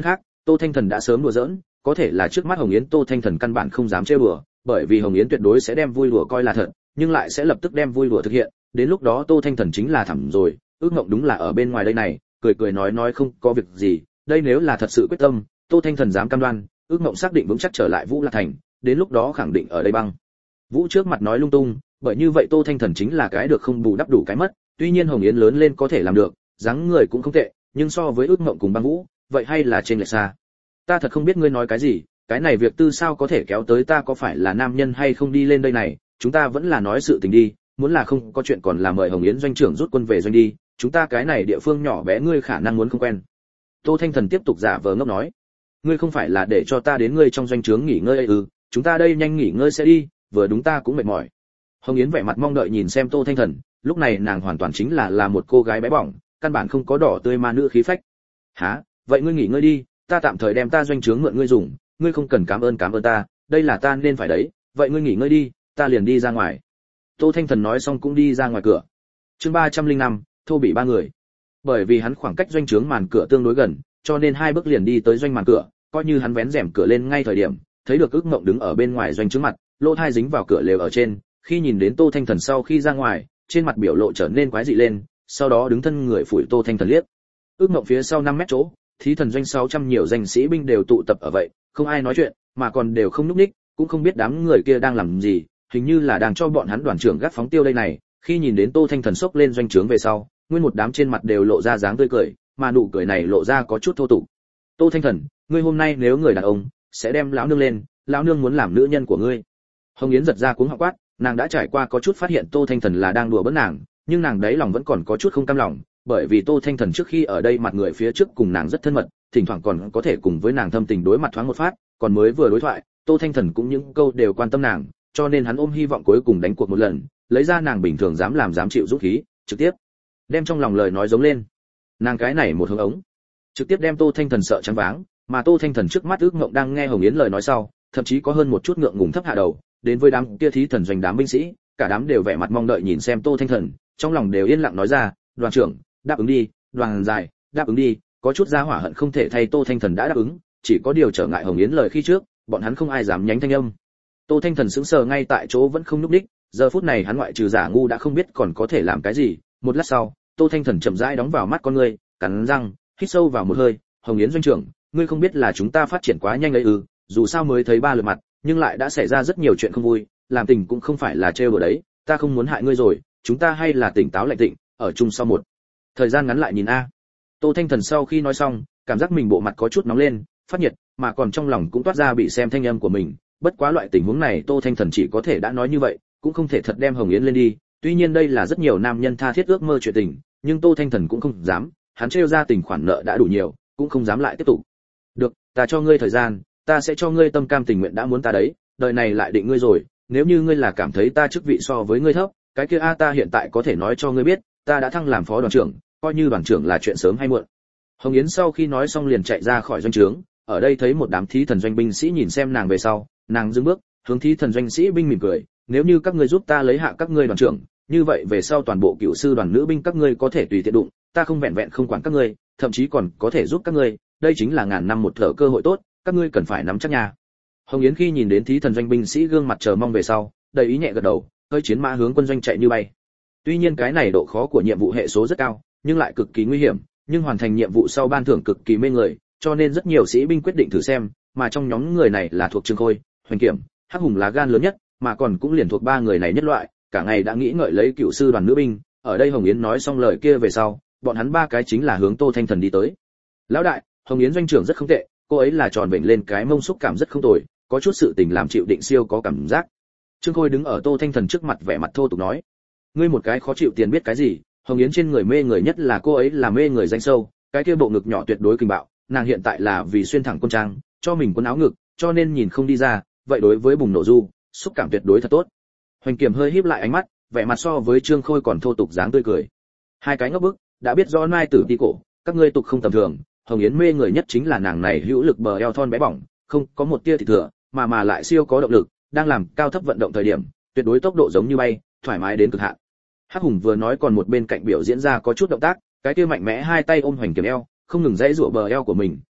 Tô Thanh Thần đã sớm đùa giỡn, có thể là trước mắt Hồng Yến Tô Thanh Thần căn bản không dám trêu đùa, bởi vì Hồng Yến tuyệt đối sẽ đem vui đùa coi là thật, nhưng lại sẽ lập tức đem vui đùa thực hiện, đến lúc đó Tô Thanh Thần chính là thảm rồi, ước mộng đúng là ở bên ngoài đây này, cười cười nói không có việc gì, đây nếu là thật sự quyết tâm, Tô Thanh Thần dám cam đoan, ước mộng xác định vững chắc trở lại Vũ Lạc Thành, đến lúc đó khẳng định ở đây băng. Vũ trước mặt nói lung tung, bởi như vậy Tô Thanh Thần chính là cái được không bù đắp đủ cái mất, tuy nhiên Hồng Yến lớn lên có thể làm được, dáng người cũng không tệ, nhưng so với ước mộng cùng băng Vũ, vậy hay là trên lệch xa. Ta thật không biết ngươi nói cái gì, cái này việc tư sao có thể kéo tới ta có phải là nam nhân hay không đi lên đây này, chúng ta vẫn là nói sự tình đi, muốn là không có chuyện còn là mời Hồng Yến doanh trưởng rút quân về doanh đi, chúng ta cái này địa phương nhỏ bé ngươi khả năng muốn không quen. Tô Thanh Thần tiếp tục giả vờ ngốc nói, ngươi không phải là để cho ta đến ngươi trong doanh trướng nghỉ ngơi chúng ta đây nhanh nghỉ ngơi sẽ đi, vừa đúng ta cũng mệt mỏi. Hồng Yến vẻ mặt mong đợi nhìn xem Tô Thanh Thần, lúc này nàng hoàn toàn chính là một cô gái bé bỏng, căn bản không có đỏ tươi ma nữ khí phách. Hả? Vậy ngươi nghỉ ngơi đi, ta tạm thời đem ta doanh trướng mượn ngươi dùng, ngươi không cần cảm ơn ta, đây là ta nên phải đấy, vậy ngươi nghỉ ngơi đi, ta liền đi ra ngoài. Tô Thanh Thần nói xong cũng đi ra ngoài cửa. Chương 305, thô bị ba người. Bởi vì hắn khoảng cách doanh trướng màn cửa tương đối gần, cho nên hai bước liền đi tới doanh màn cửa, coi như hắn vén rèm cửa lên ngay thời điểm, thấy được Ước Mộng đứng ở bên ngoài doanh trướng mặt, lỗ tai dính vào cửa lều ở trên, khi nhìn đến Tô Thanh Thần sau khi ra ngoài, trên mặt biểu lộ trở nên quái dị lên, sau đó đứng thân người phủi Tô Thanh Thần liếc. Ước Mộng phía sau 5 mét chỗ, thí thần doanh 600 nhiều danh sĩ binh đều tụ tập ở vậy, không ai nói chuyện, mà còn đều không nhúc nhích, cũng không biết đám người kia đang làm gì, hình như là đang cho bọn hắn đoàn trưởng gác phóng tiêu đây này. Khi nhìn đến Tô Thanh Thần xốc lên doanh trướng về sau, nguyên một đám trên mặt đều lộ ra dáng tươi cười, mà nụ cười này lộ ra có chút thô tục. Tô Thanh Thần, ngươi hôm nay nếu người đàn ông, sẽ đem lão nương lên, lão nương muốn làm nữ nhân của ngươi. Hồng Yến giật ra cuống họng quát, nàng đã trải qua có chút phát hiện Tô Thanh Thần là đang đùa bỡn nàng, nhưng nàng đấy lòng vẫn còn có chút không cam lòng, bởi vì Tô Thanh Thần trước khi ở đây mặt người phía trước cùng nàng rất thân mật, thỉnh thoảng còn có thể cùng với nàng thâm tình đối mặt thoáng một phát, còn mới vừa đối thoại, Tô Thanh Thần cũng những câu đều quan tâm nàng, cho nên hắn ôm hy vọng cuối cùng đánh cuộc một lần, lấy ra nàng bình thường dám làm dám chịu dũng khí, trực tiếp đem trong lòng lời nói giống lên. Nàng cái này một hướng ống, trực tiếp đem Tô Thanh Thần sợ choáng váng, mà Tô Thanh Thần trước mắt Ước Mộng đang nghe Hồng Yến lời nói sau, thậm chí có hơn một chút ngượng ngùng thấp hạ đầu, đến với đám kia thí thần doanh đám binh sĩ, cả đám đều vẻ mặt mong đợi nhìn xem Tô Thanh Thần, trong lòng đều yên lặng nói ra, đoàn trưởng, đáp ứng đi, đoàn dài, đáp ứng đi, có chút gia hỏa hận không thể thay Tô Thanh Thần đã đáp ứng, chỉ có điều trở ngại Hồng Yến lời khi trước, bọn hắn không ai dám nhánh thanh âm. Tô Thanh Thần sững sờ ngay tại chỗ vẫn không nhúc nhích, giờ phút này hắn ngoại trừ giả ngu đã không biết còn có thể làm cái gì. Một lát sau, Tô Thanh Thần chậm rãi đóng vào mắt con ngươi, cắn răng, hít sâu vào một hơi, Hồng Yến doanh trưởng, ngươi không biết là chúng ta phát triển quá nhanh ấy dù sao mới thấy 3 lượt mặt, nhưng lại đã xảy ra rất nhiều chuyện không vui, làm tình cũng không phải là trêu đùa đấy, ta không muốn hại ngươi rồi, chúng ta hay là tỉnh táo lạnh tịnh, ở chung sau một thời gian ngắn lại nhìn a. Tô Thanh Thần sau khi nói xong, cảm giác mình bộ mặt có chút nóng lên, phát nhiệt, mà còn trong lòng cũng toát ra bị xem thanh âm của mình, bất quá loại tình huống này Tô Thanh Thần chỉ có thể đã nói như vậy, cũng không thể thật đem Hồng Yến lên đi, tuy nhiên đây là rất nhiều nam nhân tha thiết ước mơ chuyện tình, nhưng Tô Thanh Thần cũng không dám, hắn trêu ra tình khoản nợ đã đủ nhiều, cũng không dám lại tiếp tục. Được, ta cho ngươi thời gian, ta sẽ cho ngươi tâm cam tình nguyện đã muốn ta đấy, đời này lại định ngươi rồi, nếu như ngươi là cảm thấy ta chức vị so với ngươi thấp, cái kia ta hiện tại có thể nói cho ngươi biết, ta đã thăng làm phó đoàn trưởng, coi như đoàn trưởng là chuyện sớm hay muộn. Hồng Yến sau khi nói xong liền chạy ra khỏi doanh trướng, ở đây thấy một đám thí thần doanh binh sĩ nhìn xem nàng về sau, nàng dừng bước, hướng thí thần doanh sĩ binh mỉm cười, nếu như các ngươi giúp ta lấy hạ các ngươi đoàn trưởng, như vậy về sau toàn bộ cựu sư đoàn nữ binh các ngươi có thể tùy tiện đụng, ta không vẹn vẹn không quản các ngươi, thậm chí còn có thể giúp các ngươi, đây chính là ngàn năm một thở cơ hội tốt, các ngươi cần phải nắm chắc nha. Hồng Yến khi nhìn đến thí thần doanh binh sĩ gương mặt chờ mong về sau, đầy ý nhẹ gật đầu, hơi chiến mã hướng quân doanh chạy như bay. Tuy nhiên cái này độ khó của nhiệm vụ hệ số rất cao, nhưng lại cực kỳ nguy hiểm, nhưng hoàn thành nhiệm vụ sau ban thưởng cực kỳ mê người, cho nên rất nhiều sĩ binh quyết định thử xem, mà trong nhóm người này là thuộc Trương Khôi, Hoành Kiểm, Hắc Hùng lá gan lớn nhất, mà còn cũng liền thuộc 3 người này nhất loại, cả ngày đã nghĩ ngợi lấy cựu sư đoàn nữ binh, ở đây Hồng Yến nói xong lời kia về sau, bọn hắn 3 cái chính là hướng Tô Thanh Thần đi tới. Lão đại, Hồng Yến doanh trưởng rất không tệ, cô ấy là tròn vểnh lên cái mông xúc cảm rất không tồi, có chút sự tình làm chịu định siêu có cảm giác. Trương Khôi đứng ở Tô Thanh Thần trước mặt vẻ mặt thô tục nói, ngươi một cái khó chịu tiền biết cái gì, Hồng Yến trên người mê người nhất là cô ấy là mê người danh sâu, cái kia bộ ngực nhỏ tuyệt đối kinh bạo, nàng hiện tại là vì xuyên thẳng quân trang, cho mình quần áo ngực, cho nên nhìn không đi ra, vậy đối với bùng nổ du, xúc cảm tuyệt đối thật tốt. Hoành Kiểm hơi híp lại ánh mắt, vẻ mặt so với Trương Khôi còn thô tục dáng tươi cười. Hai cái ngốc bức, đã biết rõ mai tử đi cổ, các ngươi tục không tầm thường, Hồng Yến mê người nhất chính là nàng này hữu lực bờ eo thon bé bỏng, không có một tia thịt thừa, mà lại siêu có động lực, đang làm cao thấp vận động thời điểm, tuyệt đối tốc độ giống như bay, thoải mái đến cực hạn. Hắc Hùng vừa nói còn một bên cạnh biểu diễn ra có chút động tác, cái kia mạnh mẽ hai tay ôm Hoành Kiểm eo, không ngừng dãy giụa bờ eo của mình,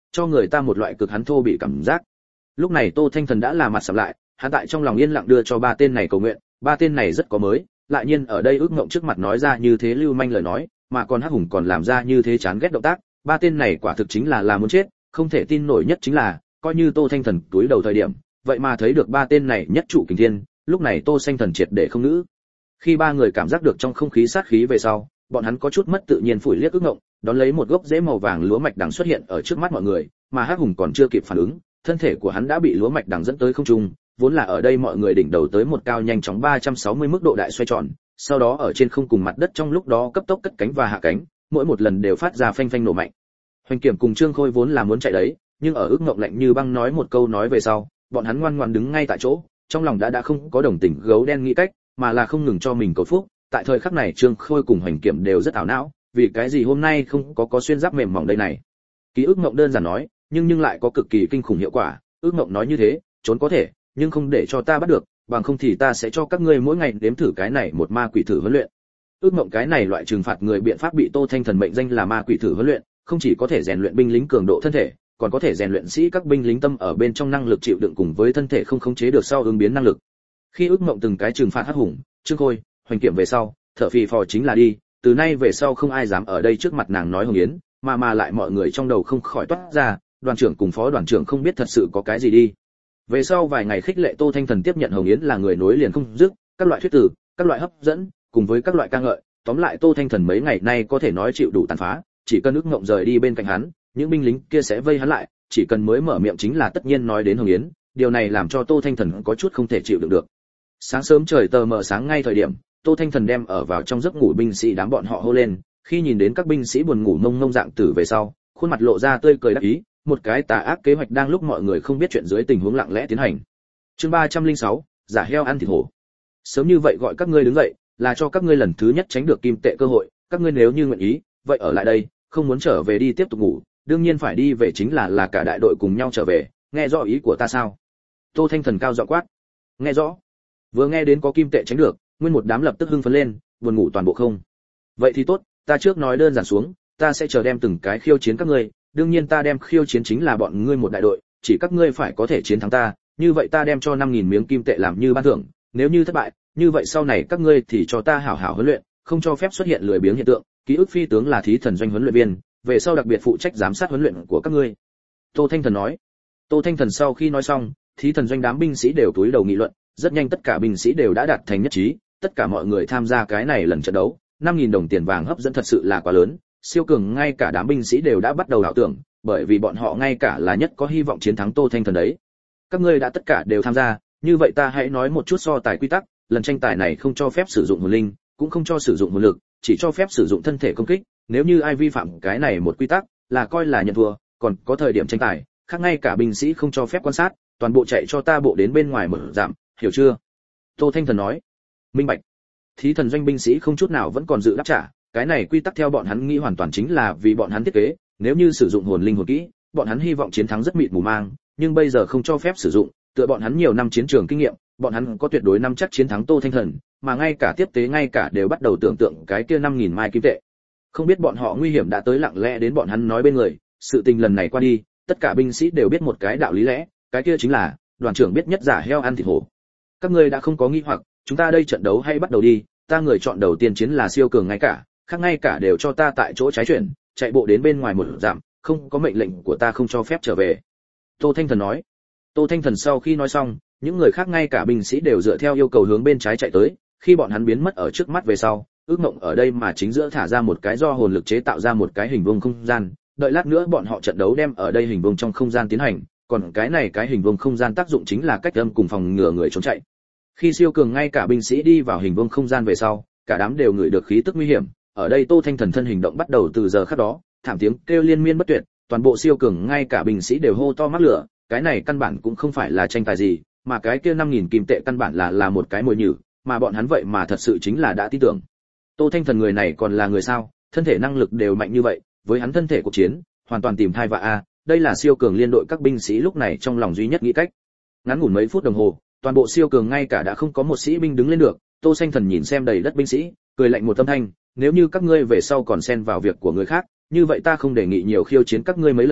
cho người ta một loại cực hắn thô bị cảm giác. Lúc này Tô Thanh Thần đã là mặt sầm lại, hắn tại trong lòng yên lặng đưa cho ba tên này cầu nguyện, ba tên này rất có mới, lại nhiên ở đây ước ngộng trước mặt nói ra như thế lưu manh lời nói, mà còn Hắc Hùng còn làm ra như thế chán ghét động tác, ba tên này quả thực chính là muốn chết, không thể tin nổi nhất chính là, coi như Tô Thanh Thần túi đầu thời điểm, vậy mà thấy được ba tên này nhất trụ kình thiên, lúc này Tô Thanh Thần triệt để không ngữ. Khi ba người cảm giác được trong không khí sát khí về sau, bọn hắn có chút mất tự nhiên phủi liếc ước ngộng, đón lấy một gốc rễ màu vàng lúa mạch đằng xuất hiện ở trước mắt mọi người, mà Hắc Hùng còn chưa kịp phản ứng, thân thể của hắn đã bị lúa mạch đằng dẫn tới không trung, vốn là ở đây mọi người đỉnh đầu tới một cao nhanh chóng 360 mức độ đại xoay tròn, sau đó ở trên không cùng mặt đất trong lúc đó cấp tốc cất cánh và hạ cánh, mỗi một lần đều phát ra phanh phanh nổ mạnh. Hoành Kiểm cùng Trương Khôi vốn là muốn chạy đấy, nhưng ở ước ngộng lạnh như băng nói một câu nói về sau, bọn hắn ngoan ngoãn đứng ngay tại chỗ, trong lòng đã không có đồng tình gấu đen nghĩ cách, mà là không ngừng cho mình cầu phúc. Tại thời khắc này Trương Khôi cùng Hoành Kiểm đều rất ảo não, vì cái gì hôm nay không có xuyên giáp mềm mỏng đây này. Ký ức ngộng đơn giản nói, nhưng lại có cực kỳ kinh khủng hiệu quả. Ước ngộng nói như thế, trốn có thể, nhưng không để cho ta bắt được, bằng không thì ta sẽ cho các ngươi mỗi ngày đếm thử cái này một ma quỷ thử huấn luyện. Ước ngộng cái này loại trừng phạt người biện pháp bị Tô Thanh Thần mệnh danh là ma quỷ thử huấn luyện, không chỉ có thể rèn luyện binh lính cường độ thân thể, còn có thể rèn luyện sĩ các binh lính tâm ở bên trong năng lực chịu đựng cùng với thân thể không khống chế được sau ứng biến năng lực. Khi ước ngộng từng cái trừng phạt Hắc Hùng, Trương Khôi, Hoành Kiểm về sau, thở phì phò chính là đi, từ nay về sau không ai dám ở đây trước mặt nàng nói Hồng Yến, mà lại mọi người trong đầu không khỏi toát ra, đoàn trưởng cùng phó đoàn trưởng không biết thật sự có cái gì đi. Về sau vài ngày khích lệ Tô Thanh Thần tiếp nhận Hồng Yến là người nối liền không dứt, các loại thuyết tử, các loại hấp dẫn, cùng với các loại ca ngợi, tóm lại Tô Thanh Thần mấy ngày nay có thể nói chịu đủ tàn phá, chỉ cần ước ngộng rời đi bên cạnh hắn, những binh lính kia sẽ vây hắn lại, chỉ cần mới mở miệng chính là tất nhiên nói đến Hồng Yến, điều này làm cho Tô Thanh Thần có chút không thể chịu đựng được. Sáng sớm trời tờ mờ sáng ngay thời điểm, Tô Thanh Thần đem ở vào trong giấc ngủ binh sĩ đám bọn họ hô lên, khi nhìn đến các binh sĩ buồn ngủ mông mông dạng tử về sau, khuôn mặt lộ ra tươi cười đắc ý, một cái tà ác kế hoạch đang lúc mọi người không biết chuyện dưới tình huống lặng lẽ tiến hành. Chương 306, giả heo ăn thịt hổ. Sớm như vậy gọi các ngươi đứng dậy, là cho các ngươi lần thứ nhất tránh được kim tệ cơ hội, các ngươi nếu như nguyện ý, vậy ở lại đây, không muốn trở về đi tiếp tục ngủ, đương nhiên phải đi về chính là cả đại đội cùng nhau trở về, nghe rõ ý của ta sao? Tô Thanh Thần cao giọng quát. Nghe rõ. Vừa nghe đến có kim tệ tránh được, nguyên một đám lập tức hưng phấn lên, buồn ngủ toàn bộ không. Vậy thì tốt, ta trước nói đơn giản xuống, ta sẽ chờ đem từng cái khiêu chiến các ngươi, đương nhiên ta đem khiêu chiến chính là bọn ngươi một đại đội, chỉ các ngươi phải có thể chiến thắng ta, như vậy ta đem cho 5000 miếng kim tệ làm như ban thưởng, nếu như thất bại, như vậy sau này các ngươi thì cho ta hảo hảo huấn luyện, không cho phép xuất hiện lười biếng hiện tượng. Ký ức phi tướng là thí thần doanh huấn luyện viên, về sau đặc biệt phụ trách giám sát huấn luyện của các ngươi. Tô Thanh Thần nói. Tô Thanh Thần sau khi nói xong, thí thần doanh đám binh sĩ đều cúi đầu nghị luận, rất nhanh tất cả binh sĩ đều đã đạt thành nhất trí, tất cả mọi người tham gia cái này lần trận đấu, 5000 đồng tiền vàng hấp dẫn thật sự là quá lớn, siêu cường ngay cả đám binh sĩ đều đã bắt đầu ảo tưởng, bởi vì bọn họ ngay cả là nhất có hy vọng chiến thắng Tô Thanh Thần đấy. Các ngươi đã tất cả đều tham gia, như vậy ta hãy nói một chút so tài quy tắc, lần tranh tài này không cho phép sử dụng hồn linh, cũng không cho sử dụng hồn lực, chỉ cho phép sử dụng thân thể công kích, nếu như ai vi phạm cái này một quy tắc, là coi là nhận thua, còn có thời điểm tranh tài, khác ngay cả binh sĩ không cho phép quan sát, toàn bộ chạy cho ta bộ đến bên ngoài mở giảm, hiểu chưa? Tô Thanh Thần nói. Minh bạch. Thí thần doanh binh sĩ không chút nào vẫn còn dự đáp trả, cái này quy tắc theo bọn hắn nghĩ hoàn toàn chính là vì bọn hắn thiết kế, nếu như sử dụng hồn linh hồn kỹ, bọn hắn hy vọng chiến thắng rất mịt mù mang, nhưng bây giờ không cho phép sử dụng, tựa bọn hắn nhiều năm chiến trường kinh nghiệm, bọn hắn có tuyệt đối năm chắc chiến thắng Tô Thanh Thần, mà ngay cả tiếp tế ngay cả đều bắt đầu tưởng tượng cái kia 5000 mai kim tệ. Không biết bọn họ nguy hiểm đã tới lặng lẽ đến bọn hắn nói bên người, sự tình lần này qua đi, tất cả binh sĩ đều biết một cái đạo lý lẽ, cái kia chính là đoàn trưởng biết nhất giả heo ăn thịt hổ. Các ngươi đã không có nghi hoặc, chúng ta đây trận đấu hay bắt đầu đi, ta người chọn đầu tiên chiến là siêu cường ngay cả, khác ngay cả đều cho ta tại chỗ trái chuyển, chạy bộ đến bên ngoài một dặm, không có mệnh lệnh của ta không cho phép trở về. Tô Thanh Thần nói. Tô Thanh Thần sau khi nói xong, những người khác ngay cả binh sĩ đều dựa theo yêu cầu hướng bên trái chạy tới, khi bọn hắn biến mất ở trước mắt về sau, ước mộng ở đây mà chính giữa thả ra một cái do hồn lực chế tạo ra một cái hình vuông không gian, đợi lát nữa bọn họ trận đấu đem ở đây hình vuông trong không gian tiến hành, còn cái này cái hình vuông không gian tác dụng chính là cách âm cùng phòng ngừa người trốn chạy. Khi siêu cường ngay cả binh sĩ đi vào hình vuông không gian về sau, cả đám đều ngửi được khí tức nguy hiểm, ở đây Tô Thanh Thần thân hình động bắt đầu từ giờ khắc đó, thảm tiếng kêu liên miên bất tuyệt, toàn bộ siêu cường ngay cả binh sĩ đều hô to mắc lửa, cái này căn bản cũng không phải là tranh tài gì, mà cái kia 5000 kim tệ căn bản là một cái mồi nhử, mà bọn hắn vậy mà thật sự chính là đã tin tưởng. Tô Thanh Thần người này còn là người sao, thân thể năng lực đều mạnh như vậy, với hắn thân thể cuộc chiến, hoàn toàn tìm thai vạ a, đây là siêu cường liên đội các binh sĩ lúc này trong lòng duy nhất nghĩ cách. Ngắn ngủn mấy phút đồng hồ, toàn bộ siêu cường ngay cả đã không có một sĩ binh đứng lên được, Tô Thanh Thần nhìn xem đầy đất binh sĩ, cười lạnh một âm thanh, nếu như các ngươi về sau còn xen vào việc của người khác, như vậy ta không đề nghị nhiều khiêu chiến các ngươi mấy lần,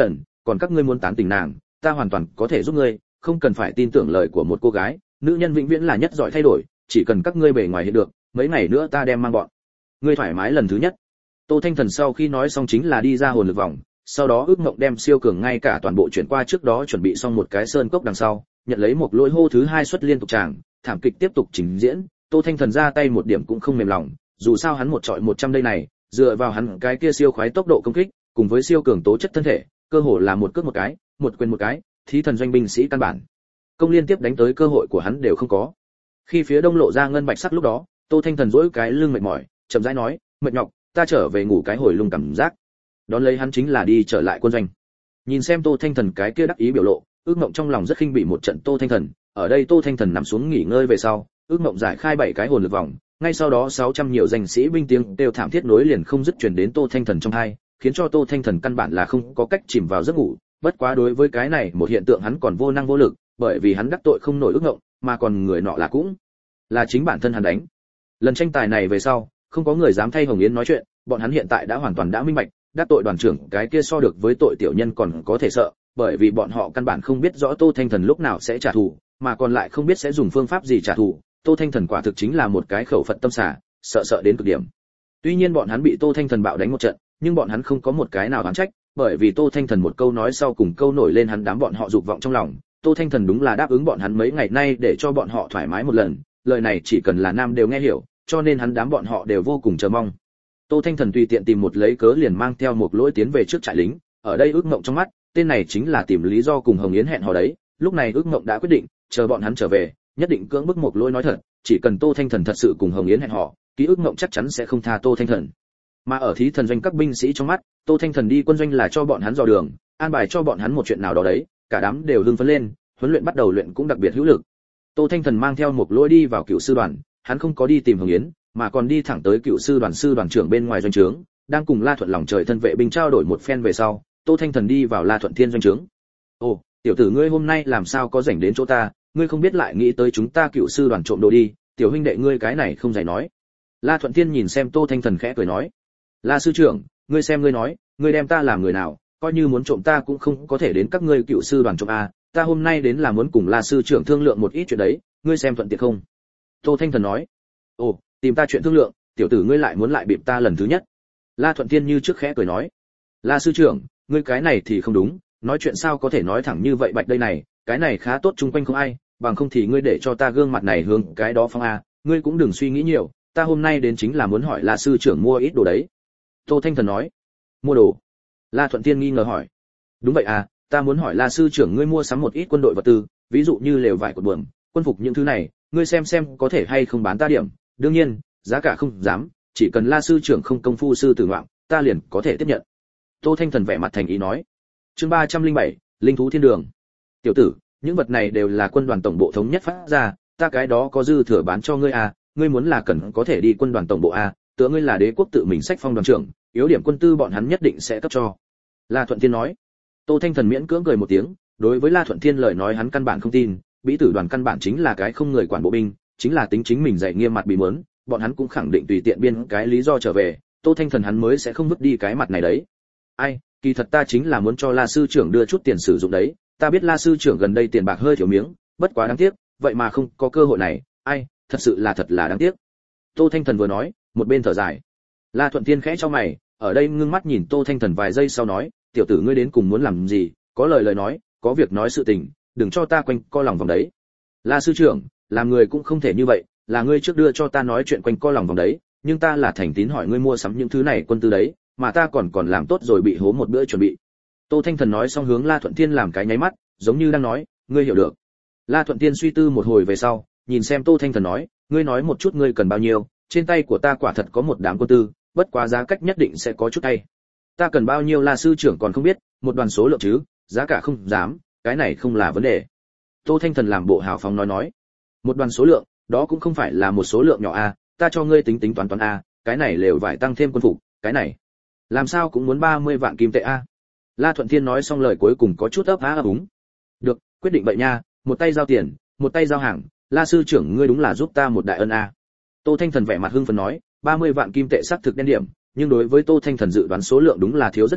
còn các ngươi muốn tán tỉnh nàng, ta hoàn toàn có thể giúp ngươi, không cần phải tin tưởng lời của một cô gái, nữ nhân vĩnh viễn là nhất giỏi thay đổi, chỉ cần các ngươi bề ngoài hiện được, mấy ngày nữa ta đem mang bọn ngươi thoải mái lần thứ nhất. Tô Thanh Thần sau khi nói xong chính là đi ra hồn lực vòng, sau đó ước mộng đem siêu cường ngay cả toàn bộ chuyển qua trước đó chuẩn bị xong một cái sơn cốc đằng sau, nhận lấy một lỗi hô thứ hai suất liên tục tràng, thảm kịch tiếp tục trình diễn. Tô Thanh Thần ra tay một điểm cũng không mềm lòng, dù sao hắn một trọi 100 đây này, dựa vào hắn cái kia siêu khoái tốc độ công kích, cùng với siêu cường tố chất thân thể, cơ hồ là một cước một cái, một quyền một cái, thí thần doanh binh sĩ căn bản công liên tiếp đánh tới cơ hội của hắn đều không có. Khi phía đông lộ ra ngân bạch sắc lúc đó, Tô Thanh Thần duỗi cái lưng mệt mỏi, chậm rãi nói, mệt nhọc, ta trở về ngủ cái hồi lung cảm giác. Đón lấy hắn chính là đi trở lại quân doanh. Nhìn xem Tô Thanh Thần cái kia đắc ý biểu lộ, ước mộng trong lòng rất khinh bị một trận Tô Thanh Thần. Ở đây Tô Thanh Thần nằm xuống nghỉ ngơi về sau, ước mộng giải khai 7 cái hồn lực vòng, ngay sau đó 600 nhiều danh sĩ binh tiếng đều thảm thiết nối liền không dứt truyền đến Tô Thanh Thần trong tai, khiến cho Tô Thanh Thần căn bản là không có cách chìm vào giấc ngủ. Bất quá đối với cái này một hiện tượng hắn còn vô năng vô lực, bởi vì hắn đắc tội không nổi ước mộng, mà còn người nọ là cũng là chính bản thân hắn đánh. Lần tranh tài này về sau, không có người dám thay Hồng Yến nói chuyện, bọn hắn hiện tại đã hoàn toàn đã minh bạch, đắc tội đoàn trưởng cái kia so được với tội tiểu nhân còn có thể sợ, bởi vì bọn họ căn bản không biết rõ Tô Thanh Thần lúc nào sẽ trả thù, mà còn lại không biết sẽ dùng phương pháp gì trả thù. Tô Thanh Thần quả thực chính là một cái khẩu phật tâm xả, sợ đến cực điểm. Tuy nhiên bọn hắn bị Tô Thanh Thần bạo đánh một trận, nhưng bọn hắn không có một cái nào oán trách, bởi vì Tô Thanh Thần một câu nói sau cùng câu nổi lên hắn đám bọn họ dục vọng trong lòng. Tô Thanh Thần đúng là đáp ứng bọn hắn mấy ngày nay để cho bọn họ thoải mái một lần, lời này chỉ cần là nam đều nghe hiểu, cho nên hắn đám bọn họ đều vô cùng chờ mong. Tô Thanh Thần tùy tiện tìm một lấy cớ liền mang theo một lỗi tiến về trước trại lính, ở đây ước mộng trong mắt, tên này chính là tìm lý do cùng Hồng Yến hẹn hò đấy. Lúc này ước mộng đã quyết định, chờ bọn hắn trở về, nhất định cưỡng bức một lỗi nói thật, chỉ cần Tô Thanh Thần thật sự cùng Hồng Yến hẹn hò, ký ước mộng chắc chắn sẽ không tha Tô Thanh Thần. Mà ở thí thần doanh các binh sĩ trong mắt, Tô Thanh Thần đi quân doanh là cho bọn hắn dò đường, an bài cho bọn hắn một chuyện nào đó đấy, cả đám đều hưng phấn lên, huấn luyện bắt đầu luyện cũng đặc biệt hữu lực. Tô Thanh Thần mang theo một lỗi đi vào cựu sư đoàn, hắn không có đi tìm Hồng Yến, mà còn đi thẳng tới cựu sư đoàn trưởng bên ngoài doanh trướng, đang cùng La Thuận lòng trời thân vệ binh trao đổi một phen về sau, Tô Thanh Thần đi vào La Thuận Thiên doanh trướng. "Ồ, tiểu tử ngươi hôm nay làm sao có rảnh đến chỗ ta, ngươi không biết lại nghĩ tới chúng ta cựu sư đoàn trộm đồ đi, tiểu huynh đệ ngươi cái này không dạy nói." La Thuận Thiên nhìn xem Tô Thanh Thần khẽ cười nói, "La sư trưởng, ngươi xem ngươi nói, ngươi đem ta làm người nào, coi như muốn trộm ta cũng không có thể đến các ngươi cựu sư đoàn trộm a, ta hôm nay đến là muốn cùng La sư trưởng thương lượng một ít chuyện đấy, ngươi xem thuận tiện không?" Tô Thanh Thần nói, "Ồ, tìm ta chuyện thương lượng, tiểu tử ngươi lại muốn lại bịp ta lần thứ nhất." La Thuận Thiên như trước khẽ cười nói, "La sư trưởng, ngươi cái này thì không đúng, nói chuyện sao có thể nói thẳng như vậy bạch đây này, cái này khá tốt chung quanh không ai, bằng không thì ngươi để cho ta gương mặt này hướng cái đó phong a, ngươi cũng đừng suy nghĩ nhiều, ta hôm nay đến chính là muốn hỏi La sư trưởng mua ít đồ đấy." Tô Thanh Thần nói, "Mua đồ?" La Thuận Thiên nghi ngờ hỏi, "Đúng vậy à, ta muốn hỏi La sư trưởng ngươi mua sắm một ít quân đội vật tư, ví dụ như lều vải cột buồm, quân phục những thứ này, ngươi xem có thể hay không bán ta điểm, đương nhiên, giá cả không dám, chỉ cần La sư trưởng không công phu sư tử ngoạm, ta liền có thể tiếp nhận." Tô Thanh Thần vẻ mặt thành ý nói. Chương 307, Linh thú thiên đường. "Tiểu tử, những vật này đều là quân đoàn tổng bộ thống nhất phát ra, ta cái đó có dư thừa bán cho ngươi à, ngươi muốn là cần có thể đi quân đoàn tổng bộ à, tựa ngươi là đế quốc tự mình sách phong đoàn trưởng, yếu điểm quân tư bọn hắn nhất định sẽ cấp cho." La Thuận Thiên nói. Tô Thanh Thần miễn cưỡng cười một tiếng, đối với La Thuận Thiên lời nói hắn căn bản không tin, Bĩ Tử đoàn căn bản chính là cái không người quản bộ binh, chính là tính chính mình dạy nghiêm mặt bị mớn, bọn hắn cũng khẳng định tùy tiện biên cái lý do trở về, Tô Thanh Thần hắn mới sẽ không vứt đi cái mặt này đấy. "Ai, kỳ thật ta chính là muốn cho La sư trưởng đưa chút tiền sử dụng đấy, ta biết La sư trưởng gần đây tiền bạc hơi thiếu miếng, bất quá đáng tiếc, vậy mà không có cơ hội này, ai, thật là đáng tiếc." Tô Thanh Thần vừa nói, một bên thở dài. La Thuận Thiên khẽ cho mày, ở đây ngưng mắt nhìn Tô Thanh Thần vài giây sau nói, "Tiểu tử ngươi đến cùng muốn làm gì, có lời nói, có việc nói sự tình, đừng cho ta quanh co lòng vòng đấy." "La sư trưởng, làm người cũng không thể như vậy, là ngươi trước đưa cho ta nói chuyện quanh co lòng vòng đấy, nhưng ta là thành tín hỏi ngươi mua sắm những thứ này quân tư đấy, mà ta còn làm tốt rồi bị hố một bữa chuẩn bị." Tô Thanh Thần nói xong hướng La Thuận Thiên làm cái nháy mắt, giống như đang nói, "Ngươi hiểu được." La Thuận Thiên suy tư một hồi về sau, nhìn xem Tô Thanh Thần nói, "Ngươi nói một chút ngươi cần bao nhiêu, trên tay của ta quả thật có một đám quân tư, bất quá giá cách nhất định sẽ có chút tay." "Ta cần bao nhiêu La sư trưởng còn không biết, một đoàn số lượng chứ, giá cả không dám, cái này không là vấn đề." Tô Thanh Thần làm bộ hào phóng nói, "Một đoàn số lượng, đó cũng không phải là một số lượng nhỏ a, ta cho ngươi tính tính toán a, cái này lều vải tăng thêm quân phục, cái này làm sao cũng muốn 30 vạn kim tệ a." La Thuận Thiên nói xong lời cuối cùng có chút ấp áp úng. "Được, quyết định vậy nha, một tay giao tiền, một tay giao hàng, La sư trưởng ngươi đúng là giúp ta một đại ân a." Tô Thanh Thần vẻ mặt hưng phấn nói, 30 vạn kim tệ xác thực đen điểm, nhưng đối với Tô Thanh Thần dự đoán số lượng đúng là thiếu rất nhiều,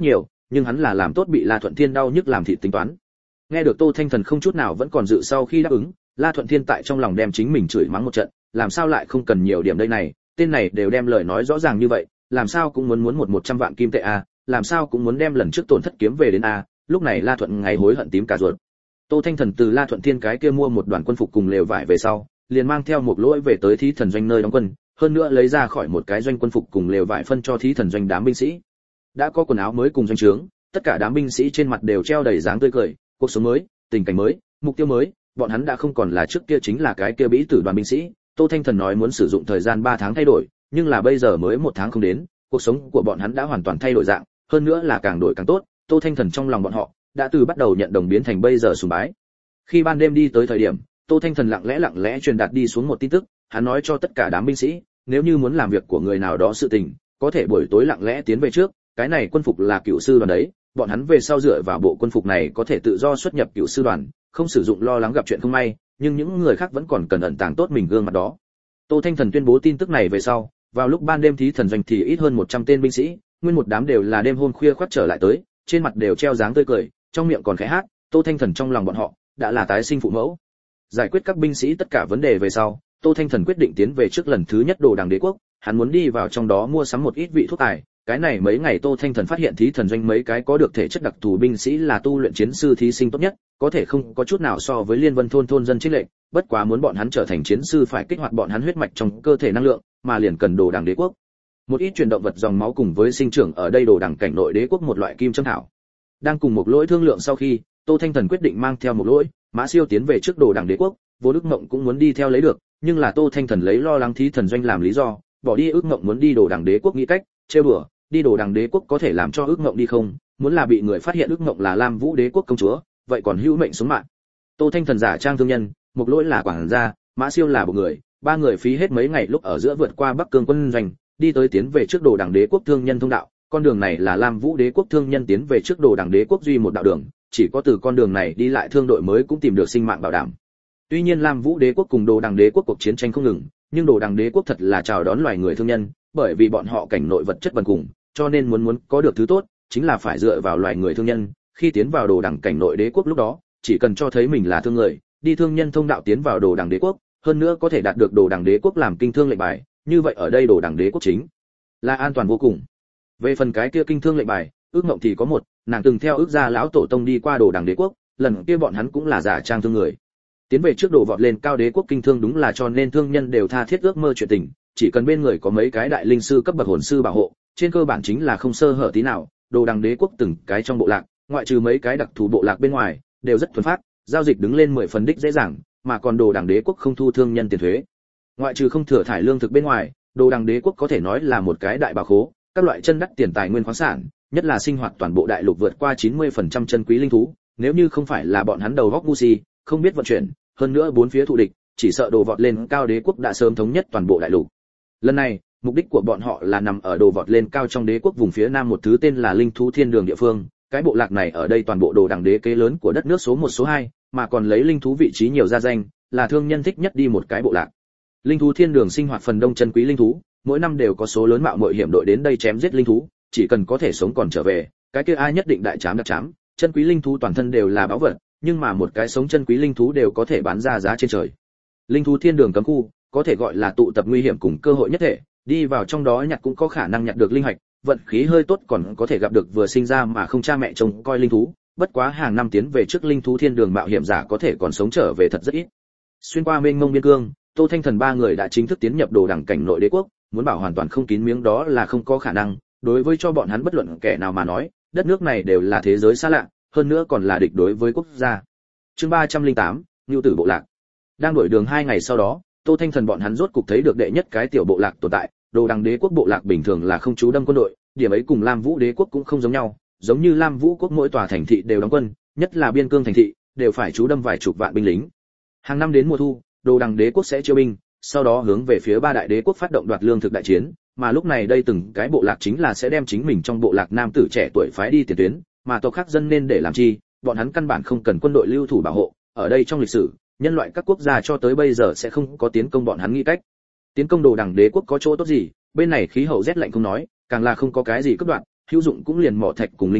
nhưng hắn là làm tốt bị La Thuận Thiên đau nhức làm thịt tính toán. Nghe được Tô Thanh Thần không chút nào vẫn còn dự sau khi đáp ứng, La Thuận Thiên tại trong lòng đem chính mình chửi mắng một trận, làm sao lại không cần nhiều điểm đây này, tên này đều đem lời nói rõ ràng như vậy, làm sao cũng muốn 100 vạn kim tệ a, làm sao cũng muốn đem lần trước tổn thất kiếm về đến a. Lúc này La Thuận ngày hối hận tím cả ruột. Tô Thanh Thần từ La Thuận Thiên cái kia mua một đoàn quân phục cùng lều vải về sau, liền mang theo một lỗi về tới Thí Thần doanh nơi đóng quân, hơn nữa lấy ra khỏi một cái doanh quân phục cùng lều vải phân cho Thí Thần doanh đám binh sĩ. Đã có quần áo mới cùng doanh trướng, tất cả đám binh sĩ trên mặt đều treo đầy dáng tươi cười, cuộc sống mới, tình cảnh mới, mục tiêu mới, bọn hắn đã không còn là trước kia chính là cái kia bĩ tử đoàn binh sĩ. Tô Thanh Thần nói muốn sử dụng thời gian 3 tháng thay đổi, nhưng là bây giờ mới 1 tháng không đến, cuộc sống của bọn hắn đã hoàn toàn thay đổi dạng, hơn nữa là càng đổi càng tốt. Tô Thanh Thần trong lòng bọn họ đã từ bắt đầu nhận đồng biến thành bây giờ sùng bái. Khi ban đêm đi tới thời điểm, Tô Thanh Thần lặng lẽ truyền đạt đi xuống một tin tức, hắn nói cho tất cả đám binh sĩ, nếu như muốn làm việc của người nào đó sự tình, có thể buổi tối lặng lẽ tiến về trước, cái này quân phục là cựu sư đoàn đấy, bọn hắn về sau dựa vào bộ quân phục này có thể tự do xuất nhập cựu sư đoàn, không sử dụng lo lắng gặp chuyện không may, nhưng những người khác vẫn còn cần ẩn tàng tốt mình gương mặt đó. Tô Thanh Thần tuyên bố tin tức này về sau, vào lúc ban đêm Thí Thần doanh thì ít hơn 100 tên binh sĩ, nguyên một đám đều là đêm hôm khuya khoắt trở lại tới, trên mặt đều treo dáng tươi cười, trong miệng còn khẽ hát. Tô Thanh Thần trong lòng bọn họ đã là tái sinh phụ mẫu. Giải quyết các binh sĩ tất cả vấn đề về sau, Tô Thanh Thần quyết định tiến về trước lần thứ nhất Đồ Đằng Đế quốc, hắn muốn đi vào trong đó mua sắm một ít vị thuốc tài. Cái này mấy ngày Tô Thanh Thần phát hiện Thí Thần doanh mấy cái có được thể chất đặc thù binh sĩ là tu luyện chiến sư thí sinh tốt nhất, có thể không có chút nào so với Liên Vân thôn dân chiến lệnh, bất quá muốn bọn hắn trở thành chiến sư phải kích hoạt bọn hắn huyết mạch trong cơ thể năng lượng, mà liền cần Đồ Đằng Đế quốc. Một ít truyền động vật dòng máu cùng với sinh trưởng ở đây Đồ Đằng cảnh nội đế quốc một loại kim châm thảo. Đang cùng một lỗi thương lượng sau khi, Tô Thanh Thần quyết định mang theo một lỗi, Mã Siêu tiến về trước Đồ Đằng Đế quốc, Vô Đức Mộng cũng muốn đi theo lấy được, nhưng là Tô Thanh Thần lấy lo lắng Thí Thần doanh làm lý do, bỏ đi Ước Mộng muốn đi Đồ Đằng Đế quốc nghĩ cách, trêu đùa, đi Đồ Đằng Đế quốc có thể làm cho Ước Mộng đi không, muốn là bị người phát hiện Ước Mộng là Lam Vũ Đế quốc công chúa, vậy còn hữu mệnh sống mạng. Tô Thanh Thần giả trang thương nhân, một lỗi là quản gia, Mã Siêu là một người, ba người phí hết mấy ngày lúc ở giữa vượt qua Bắc Cương quân doanh, đi tới tiến về trước Đồ Đằng Đế quốc thương nhân thông đạo. Con đường này là Lam Vũ Đế quốc thương nhân tiến về trước Đồ Đằng Đế quốc duy một đạo đường, chỉ có từ con đường này đi lại thương đội mới cũng tìm được sinh mạng bảo đảm. Tuy nhiên Lam Vũ Đế quốc cùng Đồ Đằng Đế quốc cuộc chiến tranh không ngừng, nhưng Đồ Đằng Đế quốc thật là chào đón loài người thương nhân, bởi vì bọn họ cảnh nội vật chất bần cùng, cho nên muốn có được thứ tốt, chính là phải dựa vào loài người thương nhân. Khi tiến vào Đồ Đằng cảnh nội đế quốc lúc đó, chỉ cần cho thấy mình là thương người, đi thương nhân thông đạo tiến vào Đồ Đằng Đế quốc, hơn nữa có thể đạt được Đồ Đằng Đế quốc làm kinh thương lệnh bài, như vậy ở đây Đồ Đằng Đế quốc chính là an toàn vô cùng. Về phần cái kia kinh thương lệnh bài, Ước Mộng thì có một, nàng từng theo Ước gia lão tổ tông đi qua Đồ Đằng Đế quốc, lần kia bọn hắn cũng là giả trang thương người. Tiến về trước Đồ vọt lên cao đế quốc kinh thương đúng là cho nên thương nhân đều tha thiết ước mơ chuyện tình, chỉ cần bên người có mấy cái đại linh sư cấp bậc hồn sư bảo hộ, trên cơ bản chính là không sơ hở tí nào. Đồ Đằng Đế quốc từng cái trong bộ lạc, ngoại trừ mấy cái đặc thù bộ lạc bên ngoài, đều rất thuần phát, giao dịch đứng lên 10 phần đích dễ dàng, mà còn Đồ Đằng Đế quốc không thu thương nhân tiền thuế. Ngoại trừ không thừa thải lương thực bên ngoài, Đồ Đằng Đế quốc có thể nói là một cái đại bảo khố, các loại chân đắt tiền tài nguyên khoáng sản, nhất là sinh hoạt toàn bộ đại lục vượt qua 90% chân quý linh thú, nếu như không phải là bọn hắn đầu góc ngu si, không biết vận chuyển, hơn nữa bốn phía thù địch, chỉ sợ Đồ vọt lên cao đế quốc đã sớm thống nhất toàn bộ đại lục. Lần này, mục đích của bọn họ là nằm ở Đồ vọt lên cao trong đế quốc vùng phía nam một thứ tên là Linh thú Thiên Đường địa phương, cái bộ lạc này ở đây toàn bộ Đồ Đằng đế kế lớn của đất nước số 1 số 2, mà còn lấy linh thú vị trí nhiều ra danh, là thương nhân thích nhất đi một cái bộ lạc. Linh thú Thiên Đường sinh hoạt phần đông chân quý linh thú, mỗi năm đều có số lớn mạo muội hiểm đội đến đây chém giết linh thú, chỉ cần có thể sống còn trở về, cái kia ai nhất định đại trám đặc trám, chân quý linh thú toàn thân đều là báu vật, nhưng mà một cái sống chân quý linh thú đều có thể bán ra giá trên trời. Linh thú Thiên Đường cấm khu, có thể gọi là tụ tập nguy hiểm cùng cơ hội nhất thể, đi vào trong đó nhặt cũng có khả năng nhặt được linh hạch, vận khí hơi tốt còn có thể gặp được vừa sinh ra mà không cha mẹ trông coi linh thú, bất quá hàng năm tiến về trước Linh thú Thiên Đường mạo hiểm giả có thể còn sống trở về thật rất ít. Xuyên qua mênh mông biên cương, Tô Thanh Thần ba người đã chính thức tiến nhập Đồ Đằng cảnh nội đế quốc, muốn bảo hoàn toàn không kín miếng đó là không có khả năng, đối với cho bọn hắn bất luận kẻ nào mà nói, đất nước này đều là thế giới xa lạ, hơn nữa còn là địch đối với quốc gia. Chương 308, Nưu tử bộ lạc. Đang đổi đường 2 ngày sau đó, Tô Thanh Thần bọn hắn rốt cục thấy được đệ nhất cái tiểu bộ lạc tồn tại. Đồ Đằng đế quốc bộ lạc bình thường là không trú đâm quân đội, điểm ấy cùng Lam Vũ đế quốc cũng không giống nhau, giống như Lam Vũ quốc mỗi tòa thành thị đều đóng quân, nhất là biên cương thành thị, đều phải trú đâm vài chục vạn binh lính. Hàng năm đến mùa thu, Đồ Đằng đế quốc sẽ chiêu binh, sau đó hướng về phía ba đại đế quốc phát động đoạt lương thực đại chiến, mà lúc này đây từng cái bộ lạc chính là sẽ đem chính mình trong bộ lạc nam tử trẻ tuổi phái đi tiền tuyến, mà tộc khác dân nên để làm chi, bọn hắn căn bản không cần quân đội lưu thủ bảo hộ, ở đây trong lịch sử, nhân loại các quốc gia cho tới bây giờ sẽ không có tiến công bọn hắn nghĩ cách. Tiến công Đồ Đằng đế quốc có chỗ tốt gì, bên này khí hậu rét lạnh không nói, càng là không có cái gì cấp đoạn, hữu dụng cũng liền mỏ thạch cùng linh thú,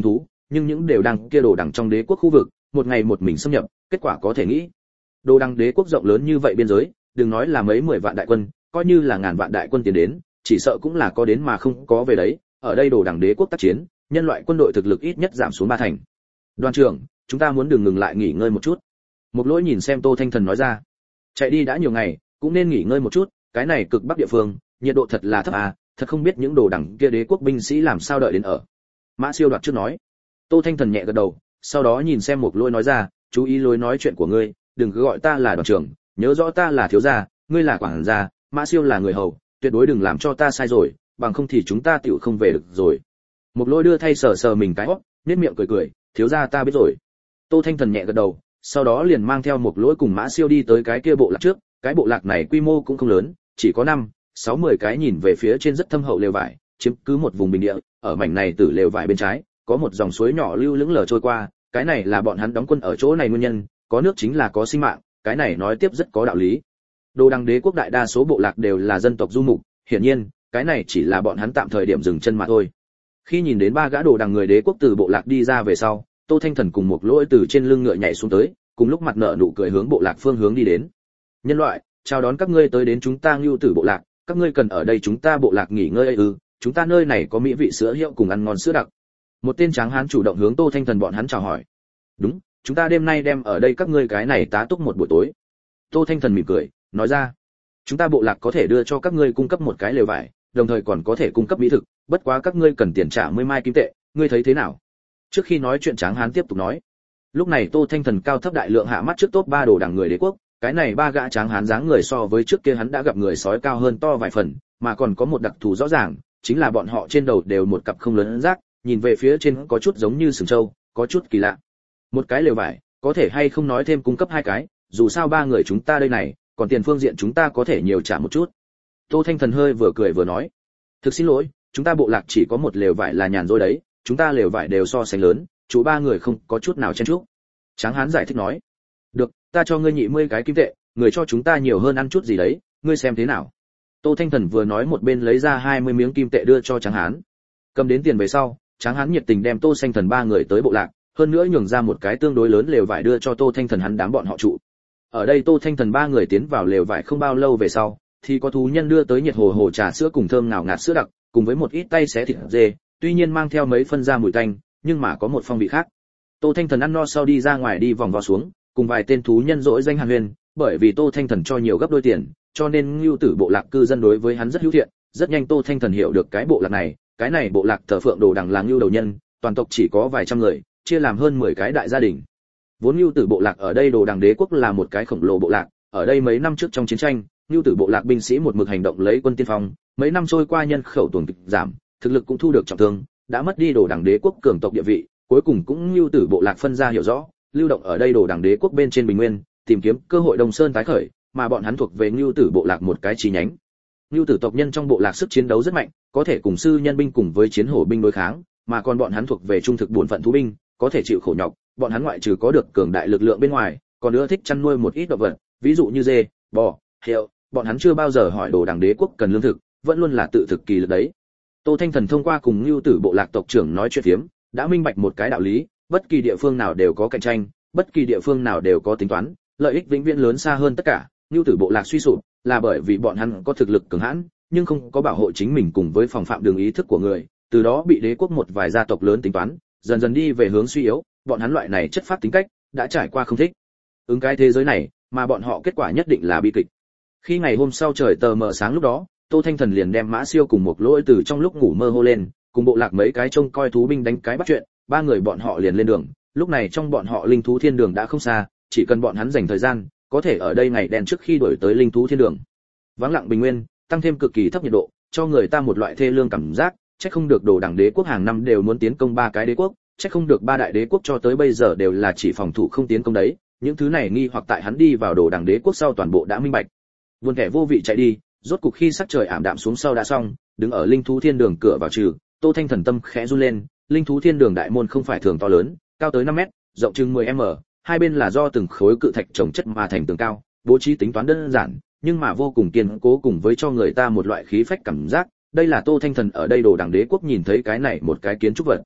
nhưng những đều đang kia đồ đằng trong đế quốc khu vực, một ngày một mình xâm nhập, kết quả có thể nghĩ. Đồ đằng đế quốc rộng lớn như vậy biên giới, đừng nói là mấy 10 vạn đại quân, coi như là ngàn vạn đại quân tiến đến, chỉ sợ cũng là có đến mà không có về đấy. Ở đây đồ đằng đế quốc tác chiến, nhân loại quân đội thực lực ít nhất giảm xuống 3 thành. Đoàn trưởng, chúng ta muốn ngừng lại nghỉ ngơi một chút. Một Lỗi nhìn xem Tô Thanh Thần nói ra. Chạy đi đã nhiều ngày, cũng nên nghỉ ngơi một chút, cái này cực bắc địa phương, nhiệt độ thật là thấp à, thật không biết những đồ đằng kia đế quốc binh sĩ làm sao đợi đến ở. Mã Siêu đoạt trước nói. Tô Thanh Thần nhẹ gật đầu, sau đó nhìn xem Một Lỗi nói ra, chú ý lối nói chuyện của ngươi, đừng cứ gọi ta là đoàn trưởng, nhớ rõ ta là thiếu gia, ngươi là quản gia, Mã Siêu là người hầu, tuyệt đối đừng làm cho ta sai rồi, bằng không thì chúng ta tựu không về được rồi. Một Lỗi đưa thay sờ sờ mình cái hót, nhếch miệng cười cười, thiếu gia ta biết rồi. Tô Thanh Thần nhẹ gật đầu, sau đó liền mang theo Một Lỗi cùng Mã Siêu đi tới cái kia bộ lạc trước, cái bộ lạc này quy mô cũng không lớn, chỉ có 5-6-10 cái nhìn về phía trên rất thâm hậu lều vải, chiếm cứ một vùng bình địa, ở mảnh này từ lều vải bên trái, có một dòng suối nhỏ lưu lững lờ trôi qua, cái này là bọn hắn đóng quân ở chỗ này nguyên nhân, có nước chính là có sinh mạng, cái này nói tiếp rất có đạo lý. Đồ đằng đế quốc đại đa số bộ lạc đều là dân tộc du mục, hiển nhiên, cái này chỉ là bọn hắn tạm thời điểm dừng chân mà thôi. Khi nhìn đến 3 gã đồ đằng người đế quốc từ bộ lạc đi ra về sau, Tô Thanh Thần cùng Một Lỗi từ trên lưng ngựa nhảy xuống tới, cùng lúc mặt nở nụ cười hướng bộ lạc phương hướng đi đến. Nhân loại, chào đón các ngươi tới đến chúng ta Ngưu Tử bộ lạc, các ngươi cần ở đây chúng ta bộ lạc nghỉ ngơi ư? Chúng ta nơi này có mỹ vị sữa hiệu cùng ăn ngon sữa đặc. Một tên tráng hán chủ động hướng Tô Thanh Thần bọn hắn chào hỏi. Đúng, chúng ta đêm nay đem ở đây các ngươi cái này tá túc một buổi tối. Tô Thanh Thần mỉm cười, nói ra, chúng ta bộ lạc có thể đưa cho các ngươi cung cấp một cái lều vải, đồng thời còn có thể cung cấp mỹ thực, bất quá các ngươi cần tiền trả 10 mai kim tệ, ngươi thấy thế nào? Trước khi nói chuyện tráng hán tiếp tục nói. Lúc này Tô Thanh Thần cao thấp đại lượng hạ mắt trước top 3 đồ đằng người đế quốc, cái này 3 gã tráng hán dáng người so với trước kia hắn đã gặp người sói cao hơn to vài phần, mà còn có một đặc thù rõ ràng, chính là bọn họ trên đầu đều một cặp không lớn rác, nhìn về phía trên có chút giống như sừng trâu, có chút kỳ lạ. Một cái lều vải, có thể hay không nói thêm cung cấp 2 cái, dù sao 3 người chúng ta đây này, còn tiền phương diện chúng ta có thể nhiều trả một chút. Tô Thanh Thần hơi vừa cười vừa nói, thực xin lỗi, chúng ta bộ lạc chỉ có một lều vải là nhàn rỗi đấy, chúng ta lều vải đều so sánh lớn, chú 3 người không có chút nào chen chúc. Tráng hán giải thích nói, được, ta cho ngươi 20 cái kim tệ, người cho chúng ta nhiều hơn ăn chút gì đấy, ngươi xem thế nào? Tô Thanh Thần vừa nói một bên lấy ra 20 miếng kim tệ đưa cho Tráng hán. Cầm đến tiền về sau, Tráng hán nhiệt tình đem Tô Thanh Thần 3 người tới bộ lạc, hơn nữa nhường ra một cái tương đối lớn lều vải đưa cho Tô Thanh Thần hắn đám bọn họ trụ. Ở đây Tô Thanh Thần 3 người tiến vào lều vải không bao lâu về sau, thì có thú nhân đưa tới nhiệt hồ trà sữa cùng thơm ngào ngạt sữa đặc, cùng với một ít tay xé thịt dê, tuy nhiên mang theo mấy phân ra mùi tanh, nhưng mà có một phong vị khác. Tô Thanh Thần ăn no sau đi ra ngoài đi vòng vo xuống, cùng vài tên thú nhân dỗi danh hàn huyền, bởi vì Tô Thanh Thần cho nhiều gấp đôi tiền, cho nên Ngưu Tử bộ lạc cư dân đối với hắn rất hữu thiện, rất nhanh Tô Thanh Thần hiểu được cái bộ lạc này, cái này bộ lạc thờ phượng đồ đằng là Ngưu đầu nhân, toàn tộc chỉ có vài trăm người, chia làm hơn 10 cái đại gia đình. Vốn Ngưu Tử bộ lạc ở đây đồ đằng đế quốc là một cái khổng lồ bộ lạc, ở đây mấy năm trước trong chiến tranh, Ngưu Tử bộ lạc binh sĩ một mực hành động lấy quân tiên phong, mấy năm trôi qua nhân khẩu tuần kịch giảm, thực lực cũng thu được trọng thương, đã mất đi đồ đằng đế quốc cường tộc địa vị, cuối cùng cũng Ngưu Tử bộ lạc phân ra hiểu rõ, lưu động ở đây đồ đằng đế quốc bên trên bình nguyên, tìm kiếm cơ hội Đông Sơn tái khởi, mà bọn hắn thuộc về Ngưu Tử bộ lạc một cái chi nhánh. Ngưu Tử tộc nhân trong bộ lạc sức chiến đấu rất mạnh, có thể cùng sư nhân binh cùng với chiến hổ binh đối kháng, mà còn bọn hắn thuộc về trung thực bổn phận thú binh, có thể chịu khổ nhọc, bọn hắn ngoại trừ có được cường đại lực lượng bên ngoài, còn ưa thích chăn nuôi một ít động vật, ví dụ như dê, bò, heo, bọn hắn chưa bao giờ hỏi đồ đằng đế quốc cần lương thực, vẫn luôn là tự thực kỳ lực đấy. Tô Thanh Thần thông qua cùng Ngưu Tử bộ lạc tộc trưởng nói chuyện phiếm, đã minh bạch một cái đạo lý, bất kỳ địa phương nào đều có cạnh tranh, bất kỳ địa phương nào đều có tính toán, lợi ích vĩnh viễn lớn xa hơn tất cả. Ngưu Tử bộ lạc suy sụp là bởi vì bọn hắn có thực lực cường hãn, nhưng không có bảo hộ chính mình cùng với phòng phạm đường ý thức của người, từ đó bị đế quốc một vài gia tộc lớn tính toán, dần dần đi về hướng suy yếu, bọn hắn loại này chất phát tính cách đã trải qua không thích ứng cái thế giới này, mà bọn họ kết quả nhất định là bi kịch. Khi ngày hôm sau trời tờ mờ sáng lúc đó, Tô Thanh Thần liền đem Mã Siêu cùng một Lỗi từ trong lúc ngủ mơ hô lên, cùng bộ lạc mấy cái trông coi thú binh đánh cái bắt chuyện, 3 người bọn họ liền lên đường. Lúc này trong bọn họ linh thú thiên đường đã không xa, chỉ cần bọn hắn dành thời gian, có thể ở đây ngày đen trước khi đổi tới linh thú thiên đường. Vắng lặng bình nguyên, tăng thêm cực kỳ thấp nhiệt độ, cho người ta một loại thê lương cảm giác, chắc không được đồ đằng đế quốc hàng năm đều muốn tiến công 3 cái đế quốc, chắc không được 3 đại đế quốc cho tới bây giờ đều là chỉ phòng thủ không tiến công đấy, những thứ này nghi hoặc tại hắn đi vào đồ đằng đế quốc sau toàn bộ đã minh bạch. Buồn kẻ vô vị chạy đi, rốt cục khi sắc trời ảm đạm xuống sau đã xong, đứng ở linh thú thiên đường cửa vào trừ, Tô Thanh Thần tâm khẽ run lên, linh thú thiên đường đại môn không phải thường to lớn, cao tới 5 mét, rộng chừng 10m, hai bên là do từng khối cự thạch chồng chất mà thành tường cao, bố trí tính toán đơn giản, nhưng mà vô cùng kiên cố cùng với cho người ta một loại khí phách cảm giác, đây là Tô Thanh Thần ở đây đồ đằng đế quốc nhìn thấy cái này một cái kiến trúc vật.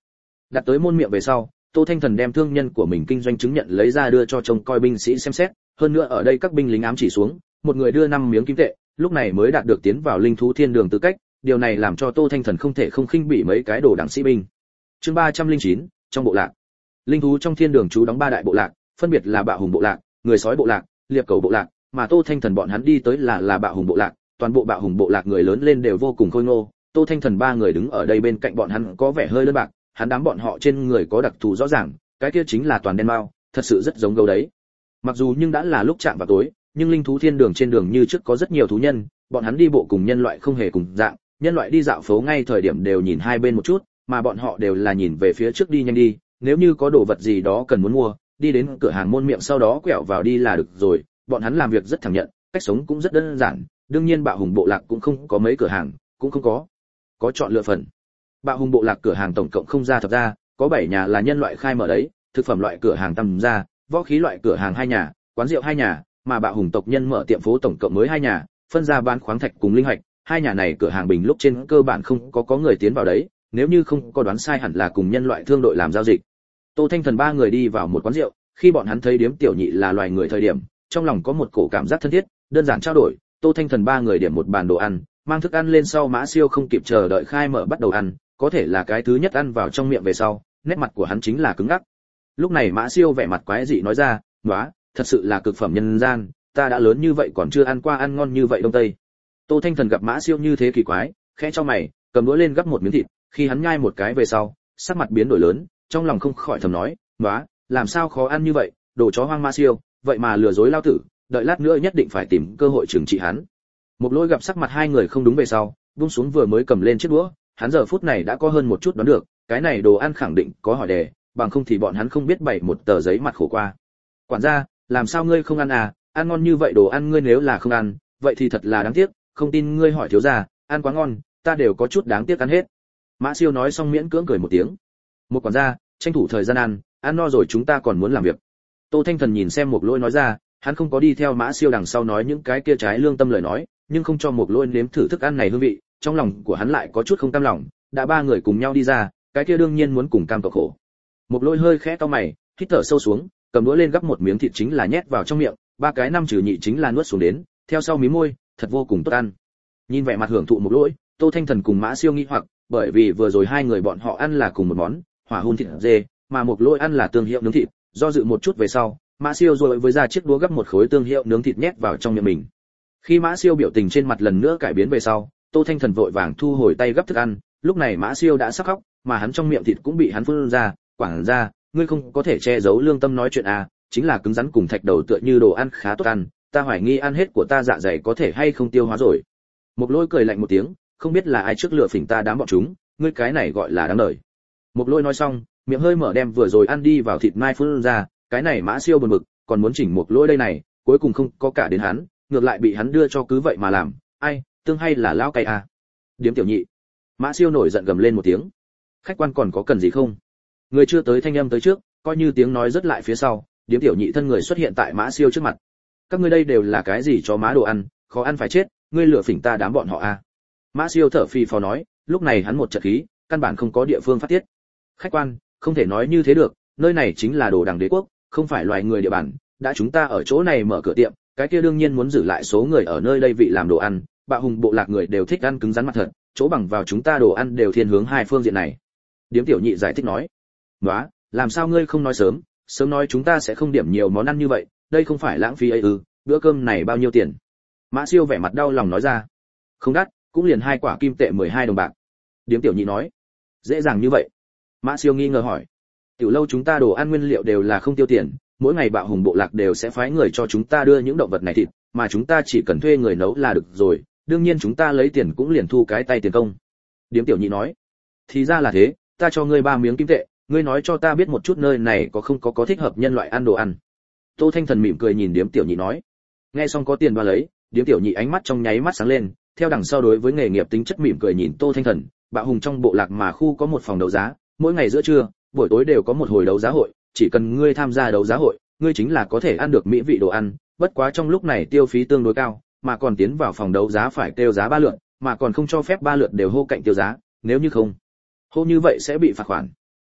Đặt tới môn miệng về sau, Tô Thanh Thần đem thương nhân của mình kinh doanh chứng nhận lấy ra đưa cho trông coi binh sĩ xem xét, hơn nữa ở đây các binh lính ám chỉ xuống, một người đưa 5 miếng kim tệ, lúc này mới đạt được tiến vào linh thú thiên đường tư cách, điều này làm cho Tô Thanh Thần không thể không khinh bỉ mấy cái đồ đẳng sĩ binh. Chương 309, trong bộ lạc. Linh thú trong thiên đường trú đóng 3 đại bộ lạc, phân biệt là Bạo Hùng bộ lạc, Người Sói bộ lạc, Liệp Cẩu bộ lạc, mà Tô Thanh Thần bọn hắn đi tới là Bạo Hùng bộ lạc, toàn bộ Bạo Hùng bộ lạc người lớn lên đều vô cùng khôi ngô, Tô Thanh Thần 3 người đứng ở đây bên cạnh bọn hắn có vẻ hơi đơn bạc, hắn đám bọn họ trên người có đặc thù rõ ràng, cái kia chính là toàn đen mao, thật sự rất giống gấu đấy. Mặc dù nhưng đã là lúc chạm vào tối, nhưng linh thú thiên đường trên đường như trước có rất nhiều thú nhân, bọn hắn đi bộ cùng nhân loại không hề cùng dạng, nhân loại đi dạo phố ngay thời điểm đều nhìn hai bên một chút, mà bọn họ đều là nhìn về phía trước đi nhanh đi, nếu như có đồ vật gì đó cần muốn mua, đi đến cửa hàng môn miệng sau đó quẹo vào đi là được rồi, bọn hắn làm việc rất thẳng nhận, cách sống cũng rất đơn giản, đương nhiên Bạo Hùng bộ lạc cũng không có mấy cửa hàng, cũng không có chọn lựa phần. Bạo Hùng bộ lạc cửa hàng tổng cộng không ra thập ra, có 7 nhà là nhân loại khai mở đấy, thực phẩm loại cửa hàng tầm ra, võ khí loại cửa hàng 2 nhà, quán rượu 2 nhà, mà Bạo Hùng tộc nhân mở tiệm phố tổng cộng mới 2 nhà, phân ra bán khoáng thạch cùng linh hạch, 2 nhà này cửa hàng bình lúc trên cơ bản không có người tiến vào đấy, nếu như không có đoán sai hẳn là cùng nhân loại thương đội làm giao dịch. Tô Thanh Thần 3 người đi vào một quán rượu, khi bọn hắn thấy Điếm Tiểu Nhị là loài người thời điểm, trong lòng có một cổ cảm giác thân thiết, đơn giản trao đổi, Tô Thanh Thần 3 người điểm một bàn đồ ăn, mang thức ăn lên sau Mã Siêu không kịp chờ đợi khai mở bắt đầu ăn, có thể là cái thứ nhất ăn vào trong miệng về sau, nét mặt của hắn chính là cứng ngắc. Lúc này Mã Siêu vẻ mặt quái dị nói ra, "Nóa, thật sự là cực phẩm nhân gian, ta đã lớn như vậy còn chưa ăn qua ăn ngon như vậy đông tây." Tô Thanh Thần gặp Mã Siêu như thế kỳ quái, khẽ cho mày, cầm đũa lên gắp một miếng thịt, khi hắn nhai một cái về sau, sắc mặt biến đổi lớn, trong lòng không khỏi thầm nói, "Nóa, làm sao khó ăn như vậy, đồ chó hoang Mã Siêu, vậy mà lừa dối lao tử, đợi lát nữa nhất định phải tìm cơ hội trừng trị hắn." Một Lỗi gặp sắc mặt hai người không đúng về sau, buông xuống vừa mới cầm lên chiếc đũa, hắn giờ phút này đã có hơn một chút đoán được, cái này đồ ăn khẳng định có hỏi đề, bằng không thì bọn hắn không biết bày một tờ giấy mặt khổ qua. "Quản gia, làm sao ngươi không ăn à, ăn ngon như vậy đồ ăn ngươi nếu là không ăn, vậy thì thật là đáng tiếc, không tin ngươi hỏi thiếu gia, ăn quá ngon, ta đều có chút đáng tiếc ăn hết." Mã Siêu nói xong miễn cưỡng cười một tiếng. "Một quản gia, tranh thủ thời gian ăn no rồi chúng ta còn muốn làm việc." Tô Thanh Thần nhìn xem Một Lỗi nói ra, hắn không có đi theo Mã Siêu đằng sau nói những cái kia trái lương tâm lời nói, nhưng không cho Một Lỗi nếm thử thức ăn này hương vị, trong lòng của hắn lại có chút không cam lòng, đã 3 người cùng nhau đi ra, cái kia đương nhiên muốn cùng cam cộng khổ. Một Lỗi hơi khẽ cau mày, hít thở sâu xuống, cầm đũa lên gắp một miếng thịt chính là nhét vào trong miệng, 3 cái năm trừ nhị chính là nuốt xuống đến, theo sau mím môi, thật vô cùng tốt ăn. Nhìn vẻ mặt hưởng thụ Một Lỗi, Tô Thanh Thần cùng Mã Siêu nghi hoặc, bởi vì vừa rồi hai người bọn họ ăn là cùng một món, hỏa hun thịt dê, mà Một Lỗi ăn là tương hiệu nướng thịt, do dự một chút về sau, Mã Siêu rồi với ra chiếc đũa gắp một khối tương hiệu nướng thịt nhét vào trong miệng mình. Khi Mã Siêu biểu tình trên mặt lần nữa cải biến về sau, Tô Thanh Thần vội vàng thu hồi tay gắp thức ăn, lúc này Mã Siêu đã sắp khóc, mà hắn trong miệng thịt cũng bị hắn phun ra, "Quản gia, ngươi không có thể che giấu lương tâm nói chuyện à, chính là cứng rắn cùng thạch đầu tựa như đồ ăn khá tốt ăn, ta hoài nghi ăn hết của ta dạ dày có thể hay không tiêu hóa rồi." Một Lỗi cười lạnh một tiếng, "Không biết là ai trước lựa phỉnh ta đám bọn chúng, ngươi cái này gọi là đáng đời." Một Lỗi nói xong, miệng hơi mở đem vừa rồi ăn đi vào thịt mai phun ra, cái này Mã Siêu buồn bực, còn muốn chỉnh Một Lỗi đây này, cuối cùng không có cả đến hắn, ngược lại bị hắn đưa cho cứ vậy mà làm, ai, tương hay là lao cay à. Điếm Tiểu Nhị. Mã Siêu nổi giận gầm lên một tiếng. "Khách quan còn có cần gì không?" Người chưa tới thanh âm tới trước, coi như tiếng nói rất lại phía sau, Điếm Tiểu Nhị thân người xuất hiện tại Mã Siêu trước mặt. "Các ngươi đây đều là cái gì cho má đồ ăn, khó ăn phải chết, ngươi lừa phỉnh ta đám bọn họ à?" Mã Siêu thở phì phò nói, lúc này hắn một trận khí, căn bản không có địa phương phát tiết. "Khách quan, không thể nói như thế được, nơi này chính là đồ đằng đế quốc, không phải loài người địa bàn, đã chúng ta ở chỗ này mở cửa tiệm, cái kia đương nhiên muốn giữ lại số người ở nơi đây vị làm đồ ăn, Bạo Hùng bộ lạc người đều thích ăn cứng rắn mặt thật, chỗ bằng vào chúng ta đồ ăn đều thiên hướng hai phương diện này." Điếm Tiểu Nhị giải thích nói. "Nóa, làm sao ngươi không nói sớm, sớm nói chúng ta sẽ không điểm nhiều món ăn như vậy, đây không phải lãng phí ấy ư, bữa cơm này bao nhiêu tiền?" Mã Siêu vẻ mặt đau lòng nói ra. "Không đắt, cũng liền 2 quả kim tệ 12 đồng bạc." Điếm Tiểu Nhị nói. "Dễ dàng như vậy?" Mã Siêu nghi ngờ hỏi. "Tiểu lâu chúng ta đồ ăn nguyên liệu đều là không tiêu tiền, mỗi ngày Bạo Hùng bộ lạc đều sẽ phái người cho chúng ta đưa những động vật này thịt, mà chúng ta chỉ cần thuê người nấu là được rồi, đương nhiên chúng ta lấy tiền cũng liền thu cái tay tiền công." Điếm Tiểu Nhị nói. "Thì ra là thế, ta cho ngươi 3 miếng kim tệ, ngươi nói cho ta biết một chút nơi này có không có thích hợp nhân loại ăn đồ ăn." Tô Thanh Thần mỉm cười nhìn Điếm Tiểu Nhị nói. Nghe xong có tiền và lấy, Điếm Tiểu Nhị ánh mắt trong nháy mắt sáng lên, theo đằng sau đối với nghề nghiệp tính chất mỉm cười nhìn Tô Thanh Thần, Bạo Hùng trong bộ lạc mà khu có một phòng đấu giá, mỗi ngày giữa trưa, buổi tối đều có một hồi đấu giá hội, chỉ cần ngươi tham gia đấu giá hội, ngươi chính là có thể ăn được mỹ vị đồ ăn, bất quá trong lúc này tiêu phí tương đối cao, mà còn tiến vào phòng đấu giá phải kêu giá 3 lượt, mà còn không cho phép 3 lượt đều hô cạnh tiêu giá, nếu như không hô như vậy sẽ bị phạt khoản.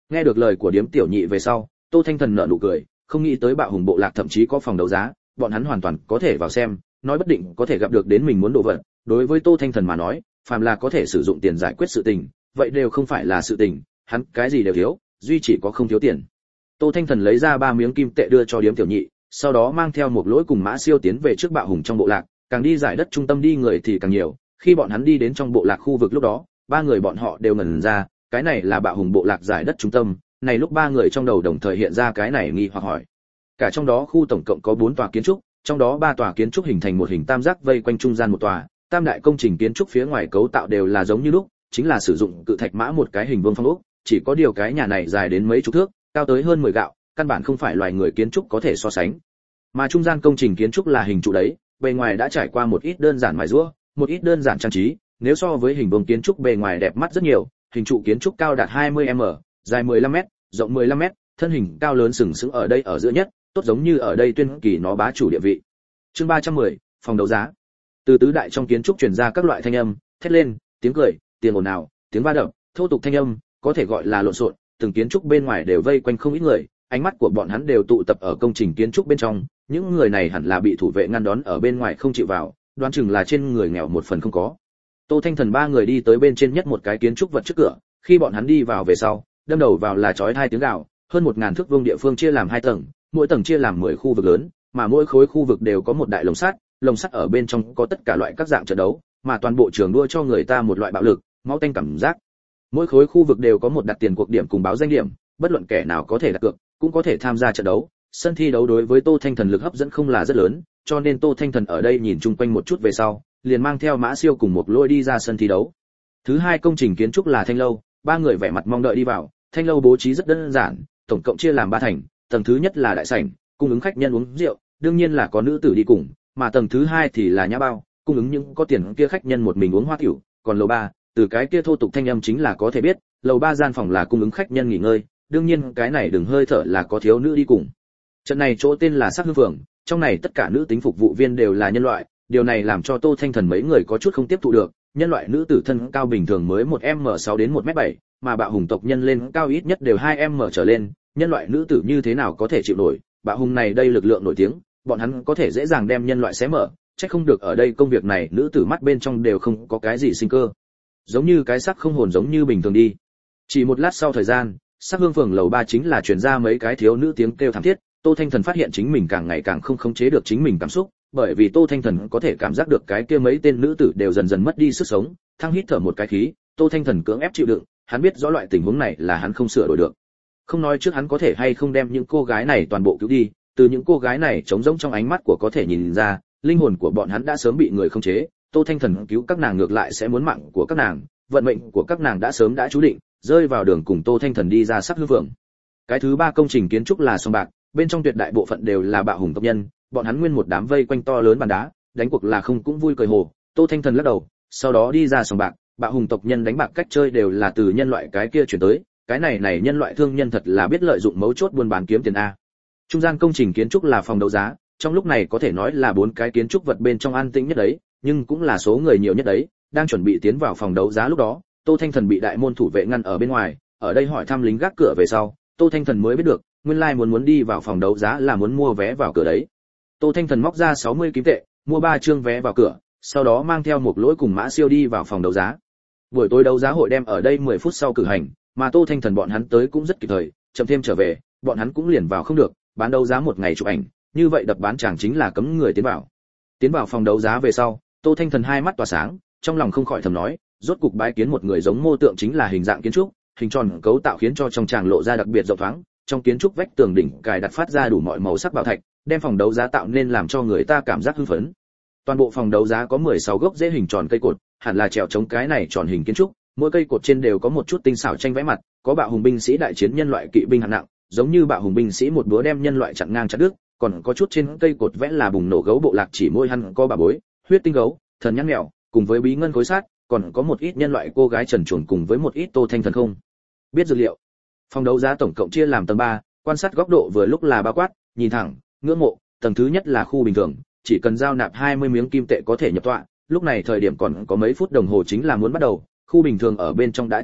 Nghe được lời của điếm tiểu nhị về sau, Tô Thanh Thần nở nụ cười, không nghĩ tới Bạo Hùng bộ lạc thậm chí có phòng đấu giá, bọn hắn hoàn toàn có thể vào xem, nói bất định có thể gặp được đến mình muốn đồ vật. Đối với Tô Thanh Thần mà nói, phàm là có thể sử dụng tiền giải quyết sự tình, vậy đều không phải là sự tình, hắn cái gì đều thiếu, duy chỉ có không thiếu tiền. Tô Thanh Thần lấy ra 3 miếng kim tệ đưa cho điếm tiểu nhị, sau đó mang theo một lỗi cùng Mã Siêu tiến về trước Bạo Hùng trong bộ lạc, càng đi giải đất trung tâm đi người thì càng nhiều. Khi bọn hắn đi đến trong bộ lạc khu vực lúc đó, 3 người bọn họ đều ngẩn ra, cái này là Bạo Hùng bộ lạc giải đất trung tâm. Này lúc 3 người trong đầu đồng thời hiện ra cái này nghi hoặc hỏi. Cả trong đó khu tổng cộng có 4 tòa kiến trúc, trong đó 3 tòa kiến trúc hình thành một hình tam giác vây quanh trung gian một tòa, tam đại công trình kiến trúc phía ngoài cấu tạo đều là giống như lúc, chính là sử dụng cự thạch mã một cái hình vuông phong ốc, chỉ có điều cái nhà này dài đến mấy chục thước, cao tới hơn 10 gạo, căn bản không phải loài người kiến trúc có thể so sánh. Mà trung gian công trình kiến trúc là hình trụ đấy, bề ngoài đã trải qua một ít đơn giản mài giũa, một ít đơn giản trang trí, nếu so với hình vuông kiến trúc bề ngoài đẹp mắt rất nhiều, hình trụ kiến trúc cao đạt 20m, dài 15m, rộng 15m, thân hình cao lớn sừng sững ở đây ở giữa nhất, tốt giống như ở đây tuyên kỳ nó bá chủ địa vị. Chương 310, phòng đấu giá. Từ tứ đại trong kiến trúc truyền ra các loại thanh âm, thét lên, tiếng cười, tiếng ồn ào, tiếng va đập, thô tục thanh âm, có thể gọi là lộn xộn, từng kiến trúc bên ngoài đều vây quanh không ít người, ánh mắt của bọn hắn đều tụ tập ở công trình kiến trúc bên trong, những người này hẳn là bị thủ vệ ngăn đón ở bên ngoài không chịu vào, đoán chừng là trên người nghèo một phần không có. Tô Thanh Thần 3 người đi tới bên trên nhất một cái kiến trúc vật trước cửa, khi bọn hắn đi vào về sau, đâm đầu vào là chói tai tiếng gào, hơn 1000 thước vuông địa phương chia làm 2 tầng, mỗi tầng chia làm 10 khu vực lớn, mà mỗi khối khu vực đều có một đại lồng sắt ở bên trong có tất cả loại các dạng trận đấu, mà toàn bộ trường đua cho người ta một loại bạo lực, máu tanh cảm giác. Mỗi khối khu vực đều có một đặt tiền cuộc điểm cùng báo danh điểm, bất luận kẻ nào có thể đặt cược, cũng có thể tham gia trận đấu. Sân thi đấu đối với Tô Thanh Thần lực hấp dẫn không là rất lớn, cho nên Tô Thanh Thần ở đây nhìn chung quanh một chút về sau, liền mang theo Mã Siêu cùng một lôi đi ra sân thi đấu. Thứ hai công trình kiến trúc là Thanh lâu, 3 người vẻ mặt mong đợi đi vào. Thanh lâu bố trí rất đơn giản, tổng cộng chia làm 3 thành, tầng thứ nhất là đại sảnh, cung ứng khách nhân uống rượu, đương nhiên là có nữ tử đi cùng, mà tầng thứ hai thì là nhã bao, cung ứng những có tiền kia khách nhân một mình uống hoa tiểu, còn lầu 3, từ cái kia thô tục thanh âm chính là có thể biết, lầu 3 gian phòng là cung ứng khách nhân nghỉ ngơi, đương nhiên cái này đừng hơi thở là có thiếu nữ đi cùng. Trận này chỗ tên là Sắc Hương Phường, trong này tất cả nữ tính phục vụ viên đều là nhân loại, điều này làm cho Tô Thanh Thần mấy người có chút không tiếp thụ được, nhân loại nữ tử thân cao bình thường mới 1m6 đến 1m7, mà Bạo Hùng tộc nhân lên cao ít nhất đều 2m trở lên, nhân loại nữ tử như thế nào có thể chịu nổi, Bạo Hùng này đây lực lượng nổi tiếng, bọn hắn có thể dễ dàng đem nhân loại xé mở, chắc không được ở đây công việc này nữ tử mắt bên trong đều không có cái gì sinh cơ. Giống như cái xác không hồn giống như bình thường đi. Chỉ một lát sau thời gian, Sắc Hương Phường lầu 3 chính là truyền ra mấy cái thiếu nữ tiếng kêu thảm thiết, Tô Thanh Thần phát hiện chính mình càng ngày càng không khống chế được chính mình cảm xúc, bởi vì Tô Thanh Thần có thể cảm giác được cái kia mấy tên nữ tử đều dần dần mất đi sức sống, thăng hít thở một cái khí, Tô Thanh Thần cưỡng ép chịu đựng, hắn biết rõ loại tình huống này là hắn không sửa đổi được. Không nói trước hắn có thể hay không đem những cô gái này toàn bộ cứu đi, từ những cô gái này trống rỗng trong ánh mắt của có thể nhìn ra, linh hồn của bọn hắn đã sớm bị người khống chế, Tô Thanh Thần cứu các nàng ngược lại sẽ muốn mạng của các nàng, vận mệnh của các nàng đã sớm đã chú định, rơi vào đường cùng Tô Thanh Thần đi ra Sắc Hương Phường. Cái thứ ba công trình kiến trúc là sòng bạc, bên trong tuyệt đại bộ phận đều là Bạo Hùng tộc nhân, bọn hắn nguyên một đám vây quanh to lớn bàn đá, đánh cuộc là không cũng vui cười hồ. Tô Thanh Thần lắc đầu, sau đó đi ra sòng bạc, Bạo Hùng tộc nhân đánh bạc cách chơi đều là từ nhân loại cái kia chuyển tới, cái này nhân loại thương nhân thật là biết lợi dụng mấu chốt buôn bán kiếm tiền a. Trung gian công trình kiến trúc là phòng đấu giá, trong lúc này có thể nói là 4 cái kiến trúc vật bên trong an tĩnh nhất đấy, nhưng cũng là số người nhiều nhất đấy, đang chuẩn bị tiến vào phòng đấu giá lúc đó, Tô Thanh Thần bị đại môn thủ vệ ngăn ở bên ngoài, ở đây hỏi thăm lính gác cửa về sau, Tô Thanh Thần mới biết được, nguyên lai muốn đi vào phòng đấu giá là muốn mua vé vào cửa đấy. Tô Thanh Thần móc ra 60 kim tệ, mua 3 trương vé vào cửa, sau đó mang theo một lỗi cùng Mã Siêu đi vào phòng đấu giá. Buổi tối đấu giá hội đem ở đây 10 phút sau cử hành, mà Tô Thanh Thần bọn hắn tới cũng rất kịp thời, chậm thêm trở về, bọn hắn cũng liền vào không được, bán đấu giá một ngày chụp ảnh, như vậy đập bán chẳng chính là cấm người tiến vào. Tiến vào phòng đấu giá về sau, Tô Thanh Thần hai mắt tỏa sáng, trong lòng không khỏi thầm nói, rốt cục bái kiến một người giống mô tượng chính là hình dạng kiến trúc, hình tròn cấu tạo khiến cho trong tràng lộ ra đặc biệt rộng thoáng, trong kiến trúc vách tường đỉnh cài đặt phát ra đủ mọi màu sắc bảo thạch, đem phòng đấu giá tạo nên làm cho người ta cảm giác hưng phấn. Toàn bộ phòng đấu giá có 16 gốc rễ hình tròn cây cột, hẳn là trèo chống cái này tròn hình kiến trúc, mỗi cây cột trên đều có một chút tinh xảo tranh vẽ mặt, có Bạo Hùng binh sĩ đại chiến nhân loại kỵ binh hạng nặng, giống như Bạo Hùng binh sĩ một búa đem nhân loại chặn ngang chặt đứt, còn có chút trên cây cột vẽ là bùng nổ gấu bộ lạc chỉ môi hằn có bà bối, huyết tinh gấu, thần nhãn mèo, cùng với bí ngân khối sát, còn có một ít nhân loại cô gái trần truồng cùng với một ít Tô Thanh Thần không biết dược liệu. Phòng đấu giá tổng cộng chia làm tầng 3, quan sát góc độ vừa lúc là bao quát, nhìn thẳng, ngưỡng mộ, tầng thứ nhất là khu bình thường, chỉ cần giao nạp 20 miếng kim tệ có thể nhập tọa, lúc này thời điểm còn có mấy phút đồng hồ chính là muốn bắt đầu, khu bình thường ở bên trong đã chật ních,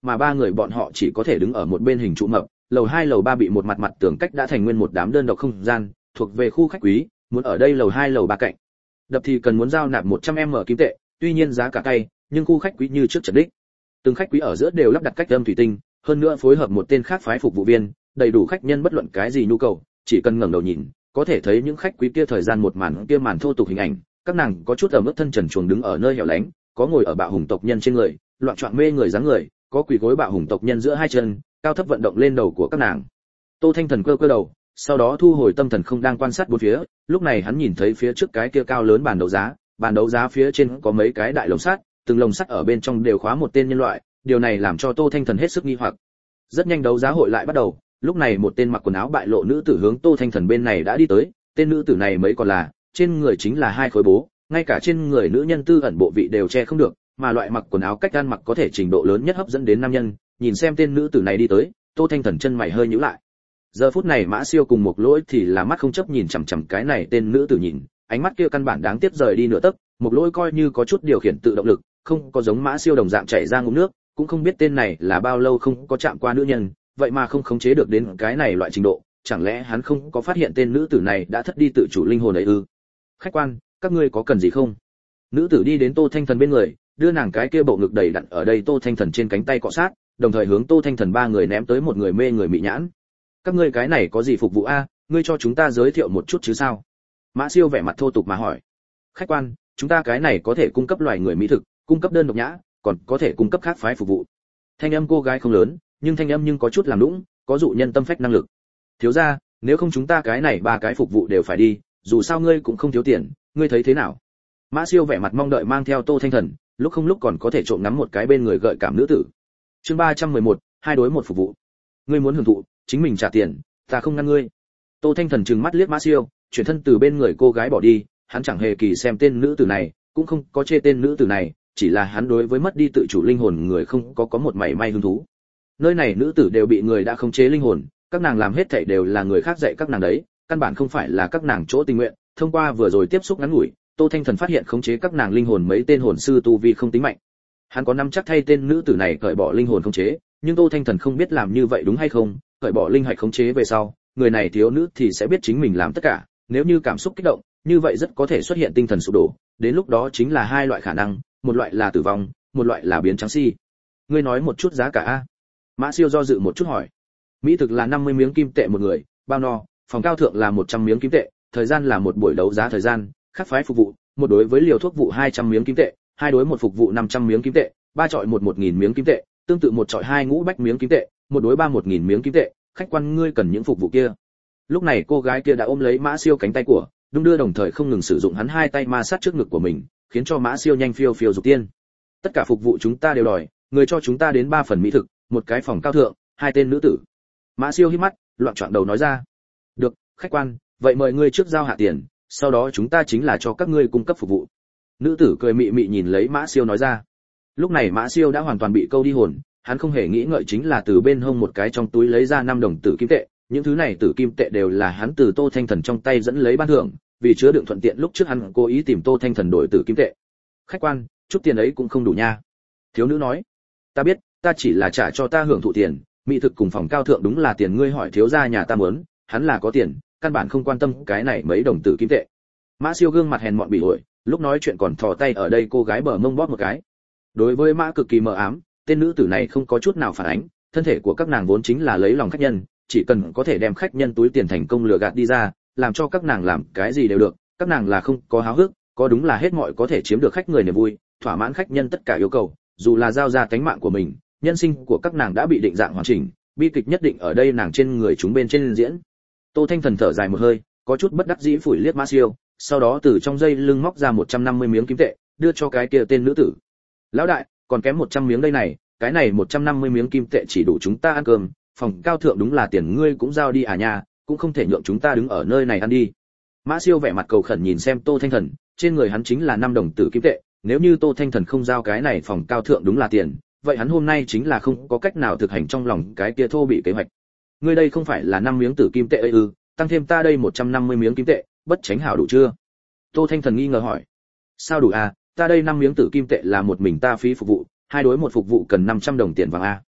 mà ba người bọn họ chỉ có thể đứng ở một bên hình trụ mập. Lầu 2 lầu 3 bị một mặt tường cách đã thành nguyên một đám đơn độc không gian, thuộc về khu khách quý, muốn ở đây lầu 2 lầu 3 cạnh đập thì cần muốn giao nạp 100m kim tệ, tuy nhiên giá cả cay, nhưng khu khách quý như trước trật đích. Từng khách quý ở giữa đều lắp đặt cách âm thủy tinh, hơn nữa phối hợp một tên khác phái phục vụ viên, đầy đủ khách nhân bất luận cái gì nhu cầu, chỉ cần ngẩng đầu nhìn, có thể thấy những khách quý kia thời gian một màn kia màn thô tục hình ảnh, các nàng có chút ở mức thân trần truồng đứng ở nơi hẻo lánh, có ngồi ở bạo hùng tộc nhân trên người, loạn choạng mê người dáng người, có quỳ gối bạo hùng tộc nhân giữa hai chân, cao thấp vận động lên đầu của các nàng. Tô Thanh Thần cơ cơ đầu, sau đó thu hồi tâm thần không đang quan sát bốn phía, lúc này hắn nhìn thấy phía trước cái kia cao lớn bàn đấu giá phía trên có mấy cái đại lồng sắt, từng lồng sắt ở bên trong đều khóa một tên nhân loại, điều này làm cho Tô Thanh Thần hết sức nghi hoặc. Rất nhanh đấu giá hội lại bắt đầu, lúc này một tên mặc quần áo bại lộ nữ tử hướng Tô Thanh Thần bên này đã đi tới, tên nữ tử này mấy còn là, trên người chính là hai khối bố, ngay cả trên người nữ nhân tư ẩn bộ vị đều che không được, mà loại mặc quần áo cách ăn mặc có thể trình độ lớn nhất hấp dẫn đến nam nhân, nhìn xem tên nữ tử này đi tới, Tô Thanh Thần chân mày hơi nhíu lại. Giờ phút này Mã Siêu cùng một lỗi thì là mắt không chấp nhìn chằm chằm cái này tên nữ tử nhìn, ánh mắt kia căn bản đáng tiếc rời đi nửa tấc, một lỗi coi như có chút điều khiển tự động lực, không có giống Mã Siêu đồng dạng chảy ra ngụm nước, cũng không biết tên này là bao lâu không có chạm qua nữ nhân, vậy mà không khống chế được đến cái này loại trình độ, chẳng lẽ hắn không có phát hiện tên nữ tử này đã thất đi tự chủ linh hồn ấy ư? Khách quan, các ngươi có cần gì không? Nữ tử đi đến Tô Thanh Thần bên người, đưa nàng cái kia bộ ngực đầy đặn ở đây Tô Thanh Thần trên cánh tay cọ sát, đồng thời hướng Tô Thanh Thần ba người ném tới một người mê người mị nhãn. Các ngươi cái này có gì phục vụ a, ngươi cho chúng ta giới thiệu một chút chứ sao? Mã Siêu vẻ mặt thô tục mà hỏi. Khách quan, chúng ta cái này có thể cung cấp loài người mỹ thực, cung cấp đơn độc nhã, còn có thể cung cấp khác phái phục vụ. Thanh âm cô gái không lớn, nhưng thanh âm nhưng có chút làm nũng, có dụ nhân tâm phách năng lực. Thiếu gia, nếu không chúng ta cái này ba cái phục vụ đều phải đi, dù sao ngươi cũng không thiếu tiền, ngươi thấy thế nào? Mã Siêu vẻ mặt mong đợi mang theo Tô Thanh Thần, lúc không lúc còn có thể trộm ngắm một cái bên người gợi cảm nữ tử. Chương 311, hai đối một phục vụ. Ngươi muốn hưởng thụ, chính mình trả tiền, ta không ngăn ngươi. Tô Thanh Thần trừng mắt liếc Mã Siêu, chuyển thân từ bên người cô gái bỏ đi, hắn chẳng hề kỳ xem tên nữ tử này, cũng không có chê tên nữ tử này, chỉ là hắn đối với mất đi tự chủ linh hồn người không có một mảy may hứng thú. Nơi này nữ tử đều bị người đã khống chế linh hồn, các nàng làm hết thảy đều là người khác dạy các nàng đấy, căn bản không phải là các nàng chỗ tình nguyện. Thông qua vừa rồi tiếp xúc ngắn ngủi, Tô Thanh Thần phát hiện khống chế các nàng linh hồn mấy tên hồn sư tu vi không tính mạnh. Hắn có nắm chắc thay tên nữ tử này cởi bỏ linh hồn khống chế, nhưng Tô Thanh Thần không biết làm như vậy đúng hay không, cởi bỏ linh hạch khống chế về sau, người này thiếu nữ thì sẽ biết chính mình làm tất cả, nếu như cảm xúc kích động, như vậy rất có thể xuất hiện tinh thần sụp đổ, đến lúc đó chính là hai loại khả năng, một loại là tử vong, một loại là biến trắng si. Ngươi nói một chút giá cả a? Mã Siêu do dự một chút hỏi. Mỹ thực là 50 miếng kim tệ một người, bao no, phòng cao thượng là 100 miếng kim tệ, thời gian là một buổi đấu giá thời gian, khác phái phục vụ, một đối với liều thuốc vụ 200 miếng kim tệ, hai đối một phục vụ 500 miếng kim tệ, ba chọi một 1000 miếng kim tệ, tương tự một chọi hai ngũ bách miếng kim tệ, một đối ba 1000 miếng kim tệ, khách quan ngươi cần những phục vụ kia. Lúc này cô gái kia đã ôm lấy Mã Siêu cánh tay của, đung đưa đồng thời không ngừng sử dụng hắn hai tay ma sát trước ngực của mình, khiến cho Mã Siêu nhanh phiêu phiêu dục tiên. Tất cả phục vụ chúng ta đều đòi, người cho chúng ta đến 3 phần mỹ thực, một cái phòng cao thượng, hai tên nữ tử. Mã Siêu hít mắt, loạn choạng đầu nói ra. Được, khách quan, vậy mời ngươi trước giao hạ tiền, sau đó chúng ta chính là cho các ngươi cung cấp phục vụ. Nữ tử cười mị mị nhìn lấy Mã Siêu nói ra. Lúc này Mã Siêu đã hoàn toàn bị câu đi hồn, hắn không hề nghĩ ngợi chính là từ bên hông một cái trong túi lấy ra 5 đồng tử kim tệ, những thứ này tử kim tệ đều là hắn từ Tô Thanh Thần trong tay dẫn lấy ban thưởng, vì chứa đựng thuận tiện lúc trước hắn cố ý tìm Tô Thanh Thần đổi tử kim tệ. Khách quan, chút tiền ấy cũng không đủ nha. Thiếu nữ nói. Ta biết, ta chỉ là trả cho ta hưởng thụ tiền, mỹ thực cùng phòng cao thượng đúng là tiền ngươi hỏi thiếu gia nhà ta muốn, hắn là có tiền, căn bản không quan tâm cái này mấy đồng tử kim tệ. Mã Siêu gương mặt hèn mọn bị ổi, lúc nói chuyện còn thò tay ở đây cô gái bờ mông bóp một cái. Đối với Mã cực kỳ mờ ám, tên nữ tử này không có chút nào phản ánh, thân thể của các nàng vốn chính là lấy lòng khách nhân, chỉ cần có thể đem khách nhân túi tiền thành công lừa gạt đi ra, làm cho các nàng làm cái gì đều được, các nàng là không có háo hức, có đúng là hết mọi có thể chiếm được khách người niềm vui, thỏa mãn khách nhân tất cả yêu cầu, dù là giao ra cánh mạng của mình, nhân sinh của các nàng đã bị định dạng hoàn chỉnh, bi kịch nhất định ở đây nàng trên người chúng bên trên diễn. Tô Thanh Thần thở dài một hơi, có chút bất đắc dĩ phủi liếc Mã Siêu, sau đó từ trong dây lưng móc ra 150 miếng kim tệ, đưa cho cái kia tên nữ tử. Lão đại, còn kém 100 miếng đây này, cái này 150 miếng kim tệ chỉ đủ chúng ta ăn cơm, phòng cao thượng đúng là tiền ngươi cũng giao đi à nha, cũng không thể nhượng chúng ta đứng ở nơi này ăn đi. Mã Siêu vẻ mặt cầu khẩn nhìn xem Tô Thanh Thần, trên người hắn chính là 5 đồng tử kim tệ, nếu như Tô Thanh Thần không giao cái này phòng cao thượng đúng là tiền, vậy hắn hôm nay chính là không có cách nào thực hành trong lòng cái kia thô bị kế hoạch. Ngươi đây không phải là 5 miếng tử kim tệ ấy ư? Tăng thêm ta đây 150 miếng kim tệ, bất tránh hảo đủ chưa? Tô Thanh Thần nghi ngờ hỏi. Sao đủ à, ta đây 5 miếng tử kim tệ là một mình ta phí phục vụ, hai đối một phục vụ cần 500 đồng tiền vàng a.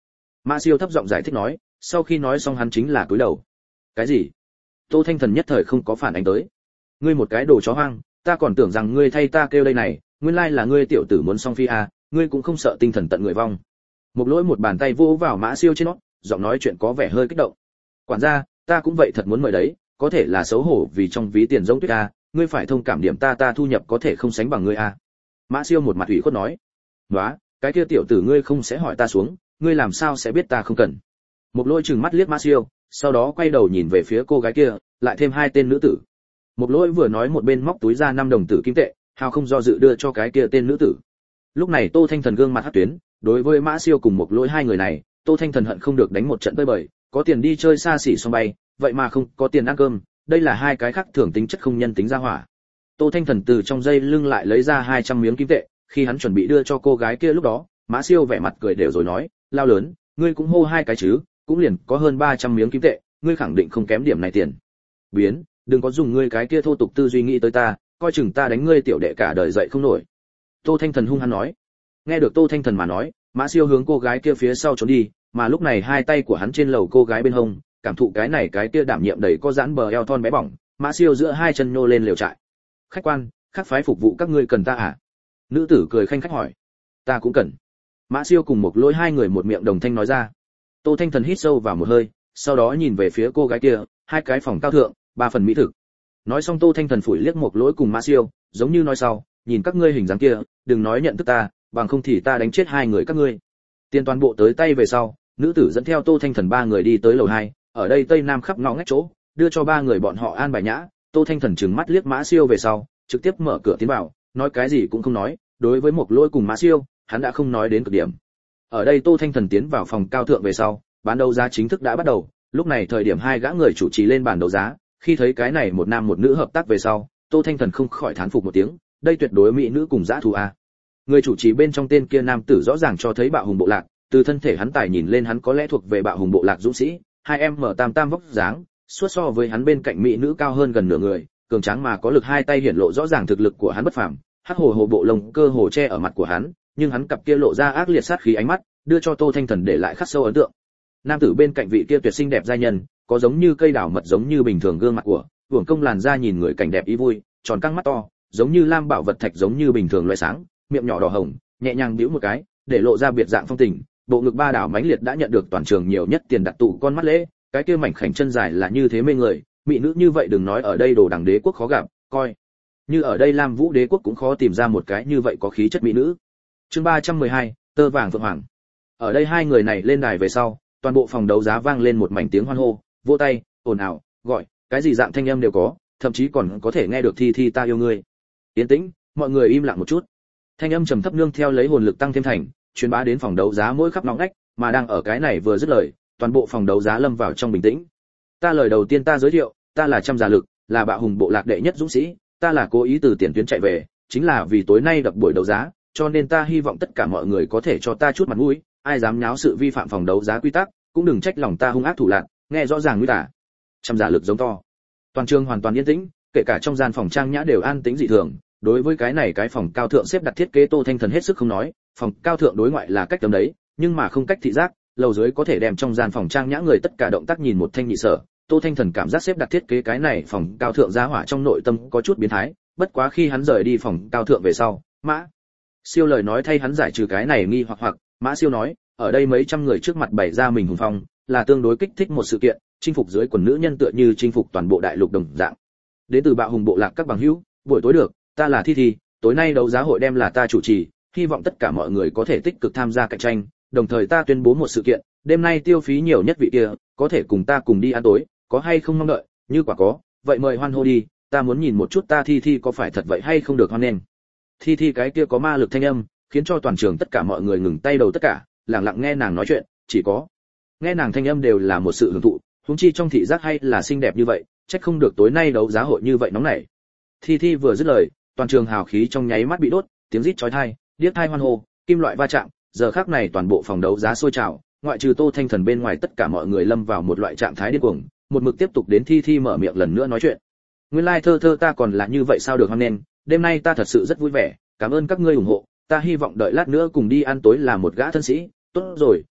Mã Siêu thấp giọng giải thích nói, sau khi nói xong hắn chính là cúi đầu. Cái gì? Tô Thanh Thần nhất thời không có phản ánh tới. Ngươi một cái đồ chó hoang, ta còn tưởng rằng ngươi thay ta kêu đây này, nguyên lai là ngươi tiểu tử muốn song phi à, ngươi cũng không sợ tinh thần tận người vong. Một lỗi một bàn tay vỗ vào Mã Siêu trên nó, giọng nói chuyện có vẻ hơi kích động. Quản gia, ta cũng vậy thật muốn mời đấy, có thể là xấu hổ vì trong ví tiền giống tuyết a, ngươi phải thông cảm điểm ta thu nhập có thể không sánh bằng ngươi a. Mã Siêu một mặt ủy khuất nói. Nóa, cái kia tiểu tử ngươi không sẽ hỏi ta xuống, ngươi làm sao sẽ biết ta không cần. Một lỗi trừng mắt liếc Mã Siêu, sau đó quay đầu nhìn về phía cô gái kia, lại thêm hai tên nữ tử. Một lỗi vừa nói một bên móc túi ra 5 đồng tử kim tệ, hào không do dự đưa cho cái kia tên nữ tử. Lúc này Tô Thanh Thần gương mặt hắc tuyến, đối với Mã Siêu cùng một lỗi hai người này, Tô Thanh Thần hận không được đánh một trận tơi bời, có tiền đi chơi xa xỉ xong bay, vậy mà không có tiền ăn cơm, đây là hai cái khác thường tính chất không nhân tính ra hỏa. Tô Thanh Thần từ trong dây lưng lại lấy ra 200 miếng kim tệ, khi hắn chuẩn bị đưa cho cô gái kia lúc đó, Mã Siêu vẻ mặt cười đều rồi nói, lao lớn, ngươi cũng hô hai cái chứ, cũng liền có hơn 300 miếng kim tệ, ngươi khẳng định không kém điểm này tiền. Biến, đừng có dùng ngươi cái kia thô tục tư duy nghĩ tới ta, coi chừng ta đánh ngươi tiểu đệ cả đời dậy không nổi. Tô Thanh Thần hung hăng nói. Nghe được Tô Thanh Thần mà nói, Mã Siêu hướng cô gái kia phía sau trốn đi, mà lúc này hai tay của hắn trên lầu cô gái bên hông, cảm thụ cái này cái kia đảm nhiệm đầy có giãn bờ eo thon bé bỏng, Mã Siêu giữa hai chân nhô lên liều trại. Khách quan, khác phái phục vụ các ngươi cần ta à? Nữ tử cười khanh khách hỏi. Ta cũng cần. Mã Siêu cùng một lỗi hai người một miệng đồng thanh nói ra. Tô Thanh Thần hít sâu vào một hơi, sau đó nhìn về phía cô gái kia, hai cái phòng cao thượng, 3 phần mỹ thực. Nói xong Tô Thanh Thần phủi liếc một lỗi cùng Mã Siêu, giống như nói sau, nhìn các ngươi hình dáng kia, đừng nói nhận thức ta, bằng không thì ta đánh chết hai người các ngươi. Tiền toàn bộ tới tay về sau, nữ tử dẫn theo Tô Thanh Thần 3 người đi tới lầu 2, ở đây tây nam khắp ngõ ngách chỗ, đưa cho 3 người bọn họ an bài nhã. Tô Thanh Thần trừng mắt liếc Mã Siêu về sau, trực tiếp mở cửa tiến vào, nói cái gì cũng không nói, đối với một lỗi cùng Mã Siêu, hắn đã không nói đến cực điểm. Ở đây Tô Thanh Thần tiến vào phòng cao thượng về sau, bán đấu giá chính thức đã bắt đầu, lúc này thời điểm hai gã người chủ trì lên bàn đấu giá, khi thấy cái này một nam một nữ hợp tác về sau, Tô Thanh Thần không khỏi thán phục một tiếng, đây tuyệt đối mỹ nữ cùng dã thú a. Người chủ trì bên trong tên kia nam tử rõ ràng cho thấy bạo hùng bộ lạc, từ thân thể hắn tài nhìn lên hắn có lẽ thuộc về bạo hùng bộ lạc dũng sĩ, 2m tam tam vóc dáng, suốt so với hắn bên cạnh mỹ nữ cao hơn gần nửa người, cường tráng mà có lực, hai tay hiển lộ rõ ràng thực lực của hắn bất phàm, hắc hồ hồ bộ lông cơ hồ che ở mặt của hắn, nhưng hắn cặp kia lộ ra ác liệt sát khí ánh mắt, đưa cho Tô Thanh Thần để lại khắc sâu ấn tượng. Nam tử bên cạnh vị kia tuyệt xinh đẹp giai nhân, có giống như cây đào mật giống như bình thường gương mặt của, hưởng công làn da nhìn người cảnh đẹp ý vui, tròn căng mắt to, giống như lam bảo vật thạch giống như bình thường loé sáng, miệng nhỏ đỏ hồng, nhẹ nhàng bĩu một cái, để lộ ra biệt dạng phong tình, bộ ngực ba đảo mãnh liệt đã nhận được toàn trường nhiều nhất tiền đặt tụ con mắt lễ, cái kia mảnh khảnh chân dài là như thế mê người, mỹ nữ như vậy đừng nói ở đây đồ đằng đế quốc khó gặp, coi như ở đây Lam Vũ đế quốc cũng khó tìm ra một cái như vậy có khí chất mỹ nữ. Chương 312, tơ vàng phượng hoàng. Ở đây hai người này lên đài về sau, toàn bộ phòng đấu giá vang lên một mảnh tiếng hoan hô, vỗ tay, ồn ào, gọi, cái gì dạng thanh âm đều có, thậm chí còn có thể nghe được thi thi ta yêu ngươi. Yên tĩnh, mọi người im lặng một chút. Thanh âm trầm thấp nương theo lấy hồn lực tăng thêm thành, truyền bá đến phòng đấu giá mỗi khắp ngóc ngách, mà đang ở cái này vừa dứt lời, toàn bộ phòng đấu giá lâm vào trong bình tĩnh. Ta lời đầu tiên ta giới thiệu, ta là Trăm Giả Lực, là bạo hùng bộ lạc đệ nhất dũng sĩ, ta là cố ý từ tiền tuyến chạy về, chính là vì tối nay đập buổi đấu giá, cho nên ta hy vọng tất cả mọi người có thể cho ta chút mặt mũi, ai dám nháo sự vi phạm phòng đấu giá quy tắc, cũng đừng trách lòng ta hung ác thủ lạn, nghe rõ ràng nguy tả. Trăm Giả Lực giống to. Toàn trường hoàn toàn yên tĩnh, kể cả trong gian phòng trang nhã đều an tĩnh dị thường. Đối với cái này cái phòng cao thượng xếp đặt thiết kế Tô Thanh Thần hết sức không nói, phòng cao thượng đối ngoại là cách tấm đấy, nhưng mà không cách thị giác, lầu dưới có thể đem trong gian phòng trang nhã người tất cả động tác nhìn một thanh nhị sở. Tô Thanh Thần cảm giác xếp đặt thiết kế cái này phòng cao thượng giá hỏa trong nội tâm có chút biến thái, bất quá khi hắn rời đi phòng cao thượng về sau, Mã Siêu lời nói thay hắn giải trừ cái này nghi hoặc, Mã Siêu nói, ở đây mấy trăm người trước mặt bày ra mình hùng phong, là tương đối kích thích một sự kiện, chinh phục dưới quần nữ nhân tựa như chinh phục toàn bộ đại lục đồng dạng. Đến từ bạo hùng bộ lạc các bằng hữu, buổi tối được, ta là Thi Thi, tối nay đấu giá hội đem là ta chủ trì, hy vọng tất cả mọi người có thể tích cực tham gia cạnh tranh, đồng thời ta tuyên bố một sự kiện, đêm nay tiêu phí nhiều nhất vị kia, có thể cùng ta cùng đi ăn tối, có hay không mong đợi, như quả có, vậy mời hoan hô đi, ta muốn nhìn một chút ta Thi Thi có phải thật vậy hay không được hoan nghênh. Thi Thi cái kia có ma lực thanh âm, khiến cho toàn trường tất cả mọi người ngừng tay đầu tất cả, lặng lặng nghe nàng nói chuyện, chỉ có nghe nàng thanh âm đều là một sự hưởng thụ, huống chi trong thị giác hay là xinh đẹp như vậy, trách không được tối nay đấu giá hội như vậy nóng nảy. Thi Thi vừa dứt lời, toàn trường hào khí trong nháy mắt bị đốt, tiếng rít chói tai, điếc tai hoan hô, kim loại va chạm, giờ khắc này toàn bộ phòng đấu giá sôi trào, ngoại trừ Tô Thanh Thần bên ngoài tất cả mọi người lâm vào một loại trạng thái điên cuồng, một mực tiếp tục đến Thi Thi mở miệng lần nữa nói chuyện. Nguyên lai thơ thơ ta còn là như vậy sao được hoan nghênh, đêm nay ta thật sự rất vui vẻ, cảm ơn các ngươi ủng hộ, ta hy vọng đợi lát nữa cùng đi ăn tối là một gã thân sĩ, tốt rồi,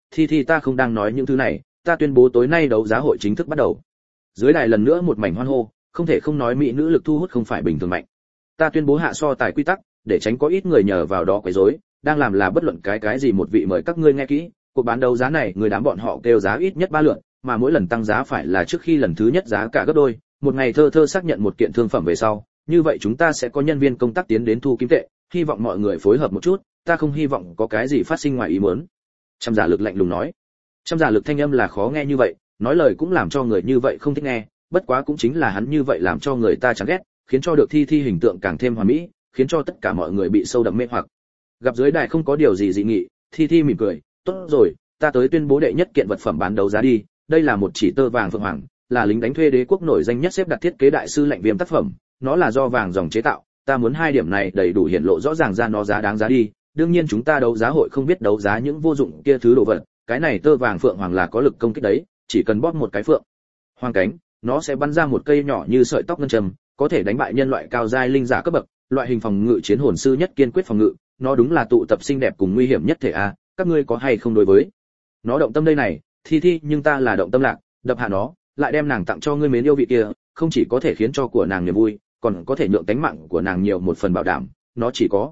Thi Thi, ta không đang nói những thứ này, ta tuyên bố tối nay đấu giá hội chính thức bắt đầu. Dưới đài lần nữa một mảnh hoan hô, không thể không nói mỹ nữ lực thu hút không phải bình thường mạnh. Ta tuyên bố hạ so tài quy tắc, để tránh có ít người nhờ vào đó quấy rối, đang làm là bất luận cái gì một vị mời các ngươi nghe kỹ, cuộc bán đấu giá này người đám bọn họ kêu giá ít nhất 3 lượt, mà mỗi lần tăng giá phải là trước khi lần thứ nhất giá cả gấp đôi, một ngày thơ xác nhận một kiện thương phẩm về sau, như vậy chúng ta sẽ có nhân viên công tác tiến đến thu kim tệ, hy vọng mọi người phối hợp một chút, ta không hy vọng có cái gì phát sinh ngoài ý muốn. Trăm giả lực lạnh lùng nói. Trăm giả lực thanh âm là khó nghe như vậy, nói lời cũng làm cho người như vậy không thích nghe, bất quá cũng chính là hắn như vậy làm cho người ta chán ghét, khiến cho được Thi Thi hình tượng càng thêm hoàn mỹ, khiến cho tất cả mọi người bị sâu đậm mê hoặc. Gặp dưới đài không có điều gì dị nghị, Thi Thi mỉm cười, tốt rồi, ta tới tuyên bố đệ nhất kiện vật phẩm bán đấu giá đi, đây là một chỉ tơ vàng phượng hoàng, là lính đánh thuê đế quốc nổi danh nhất xếp đặt thiết kế đại sư lạnh viêm tác phẩm, nó là do vàng dòng chế tạo, ta muốn hai điểm này đầy đủ hiển lộ rõ ràng ra nó giá đáng giá đi, đương nhiên chúng ta đấu giá hội không biết đấu giá những vô dụng kia thứ đồ vật, cái này tơ vàng phượng hoàng là có lực công kích đấy, chỉ cần bóp một cái phượng hoàng cánh, nó sẽ bắn ra một cây nhỏ như sợi tóc ngân trầm, có thể đánh bại nhân loại cao giai linh giả cấp bậc, loại hình phòng ngự chiến hồn sư nhất kiên quyết phòng ngự, nó đúng là tụ tập xinh đẹp cùng nguy hiểm nhất thể a, các ngươi có hay không đối với nó động tâm đây này? Thi Thi, nhưng ta là động tâm lạc, đập hạ nó, lại đem nàng tặng cho ngươi mến yêu vị kia, không chỉ có thể khiến cho của nàng niềm vui, còn có thể nhượng tánh mạng của nàng nhiều một phần bảo đảm, nó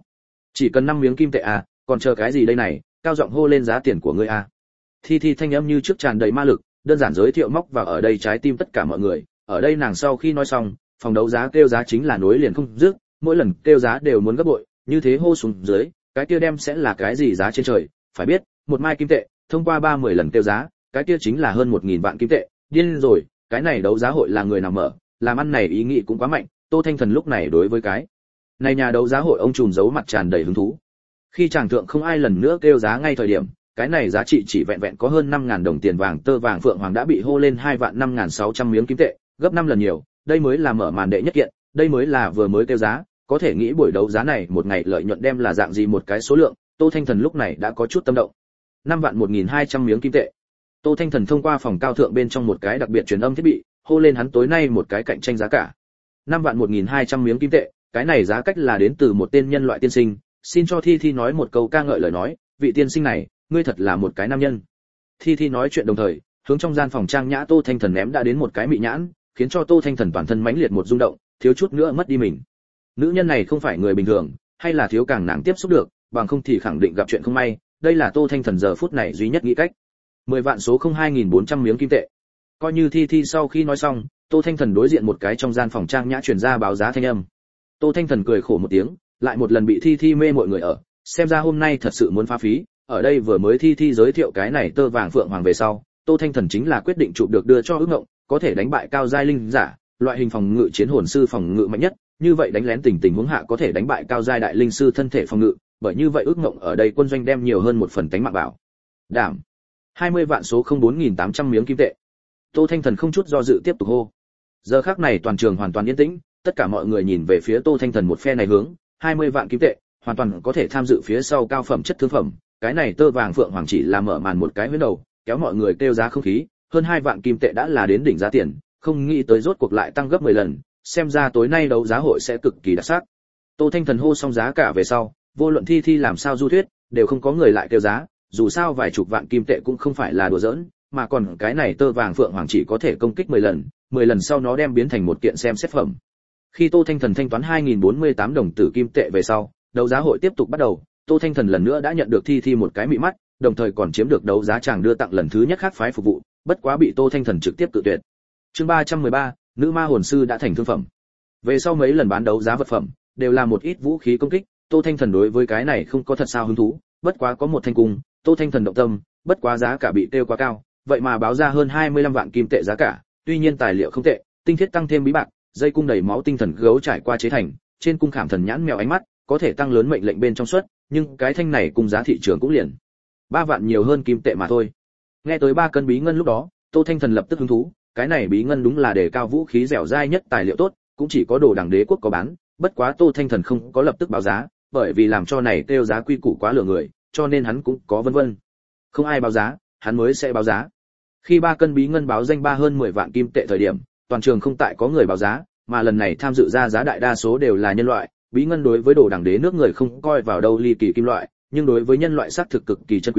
chỉ cần 5 miếng kim tệ a, còn chờ cái gì đây này, cao giọng hô lên giá tiền của ngươi a. Thi Thi thanh âm như trước tràn đầy ma lực, đơn giản giới thiệu móc vào ở đây trái tim tất cả mọi người, ở đây nàng sau khi nói xong, phòng đấu giá kêu giá chính là nối liền không dứt, mỗi lần kêu giá đều muốn gấp bội, như thế hô xuống dưới, cái kia đem sẽ là cái gì giá trên trời, phải biết, một mai kim tệ, thông qua 30 lần kêu giá, cái kia chính là hơn 1000 vạn kim tệ, điên rồi, cái này đấu giá hội là người nào mở, làm ăn này ý nghĩ cũng quá mạnh, Tô Thanh Thần lúc này đối với cái này nhà đấu giá hội ông trùm giấu mặt tràn đầy hứng thú. Khi chàng thượng không ai lần nữa kêu giá ngay thời điểm, cái này giá trị chỉ vẹn vẹn có hơn 5000 đồng tiền vàng tơ vàng phượng hoàng đã bị hô lên 2.5600 miếng kim tệ, gấp 5 lần nhiều, đây mới là mở màn đệ nhất kiện, đây mới là vừa mới kêu giá, có thể nghĩ buổi đấu giá này một ngày lợi nhuận đem là dạng gì một cái số lượng, Tô Thanh Thần lúc này đã có chút tâm động. 5.1200 miếng kim tệ. Tô Thanh Thần thông qua phòng cao thượng bên trong một cái đặc biệt truyền âm thiết bị, hô lên hắn tối nay một cái cạnh tranh giá cả. 5.1200 miếng kim tệ, cái này giá cách là đến từ một tên nhân loại tiên sinh, xin cho Thi Thi nói một câu ca ngợi lời nói, vị tiên sinh này, ngươi thật là một cái nam nhân. Thi Thi nói chuyện đồng thời, hướng trong gian phòng trang nhã Tô Thanh Thần ném đã đến một cái mị nhãn, khiến cho Tô Thanh Thần toàn thân mãnh liệt một rung động, thiếu chút nữa mất đi mình. Nữ nhân này không phải người bình thường, hay là thiếu càng nàng tiếp xúc được, bằng không thì khẳng định gặp chuyện không may, đây là Tô Thanh Thần giờ phút này duy nhất nghĩ cách. 10 vạn số 02400 miếng kim tệ. Coi như Thi Thi sau khi nói xong, Tô Thanh Thần đối diện một cái trong gian phòng trang nhã truyền ra báo giá thanh âm. Tô Thanh Thần cười khổ một tiếng, lại một lần bị Thi Thi mê mọi người ở, xem ra hôm nay thật sự muốn phá phí, ở đây vừa mới Thi Thi giới thiệu cái này tơ vàng phượng hoàng về sau, Tô Thanh Thần chính là quyết định chụp được đưa cho ước ngộng, có thể đánh bại cao giai linh giả, loại hình phòng ngự chiến hồn sư phòng ngự mạnh nhất, như vậy đánh lén tình huống hạ có thể đánh bại cao giai đại linh sư thân thể phòng ngự, bởi như vậy ước ngộng ở đây quân doanh đem nhiều hơn một phần tánh mạng bảo đảm. 20 vạn số 04800 miếng kim tệ. Tô Thanh Thần không chút do dự tiếp tục hô. Giờ khắc này toàn trường hoàn toàn yên tĩnh, tất cả mọi người nhìn về phía Tô Thanh Thần một phe này hướng, 20 vạn kim tệ, hoàn toàn có thể tham dự phía sau cao phẩm chất thương phẩm, cái này tơ vàng phượng hoàng chỉ là mở màn một cái huyễn đầu, kéo mọi người kêu giá không khí, hơn 2 vạn kim tệ đã là đến đỉnh giá tiền, không nghĩ tới rốt cuộc lại tăng gấp 10 lần, xem ra tối nay đấu giá hội sẽ cực kỳ đặc sắc. Tô Thanh Thần hô xong giá cả về sau, vô luận Thi Thi làm sao du thuyết, đều không có người lại kêu giá, dù sao vài chục vạn kim tệ cũng không phải là đùa giỡn, mà còn cái này tơ vàng phượng hoàng chỉ có thể công kích 10 lần sau nó đem biến thành một kiện xem xét phẩm. Khi Tô Thanh Thần thanh toán 2048 đồng tử kim tệ về sau, đấu giá hội tiếp tục bắt đầu, Tô Thanh Thần lần nữa đã nhận được Thi Thi một cái mị mắt, đồng thời còn chiếm được đấu giá chàng đưa tặng lần thứ nhất khác phái phục vụ, bất quá bị Tô Thanh Thần trực tiếp cự tuyệt. Chương 313, nữ ma hồn sư đã thành thương phẩm. Về sau mấy lần bán đấu giá vật phẩm, đều là một ít vũ khí công kích, Tô Thanh Thần đối với cái này không có thật sao hứng thú, bất quá có một thanh cung, Tô Thanh Thần động tâm, bất quá giá cả bị tiêu quá cao, vậy mà báo ra hơn 25 vạn kim tệ giá cả, tuy nhiên tài liệu không tệ, tinh thiết tăng thêm bí bạc, dây cung đầy máu tinh thần gấu trải qua chế thành, trên cung khảm thần nhãn mèo ánh mắt, có thể tăng lớn mệnh lệnh bên trong suất, nhưng cái thanh này cùng giá thị trường cũng liền 3 vạn nhiều hơn kim tệ mà thôi. Nghe tới 3 cân bí ngân lúc đó, Tô Thanh Thần lập tức hứng thú, cái này bí ngân đúng là để cao vũ khí dẻo dai nhất tài liệu tốt, cũng chỉ có đồ đẳng đế quốc có bán, bất quá Tô Thanh Thần không có lập tức báo giá, bởi vì làm cho này tiêu giá quy củ quá lừa người, cho nên hắn cũng có vân vân. Không ai báo giá, hắn mới sẽ báo giá. Khi 3 cân bí ngân báo danh hơn 10 vạn kim tệ thời điểm, toàn trường không tại có người báo giá, mà lần này tham dự ra giá đại đa số đều là nhân loại, bí ngân đối với đồ đẳng đế nước người không coi vào đâu ly kỳ kim loại, nhưng đối với nhân loại xác thực cực kỳ chân quý,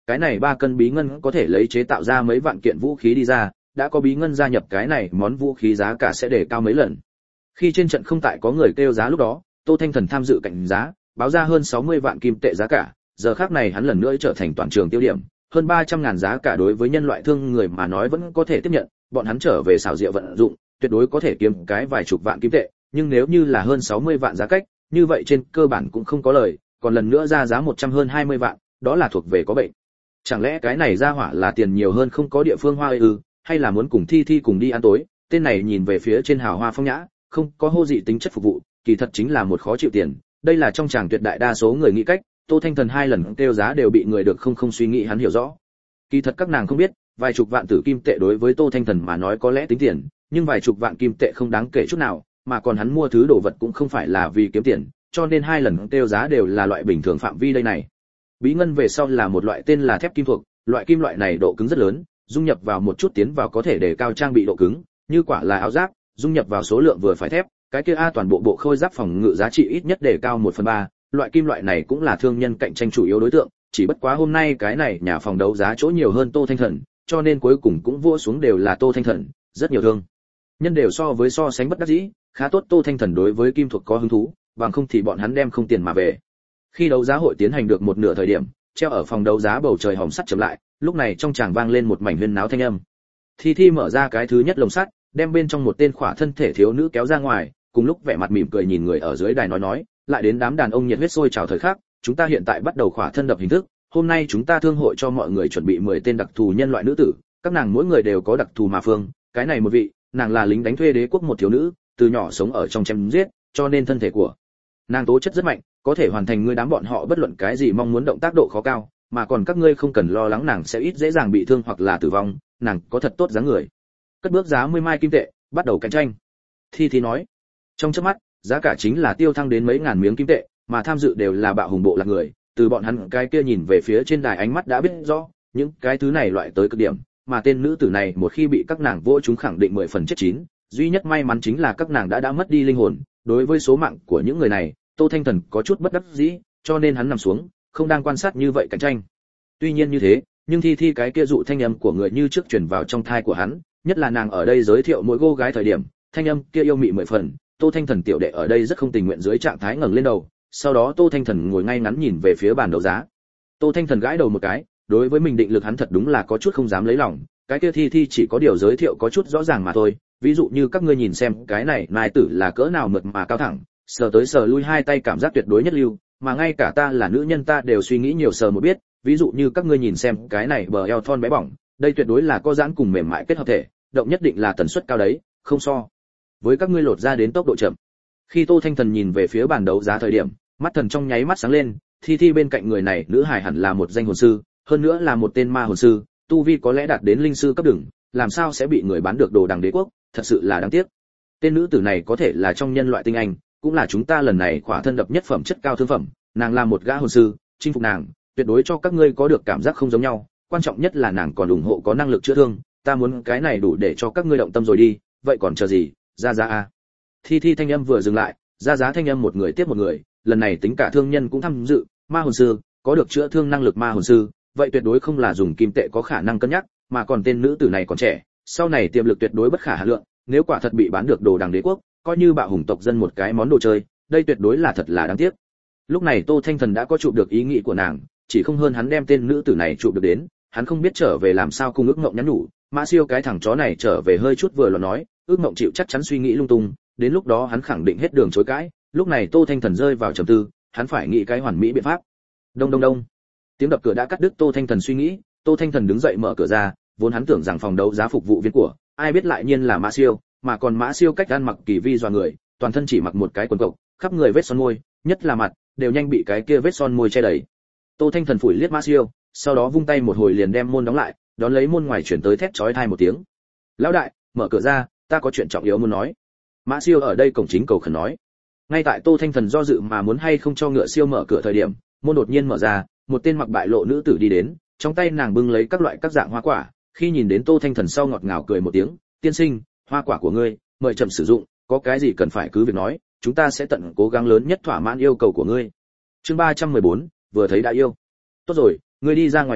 cái này 3 cân bí ngân có thể lấy chế tạo ra mấy vạn kiện vũ khí đi ra, đã có bí ngân gia nhập cái này món vũ khí giá cả sẽ để cao mấy lần. Khi trên trận không tại có người kêu giá lúc đó, Tô Thanh Thần tham dự cạnh giá, báo ra hơn 60 vạn kim tệ giá cả, giờ khắc này hắn lần nữa trở thành toàn trường tiêu điểm, hơn 300.000 giá cả đối với nhân loại thương người mà nói vẫn có thể tiếp nhận, bọn hắn trở về xảo diệu vận dụng, tuyệt đối có thể kiếm cái vài chục vạn kim tệ, nhưng nếu như là hơn 60 vạn giá cách, như vậy trên cơ bản cũng không có lời, còn lần nữa ra giá 100 hơn 20 vạn, đó là thuộc về có bệnh. Chẳng lẽ cái này ra hỏa là tiền nhiều hơn không có địa phương hoa ư, hay là muốn cùng Thi Thi cùng đi ăn tối? Tên này nhìn về phía trên hào hoa phong nhã, không có hô dị tính chất phục vụ, kỳ thật chính là một khó chịu tiền, đây là trong chàng tuyệt đại đa số người nghĩ cách. Tô Thanh Thần 2 lần kêu giá đều bị người được không suy nghĩ hắn hiểu rõ. Kỳ thật các nàng không biết, vài chục vạn tử kim tệ đối với Tô Thanh Thần mà nói có lẽ tính tiền, nhưng vài chục vạn kim tệ không đáng kể chút nào, mà còn hắn mua thứ đồ vật cũng không phải là vì kiếm tiền, cho nên 2 lần kêu giá đều là loại bình thường phạm vi đây này. Bí ngân về sau là một loại tên là thép kim thuộc, loại kim loại này độ cứng rất lớn, dung nhập vào một chút tiến vào có thể để cao trang bị độ cứng, như quả là áo giáp, dung nhập vào số lượng vừa phải thép, cái kia toàn bộ bộ khôi giáp phòng ngự giá trị ít nhất để cao 1/3, loại kim loại này cũng là thương nhân cạnh tranh chủ yếu đối tượng, chỉ bất quá hôm nay cái này nhà phòng đấu giá chỗ nhiều hơn Tô Thanh Thần, cho nên cuối cùng cũng vua xuống đều là Tô Thanh Thần, rất nhiều thương nhân đều so sánh bất đắc dĩ, khá tốt Tô Thanh Thần đối với kim thuộc có hứng thú, bằng không thì bọn hắn đem không tiền mà về. Khi đấu giá hội tiến hành được một nửa thời điểm, treo ở phòng đấu giá bầu trời hồng sắt chậm lại, lúc này trong tràng vang lên một mảnh huyên náo thanh âm. Thi Thi mở ra cái thứ nhất lồng sắt, đem bên trong một tên khỏa thân thể thiếu nữ kéo ra ngoài, cùng lúc vẻ mặt mỉm cười nhìn người ở dưới đài nói, lại đến đám đàn ông nhiệt huyết sôi trào thời khắc, chúng ta hiện tại bắt đầu khỏa thân đập hình thức, hôm nay chúng ta thương hội cho mọi người chuẩn bị 10 tên đặc thù nhân loại nữ tử, các nàng mỗi người đều có đặc thù mà phương, cái này một vị, nàng là lính đánh thuê đế quốc một thiếu nữ, từ nhỏ sống ở trong chém giết, cho nên thân thể của nàng tố chất rất mạnh, có thể hoàn thành ngươi đám bọn họ bất luận cái gì mong muốn động tác độ khó cao, mà còn các ngươi không cần lo lắng nàng sẽ ít dễ dàng bị thương hoặc là tử vong, nàng có thật tốt dáng người. Cất bước giá 10 mai kim tệ, bắt đầu cạnh tranh. Thi Thi nói. Trong chớp mắt, giá cả chính là tiêu thăng đến mấy ngàn miếng kim tệ, mà tham dự đều là bạo hùng bộ là người, từ bọn hắn cái kia nhìn về phía trên đài ánh mắt đã biết rõ, những cái thứ này loại tới cực điểm, mà tên nữ tử này một khi bị các nàng vỗ chúng khẳng định 10 phần chết chín, duy nhất may mắn chính là các nàng đã mất đi linh hồn, đối với số mạng của những người này, Tô Thanh Thần có chút bất đắc dĩ, cho nên hắn nằm xuống, không đang quan sát như vậy cạnh tranh. Tuy nhiên như thế, nhưng Thi Thi cái kia dụ thanh âm của người như trước truyền vào trong thai của hắn, nhất là nàng ở đây giới thiệu mỗi cô gái thời điểm, thanh âm kia yêu mị 10 phần. Tô Thanh Thần tiểu đệ ở đây rất không tình nguyện dưới trạng thái ngẩng lên đầu, sau đó Tô Thanh Thần ngồi ngay ngắn nhìn về phía bàn đấu giá. Tô Thanh Thần gãi đầu một cái, đối với mình định lực hắn thật đúng là có chút không dám lấy lòng, cái kia Thi Thi chỉ có điều giới thiệu có chút rõ ràng mà thôi, ví dụ như các ngươi nhìn xem cái này nai tử là cỡ nào mượt mà cao thẳng, sờ tới sờ lui hai tay cảm giác tuyệt đối nhất lưu, mà ngay cả ta là nữ nhân ta đều suy nghĩ nhiều sờ một biết, ví dụ như các ngươi nhìn xem cái này bờ eo thon bé bỏng, đây tuyệt đối là có giãn cùng mềm mại kết hợp thể, động nhất định là tần suất cao đấy, không so với các ngươi lột ra đến tốc độ chậm. Khi Tô Thanh Thần nhìn về phía bàn đấu giá thời điểm, mắt thần trong nháy mắt sáng lên, Thi Thi bên cạnh người này nữ hài hẳn là một danh hồn sư, hơn nữa là một tên ma hồn sư, tu vi có lẽ đạt đến linh sư cấp đỉnh, làm sao sẽ bị người bán được đồ đằng đế quốc, thật sự là đáng tiếc. Tên nữ tử này có thể là trong nhân loại tinh anh, cũng là chúng ta lần này khỏa thân đập nhất phẩm chất cao thương phẩm, nàng là một gã hồn sư, chinh phục nàng, tuyệt đối cho các ngươi có được cảm giác không giống nhau, quan trọng nhất là nàng còn ủng hộ có năng lực chữa thương, ta muốn cái này đủ để cho các ngươi động tâm rồi đi, vậy còn chờ gì, ra giá a. Thi Thi thanh âm vừa dừng lại, ra giá thanh âm một người tiếp một người, lần này tính cả thương nhân cũng tham dự, ma hồn sư, có được chữa thương năng lực ma hồn sư, vậy tuyệt đối không là dùng kim tệ có khả năng cân nhắc, mà còn tên nữ tử này còn trẻ, sau này tiềm lực tuyệt đối bất khả hạn lượng, nếu quả thật bị bán được đồ đằng đế quốc, coi như bạo hùng tộc dân một cái món đồ chơi, đây tuyệt đối là thật là đáng tiếc. Lúc này Tô Thanh Thần đã có chụp được ý nghĩ của nàng, chỉ không hơn hắn đem tên nữ tử này chụp được đến, hắn không biết trở về làm sao cùng ước ngộng nhắn nhủ, Mã Siêu cái thằng chó này trở về hơi chút vừa lo nói, ước ngộng chịu chắc chắn suy nghĩ lung tung, đến lúc đó hắn khẳng định hết đường chối cãi, lúc này Tô Thanh Thần rơi vào trầm tư, hắn phải nghĩ cái hoàn mỹ biện pháp. Đông đông đông. Tiếng đập cửa đã cắt đứt Tô Thanh Thần suy nghĩ, Tô Thanh Thần đứng dậy mở cửa ra, vốn hắn tưởng rằng phòng đấu giá phục vụ viên của, ai biết lại nhiên là Mã Siêu, mà còn Mã Siêu cách ăn mặc kỳ vi dọa người, toàn thân chỉ mặc một cái quần cộc, khắp người vết son môi, nhất là mặt đều nhanh bị cái kia vết son môi che đầy. Tô Thanh Thần phủi liếc Mã Siêu, sau đó vung tay một hồi liền đem môn đóng lại, đón lấy môn ngoài chuyển tới thét chói tai một tiếng. "Lão đại, mở cửa ra, ta có chuyện trọng yếu muốn nói." Mã Siêu ở đây cổng chính cầu khẩn nói. Ngay tại Tô Thanh Thần do dự mà muốn hay không cho Ngựa Siêu mở cửa thời điểm, môn đột nhiên mở ra, một tên mặc bại lộ nữ tử đi đến, trong tay nàng bưng lấy các loại các dạng hoa quả, khi nhìn đến Tô Thanh Thần sau ngọt ngào cười một tiếng, "Tiên sinh, hoa quả của ngươi, mời chậm sử dụng, có cái gì cần phải cứ việc nói, chúng ta sẽ tận cố gắng lớn nhất thỏa mãn yêu cầu của ngươi." Chương 314, vừa thấy đã yêu. "Tốt rồi, ngươi đi ra ngoài đi,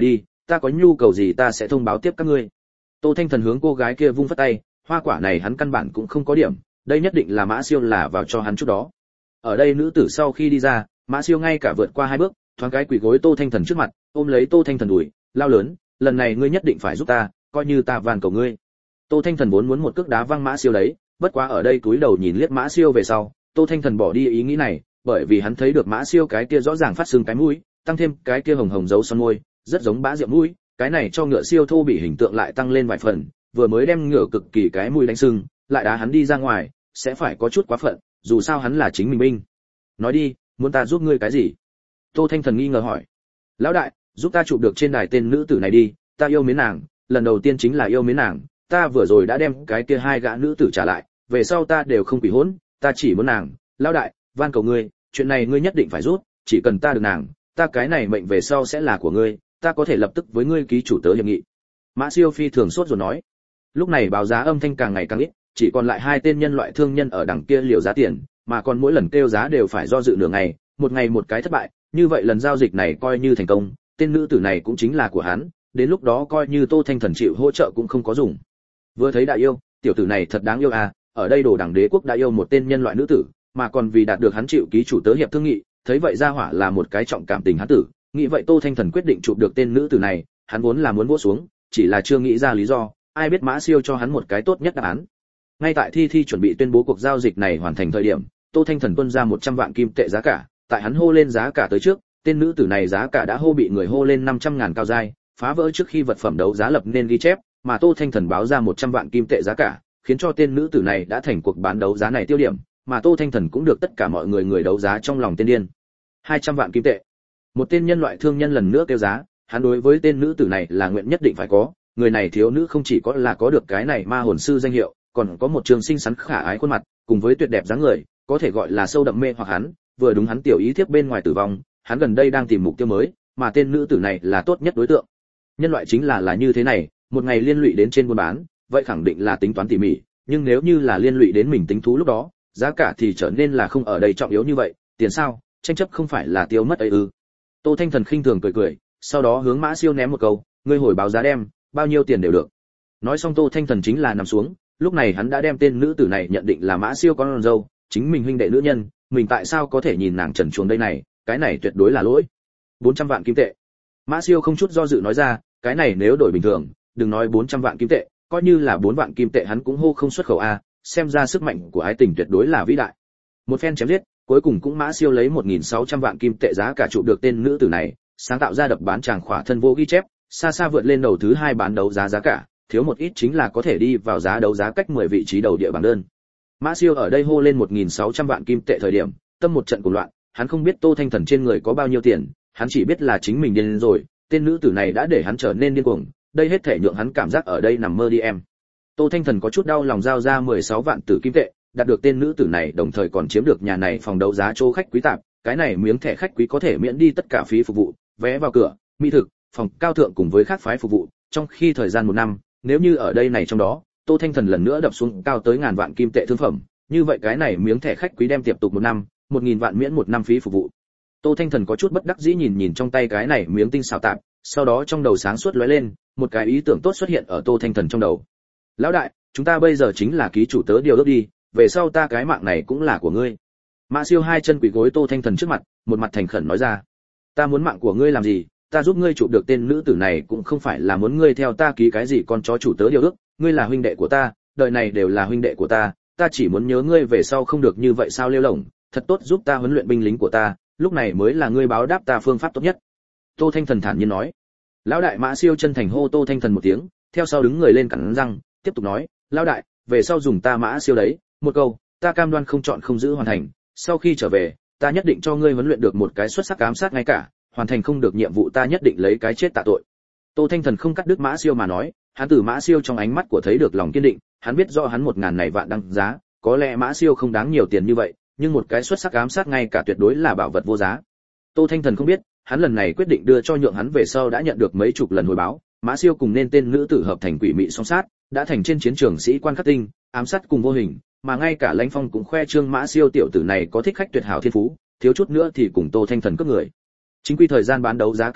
ta có nhu cầu gì ta sẽ thông báo tiếp các ngươi. Tô Thanh Thần hướng cô gái kia vung phất tay, hoa quả này hắn căn bản cũng không có điểm, đây nhất định là Mã Siêu là vào cho hắn chút đó. Ở đây nữ tử sau khi đi ra, Mã Siêu ngay cả vượt qua 2 bước, thoáng cái quỳ gối Tô Thanh Thần trước mặt, ôm lấy Tô Thanh Thần đùi, lao lớn, lần này ngươi nhất định phải giúp ta, coi như ta van cầu ngươi. Tô Thanh Thần vốn muốn một cước đá văng Mã Siêu đấy, bất quá ở đây túi đầu nhìn liếc Mã Siêu về sau, Tô Thanh Thần bỏ đi ý nghĩ này, bởi vì hắn thấy được Mã Siêu cái kia rõ ràng phát sưng cái mũi, tăng thêm cái kia hồng hồng dấu son môi, rất giống bã rượu mũi, cái này cho ngựa Siêu thô bị hình tượng lại tăng lên vài phần, vừa mới đem ngựa cực kỳ cái mũi đánh sưng, lại đá hắn đi ra ngoài, sẽ phải có chút quá phận, dù sao hắn là chính mình binh. Nói đi, muốn ta giúp ngươi cái gì? Tô Thanh Thần nghi ngờ hỏi. Lão đại, giúp ta chụp được trên đài tên nữ tử này đi, ta yêu mến nàng, lần đầu tiên chính là yêu mến nàng, ta vừa rồi đã đem cái kia 2 gã nữ tử trả lại, về sau ta đều không quỷ hỗn, ta chỉ muốn nàng. Lão đại, van cầu ngươi, chuyện này ngươi nhất định phải giúp, chỉ cần ta được nàng, ta cái này mệnh về sau sẽ là của ngươi, ta có thể lập tức với ngươi ký chủ tớ hiệp nghị. Mã Siêu phi thường sốt rồi nói. Lúc này báo giá âm thanh càng ngày càng ít, chỉ còn lại 2 tên nhân loại thương nhân ở đằng kia liều giá tiền, mà còn mỗi lần kêu giá đều phải do dự nửa ngày, một ngày một cái thất bại, như vậy lần giao dịch này coi như thành công, tên nữ tử này cũng chính là của hắn, đến lúc đó coi như Tô Thanh Thần chịu hỗ trợ cũng không có dùng. Vừa thấy đã yêu, tiểu tử này thật đáng yêu à, ở đây Đồ Đằng Đế quốc đã yêu một tên nhân loại nữ tử, mà còn vì đạt được hắn chịu ký chủ tớ hiệp thương nghị, thấy vậy ra hỏa là một cái trọng cảm tình hắn tử, nghĩ vậy Tô Thanh Thần quyết định chụp được tên nữ tử này, hắn vốn là muốn vỗ xuống, chỉ là chưa nghĩ ra lý do, ai biết Mã Siêu cho hắn một cái tốt nhất đáp án. Ngay tại Thi chuẩn bị tuyên bố cuộc giao dịch này hoàn thành thời điểm, Tô Thanh Thần tuân ra 100 vạn kim tệ giá cả, tại hắn hô lên giá cả tới trước, tên nữ tử này giá cả đã hô bị người hô lên 500.000 cao giai, phá vỡ trước khi vật phẩm đấu giá lập nên ghi chép, mà Tô Thanh Thần báo ra 100 vạn kim tệ giá cả, khiến cho tên nữ tử này đã thành cuộc bán đấu giá này tiêu điểm, mà Tô Thanh Thần cũng được tất cả mọi người đấu giá trong lòng tên điên. 200 vạn kim tệ. Một tên nhân loại thương nhân lần nữa kêu giá, hắn đối với tên nữ tử này là nguyện nhất định phải có, người này thiếu nữ không chỉ có được cái này ma hồn sư danh hiệu, còn có một trường xinh xắn khả ái khuôn mặt, cùng với tuyệt đẹp dáng người, có thể gọi là sâu đậm mê hoặc hắn, vừa đúng hắn tiểu ý thiếp bên ngoài tử vong, hắn gần đây đang tìm mục tiêu mới, mà tên nữ tử này là tốt nhất đối tượng. Nhân loại chính là như thế này, một ngày liên lụy đến trên buôn bán, vậy khẳng định là tính toán tỉ mỉ, nhưng nếu như là liên lụy đến mình tính thú lúc đó, giá cả thì trở nên là không ở đây trọng yếu như vậy, tiền sao, tranh chấp không phải là tiêu mất ấy ư? Tô Thanh Thần khinh thường cười, sau đó hướng Mã Siêu ném một câu, ngươi hồi báo giá đem, bao nhiêu tiền đều được. Nói xong Tô Thanh Thần chính là nằm xuống, lúc này hắn đã đem tên nữ tử này nhận định là Mã Siêu con dâu, chính mình huynh đệ nữ nhân, mình tại sao có thể nhìn nàng trần truồng đây này, cái này tuyệt đối là lỗi. 400 vạn kim tệ. Mã Siêu không chút do dự nói ra, cái này nếu đổi bình thường, đừng nói 400 vạn kim tệ, coi như là 4 vạn kim tệ hắn cũng hô không xuất khẩu a, xem ra sức mạnh của ái tình tuyệt đối là vĩ đại. Một phen chém giết, cuối cùng cũng Mã Siêu lấy 1600 vạn kim tệ giá cả trụ được tên nữ tử này, sáng tạo ra đập bán chàng khỏa thân vô ghi chép, xa xa vượt lên đầu thứ 2 bán đấu giá cả, thiếu một ít chính là có thể đi vào giá đấu giá cách 10 vị trí đầu địa bảng đơn. Mã Siêu ở đây hô lên 1600 vạn kim tệ thời điểm, tâm một trận cuồng loạn, hắn không biết Tô Thanh Thần trên người có bao nhiêu tiền, hắn chỉ biết là chính mình điên rồi, tên nữ tử này đã để hắn trở nên điên cuồng, đây hết thể nhượng hắn cảm giác ở đây nằm mơ đi em. Tô Thanh Thần có chút đau lòng giao ra 16 vạn tử kim tệ, đạt được tên nữ tử này đồng thời còn chiếm được nhà này phòng đấu giá chỗ khách quý tạp, cái này miếng thẻ khách quý có thể miễn đi tất cả phí phục vụ, vé vào cửa, mỹ thực, phòng cao thượng cùng với khác phái phục vụ, trong khi thời gian 1 năm, nếu như ở đây này trong đó, Tô Thanh Thần lần nữa đập xuống cao tới ngàn vạn kim tệ thương phẩm, như vậy cái này miếng thẻ khách quý đem tiếp tục 1 năm, 1000 vạn miễn 1 năm phí phục vụ. Tô Thanh Thần có chút bất đắc dĩ nhìn trong tay cái này miếng tinh xảo tạp, sau đó trong đầu sáng suốt lóe lên, một cái ý tưởng tốt xuất hiện ở Tô Thanh Thần trong đầu. Lão đại, chúng ta bây giờ chính là ký chủ tớ điều ước đi, về sau ta cái mạng này cũng là của ngươi. Mã Siêu 2 chân quỳ gối Tô Thanh Thần trước mặt, một mặt thành khẩn nói ra. Ta muốn mạng của ngươi làm gì, ta giúp ngươi chụp được tên nữ tử này cũng không phải là muốn ngươi theo ta ký cái gì con chó chủ tớ điều ước, ngươi là huynh đệ của ta, đời này đều là huynh đệ của ta chỉ muốn nhớ ngươi về sau không được như vậy sao lêu lổng, thật tốt giúp ta huấn luyện binh lính của ta, lúc này mới là ngươi báo đáp ta phương pháp tốt nhất. Tô Thanh Thần thản nhiên nói. Lão đại Mã Siêu chân thành hô Tô Thanh Thần một tiếng, theo sau đứng người lên cắn răng, tiếp tục nói, lão đại, về sau dùng ta Mã Siêu đấy, một câu, ta cam đoan không chọn không giữ hoàn thành, sau khi trở về, ta nhất định cho ngươi huấn luyện được một cái xuất sắc ám sát ngay cả, hoàn thành không được nhiệm vụ ta nhất định lấy cái chết tạ tội. Tô Thanh Thần không cắt đứt Mã Siêu mà nói, hắn từ Mã Siêu trong ánh mắt của thấy được lòng kiên định, hắn biết rõ hắn 1000 này vạn đăng giá, có lẽ Mã Siêu không đáng nhiều tiền như vậy, nhưng một cái xuất sắc ám sát ngay cả tuyệt đối là bảo vật vô giá. Tô Thanh Thần không biết, hắn lần này quyết định đưa cho nhượng hắn về sau đã nhận được mấy chục lần hồi báo, Mã Siêu cùng nên tên nữ tử hợp thành quỷ mị song sát, đã thành trên chiến trường sĩ quan khắc tinh, ám sát cùng vô hình, mà ngay cả Lãnh Phong cũng khoe trương Mã Siêu tiểu tử này có thích khách tuyệt hảo thiên phú, thiếu chút nữa thì cùng Tô Thanh Thần cướp người. Chính quy thời gian bán đấu giá kết thúc,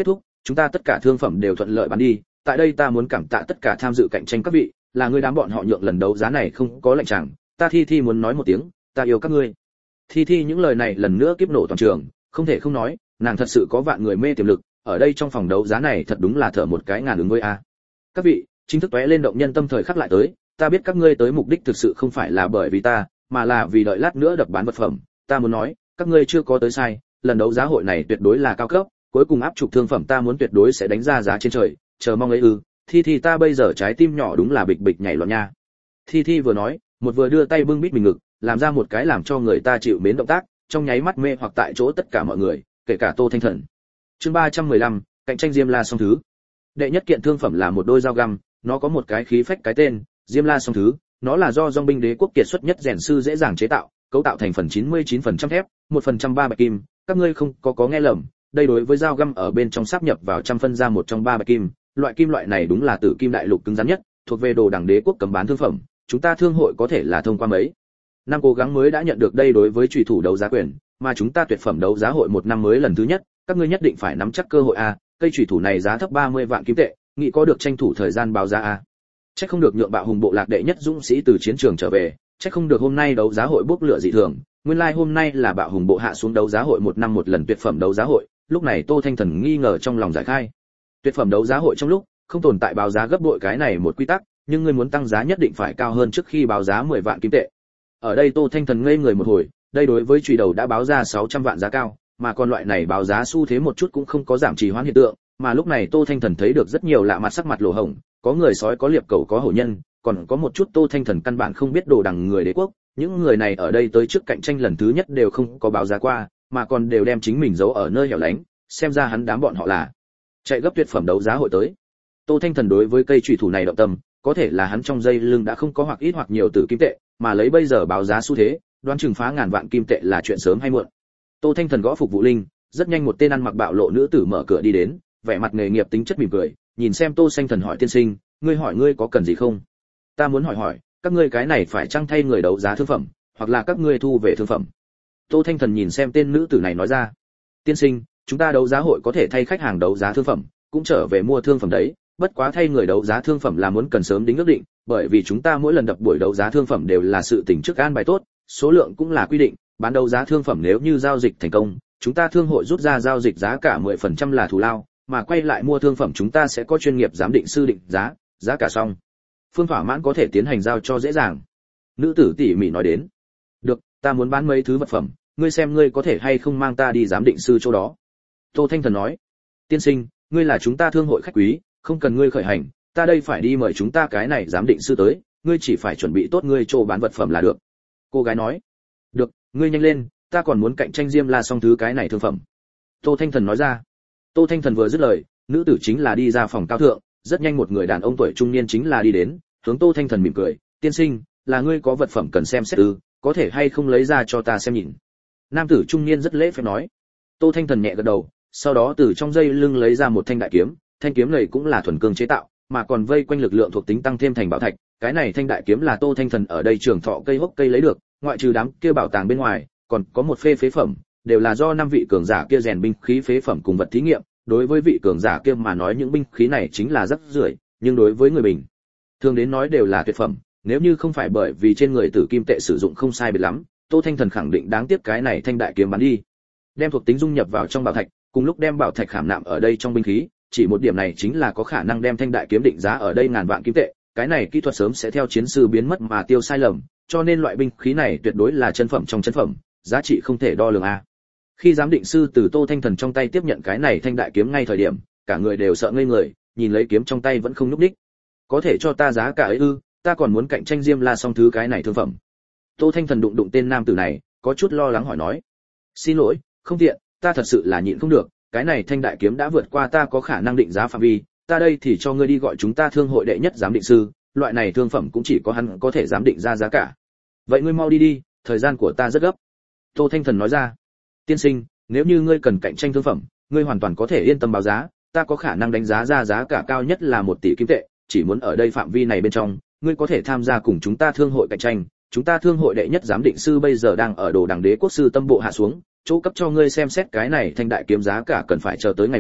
chúng ta tất cả thương phẩm đều thuận lợi bán đi. Tại đây ta muốn cảm tạ tất cả tham dự cạnh tranh các vị, là người đám bọn họ nhượng lần đấu giá này không có lệnh chẳng, ta Thi Thi muốn nói một tiếng, ta yêu các ngươi. Thi Thi những lời này lần nữa kiếp nổ toàn trường, không thể không nói, nàng thật sự có vạn người mê tiềm lực, ở đây trong phòng đấu giá này thật đúng là thở một cái ngàn ứng với a. Các vị, chính thức tóe lên động nhân tâm thời khắc lại tới, ta biết các ngươi tới mục đích thực sự không phải là bởi vì ta, mà là vì đợi lát nữa đập bán vật phẩm, ta muốn nói, các ngươi chưa có tới sai, lần đấu giá hội này tuyệt đối là cao cấp, cuối cùng áp trục thương phẩm ta muốn tuyệt đối sẽ đánh ra giá trên trời, chờ mong ấy ư. Thi Thi ta bây giờ trái tim nhỏ đúng là bịch bịch nhảy loạn nha. Thi Thi vừa nói, một vừa đưa tay bưng bít mình ngực, làm ra một cái làm cho người ta chịu mến động tác, trong nháy mắt mê hoặc tại chỗ tất cả mọi người, kể cả Tô Thanh Thần. Chương 315, cạnh tranh Diêm La song thứ. Đệ nhất kiện thương phẩm là một đôi dao găm, nó có một cái khí phách cái tên, Diêm La song thứ, nó là do dòng binh đế quốc kiệt xuất nhất rèn sư dễ dàng chế tạo, cấu tạo thành phần 99% thép, 1% ba bạch kim, các ngươi không có nghe lầm, đây đối với dao găm ở bên trong sáp nhập vào trăm phân ra một trong ba bạch kim, loại kim loại này đúng là tử kim đại lục cứng rắn nhất, thuộc về đồ đẳng đế quốc cấm bán thương phẩm, chúng ta thương hội có thể là thông qua mấy năm cố gắng mới đã nhận được đây đối với chủy thủ đấu giá quyền, mà chúng ta tuyệt phẩm đấu giá hội một năm mới lần thứ nhất, các ngươi nhất định phải nắm chắc cơ hội a, cây chủy thủ này giá thấp 30 vạn kim tệ, nghĩ có được tranh thủ thời gian báo giá a. Chắc không được nhượng bạo hùng bộ lạc đệ nhất dũng sĩ từ chiến trường trở về, chắc không được hôm nay đấu giá hội bốc lửa dị thường, nguyên lai hôm nay là bạo hùng bộ hạ xuống đấu giá hội một năm một lần tuyệt phẩm đấu giá hội, lúc này Tô Thanh Thần nghi ngờ trong lòng giải khai. Tuyệt phẩm đấu giá hội trong lúc không tồn tại báo giá gấp bội cái này một quy tắc, nhưng ngươi muốn tăng giá nhất định phải cao hơn trước khi báo giá 10 vạn kim tệ. Ở đây Tô Thanh Thần ngây người một hồi, đây đối với chùy đầu đã báo ra 600 vạn giá cao, mà còn loại này báo giá xu thế một chút cũng không có giảm trì hoãn hiện tượng, mà lúc này Tô Thanh Thần thấy được rất nhiều lạ mặt sắc mặt lỗ hổng, có người sói có liệp cẩu có hổ nhân, còn có một chút Tô Thanh Thần căn bản không biết đồ đằng người đế quốc, những người này ở đây tới trước cạnh tranh lần thứ nhất đều không có báo giá qua, mà còn đều đem chính mình giấu ở nơi hẻo lánh, xem ra hắn đám bọn họ là chạy gấp tuyệt phẩm đấu giá hội tới. Tô Thanh Thần đối với cây chùy thủ này động tâm, có thể là hắn trong dây lưng đã không có hoặc ít hoặc nhiều tử kim tệ, mà lấy bây giờ báo giá xu thế, đoán chừng phá ngàn vạn kim tệ là chuyện sớm hay muộn. Tô Thanh Thần gõ phục vụ linh, rất nhanh một tên ăn mặc bạo lộ nữ tử mở cửa đi đến, vẻ mặt nghề nghiệp tính chất mỉm cười, nhìn xem Tô Thanh Thần hỏi tiên sinh, ngươi hỏi ngươi có cần gì không? Ta muốn hỏi, các ngươi cái này phải chăng thay người đấu giá thương phẩm, hoặc là các ngươi thu về thương phẩm? Tô Thanh Thần nhìn xem tên nữ tử này nói ra, tiên sinh, chúng ta đấu giá hội có thể thay khách hàng đấu giá thương phẩm, cũng trở về mua thương phẩm đấy, bất quá thay người đấu giá thương phẩm là muốn cần sớm đính ước định, bởi vì chúng ta mỗi lần đập buổi đấu giá thương phẩm đều là sự tình trước an bài tốt, số lượng cũng là quy định, bán đấu giá thương phẩm nếu như giao dịch thành công, chúng ta thương hội rút ra giao dịch giá cả 10% là thù lao, mà quay lại mua thương phẩm chúng ta sẽ có chuyên nghiệp giám định sư định giá cả xong. Phương thỏa mãn có thể tiến hành giao cho dễ dàng. Nữ tử tỉ mỉ nói đến. Được, ta muốn bán mấy thứ vật phẩm, ngươi xem ngươi có thể hay không mang ta đi giám định sư chỗ đó. Tô Thanh Thần nói. Tiên sinh, ngươi là chúng ta thương hội khách quý, không cần ngươi khởi hành, ta đây phải đi mời chúng ta cái này giám định sư tới, ngươi chỉ phải chuẩn bị tốt ngươi chỗ bán vật phẩm là được. Cô gái nói. Được, ngươi nhanh lên, ta còn muốn cạnh tranh Diêm La song thứ cái này thương phẩm. Tô Thanh Thần nói ra. Tô Thanh Thần vừa dứt lời, nữ tử chính là đi ra phòng cao thượng, rất nhanh một người đàn ông tuổi trung niên chính là đi đến, hướng Tô Thanh Thần mỉm cười, tiên sinh, là ngươi có vật phẩm cần xem xét ư, có thể hay không lấy ra cho ta xem nhìn. Nam tử trung niên rất lễ phép nói. Tô Thanh Thần nhẹ gật đầu, sau đó từ trong dây lưng lấy ra một thanh đại kiếm, thanh kiếm này cũng là thuần cương chế tạo, mà còn vây quanh lực lượng thuộc tính tăng thêm thành bảo thạch, cái này thanh đại kiếm là Tô Thanh Thần ở đây trường thọ cây hốc cây lấy được, ngoại trừ đám kia bảo tàng bên ngoài, còn có một phê phế phẩm, đều là do 5 vị cường giả kia rèn binh khí phế phẩm cùng vật thí nghiệm, đối với vị cường giả kia mà nói những binh khí này chính là rất rưởi, nhưng đối với người bình thường đến nói đều là tuyệt phẩm, nếu như không phải bởi vì trên người tử kim tệ sử dụng không sai biệt lắm, Tô Thanh Thần khẳng định đáng tiếc cái này thanh đại kiếm bán đi. Đem thuộc tính dung nhập vào trong bảo thạch, cùng lúc đem bảo thạch khảm nạm ở đây trong binh khí, chỉ một điểm này chính là có khả năng đem thanh đại kiếm định giá ở đây ngàn vạn kim tệ, cái này kỹ thuật sớm sẽ theo chiến sư biến mất mà tiêu sai lầm, cho nên loại binh khí này tuyệt đối là chân phẩm trong chân phẩm, giá trị không thể đo lường a. Khi giám định sư từ Tô Thanh Thần trong tay tiếp nhận cái này thanh đại kiếm ngay thời điểm, cả người đều sợ ngây người, nhìn lấy kiếm trong tay vẫn không nhúc nhích. Có thể cho ta giá cả ấy ư? Ta còn muốn cạnh tranh Diêm La song thứ cái này thương phẩm. Tô Thanh Thần đụng tên nam tử này, có chút lo lắng hỏi nói. Xin lỗi, không tiện, ta thật sự là nhịn không được, cái này thanh đại kiếm đã vượt qua ta có khả năng định giá phạm vi, ta đây thì cho ngươi đi gọi chúng ta thương hội đệ nhất giám định sư, loại này thương phẩm cũng chỉ có hắn có thể giám định ra giá cả. Vậy ngươi mau đi đi, thời gian của ta rất gấp. Tô Thanh Thần nói ra. Tiên sinh, nếu như ngươi cần cạnh tranh thương phẩm, ngươi hoàn toàn có thể yên tâm báo giá, ta có khả năng đánh giá ra giá cả cao nhất là 1 tỷ kim tệ, chỉ muốn ở đây phạm vi này bên trong, ngươi có thể tham gia cùng chúng ta thương hội cạnh tranh. Chúng ta thương hội đệ nhất giám định sư bây giờ đang ở đồ đằng đế quốc sư tâm bộ hạ xuống, chỗ cấp cho ngươi xem xét cái này thanh đại kiếm giá cả cần phải chờ tới ngày mai,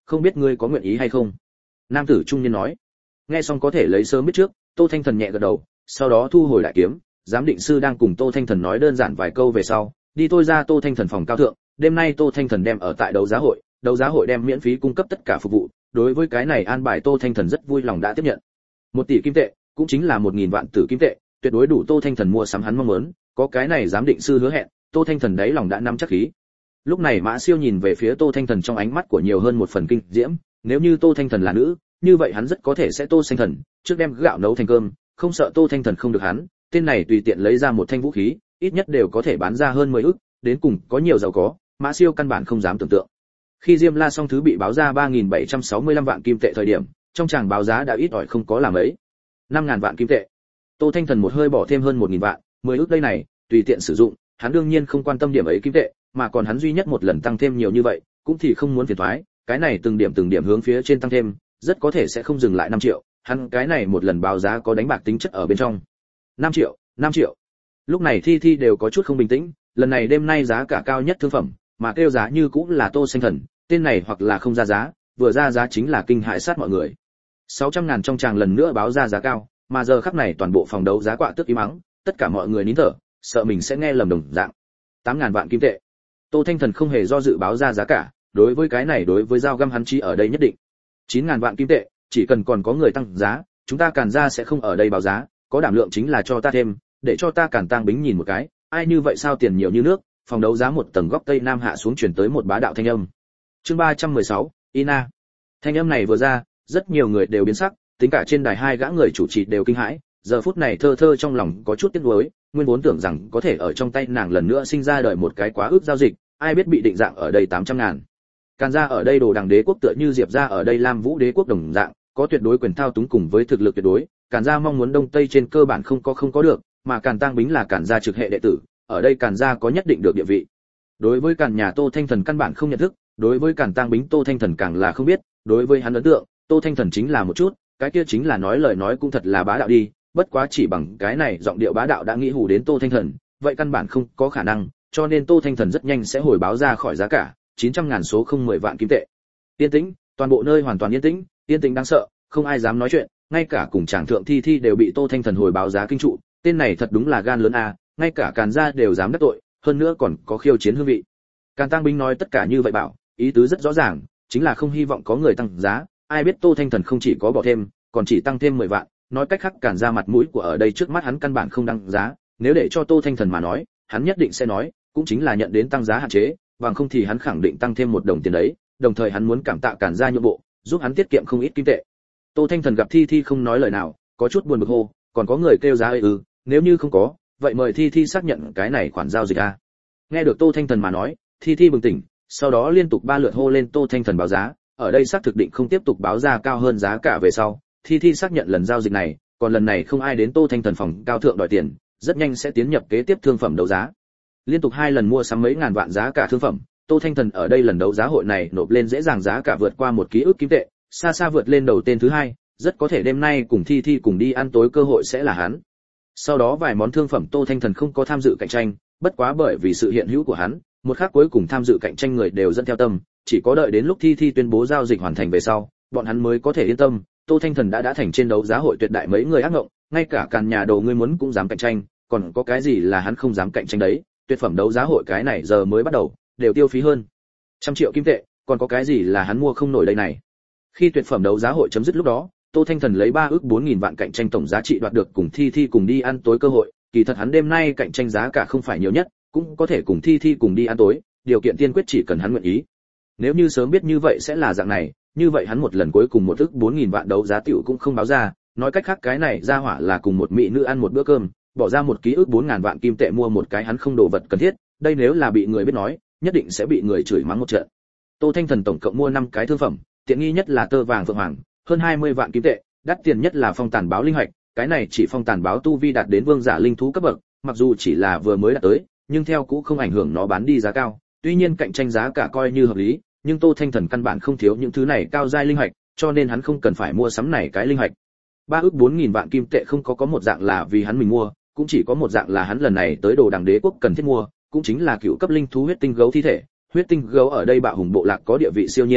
không biết ngươi có nguyện ý hay không?" Nam tử trung niên nói. Nghe xong có thể lấy sớm biết trước, Tô Thanh Thần nhẹ gật đầu, sau đó thu hồi đại kiếm. Giám định sư đang cùng Tô Thanh Thần nói đơn giản vài câu về sau, đi tôi ra Tô Thanh Thần phòng cao thượng. Đêm nay Tô Thanh Thần đem ở tại đấu giá hội đem miễn phí cung cấp tất cả phục vụ. Đối với cái này an bài Tô Thanh Thần rất vui lòng đã tiếp nhận. 1 tỷ kim tệ, cũng chính là 1000 vạn tử kim tệ, tuyệt đối đủ Tô Thanh Thần mua sắm hắn mong muốn. Có cái này giám định sư hứa hẹn, Tô Thanh Thần đấy lòng đã nắm chắc khí. Lúc này Mã Siêu nhìn về phía Tô Thanh Thần trong ánh mắt của nhiều hơn một phần kinh diễm, nếu như Tô Thanh Thần là nữ, như vậy hắn rất có thể sẽ Tô Thanh Thần trước đem gạo nấu thành cơm, không sợ Tô Thanh Thần không được hắn, tên này tùy tiện lấy ra một thanh vũ khí, ít nhất đều có thể bán ra hơn 10 ức, đến cùng có nhiều giàu có, Mã Siêu căn bản không dám tưởng tượng. Khi Diêm La Song Thứ bị báo ra 3765 vạn kim tệ thời điểm, trong tràng báo giá đã ít ỏi không có làm ấy. 5000 vạn kim tệ. Tô Thanh Thần một hơi bỏ thêm hơn 1000 vạn, 10 ức đây này, tùy tiện sử dụng, hắn đương nhiên không quan tâm điểm ấy kim tệ, mà còn hắn duy nhất một lần tăng thêm nhiều như vậy, cũng thì không muốn phiền toái, cái này từng điểm hướng phía trên tăng thêm, rất có thể sẽ không dừng lại 5 triệu, hắn cái này một lần báo giá có đánh bạc tính chất ở bên trong. 5 triệu. Lúc này Thi Thi đều có chút không bình tĩnh, lần này đêm nay giá cả cao nhất thương phẩm, mà kêu giá như cũng là Tô Xanh Thần, tên này hoặc là không ra giá, vừa ra giá chính là kinh hãi sát mọi người. 600.000 trong tràng lần nữa báo ra giá cao, mà giờ khắc này toàn bộ phòng đấu giá quạ tước im mắng, tất cả mọi người nín thở, sợ mình sẽ nghe lầm đồng dạng. 8.000 vạn kim tệ. Tô Thanh Thần không hề do dự báo ra giá cả, đối với cái này đối với dao găm hắn chí ở đây nhất định. 9.000 vạn kim tệ, chỉ cần còn có người tăng giá, chúng ta Càn gia sẽ không ở đây báo giá, có đảm lượng chính là cho ta thêm, để cho ta Càn Tang Bính nhìn một cái, ai như vậy sao tiền nhiều như nước. Phòng đấu giá một tầng góc tây nam hạ xuống truyền tới một bá đạo thanh âm. Chương 316, Ina. Thanh âm này vừa ra, rất nhiều người đều biến sắc, tính cả trên đài hai gã người chủ trì đều kinh hãi, giờ phút này thơ thơ trong lòng có chút tiếc nuối, nguyên vốn tưởng rằng có thể ở trong tay nàng lần nữa sinh ra đời một cái quá ước giao dịch, ai biết bị định dạng ở đây 800.000. Càn gia ở đây Đồ Đằng Đế quốc tựa như Diệp gia ở đây Lam Vũ Đế quốc đồng dạng, có tuyệt đối quyền thao túng cùng với thực lực tuyệt đối, Càn gia mong muốn đông tây trên cơ bản không có được, mà Càn Tang Bính là Càn gia trực hệ đệ tử, ở đây Càn gia có nhất định được địa vị. Đối với Càn nhà Tô Thanh Thần căn bản không nhận thức, đối với Càn Tang Bính Tô Thanh Thần càng là không biết, đối với hắn ấn tượng, Tô Thanh Thần chính là một chút, cái kia chính là nói lời nói cũng thật là bá đạo đi, bất quá chỉ bằng cái này giọng điệu bá đạo đã nghĩ hù đến Tô Thanh Thần, vậy căn bản không có khả năng, cho nên Tô Thanh Thần rất nhanh sẽ hồi báo ra khỏi giá cả, 900.000 số không 10 vạn kim tệ. Yên tĩnh, toàn bộ nơi hoàn toàn yên tĩnh đáng sợ, không ai dám nói chuyện, ngay cả cùng chàng thượng Thi Thi đều bị Tô Thanh Thần hồi báo giá kinh trụ, tên này thật đúng là gan lớn a, ngay cả Càn gia đều dám đắc tội, hơn nữa còn có khiêu chiến hương vị. Càn Tang Bính nói tất cả như vậy bảo, ý tứ rất rõ ràng, chính là không hy vọng có người tăng giá, ai biết Tô Thanh Thần không chỉ có bỏ thêm, còn chỉ tăng thêm 10 vạn, nói cách khác Càn gia mặt mũi của ở đây trước mắt hắn căn bản không đăng giá, nếu để cho Tô Thanh Thần mà nói, hắn nhất định sẽ nói, cũng chính là nhận đến tăng giá hạn chế, bằng không thì hắn khẳng định tăng thêm 1 đồng tiền đấy, đồng thời hắn muốn cảm tạ Càn gia nhượng bộ, giúp hắn tiết kiệm không ít kim tệ. Tô Thanh Thần gặp Thi Thi không nói lời nào, có chút buồn bực hô, còn có người kêu giá nếu như không có, vậy mời Thi Thi xác nhận cái này khoản giao dịch a. Nghe được Tô Thanh Thần mà nói, Thi Thi bừng tỉnh, sau đó liên tục 3 lượt hô lên Tô Thanh Thần báo giá, ở đây xác thực định không tiếp tục báo ra cao hơn giá cả về sau, Thi Thi xác nhận lần giao dịch này, còn lần này không ai đến Tô Thanh Thần phòng cao thượng đòi tiền, rất nhanh sẽ tiến nhập kế tiếp thương phẩm đấu giá. Liên tục 2 lần mua sắm mấy ngàn vạn giá cả thương phẩm, Tô Thanh Thần ở đây lần đấu giá hội này nộp lên dễ dàng giá cả vượt qua 1 ký ức kim tệ, xa xa vượt lên đầu tên thứ hai, rất có thể đêm nay cùng Thi Thi cùng đi ăn tối cơ hội sẽ là hắn. Sau đó vài món thương phẩm Tô Thanh Thần không có tham dự cạnh tranh, bất quá bởi vì sự hiện hữu của hắn, một khắc cuối cùng tham dự cạnh tranh người đều dẫn theo tâm, chỉ có đợi đến lúc Thi Thi tuyên bố giao dịch hoàn thành về sau, bọn hắn mới có thể yên tâm. Tô Thanh Thần đã thành trên đấu giá hội tuyệt đại mấy người ác ngộng, ngay cả Càn nhà đồ ngươi muốn cũng dám cạnh tranh, còn có cái gì là hắn không dám cạnh tranh đấy? Tuyệt phẩm đấu giá hội cái này giờ mới bắt đầu, đều tiêu phí hơn 100 triệu kim tệ, còn có cái gì là hắn mua không nổi đây này? Khi tuyệt phẩm đấu giá hội chấm dứt lúc đó, Tô Thanh Thần lấy 3 ức 4000 vạn cạnh tranh tổng giá trị đoạt được cùng Thi Thi cùng đi ăn tối cơ hội, kỳ thật hắn đêm nay cạnh tranh giá cả không phải nhiều nhất, cũng có thể cùng Thi Thi cùng đi ăn tối, điều kiện tiên quyết chỉ cần hắn nguyện ý. Nếu như sớm biết như vậy sẽ là dạng này, như vậy hắn một lần cuối cùng 1 ức 4000 vạn đấu giá tiểu cũng không báo ra, nói cách khác cái này ra hỏa là cùng một mỹ nữ ăn một bữa cơm, bỏ ra 1 ký ức 4000 vạn kim tệ mua một cái hắn không đồ vật cần thiết, đây nếu là bị người biết nói, nhất định sẽ bị người chửi mắng một trận. Tô Thanh Thần tổng cộng mua 5 cái thương phẩm, tiện nghi nhất là tơ vàng phượng hoàng, hơn 20 vạn kim tệ, đắt tiền nhất là phong tàn báo linh hạch, cái này chỉ phong tàn báo tu vi đạt đến vương giả linh thú cấp bậc, mặc dù chỉ là vừa mới đạt tới, nhưng theo cũ không ảnh hưởng nó bán đi giá cao, tuy nhiên cạnh tranh giá cả coi như hợp lý, nhưng Tô Thanh Thần căn bản không thiếu những thứ này cao giai linh hạch, cho nên hắn không cần phải mua sắm này cái linh hạch. 3 ức 4000 vạn kim tệ không có một dạng là vì hắn mình mua, cũng chỉ có một dạng là hắn lần này tới Đồ Đằng Đế quốc cần thiết mua, cũng chính là cựu cấp linh thú huyết tinh gấu thi thể. Huyết tinh gấu ở đây bạo hùng bộ lạc có địa vị siêu nhiên,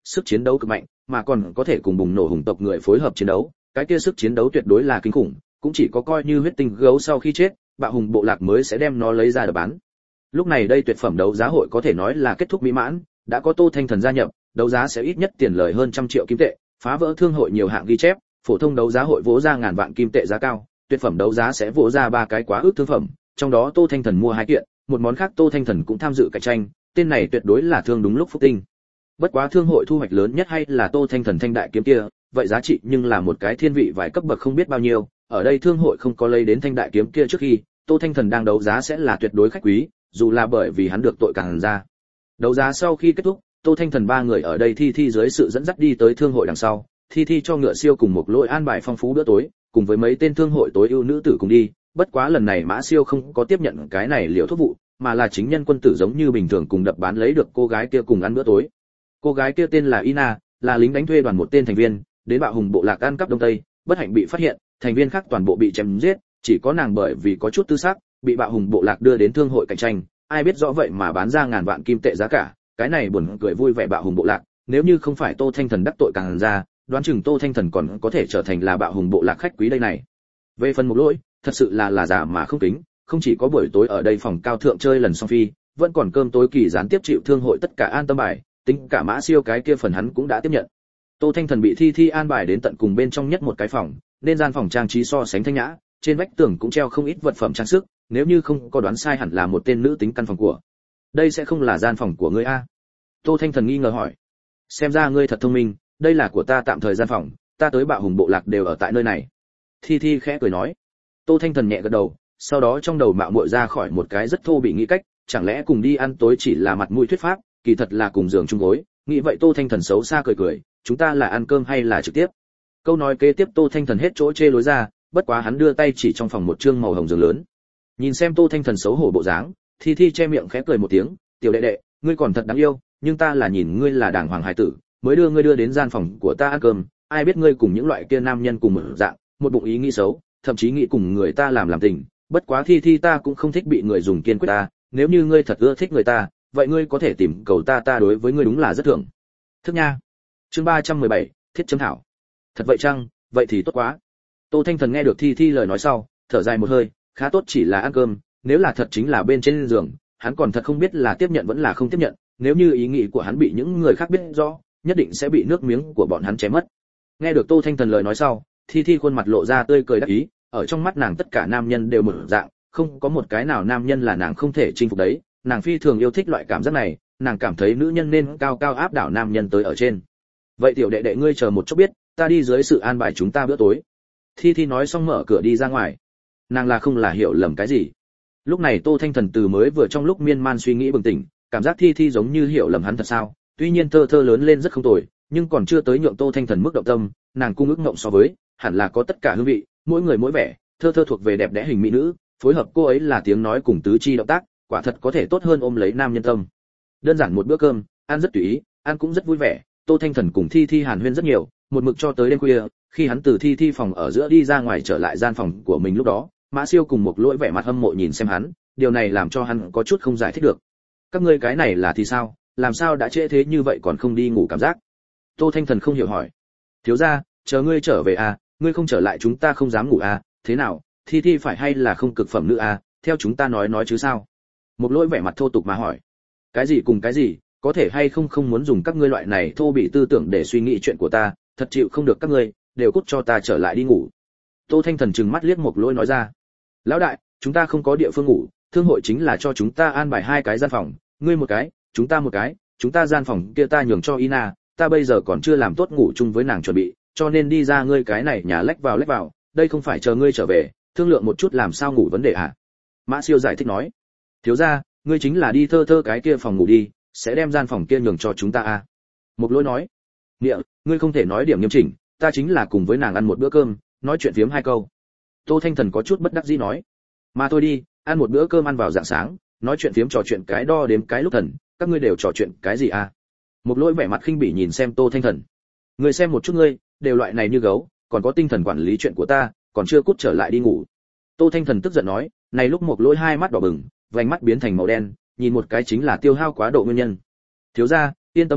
sức chiến đấu cực mạnh, mà còn có thể cùng bùng nổ hùng tộc người phối hợp chiến đấu, cái kia sức chiến đấu tuyệt đối là kinh khủng, cũng chỉ có coi như huyết tinh gấu sau khi chết, bạo hùng bộ lạc mới sẽ đem nó lấy ra để bán. Lúc này đây tuyệt phẩm đấu giá hội có thể nói là kết thúc mỹ mãn, đã có Tô Thanh Thần gia nhập, đấu giá sẽ ít nhất tiền lời hơn 100 triệu kim tệ, phá vỡ thương hội nhiều hạng ghi chép, phổ thông đấu giá hội vỗ ra ngàn vạn kim tệ giá cao, tuyệt phẩm đấu giá sẽ vỗ ra 3 cái quá ước thương phẩm, trong đó Tô Thanh Thần mua 2 kiện, một món khác Tô Thanh Thần cũng tham dự cạnh tranh, tên này tuyệt đối là thương đúng lúc phúc tinh. Bất quá thương hội thu hoạch lớn nhất hay là Tô Thanh Thần thanh đại kiếm kia, vậy giá trị nhưng là một cái thiên vị vài cấp bậc không biết bao nhiêu, ở đây thương hội không có lấy đến thanh đại kiếm kia trước khi, Tô Thanh Thần đang đấu giá sẽ là tuyệt đối khách quý, dù là bởi vì hắn được tội càng ra. Đấu giá sau khi kết thúc, Tô Thanh Thần 3 người ở đây thi dưới sự dẫn dắt đi tới thương hội đằng sau, thi cho Ngựa Siêu cùng một lỗi an bài phong phú bữa tối, cùng với mấy tên thương hội tối ưu nữ tử cùng đi, bất quá lần này Mã Siêu không có tiếp nhận cái này liều thuốc vụ, mà là chính nhân quân tử giống như bình thường cùng đập bán lấy được cô gái kia cùng ăn bữa tối. Cô gái kia tên là Ina, là lính đánh thuê đoàn một tên thành viên, đến bạo hùng bộ lạc ăn cắp đông tây, bất hạnh bị phát hiện, thành viên khác toàn bộ bị chém giết, chỉ có nàng bởi vì có chút tư sắc, bị bạo hùng bộ lạc đưa đến thương hội cạnh tranh, ai biết rõ vậy mà bán ra ngàn vạn kim tệ giá cả, cái này buồn cười vui vẻ bạo hùng bộ lạc, nếu như không phải Tô Thanh Thần đắc tội càng ra, đoán chừng Tô Thanh Thần còn có thể trở thành là bạo hùng bộ lạc khách quý đây này. Về phần một lỗi, thật sự là giả mà không kính, không chỉ có buổi tối ở đây phòng cao thượng chơi lần song phi, vẫn còn cơm tối kỳ gián tiếp chịu thương hội tất cả an tâm bài, tính cả Mã Siêu cái kia phần hắn cũng đã tiếp nhận. Tô Thanh Thần bị thi an bài đến tận cùng bên trong nhất một cái phòng, nên gian phòng trang trí so sánh thanh nhã, trên vách tường cũng treo không ít vật phẩm trang sức, nếu như không có đoán sai hẳn là một tên nữ tính căn phòng của. Đây sẽ không là gian phòng của ngươi a? Tô Thanh Thần nghi ngờ hỏi. Xem ra ngươi thật thông minh, đây là của ta tạm thời gian phòng, ta tới bạo hùng bộ lạc đều ở tại nơi này. Thi khẽ cười nói. Tô Thanh Thần nhẹ gật đầu, sau đó trong đầu mạo muội ra khỏi một cái rất thô bị nghĩ cách, chẳng lẽ cùng đi ăn tối chỉ là mặt mũi thuyết pháp, kỳ thật là cùng giường chung gối. Nghĩ vậy Tô Thanh Thần xấu xa cười, chúng ta là ăn cơm hay là trực tiếp? Câu nói kế tiếp Tô Thanh Thần hết chỗ chê lối ra, bất quá hắn đưa tay chỉ trong phòng một trương màu hồng giường lớn. Nhìn xem Tô Thanh Thần xấu hổ bộ dáng, Thi che miệng khẽ cười một tiếng, "Tiểu đệ đệ, ngươi còn thật đáng yêu, nhưng ta là nhìn ngươi là đàng hoàng hài tử, mới đưa ngươi đưa đến gian phòng của ta ăn cơm, ai biết ngươi cùng những loại kia nam nhân cùng một dạng, một bụng ý nghĩ xấu, thậm chí nghĩ cùng người ta làm tình, bất quá Thi ta cũng không thích bị người dùng kiên quyết ta, nếu như ngươi thật ưa thích người ta, vậy ngươi có thể tìm cầu ta đối với ngươi đúng là rất thưởng." Thức nha. Chương 317, thiết chấm thảo. Thật vậy chăng? Vậy thì tốt quá. Tô Thanh Thần nghe được Thi lời nói sau, thở dài một hơi, khá tốt chỉ là ăn cơm, nếu là thật chính là bên trên giường, hắn còn thật không biết là tiếp nhận vẫn là không tiếp nhận, nếu như ý nghĩ của hắn bị những người khác biết rõ, nhất định sẽ bị nước miếng của bọn hắn chém mất. Nghe được Tô Thanh Thần lời nói sau, Thi khuôn mặt lộ ra tươi cười đắc ý, ở trong mắt nàng tất cả nam nhân đều một dạng, không có một cái nào nam nhân là nàng không thể chinh phục đấy, nàng phi thường yêu thích loại cảm giác này, nàng cảm thấy nữ nhân nên cao cao áp đảo nam nhân tới ở trên. Vậy tiểu đệ đệ ngươi chờ một chút biết, ta đi dưới sự an bài chúng ta bữa tối. Thi nói xong mở cửa đi ra ngoài. Nàng là không là hiểu lầm cái gì. Lúc này Tô Thanh Thần từ mới vừa trong lúc miên man suy nghĩ bừng tỉnh, cảm giác Thi giống như hiểu lầm hắn thật sao? Tuy nhiên thơ lớn lên rất không tồi, nhưng còn chưa tới nhượng Tô Thanh Thần mức động tâm, nàng cung ước ngộng so với, hẳn là có tất cả hương vị, mỗi người mỗi vẻ, thơ thuộc về đẹp đẽ hình mỹ nữ, phối hợp cô ấy là tiếng nói cùng tứ chi động tác, quả thật có thể tốt hơn ôm lấy nam nhân tâm. Đơn giản một bữa cơm, ăn rất tùy ý, ăn cũng rất vui vẻ, Tô Thanh Thần cùng Thi hàn huyên rất nhiều, một mực cho tới đêm khuya, khi hắn từ Thi phòng ở giữa đi ra ngoài trở lại gian phòng của mình lúc đó, Mã Siêu cùng một lỗi vẻ mặt hâm mộ nhìn xem hắn, điều này làm cho hắn có chút không giải thích được. Các ngươi cái này là thì sao, làm sao đã trễ thế như vậy còn không đi ngủ cảm giác? Tô Thanh Thần không hiểu hỏi. Thiếu gia, chờ ngươi trở về à, ngươi không trở lại chúng ta không dám ngủ à, thế nào, Thi phải hay là không cực phẩm nữ à, theo chúng ta nói chứ sao? Một lỗi vẻ mặt thô tục mà hỏi. Cái gì cùng cái gì, có thể hay không muốn dùng các ngươi loại này thô bị tư tưởng để suy nghĩ chuyện của ta, thật chịu không được các ngươi, đều cút cho ta trở lại đi ngủ. Tô Thanh Thần trừng mắt liếc một lỗi nói ra. Lão đại, chúng ta không có địa phương ngủ, thương hội chính là cho chúng ta an bài 2 cái gian phòng, ngươi một cái, chúng ta một cái, chúng ta gian phòng kia ta nhường cho Ina, ta bây giờ còn chưa làm tốt ngủ chung với nàng chuẩn bị, cho nên đi ra ngươi cái này nhà lách vào, đây không phải chờ ngươi trở về, thương lượng một chút làm sao ngủ vấn đề à? Mã Siêu giải thích nói. Thiếu gia, ngươi chính là đi thơ cái kia phòng ngủ đi, sẽ đem gian phòng kia nhường cho chúng ta à? Một lỗi nói. Địa, ngươi không thể nói điểm nghiêm chỉnh, ta chính là cùng với nàng ăn một bữa cơm, nói chuyện phiếm 2 câu. Tô Thanh Thần có chút bất đắc dĩ nói. Mà thôi đi, ăn một bữa cơm ăn vào rạng sáng, nói chuyện phiếm trò chuyện cái đo đếm cái lúc thần, các ngươi đều trò chuyện cái gì à? Một lỗi vẻ mặt khinh bỉ nhìn xem Tô Thanh Thần. Ngươi xem một chút ngươi, đều loại này như gấu, còn có tinh thần quản lý chuyện của ta, còn chưa cút trở lại đi ngủ. Tô Thanh Thần tức giận nói, này lúc một lỗi 2 mắt đỏ bừng, vành mắt biến thành màu đen, nhìn một cái chính là tiêu hao quá độ nguyên nhân. Thiếu gia, yên tâm đi,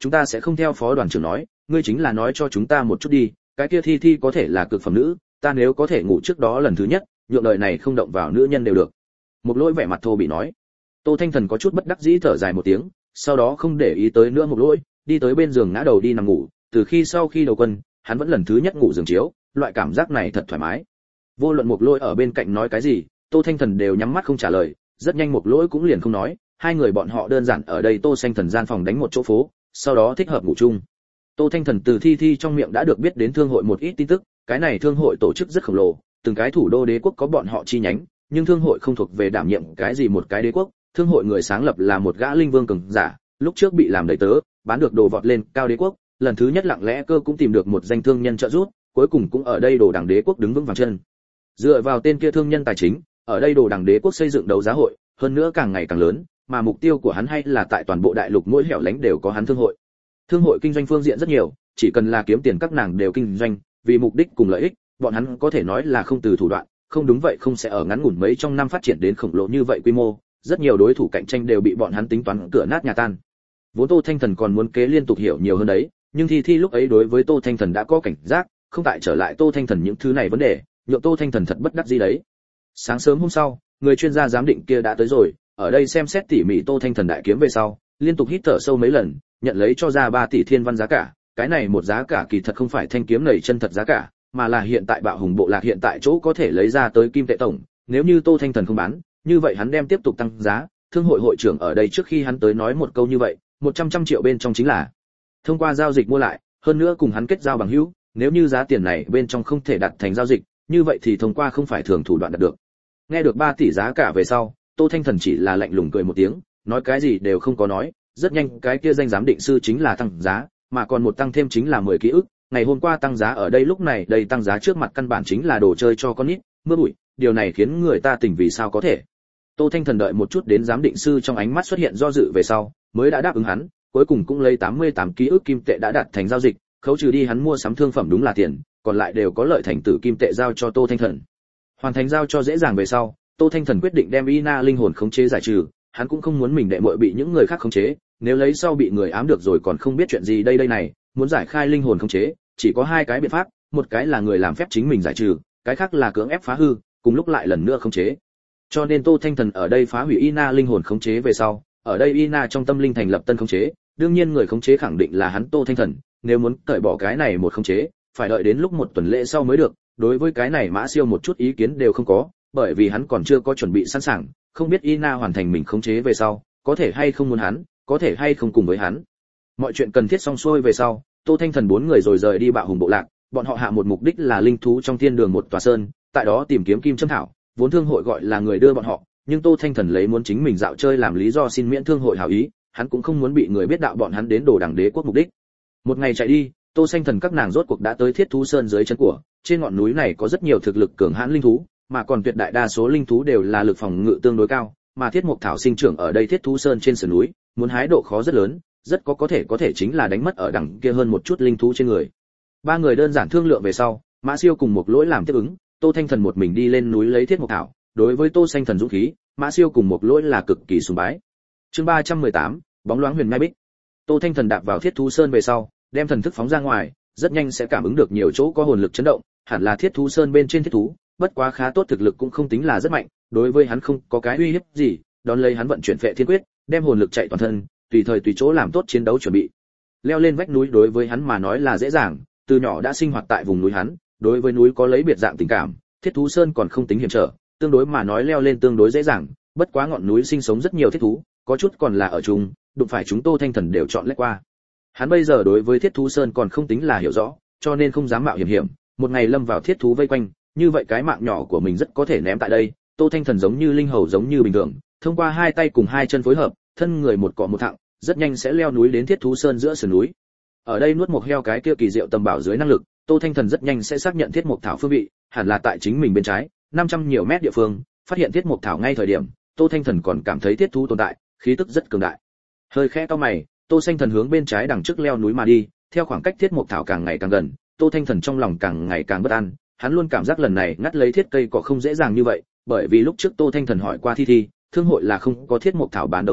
chúng ta sẽ không theo phó đoàn trưởng nói, ngươi chính là nói cho chúng ta một chút đi, cái kia Thi Thi có thể là cực phẩm nữ, ta nếu có thể ngủ trước đó lần thứ nhất, nhượng đời này không động vào nữ nhân đều được. Một Lỗi vẻ mặt thô bị nói. Tô Thanh Thần có chút bất đắc dĩ thở dài một tiếng, sau đó không để ý tới nữa Một Lỗi, đi tới bên giường ngã đầu đi nằm ngủ, từ khi sau khi đầu quân, hắn vẫn lần thứ nhất ngủ giường chiếu, loại cảm giác này thật thoải mái. Vô luận Một Lỗi ở bên cạnh nói cái gì, Tô Thanh Thần đều nhắm mắt không trả lời, rất nhanh Một Lỗi cũng liền không nói, hai người bọn họ đơn giản ở đây Tô Thanh Thần gian phòng đánh một chỗ phố, sau đó thích hợp ngủ chung. Tô Thanh Thần từ Thi Thi trong miệng đã được biết đến thương hội một ít tin tức, cái này thương hội tổ chức rất khổng lồ, từng cái thủ đô đế quốc có bọn họ chi nhánh, nhưng thương hội không thuộc về đảm nhiệm cái gì một cái đế quốc, thương hội người sáng lập là một gã linh vương cường giả, lúc trước bị làm đầy tớ, bán được đồ vọt lên cao đế quốc, lần thứ nhất lặng lẽ cơ cũng tìm được một danh thương nhân trợ giúp, cuối cùng cũng ở đây đồ đẳng đế quốc đứng vững vàng chân. Dựa vào tên kia thương nhân tài chính, ở đây đồ đẳng đế quốc xây dựng đấu giá hội, hơn nữa càng ngày càng lớn, mà mục tiêu của hắn hay là tại toàn bộ đại lục mỗi hẻo lánh đều có hắn thương hội. Thương hội kinh doanh phương diện rất nhiều, chỉ cần là kiếm tiền các nàng đều kinh doanh, vì mục đích cùng lợi ích, bọn hắn có thể nói là không từ thủ đoạn, không đúng vậy không sẽ ở ngắn ngủn mấy trong năm phát triển đến khổng lồ như vậy quy mô, rất nhiều đối thủ cạnh tranh đều bị bọn hắn tính toán cửa nát nhà tan. Vốn Tô Thanh Thần còn muốn kế liên tục hiểu nhiều hơn đấy, nhưng Thi Thi lúc ấy đối với Tô Thanh Thần đã có cảnh giác, không tại trở lại Tô Thanh Thần những thứ này vấn đề, nhượng Tô Thanh Thần thật bất đắc dĩ đấy. Sáng sớm hôm sau, người chuyên gia giám định kia đã tới rồi, ở đây xem xét tỉ mỉ Tô Thanh Thần đại kiếm về sau, liên tục hít thở sâu mấy lần, nhận lấy cho ra 3 tỷ thiên văn giá cả, cái này một giá cả kỳ thật không phải thanh kiếm này chân thật giá cả, mà là hiện tại Bạo Hùng bộ lạc hiện tại chỗ có thể lấy ra tới kim tệ tổng, nếu như Tô Thanh Thần không bán, như vậy hắn đem tiếp tục tăng giá, thương hội hội trưởng ở đây trước khi hắn tới nói một câu như vậy, 100 triệu bên trong chính là thông qua giao dịch mua lại, hơn nữa cùng hắn kết giao bằng hữu, nếu như giá tiền này bên trong không thể đạt thành giao dịch, như vậy thì thông qua không phải thường thủ đoạn đạt được. Nghe được 3 tỷ giá cả về sau, Tô Thanh Thần chỉ là lạnh lùng cười một tiếng, nói cái gì đều không có nói, rất nhanh cái kia danh giám định sư chính là tăng giá, mà còn một tăng thêm chính là 10 ký ức, ngày hôm qua tăng giá ở đây lúc này đây tăng giá trước mặt căn bản chính là đồ chơi cho con nít, mưa bụi, điều này khiến người ta tỉnh vì sao có thể. Tô Thanh Thần đợi một chút đến giám định sư trong ánh mắt xuất hiện do dự về sau, mới đã đáp ứng hắn, cuối cùng cũng lấy 88 ký ức kim tệ đã đạt thành giao dịch, khấu trừ đi hắn mua sắm thương phẩm đúng là tiền, còn lại đều có lợi thành tử kim tệ giao cho Tô Thanh Thần. Hoàn thành giao cho dễ dàng về sau, Tô Thanh Thần quyết định đem Ina linh hồn khống chế giải trừ, hắn cũng không muốn mình đệ muội bị những người khác khống chế, nếu lấy sau bị người ám được rồi còn không biết chuyện gì đây này, muốn giải khai linh hồn khống chế, chỉ có 2 cái biện pháp, một cái là người làm phép chính mình giải trừ, cái khác là cưỡng ép phá hư, cùng lúc lại lần nữa khống chế. Cho nên Tô Thanh Thần ở đây phá hủy Ina linh hồn khống chế về sau, ở đây Ina trong tâm linh thành lập tân khống chế, đương nhiên người khống chế khẳng định là hắn Tô Thanh Thần, nếu muốn cởi bỏ cái này một khống chế, phải đợi đến lúc 1 tuần lễ sau mới được, đối với cái này Mã Siêu một chút ý kiến đều không có, bởi vì hắn còn chưa có chuẩn bị sẵn sàng, không biết Ina hoàn thành mình khống chế về sau, có thể hay không muốn hắn, có thể hay không cùng với hắn. Mọi chuyện cần thiết xong xuôi về sau, Tô Thanh Thần 4 người rồi rời đi Bạo Hùng bộ lạc, bọn họ hạ một mục đích là linh thú trong thiên đường một tòa sơn, tại đó tìm kiếm kim châm thảo, vốn thương hội gọi là người đưa bọn họ, nhưng Tô Thanh Thần lấy muốn chính mình dạo chơi làm lý do xin miễn thương hội hảo ý, hắn cũng không muốn bị người biết đạo bọn hắn đến đồ đẳng đế quốc mục đích. Một ngày chạy đi, Tô Thanh Thần các nàng rốt cuộc đã tới Thiết Thú Sơn dưới chân của, trên ngọn núi này có rất nhiều thực lực cường hãn linh thú, mà còn tuyệt đại đa số linh thú đều là lực phòng ngự tương đối cao, mà Thiết Mộc Thảo sinh trưởng ở đây Thiết Thú Sơn trên sườn núi, muốn hái độ khó rất lớn, rất có thể chính là đánh mất ở đằng kia hơn một chút linh thú trên người. 3 người đơn giản thương lượng về sau, Mã Siêu cùng một Lỗi làm tiếp ứng, Tô Thanh Thần một mình đi lên núi lấy Thiết Mộc Thảo, đối với Tô Thanh Thần dũng khí, Mã Siêu cùng một Lỗi là cực kỳ sùng bái. Chương 318, bóng loáng huyền mai bích. Tô Thanh Thần đạp vào Thiết Thú Sơn về sau, đem thần thức phóng ra ngoài, rất nhanh sẽ cảm ứng được nhiều chỗ có hồn lực chấn động, hẳn là Thiết Thú Sơn bên trên thiết thú, bất quá khá tốt thực lực cũng không tính là rất mạnh, đối với hắn không có cái uy hiếp gì, đón lấy hắn vận chuyển Phệ Thiên Quyết, đem hồn lực chạy toàn thân, tùy thời tùy chỗ làm tốt chiến đấu chuẩn bị. Leo lên vách núi đối với hắn mà nói là dễ dàng, từ nhỏ đã sinh hoạt tại vùng núi hắn, đối với núi có lấy biệt dạng tình cảm, Thiết Thú Sơn còn không tính hiểm trở, tương đối mà nói leo lên tương đối dễ dàng, bất quá ngọn núi sinh sống rất nhiều thiết thú, có chút còn là ở chung, đụng phải chúng Tô Thanh Thần đều chọn lách qua. Hắn bây giờ đối với Thiết Thú Sơn còn không tính là hiểu rõ, cho nên không dám mạo hiểm, một ngày lâm vào thiết thú vây quanh, như vậy cái mạng nhỏ của mình rất có thể ném tại đây. Tô Thanh Thần giống như linh hầu giống như bình thường, thông qua 2 tay cùng 2 chân phối hợp, thân người một cọ một thẳng, rất nhanh sẽ leo núi đến Thiết Thú Sơn giữa sườn núi. Ở đây nuốt một heo cái kia kỳ diệu tầm bảo dưới năng lực, Tô Thanh Thần rất nhanh sẽ xác nhận Thiết Mộc Thảo phương vị, hẳn là tại chính mình bên trái, 500 nhiều mét địa phương, phát hiện Thiết Mộc Thảo ngay thời điểm, Tô Thanh Thần còn cảm thấy thiết thú tồn tại, khí tức rất cường đại. Hơi khẽ cau mày, Tô Thanh Thần hướng bên trái đằng trước leo núi mà đi, theo khoảng cách Thiết Mộc Thảo càng ngày càng gần, Tô Thanh Thần trong lòng càng ngày càng bất an, hắn luôn cảm giác lần này ngắt lấy thiết cây cỏ không dễ dàng như vậy, bởi vì lúc trước Tô Thanh Thần hỏi qua Thi Thi, thương hội là không có Thiết Mộc Thảo bán đấu giá,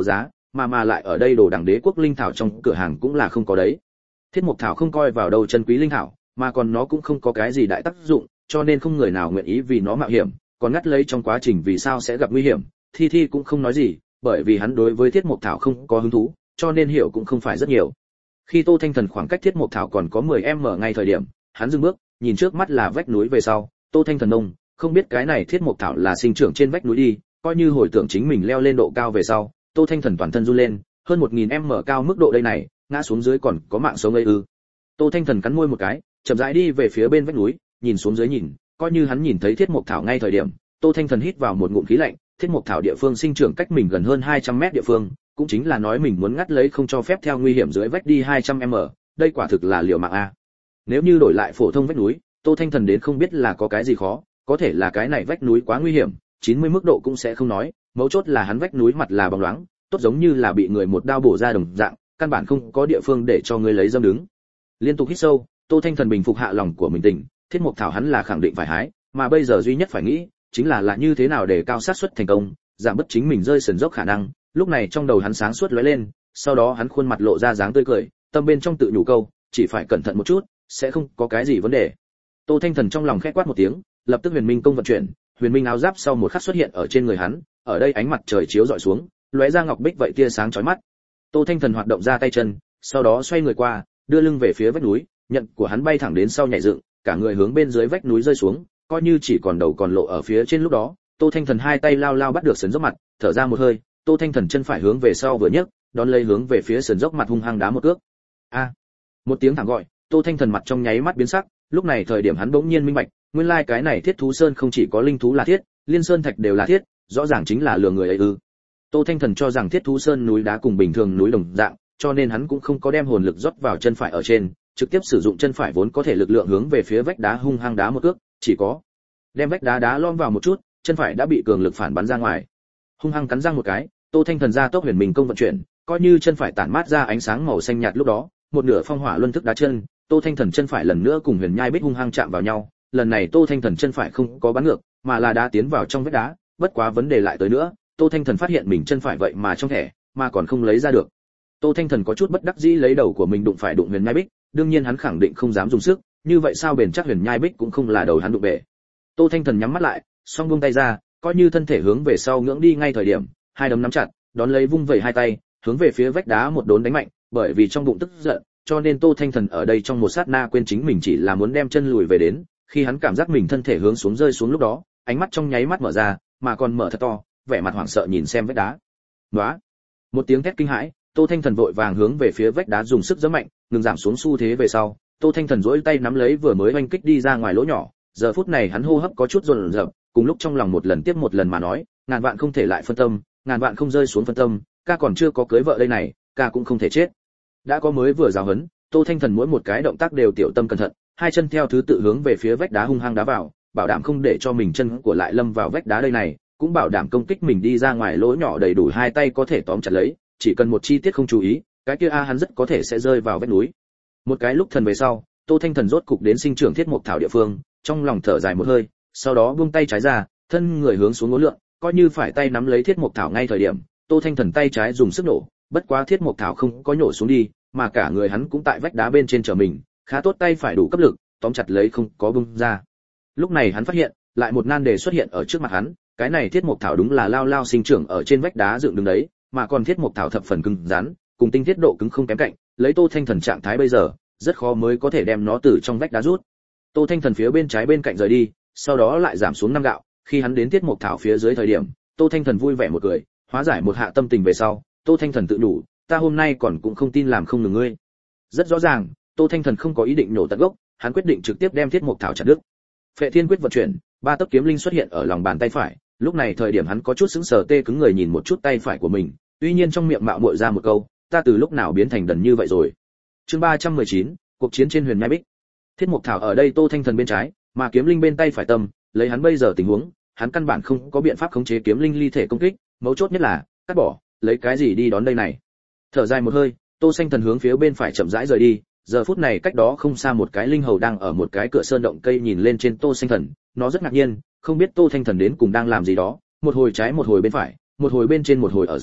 mà lại ở đây đồ đẳng đế quốc linh thảo trong cửa hàng cũng là không có đấy. Thiết mục thảo không coi vào đâu chân quý linh thảo, mà còn nó cũng không có cái gì đại tác dụng, cho nên không người nào nguyện ý vì nó mạo hiểm, còn ngắt lấy trong quá trình vì sao sẽ gặp nguy hiểm, Thi cũng không nói gì, bởi vì hắn đối với thiết mục thảo không có hứng thú, cho nên hiểu cũng không phải rất nhiều. Khi Tô Thanh Thần khoảng cách thiết mục thảo còn có 10m ngay thời điểm, hắn dừng bước, nhìn trước mắt là vách núi về sau, Tô Thanh Thần ông, không biết cái này thiết mục thảo là sinh trưởng trên vách núi đi, coi như hồi tưởng chính mình leo lên độ cao về sau, Tô Thanh Thần toàn thân run lên, hơn 1000m cao mức độ đây này, ngã xuống dưới còn có mạng sống ấy ư? Tô Thanh Thần cắn môi một cái, chậm rãi đi về phía bên vách núi, nhìn xuống dưới nhìn, coi như hắn nhìn thấy thiết mục thảo ngay thời điểm, Tô Thanh Thần hít vào một ngụm khí lạnh, thiết mục thảo địa phương sinh trưởng cách mình gần hơn 200m địa phương, cũng chính là nói mình muốn ngắt lấy không cho phép theo nguy hiểm dưới vách đi 200m, đây quả thực là liều mạng a. Nếu như đổi lại phổ thông vách núi, Tô Thanh Thần đến không biết là có cái gì khó, có thể là cái này vách núi quá nguy hiểm, 90 mức độ cũng sẽ không nói, mấu chốt là hắn vách núi mặt là bóng loáng, tốt giống như là bị người một đao bổ ra đồng dạng, căn bản không có địa phương để cho người lấy dâm đứng. Liên tục hít sâu, Tô Thanh Thần bình phục hạ lòng của mình tỉnh, thiết mục thảo hắn là khẳng định phải hái, mà bây giờ duy nhất phải nghĩ chính là như thế nào để cao xác suất thành công, giảm bớt chính mình rơi sườn dốc khả năng. Lúc này trong đầu hắn sáng suốt lóe lên, sau đó hắn khuôn mặt lộ ra dáng tươi cười, tâm bên trong tự nhủ câu, chỉ phải cẩn thận một chút, sẽ không có cái gì vấn đề. Tô Thanh Thần trong lòng khẽ quát một tiếng, lập tức Huyền Minh công vận chuyển, Huyền Minh áo giáp sau một khắc xuất hiện ở trên người hắn, ở đây ánh mặt trời chiếu rọi xuống, lóe ra ngọc bích vậy tia sáng chói mắt. Tô Thanh Thần hoạt động ra tay chân, sau đó xoay người qua, đưa lưng về phía vách núi, nhận của hắn bay thẳng đến sau nhảy dựng, cả người hướng bên dưới vách núi rơi xuống, coi như chỉ còn đầu còn lộ ở phía trên lúc đó. Tô Thanh Thần hai tay lao lao bắt được sườn dốc mặt, thở ra một hơi, Tô Thanh Thần chân phải hướng về sau vừa nhấc, đón lấy hướng về phía sườn dốc mặt hung hăng đá một cước. A! Một tiếng thảm gọi, Tô Thanh Thần mặt trong nháy mắt biến sắc, lúc này thời điểm hắn bỗng nhiên minh bạch, nguyên lai cái này Thiết Thú Sơn không chỉ có linh thú là thiết, liên sơn thạch đều là thiết, rõ ràng chính là lừa người ấy ư. Tô Thanh Thần cho rằng Thiết Thú Sơn núi đá cùng bình thường núi đồng dạng, cho nên hắn cũng không có đem hồn lực rót vào chân phải ở trên, trực tiếp sử dụng chân phải vốn có thể lực lượng hướng về phía vách đá hung hăng đá một cước, chỉ có đem vách đá đá lom vào một chút, chân phải đã bị cường lực phản bắn ra ngoài. Hung hăng cắn răng một cái, Tô Thanh Thần ra tốc Huyền Minh công vận chuyển, coi như chân phải tản mát ra ánh sáng màu xanh nhạt lúc đó, một nửa phong hỏa luân thức đá chân, Tô Thanh Thần chân phải lần nữa cùng Huyền Nhai Bích hung hăng chạm vào nhau, lần này Tô Thanh Thần chân phải không có bắn ngược, mà là đá tiến vào trong vách đá, bất quá vấn đề lại tới nữa, Tô Thanh Thần phát hiện mình chân phải vậy mà trong thẻ, mà còn không lấy ra được. Tô Thanh Thần có chút bất đắc dĩ lấy đầu của mình đụng phải đụng Huyền Nhai Bích, đương nhiên hắn khẳng định không dám dùng sức, như vậy sao bền chắc Huyền Nhai Bích cũng không là đầu hắn đụng bể. Tô Thanh Thần nhắm mắt lại, song buông tay ra, coi như thân thể hướng về sau ngưỡng đi ngay thời điểm, hai đấm nắm chặt, đón lấy vung vẩy hai tay, hướng về phía vách đá một đốn đánh mạnh, bởi vì trong bụng tức giận, cho nên Tô Thanh Thần ở đây trong một sát na quên chính mình chỉ là muốn đem chân lùi về đến, khi hắn cảm giác mình thân thể hướng xuống rơi xuống lúc đó, ánh mắt trong nháy mắt mở ra, mà còn mở thật to, vẻ mặt hoảng sợ nhìn xem vách đá. Nóa! Một tiếng thét kinh hãi, Tô Thanh Thần vội vàng hướng về phía vách đá dùng sức giẫm mạnh, ngừng giảm xuống xu thế về sau, Tô Thanh Thần duỗi tay nắm lấy vừa mới oanh kích đi ra ngoài lỗ nhỏ, giờ phút này hắn hô hấp có chút run rợn, cùng lúc trong lòng một lần tiếp một lần mà nói, ngàn vạn không thể lại phân tâm, ngàn vạn không rơi xuống phân tâm, ca còn chưa có cưới vợ đây này, ca cũng không thể chết. Đã có mới vừa giáo huấn, Tô Thanh Thần mỗi một cái động tác đều tiểu tâm cẩn thận, hai chân theo thứ tự hướng về phía vách đá hung hăng đá vào, bảo đảm không để cho mình chân của lại lâm vào vách đá đây này, cũng bảo đảm công kích mình đi ra ngoài lỗ nhỏ đầy đủ hai tay có thể tóm chặt lấy, chỉ cần một chi tiết không chú ý, cái kia hắn rất có thể sẽ rơi vào vách núi. Một cái lúc thần về sau, Tô Thanh Thần rốt cục đến sinh trưởng thiết mục thảo địa phương, trong lòng thở dài một hơi, sau đó buông tay trái ra, thân người hướng xuống ngốn lượn, coi như phải tay nắm lấy thiết mục thảo ngay thời điểm, Tô Thanh Thần tay trái dùng sức nổ, bất quá thiết mục thảo không có nhổ xuống đi, mà cả người hắn cũng tại vách đá bên trên trở mình, khá tốt tay phải đủ cấp lực, tóm chặt lấy không có bung ra. Lúc này hắn phát hiện, lại một nan đề xuất hiện ở trước mặt hắn, cái này thiết mục thảo đúng là lao lao sinh trưởng ở trên vách đá dựng đứng đấy, mà còn thiết mục thảo thập phần cứng rắn, cùng tinh thiết độ cứng không kém cạnh, lấy Tô Thanh Thần trạng thái bây giờ, rất khó mới có thể đem nó từ trong vách đá rút. Tô Thanh Thần phía bên trái bên cạnh rời đi, sau đó lại giảm xuống 5 gạo, khi hắn đến thiết mục thảo phía dưới thời điểm, Tô Thanh Thần vui vẻ một cười, hóa giải một hạ tâm tình về sau, Tô Thanh Thần tự đủ, ta hôm nay còn cũng không tin làm không được ngươi. Rất rõ ràng, Tô Thanh Thần không có ý định nổ tận gốc, hắn quyết định trực tiếp đem thiết mục thảo chặt đứt. Phệ Thiên Quyết vận chuyển, ba tấc kiếm linh xuất hiện ở lòng bàn tay phải, lúc này thời điểm hắn có chút sững sờ tê cứng người nhìn một chút tay phải của mình, tuy nhiên trong miệng mạo muội ra một câu, ta từ lúc nào biến thành đần như vậy rồi. Chương 319, cuộc chiến trên Huyền Nhai Bích. Thiết mục thảo ở đây Tô Thanh Thần bên trái, mà kiếm linh bên tay phải tâm, lấy hắn bây giờ tình huống, hắn căn bản không có biện pháp khống chế kiếm linh ly thể công kích, mấu chốt nhất là, cắt bỏ, lấy cái gì đi đón đây này. Thở dài một hơi, Tô Thanh Thần hướng phía bên phải chậm rãi rời đi, giờ phút này cách đó không xa một cái linh hầu đang ở một cái cửa sơn động cây nhìn lên trên Tô Thanh Thần, nó rất ngạc nhiên, không biết Tô Thanh Thần đến cùng đang làm gì đó, một hồi trái một hồi bên phải, một hồi bên trên một hồi ở dưới,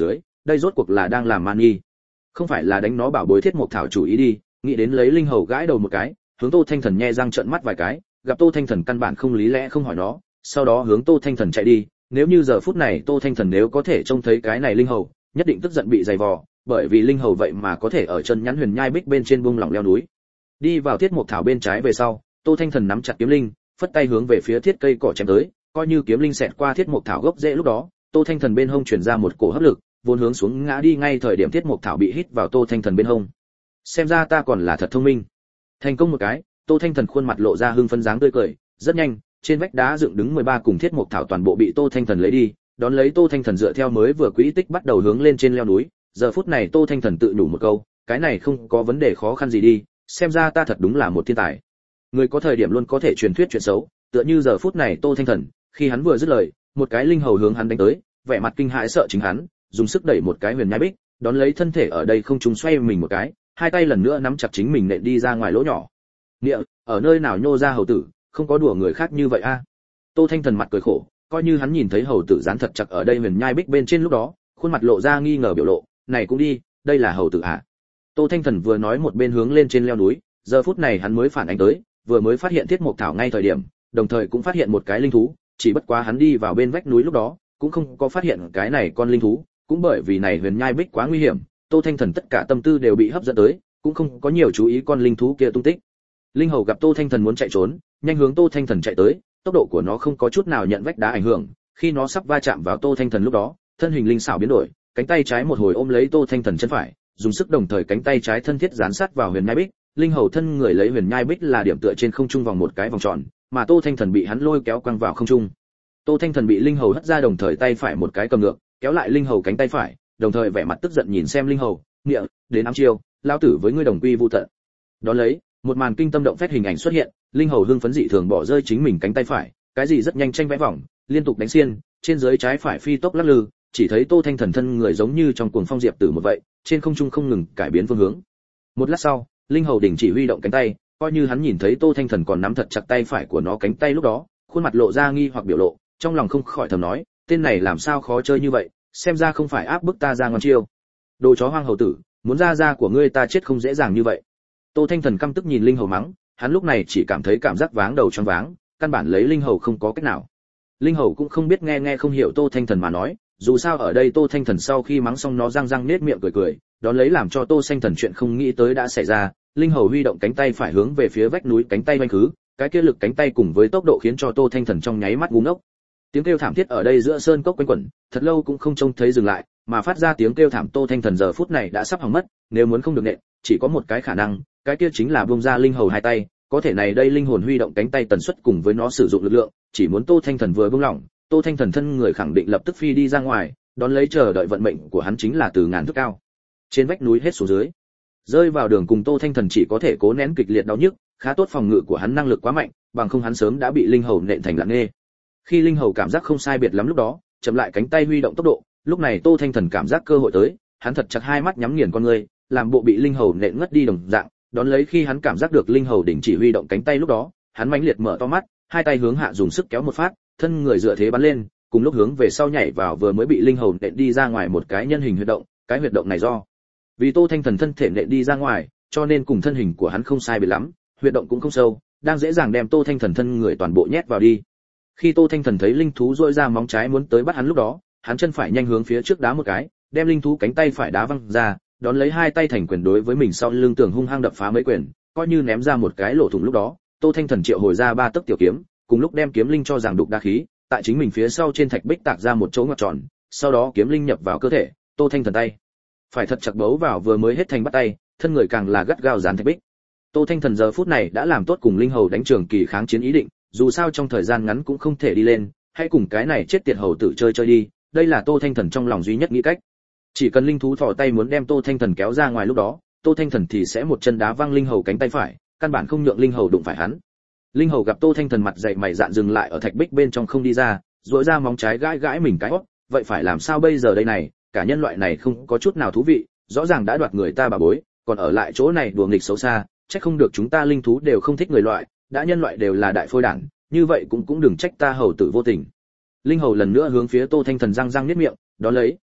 đây rốt cuộc là đang làm man nghi, không phải là đánh nó bảo bối thiết mộc thảo chủ ý đi. Nghĩ đến lấy linh hầu gãi đầu một cái, hướng Tô Thanh Thần nhe răng trợn mắt vài cái, gặp Tô Thanh Thần căn bản không lý lẽ không hỏi nó, sau đó hướng Tô Thanh Thần chạy đi. Nếu như giờ phút này Tô Thanh Thần nếu có thể trông thấy cái này linh hầu, nhất định tức giận bị dày vò, bởi vì linh hầu vậy mà có thể ở chân nhắn huyền nhai bích bên trên buông lỏng leo núi. Đi vào thiết mộc thảo bên trái về sau, Tô Thanh Thần nắm chặt kiếm linh, phất tay hướng về phía thiết cây cỏ chém tới, coi như kiếm linh xẹt qua thiết mộc thảo gốc rễ lúc đó, Tô Thanh Thần bên hông truyền ra một cổ hấp lực, vốn hướng xuống ngã đi ngay thời điểm thiết mộc thảo bị hít vào Tô Thanh Thần bên hông. Xem ra ta còn là thật thông minh. Thành công một cái, Tô Thanh Thần khuôn mặt lộ ra hưng phấn dáng tươi cười, rất nhanh, trên vách đá dựng đứng 13 cùng thiết mộc thảo toàn bộ bị Tô Thanh Thần lấy đi, đón lấy Tô Thanh Thần dựa theo mới vừa quỹ tích bắt đầu hướng lên trên leo núi. Giờ phút này Tô Thanh Thần tự nhủ một câu, cái này không có vấn đề khó khăn gì đi, xem ra ta thật đúng là một thiên tài. Người có thời điểm luôn có thể truyền thuyết chuyện xấu, tựa như giờ phút này Tô Thanh Thần, khi hắn vừa dứt lời, một cái linh hầu hướng hắn đánh tới, vẻ mặt kinh hãi sợ chính hắn, dùng sức đẩy một cái huyền nhai bích, đón lấy thân thể ở đây không trung xoay mình một cái, hai tay lần nữa nắm chặt chính mình nện đi ra ngoài lỗ nhỏ. Nghĩa, ở nơi nào nhô ra hầu tử, không có đùa người khác như vậy a. Tô Thanh Thần mặt cười khổ, coi như hắn nhìn thấy hầu tử dán thật chặt ở đây huyền nhai bích bên trên lúc đó, khuôn mặt lộ ra nghi ngờ biểu lộ, này cũng đi, đây là hầu tử à? Tô Thanh Thần vừa nói một bên hướng lên trên leo núi, giờ phút này hắn mới phản ánh tới, vừa mới phát hiện thiết mộc thảo ngay thời điểm, đồng thời cũng phát hiện một cái linh thú, chỉ bất quá hắn đi vào bên vách núi lúc đó, cũng không có phát hiện cái này con linh thú, cũng bởi vì này huyền nhai bích quá nguy hiểm, Tô Thanh Thần tất cả tâm tư đều bị hấp dẫn tới, cũng không có nhiều chú ý con linh thú kia tung tích. Linh hầu gặp Tô Thanh Thần muốn chạy trốn, nhanh hướng Tô Thanh Thần chạy tới, tốc độ của nó không có chút nào nhận vách đá ảnh hưởng, khi nó sắp va chạm vào Tô Thanh Thần lúc đó, thân hình linh xảo biến đổi, cánh tay trái một hồi ôm lấy Tô Thanh Thần chân phải, dùng sức đồng thời cánh tay trái thân thiết dán sát vào huyền nhai bích, linh hầu thân người lấy huyền nhai bích là điểm tựa trên không trung vòng một cái vòng tròn, mà Tô Thanh Thần bị hắn lôi kéo quăng vào không trung. Tô Thanh Thần bị linh hầu hất ra đồng thời tay phải một cái cầm ngược, kéo lại linh hầu cánh tay phải, đồng thời vẻ mặt tức giận nhìn xem linh hầu, "Nghĩa, đến ám chiêu, lão tử với ngươi đồng quy vu tận." Đó lấy, một màn kinh tâm động phách hình ảnh xuất hiện, linh hầu hưng phấn dị thường bỏ rơi chính mình cánh tay phải, cái gì rất nhanh tranh vẽ vòng, liên tục đánh xiên, trên dưới trái phải phi tốc lắc lư, chỉ thấy Tô Thanh Thần thân người giống như trong cuồng phong diệp tử một vậy, trên không trung không ngừng cải biến phương hướng. Một lát sau, linh hầu đình chỉ huy động cánh tay, coi như hắn nhìn thấy Tô Thanh Thần còn nắm thật chặt tay phải của nó cánh tay lúc đó, khuôn mặt lộ ra nghi hoặc biểu lộ, trong lòng không khỏi thầm nói, tên này làm sao khó chơi như vậy, xem ra không phải áp bức ta ra ngon chiêu. Đồ chó hoang hầu tử, muốn ra của ngươi ta chết không dễ dàng như vậy. Tô Thanh Thần căm tức nhìn linh hầu mắng, hắn lúc này chỉ cảm thấy cảm giác váng đầu choáng váng, căn bản lấy linh hầu không có cách nào. Linh hầu cũng không biết nghe không hiểu Tô Thanh Thần mà nói, dù sao ở đây Tô Thanh Thần sau khi mắng xong nó răng nết miệng cười, đón lấy làm cho Tô Thanh Thần chuyện không nghĩ tới đã xảy ra, linh hầu huy động cánh tay phải hướng về phía vách núi cánh tay vanh khứ, cái kia lực cánh tay cùng với tốc độ khiến cho Tô Thanh Thần trong nháy mắt ngu ngốc. Tiếng kêu thảm thiết ở đây giữa sơn cốc quanh quẩn, thật lâu cũng không trông thấy dừng lại, mà phát ra tiếng kêu thảm Tô Thanh Thần giờ phút này đã sắp hỏng mất, nếu muốn không được nện, chỉ có một cái khả năng, cái kia chính là buông ra linh hầu hai tay, có thể này đây linh hồn huy động cánh tay tần suất cùng với nó sử dụng lực lượng, chỉ muốn Tô Thanh Thần vừa buông lỏng, Tô Thanh Thần thân người khẳng định lập tức phi đi ra ngoài, đón lấy chờ đợi vận mệnh của hắn chính là từ ngàn thước cao trên vách núi hết xuống dưới. Rơi vào đường cùng Tô Thanh Thần chỉ có thể cố nén kịch liệt đau nhức, khá tốt phòng ngự của hắn năng lực quá mạnh, bằng không hắn sớm đã bị linh hầu nện thành lạng nghê. Khi linh hầu cảm giác không sai biệt lắm lúc đó, chậm lại cánh tay huy động tốc độ, lúc này Tô Thanh Thần cảm giác cơ hội tới, hắn thật chặt hai mắt nhắm nghiền con ngươi, làm bộ bị linh hầu nện ngất đi đồng dạng, đón lấy khi hắn cảm giác được linh hầu đình chỉ huy động cánh tay lúc đó, hắn mãnh liệt mở to mắt, hai tay hướng hạ dùng sức kéo một phát, thân người dựa thế bắn lên, cùng lúc hướng về sau nhảy vào vừa mới bị linh hầu nện đi ra ngoài một cái nhân hình huyệt động, cái huyệt động này do vì Tô Thanh Thần thân thể nện đi ra ngoài, cho nên cùng thân hình của hắn không sai biệt lắm, huyệt động cũng không sâu, đang dễ dàng đem Tô Thanh Thần thân người toàn bộ nhét vào đi. Khi Tô Thanh Thần thấy linh thú rỗi ra móng trái muốn tới bắt hắn lúc đó, hắn chân phải nhanh hướng phía trước đá một cái, đem linh thú cánh tay phải đá văng ra, đón lấy hai tay thành quyền đối với mình sau lưng tường hung hăng đập phá mấy quyền, coi như ném ra một cái lỗ thủng lúc đó, Tô Thanh Thần triệu hồi ra ba tấc tiểu kiếm, cùng lúc đem kiếm linh cho giằng đục đa khí, tại chính mình phía sau trên thạch bích tạc ra một chỗ ngoặt tròn, sau đó kiếm linh nhập vào cơ thể, Tô Thanh Thần tay phải thật chặt bấu vào vừa mới hết thành bắt tay, thân người càng là gắt gao dán thạch bích. Tô Thanh Thần giờ phút này đã làm tốt cùng linh hầu đánh trường kỳ kháng chiến ý định, dù sao trong thời gian ngắn cũng không thể đi lên, hãy cùng cái này chết tiệt hầu tử chơi đi, đây là Tô Thanh Thần trong lòng duy nhất nghĩ cách. Chỉ cần linh thú thò tay muốn đem Tô Thanh Thần kéo ra ngoài lúc đó, Tô Thanh Thần thì sẽ một chân đá văng linh hầu cánh tay phải, căn bản không nhượng linh hầu đụng phải hắn. Linh hầu gặp Tô Thanh Thần mặt dày mày dạn dừng lại ở thạch bích bên trong không đi ra, rũa ra móng trái gãi mình cái hót, vậy phải làm sao bây giờ đây này, cả nhân loại này không có chút nào thú vị, rõ ràng đã đoạt người ta bà bối, còn ở lại chỗ này đùa nghịch xấu xa, trách không được chúng ta linh thú đều không thích người loại, đã nhân loại đều là đại phôi đản, như vậy cũng đừng trách ta hầu tử vô tình. Linh hầu lần nữa hướng phía Tô Thanh Thần răng niết miệng, đó lấy,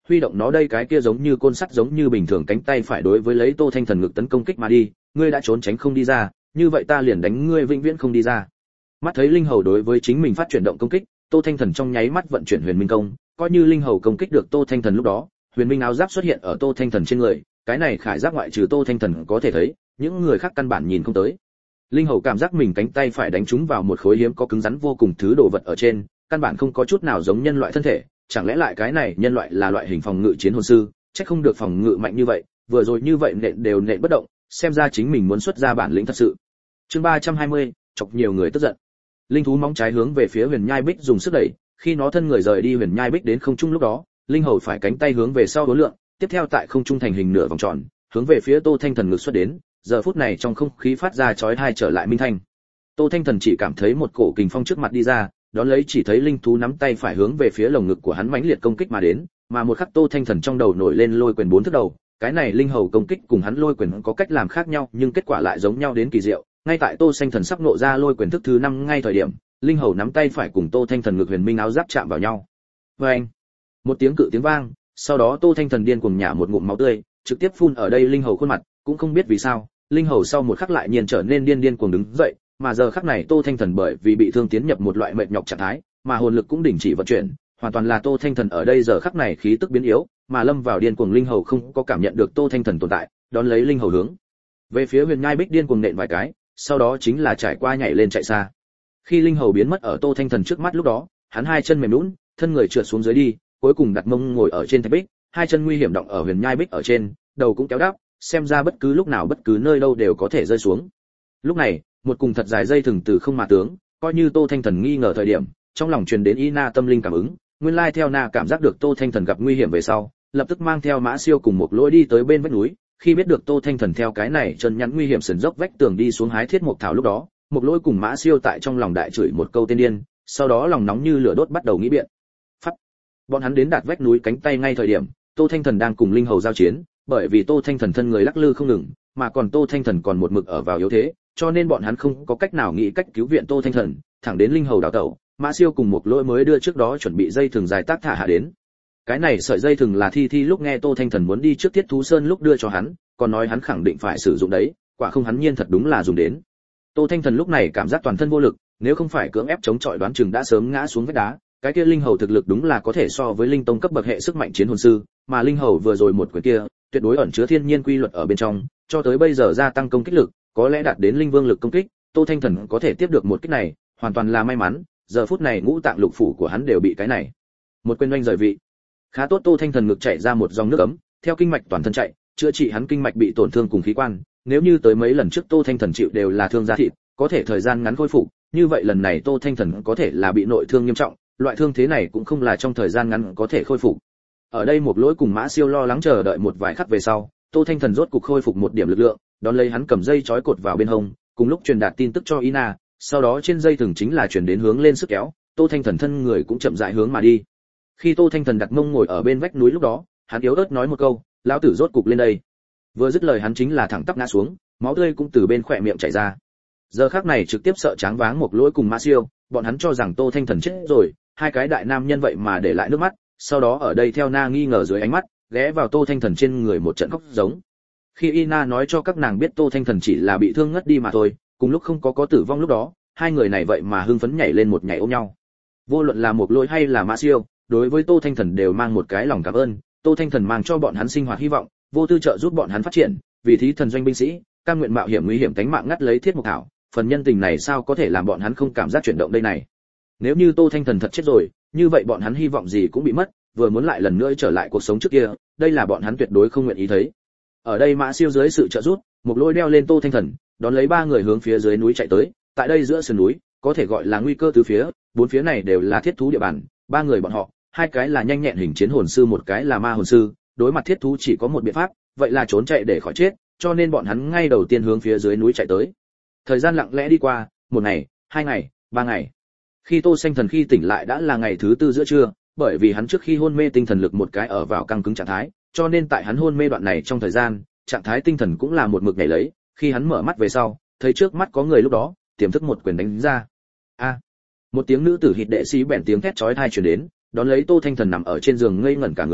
huy động nó đây cái kia giống như côn sắt giống như bình thường cánh tay phải đối với lấy Tô Thanh Thần ngực tấn công kích mà đi, ngươi đã trốn tránh không đi ra, như vậy ta liền đánh ngươi vĩnh viễn không đi ra. Mắt thấy linh hầu đối với chính mình phát chuyển động công kích, Tô Thanh Thần trong nháy mắt vận chuyển huyền minh công, coi như linh hầu công kích được Tô Thanh Thần lúc đó, huyền minh áo giáp xuất hiện ở Tô Thanh Thần trên người, cái này khải giáp ngoại trừ Tô Thanh Thần có thể thấy, những người khác căn bản nhìn không tới. Linh hầu cảm giác mình cánh tay phải đánh trúng vào một khối hiếm có cứng rắn vô cùng thứ đồ vật ở trên, căn bản không có chút nào giống nhân loại thân thể, chẳng lẽ lại cái này nhân loại là loại hình phòng ngự chiến hồn sư, chắc không được phòng ngự mạnh như vậy, vừa rồi như vậy nện đều nện bất động, xem ra chính mình muốn xuất ra bản lĩnh thật sự. Chương 320, chọc nhiều người tức giận. Linh thú móng trái hướng về phía Huyền Nhai Bích dùng sức đẩy, khi nó thân người rời đi Huyền Nhai Bích đến không trung lúc đó, linh hầu phải cánh tay hướng về sau đối lượng, tiếp theo tại không trung thành hình nửa vòng tròn, hướng về phía Tô Thanh Thần ngực xuất đến, giờ phút này trong không khí phát ra chói tai trở lại minh thanh. Tô Thanh Thần chỉ cảm thấy một cổ kình phong trước mặt đi ra, đón lấy chỉ thấy linh thú nắm tay phải hướng về phía lồng ngực của hắn mãnh liệt công kích mà đến, mà một khắc Tô Thanh Thần trong đầu nổi lên lôi quyền 4 thước đầu, cái này linh hầu công kích cùng hắn lôi quyền có cách làm khác nhau, nhưng kết quả lại giống nhau đến kỳ diệu. Ngay tại Tô Thanh Thần sắp nộ ra lôi quyền thức thứ 5 ngay thời điểm, linh hầu nắm tay phải cùng Tô Thanh Thần ngực huyền minh áo giáp chạm vào nhau. Oeng! Một tiếng cự tiếng vang, sau đó Tô Thanh Thần điên cuồng nhả một ngụm máu tươi, trực tiếp phun ở đây linh hầu khuôn mặt, cũng không biết vì sao, linh hầu sau một khắc lại nhiên trở nên điên cuồng đứng dậy, mà giờ khắc này Tô Thanh Thần bởi vì bị thương tiến nhập một loại mệt nhọc trạng thái, mà hồn lực cũng đình chỉ vận chuyển, hoàn toàn là Tô Thanh Thần ở đây giờ khắc này khí tức biến yếu, mà lâm vào điên cuồng linh hầu không có cảm nhận được Tô Thanh Thần tồn tại, đón lấy linh hầu hướng về phía Huyền Nhai Bích điên cuồng nện vài cái, sau đó chính là trải qua nhảy lên chạy xa. Khi linh hầu biến mất ở Tô Thanh Thần trước mắt lúc đó, hắn hai chân mềm nhũn, thân người trượt xuống dưới đi, cuối cùng đặt mông ngồi ở trên thạch bích, hai chân nguy hiểm động ở Huyền Nhai Bích ở trên, đầu cũng kéo đáp, xem ra bất cứ lúc nào bất cứ nơi đâu đều có thể rơi xuống. Lúc này, một cùng thật dài dây thừng từ không mà tướng, coi như Tô Thanh Thần nghi ngờ thời điểm, trong lòng truyền đến Ina tâm linh cảm ứng, nguyên lai theo na cảm giác được Tô Thanh Thần gặp nguy hiểm về sau, lập tức mang theo Mã Siêu cùng một lỗi đi tới bên vách núi, khi biết được Tô Thanh Thần theo cái này chân nhắn nguy hiểm sườn dốc vách tường đi xuống hái thiết mục thảo lúc đó, một lỗi cùng Mã Siêu tại trong lòng đại chửi một câu tên điên, sau đó lòng nóng như lửa đốt bắt đầu nghĩ biện pháp. Bọn hắn đến đạt vách núi cánh tay ngay thời điểm, Tô Thanh Thần đang cùng linh hầu giao chiến, bởi vì Tô Thanh Thần thân người lắc lư không ngừng, mà còn Tô Thanh Thần còn một mực ở vào yếu thế, cho nên bọn hắn không có cách nào nghĩ cách cứu viện Tô Thanh Thần, thẳng đến linh hầu đào tẩu, Mã Siêu cùng một lỗi mới đưa trước đó chuẩn bị dây thừng dài tác thả hạ đến. Cái này sợi dây thừng là Thi lúc nghe Tô Thanh Thần muốn đi trước Thiết Thú Sơn lúc đưa cho hắn, còn nói hắn khẳng định phải sử dụng đấy, quả không hắn nhiên thật đúng là dùng đến. Tô Thanh Thần lúc này cảm giác toàn thân vô lực, nếu không phải cưỡng ép chống chọi đoán chừng đã sớm ngã xuống vách đá, cái kia linh hầu thực lực đúng là có thể so với linh tông cấp bậc hệ sức mạnh chiến hồn sư, mà linh hầu vừa rồi một quyền kia, tuyệt đối ẩn chứa thiên nhiên quy luật ở bên trong, cho tới bây giờ gia tăng công kích lực, có lẽ đạt đến linh vương lực công kích, Tô Thanh Thần có thể tiếp được một kích này, hoàn toàn là may mắn, giờ phút này ngũ tạng lục phủ của hắn đều bị cái này một quyền oanh rời vị. Khá tốt, Tô Thanh Thần ngực chảy ra một dòng nước ấm, theo kinh mạch toàn thân chạy, chữa trị hắn kinh mạch bị tổn thương cùng khí quan, nếu như tới mấy lần trước Tô Thanh Thần chịu đều là thương da thịt, có thể thời gian ngắn khôi phục, như vậy lần này Tô Thanh Thần có thể là bị nội thương nghiêm trọng, loại thương thế này cũng không là trong thời gian ngắn có thể khôi phục. Ở đây một lỗi cùng Mã Siêu lo lắng chờ đợi một vài khắc về sau, Tô Thanh Thần rốt cục khôi phục một điểm lực lượng, đón lấy hắn cầm dây trói cột vào bên hông, cùng lúc truyền đạt tin tức cho Ina, sau đó trên dây thừng chính là truyền đến hướng lên sức kéo, Tô Thanh Thần thân người cũng chậm rãi hướng mà đi. Khi Tô Thanh Thần đặt mông ngồi ở bên vách núi lúc đó, hắn yếu ớt nói một câu, lão tử rốt cục lên đây. Vừa dứt lời hắn chính là thẳng tắp ngã xuống, máu tươi cũng từ bên khỏe miệng chảy ra. Giờ khắc này trực tiếp sợ tráng váng một lỗi cùng Mã Siêu, bọn hắn cho rằng Tô Thanh Thần chết rồi, hai cái đại nam nhân vậy mà để lại nước mắt, sau đó ở đây theo na nghi ngờ dưới ánh mắt, ghé vào Tô Thanh Thần trên người một trận khóc giống. Khi Ina nói cho các nàng biết Tô Thanh Thần chỉ là bị thương ngất đi mà thôi, cùng lúc không có tử vong lúc đó, hai người này vậy mà hưng phấn nhảy lên một nhảy ôm nhau. Vô luận là một lỗi hay là Mã Siêu, đối với Tô Thanh Thần đều mang một cái lòng cảm ơn, Tô Thanh Thần mang cho bọn hắn sinh hoạt hy vọng, vô tư trợ giúp bọn hắn phát triển, vì thí thần doanh binh sĩ, cam nguyện mạo hiểm nguy hiểm tánh mạng ngắt lấy thiết mục thảo, phần nhân tình này sao có thể làm bọn hắn không cảm giác chuyển động đây này. Nếu như Tô Thanh Thần thật chết rồi, như vậy bọn hắn hy vọng gì cũng bị mất, vừa muốn lại lần nữa trở lại cuộc sống trước kia, đây là bọn hắn tuyệt đối không nguyện ý thấy. Ở đây Mã Siêu dưới sự trợ giúp, một lôi đeo lên Tô Thanh Thần, đón lấy ba người hướng phía dưới núi chạy tới, tại đây giữa sườn núi, có thể gọi là nguy cơ tứ phía, bốn phía này đều là thiết thú địa bàn, ba người bọn họ, hai cái là nhanh nhẹn hình chiến hồn sư, một cái là ma hồn sư, đối mặt thiết thú chỉ có một biện pháp, vậy là trốn chạy để khỏi chết, cho nên bọn hắn ngay đầu tiên hướng phía dưới núi chạy tới. Thời gian lặng lẽ đi qua, một ngày, hai ngày, ba ngày. Khi Tô Xanh Thần khi tỉnh lại đã là ngày thứ tư giữa trưa, bởi vì hắn trước khi hôn mê tinh thần lực một cái ở vào căng cứng trạng thái, cho nên tại hắn hôn mê đoạn này trong thời gian, trạng thái tinh thần cũng là một mực nhảy lấy, khi hắn mở mắt về sau, thấy trước mắt có người lúc đó, tiềm thức một quyền đánh ra. A! Một tiếng nữ tử hít đệ xí bèn tiếng thét chói tai truyền đến, đón lấy Tô Thanh Thần nằm ở trên giường ngây ngẩn cả người,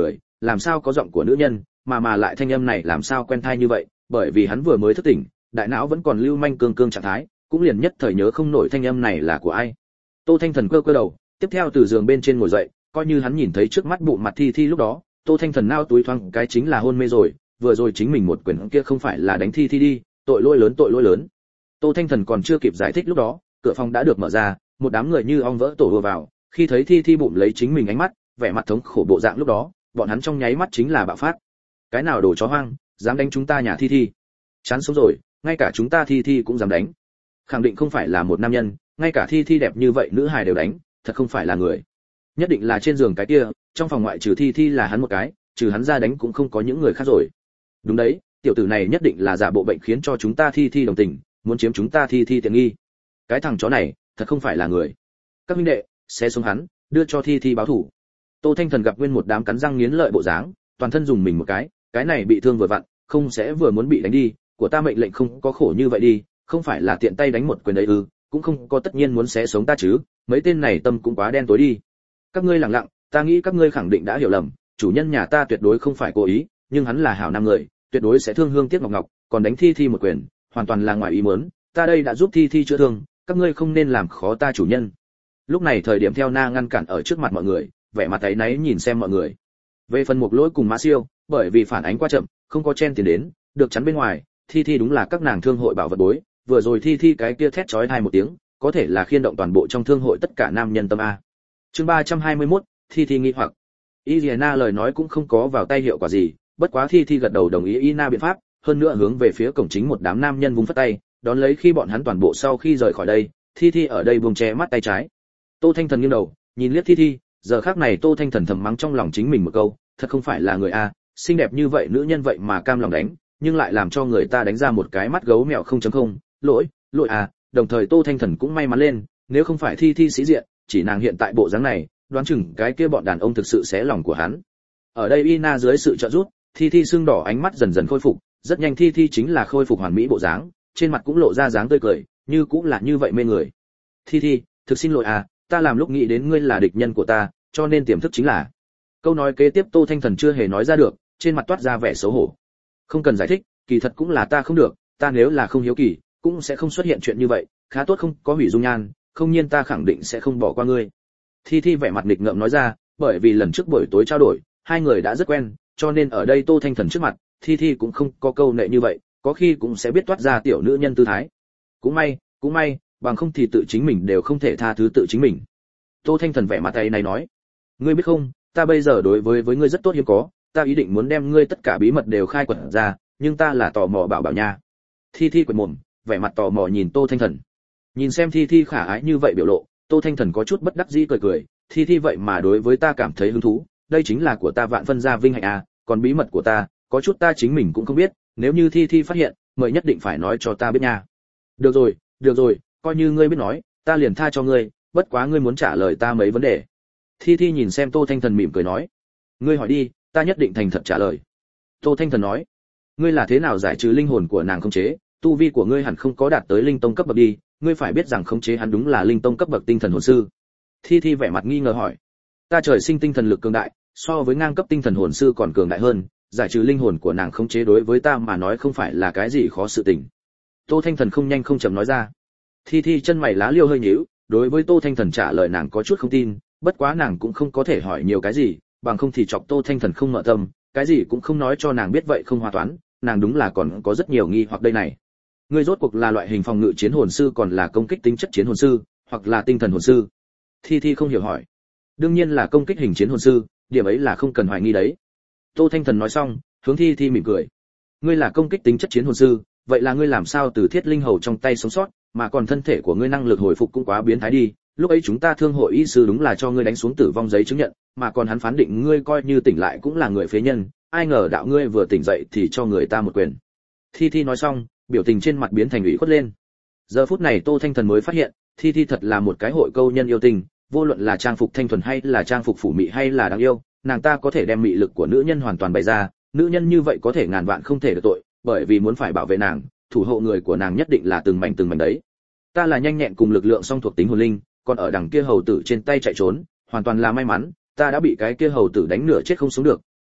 làm sao có giọng của nữ nhân, mà lại thanh âm này làm sao quen tai như vậy, bởi vì hắn vừa mới thức tỉnh, đại não vẫn còn lưu manh cương trạng thái, cũng liền nhất thời nhớ không nổi thanh âm này là của ai. Tô Thanh Thần cơ đầu, tiếp theo từ giường bên trên ngồi dậy, coi như hắn nhìn thấy trước mắt bụng mặt Thi Thi lúc đó, Tô Thanh Thần nao túi thoáng cái chính là hôn mê rồi, vừa rồi chính mình một quyền kia không phải là đánh Thi Thi đi, tội lỗi lớn. Tô Thanh Thần còn chưa kịp giải thích lúc đó, cửa phòng đã được mở ra, một đám người như ong vỡ tổ ùa vào, khi thấy Thi Thi bụng lấy chính mình ánh mắt, vẻ mặt thống khổ bộ dạng lúc đó, bọn hắn trong nháy mắt chính là bạo phát. Cái nào đồ chó hoang, dám đánh chúng ta nhà Thi Thi? Chán sống rồi, ngay cả chúng ta Thi Thi cũng dám đánh. Khẳng định không phải là một nam nhân, ngay cả Thi Thi đẹp như vậy nữ hài đều đánh, thật không phải là người. Nhất định là trên giường cái kia, trong phòng ngoại trừ Thi Thi là hắn một cái, trừ hắn ra đánh cũng không có những người khác rồi. Đúng đấy, tiểu tử này nhất định là giả bộ bệnh khiến cho chúng ta Thi Thi đồng tình, muốn chiếm chúng ta Thi Thi tiện nghi. Cái thằng chó này, thật không phải là người. Các huynh đệ, sẽ xuống hắn, đưa cho Thi Thi báo thù. Tô Thanh Thần gặp nguyên một đám cắn răng nghiến lợi bộ dáng, toàn thân dùng mình một cái này bị thương vừa vặn, không sẽ vừa muốn bị đánh đi, của ta mệnh lệnh không có khổ như vậy đi, không phải là tiện tay đánh một quyền đấy ư, cũng không có tất nhiên muốn xé sống ta chứ, mấy tên này tâm cũng quá đen tối đi. Các ngươi lặng lặng, ta nghĩ các ngươi khẳng định đã hiểu lầm, chủ nhân nhà ta tuyệt đối không phải cố ý, nhưng hắn là hảo nam người, tuyệt đối sẽ thương hương tiếc ngọc ngọc, còn đánh Thi Thi một quyền, hoàn toàn là ngoài ý muốn, ta đây đã giúp Thi Thi chữa thương, các ngươi không nên làm khó ta chủ nhân. Lúc này thời điểm theo na ngăn cản ở trước mặt mọi người, vẻ mặt áy náy nhìn xem mọi người. Về phần Mục Lỗi cùng Mã Siêu, bởi vì phản ánh quá chậm, không có chen tiền đến, được chắn bên ngoài, Thi Thi đúng là các nàng thương hội bảo vật bối, vừa rồi Thi Thi cái kia thét chói tai một tiếng, có thể là khiên động toàn bộ trong thương hội tất cả nam nhân tâm a. Chương 321, Thi Thi nghi hoặc. Iliana lời nói cũng không có vào tay hiệu quả gì, bất quá Thi Thi gật đầu đồng ý Ina biện pháp, hơn nữa hướng về phía cổng chính một đám nam nhân vung phất tay, đón lấy khi bọn hắn toàn bộ sau khi rời khỏi đây, Thi Thi ở đây buông che mắt tay trái. Tô Thanh Thần nghiêng đầu, nhìn liếc Thi Thi, giờ khắc này Tô Thanh Thần thầm mắng trong lòng chính mình một câu, thật không phải là người a, xinh đẹp như vậy nữ nhân vậy mà cam lòng đánh, nhưng lại làm cho người ta đánh ra một cái mắt gấu mèo 0.0, lỗi à, đồng thời Tô Thanh Thần cũng may mắn lên, nếu không phải Thi Thi sĩ diện, chỉ nàng hiện tại bộ dáng này, đoán chừng cái kia bọn đàn ông thực sự xé lòng của hắn. Ở đây Ina dưới sự trợ giúp, Thi Thi sưng đỏ ánh mắt dần dần khôi phục, rất nhanh Thi Thi chính là khôi phục hoàn mỹ bộ dáng, trên mặt cũng lộ ra dáng tươi cười, như cũng là như vậy mê người. Thi Thi, thực xin lỗi à, ta làm lúc nghĩ đến ngươi là địch nhân của ta, cho nên tiềm thức chính là. Câu nói kế tiếp Tô Thanh Thần chưa hề nói ra được, trên mặt toát ra vẻ xấu hổ. Không cần giải thích, kỳ thật cũng là ta không được, ta nếu là không hiếu kỳ, cũng sẽ không xuất hiện chuyện như vậy, khá tốt không có hủy dung nhan, không nhiên ta khẳng định sẽ không bỏ qua ngươi. Thi Thi vẻ mặt nghịch ngợm nói ra, bởi vì lần trước buổi tối trao đổi, hai người đã rất quen, cho nên ở đây Tô Thanh Thần trước mặt, Thi Thi cũng không có câu nệ như vậy, có khi cũng sẽ biết toát ra tiểu nữ nhân tư thái. Cũng may, bằng không thì tự chính mình đều không thể tha thứ tự chính mình. Tô Thanh Thần vẻ mặt tay này nói, ngươi biết không, ta bây giờ đối với ngươi rất tốt hiếm có, ta ý định muốn đem ngươi tất cả bí mật đều khai quật ra, nhưng ta là tò mò bảo nha. Thi Thi quệt mồm, vẻ mặt tò mò nhìn Tô Thanh Thần. Nhìn xem Thi Thi khả ái như vậy biểu lộ, Tô Thanh Thần có chút bất đắc dĩ cười, Thi Thi vậy mà đối với ta cảm thấy hứng thú, đây chính là của ta vạn phân gia vinh hạnh à, còn bí mật của ta, có chút ta chính mình cũng không biết, nếu như Thi Thi phát hiện, mời nhất định phải nói cho ta biết nha. Được rồi, coi như ngươi biết nói, ta liền tha cho ngươi, bất quá ngươi muốn trả lời ta mấy vấn đề. Thi Thi nhìn xem Tô Thanh Thần mỉm cười nói, ngươi hỏi đi, ta nhất định thành thật trả lời. Tô Thanh Thần nói, ngươi là thế nào giải trừ linh hồn của nàng khống chế, tu vi của ngươi hẳn không có đạt tới linh tông cấp bậc đi, ngươi phải biết rằng khống chế hắn đúng là linh tông cấp bậc tinh thần hồn sư. Thi Thi vẻ mặt nghi ngờ hỏi, ta trời sinh tinh thần lực cường đại, so với ngang cấp tinh thần hồn sư còn cường đại hơn, giải trừ linh hồn của nàng khống chế đối với ta mà nói không phải là cái gì khó sự tình. Tô Thanh Thần không nhanh không chậm nói ra. Thi Thi chân mày lá liêu hơi nhíu, đối với Tô Thanh Thần trả lời nàng có chút không tin, bất quá nàng cũng không có thể hỏi nhiều cái gì, bằng không thì chọc Tô Thanh Thần không mở tâm, cái gì cũng không nói cho nàng biết vậy không hòa toán, nàng đúng là còn có rất nhiều nghi hoặc đây này. Ngươi rốt cuộc là loại hình phòng ngự chiến hồn sư còn là công kích tính chất chiến hồn sư, hoặc là tinh thần hồn sư? Thi Thi không hiểu hỏi. Đương nhiên là công kích hình chiến hồn sư, điểm ấy là không cần hoài nghi đấy. Tô Thanh Thần nói xong, hướng Thi Thi mỉm cười. Ngươi là công kích tính chất chiến hồn sư, vậy là ngươi làm sao từ Thiết Linh Hầu trong tay sống sót, mà còn thân thể của ngươi năng lực hồi phục cũng quá biến thái đi. Lúc ấy chúng ta thương hội y sư đúng là cho ngươi đánh xuống tử vong giấy chứng nhận, mà còn hắn phán định ngươi coi như tỉnh lại cũng là người phế nhân, ai ngờ đạo ngươi vừa tỉnh dậy thì cho người ta một quyền. Thi Thi nói xong, biểu tình trên mặt biến thành ủy khuất lên. Giờ phút này Tô Thanh Thần mới phát hiện, Thi Thi thật là một cái hội câu nhân yêu tình, vô luận là trang phục thanh thuần hay là trang phục phủ mị hay là đáng yêu, nàng ta có thể đem mị lực của nữ nhân hoàn toàn bày ra, nữ nhân như vậy có thể ngàn vạn không thể được tội, bởi vì muốn phải bảo vệ nàng, thủ hộ người của nàng nhất định là từng mảnh đấy. Ta là nhanh nhẹn cùng lực lượng song thuộc tính hồn linh, còn ở đằng kia hầu tử trên tay chạy trốn, hoàn toàn là may mắn, ta đã bị cái kia hầu tử đánh nửa chết không sống được,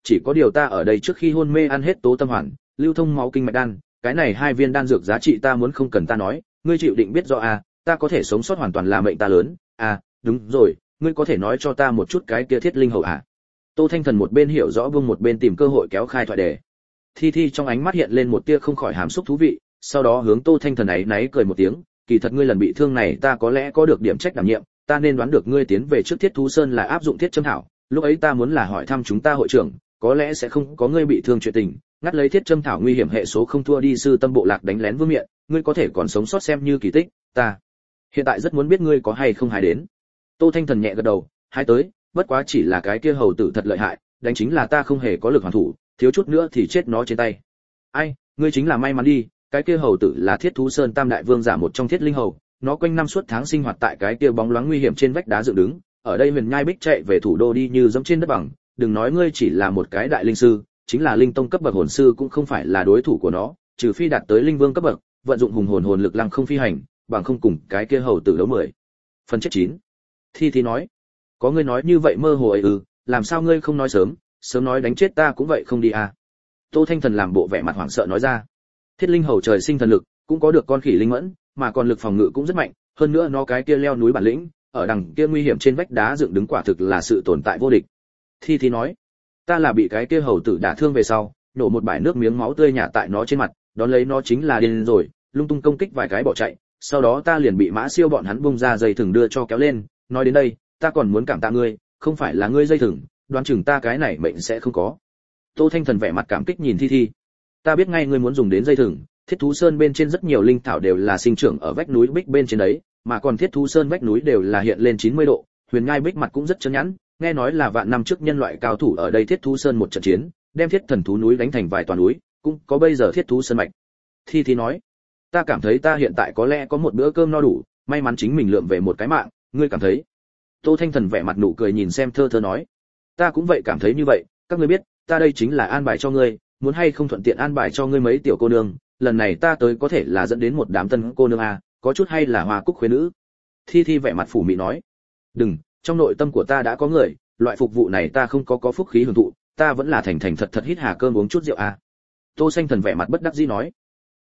chỉ có điều ta ở đây trước khi hôn mê ăn hết tố tâm hoàn, lưu thông máu kinh mạch đan, cái này 2 viên đan dược giá trị ta muốn không cần ta nói, ngươi chịu định biết rõ à, ta có thể sống sót hoàn toàn là mệnh ta lớn. À, đúng rồi, ngươi có thể nói cho ta một chút cái kia Thiết Linh Hầu à? Tô Thanh Thần một bên hiểu rõ vương một bên tìm cơ hội kéo khai thoại đề. Thi Thi trong ánh mắt hiện lên một tia không khỏi hàm xúc thú vị, sau đó hướng Tô Thanh Thần ấy náy cười một tiếng, kỳ thật ngươi lần bị thương này ta có lẽ có được điểm trách đảm nhiệm, ta nên đoán được ngươi tiến về trước Thiết Thú Sơn là áp dụng thiết châm thảo, lúc ấy ta muốn là hỏi thăm chúng ta hội trưởng, có lẽ sẽ không có ngươi bị thương chuyện tình, ngắt lấy thiết châm thảo nguy hiểm hệ số không thua đi sư tâm bộ lạc đánh lén vương miện, ngươi có thể còn sống sót xem như kỳ tích, ta hiện tại rất muốn biết ngươi có hay không hái đến. Tô Thanh Thần nhẹ gật đầu, hái tới, bất quá chỉ là cái kia hầu tử thật lợi hại, đánh chính là ta không hề có lực hoàn thủ, thiếu chút nữa thì chết nó trên tay. Ai, ngươi chính là may mắn đi, cái kia hầu tử là Thiết Thú Sơn Tam đại vương giả một trong Thiết Linh Hầu, nó quanh năm suốt tháng sinh hoạt tại cái kia bóng loáng nguy hiểm trên vách đá dựng đứng, ở đây Huyền Nhai Bích chạy về thủ đô đi như dẫm trên đất bằng, đừng nói ngươi chỉ là một cái đại linh sư, chính là linh tông cấp bậc hồn sư cũng không phải là đối thủ của nó, trừ phi đạt tới linh vương cấp bậc, vận dụng hùng hồn lực lăng không phi hành, bằng không cùng cái kia hầu tử đấu 10. Phần chết 9. Thi Thi nói, có ngươi nói như vậy mơ hồ ấy làm sao ngươi không nói sớm, sớm nói đánh chết ta cũng vậy không đi à? Tô Thanh Thần làm bộ vẻ mặt hoảng sợ nói ra. Thiết Linh Hầu trời sinh thần lực, cũng có được con khỉ linh mẫn, mà còn lực phòng ngự cũng rất mạnh, hơn nữa nó cái kia leo núi bản lĩnh, ở đằng kia nguy hiểm trên vách đá dựng đứng quả thực là sự tồn tại vô địch. Thi Thi nói, ta là bị cái kia hầu tử đả thương về sau, nổ một bãi nước miếng máu tươi nhả tại nó trên mặt, đón lấy nó chính là điên rồi, lung tung công kích vài cái bỏ chạy, sau đó ta liền bị Mã Siêu bọn hắn bung ra dây thừng đưa cho kéo lên, nói đến đây, ta còn muốn cảm tạ ngươi, không phải là ngươi dây thừng, đoán chừng ta cái này mệnh sẽ không có. Tô Thanh Thần vẻ mặt cảm kích nhìn Thi Thi, ta biết ngay ngươi muốn dùng đến dây thừng, Thiết Thú Sơn bên trên rất nhiều linh thảo đều là sinh trưởng ở vách núi Bích bên trên đấy, mà còn Thiết Thú Sơn vách núi đều là hiện lên 90 độ, Huyền Nhai Bích mặt cũng rất chấn nhẵn, nghe nói là vạn năm trước nhân loại cao thủ ở đây Thiết Thú Sơn một trận chiến, đem Thiết Thần thú núi đánh thành vài toàn núi, cũng có bây giờ Thiết Thú Sơn mạch. Thi Thi nói, ta cảm thấy ta hiện tại có lẽ có một bữa cơm no đủ, may mắn chính mình lượm về một cái mạng, ngươi cảm thấy? Tô Thanh Thần vẻ mặt nụ cười nhìn xem thơ thơ nói, ta cũng vậy cảm thấy như vậy, các ngươi biết, ta đây chính là an bài cho ngươi, muốn hay không thuận tiện an bài cho ngươi mấy tiểu cô nương, lần này ta tới có thể là dẫn đến một đám tân cô nương à, có chút hay là hoa cúc khuê nữ. Thi Thi vẻ mặt phủ mị nói, đừng, trong nội tâm của ta đã có người, loại phục vụ này ta không có phúc khí hưởng thụ, ta vẫn là thành thành thật thật hít hà cơm uống chút rượu à. Tô Xanh Thần vẻ mặt bất đắc dĩ nói,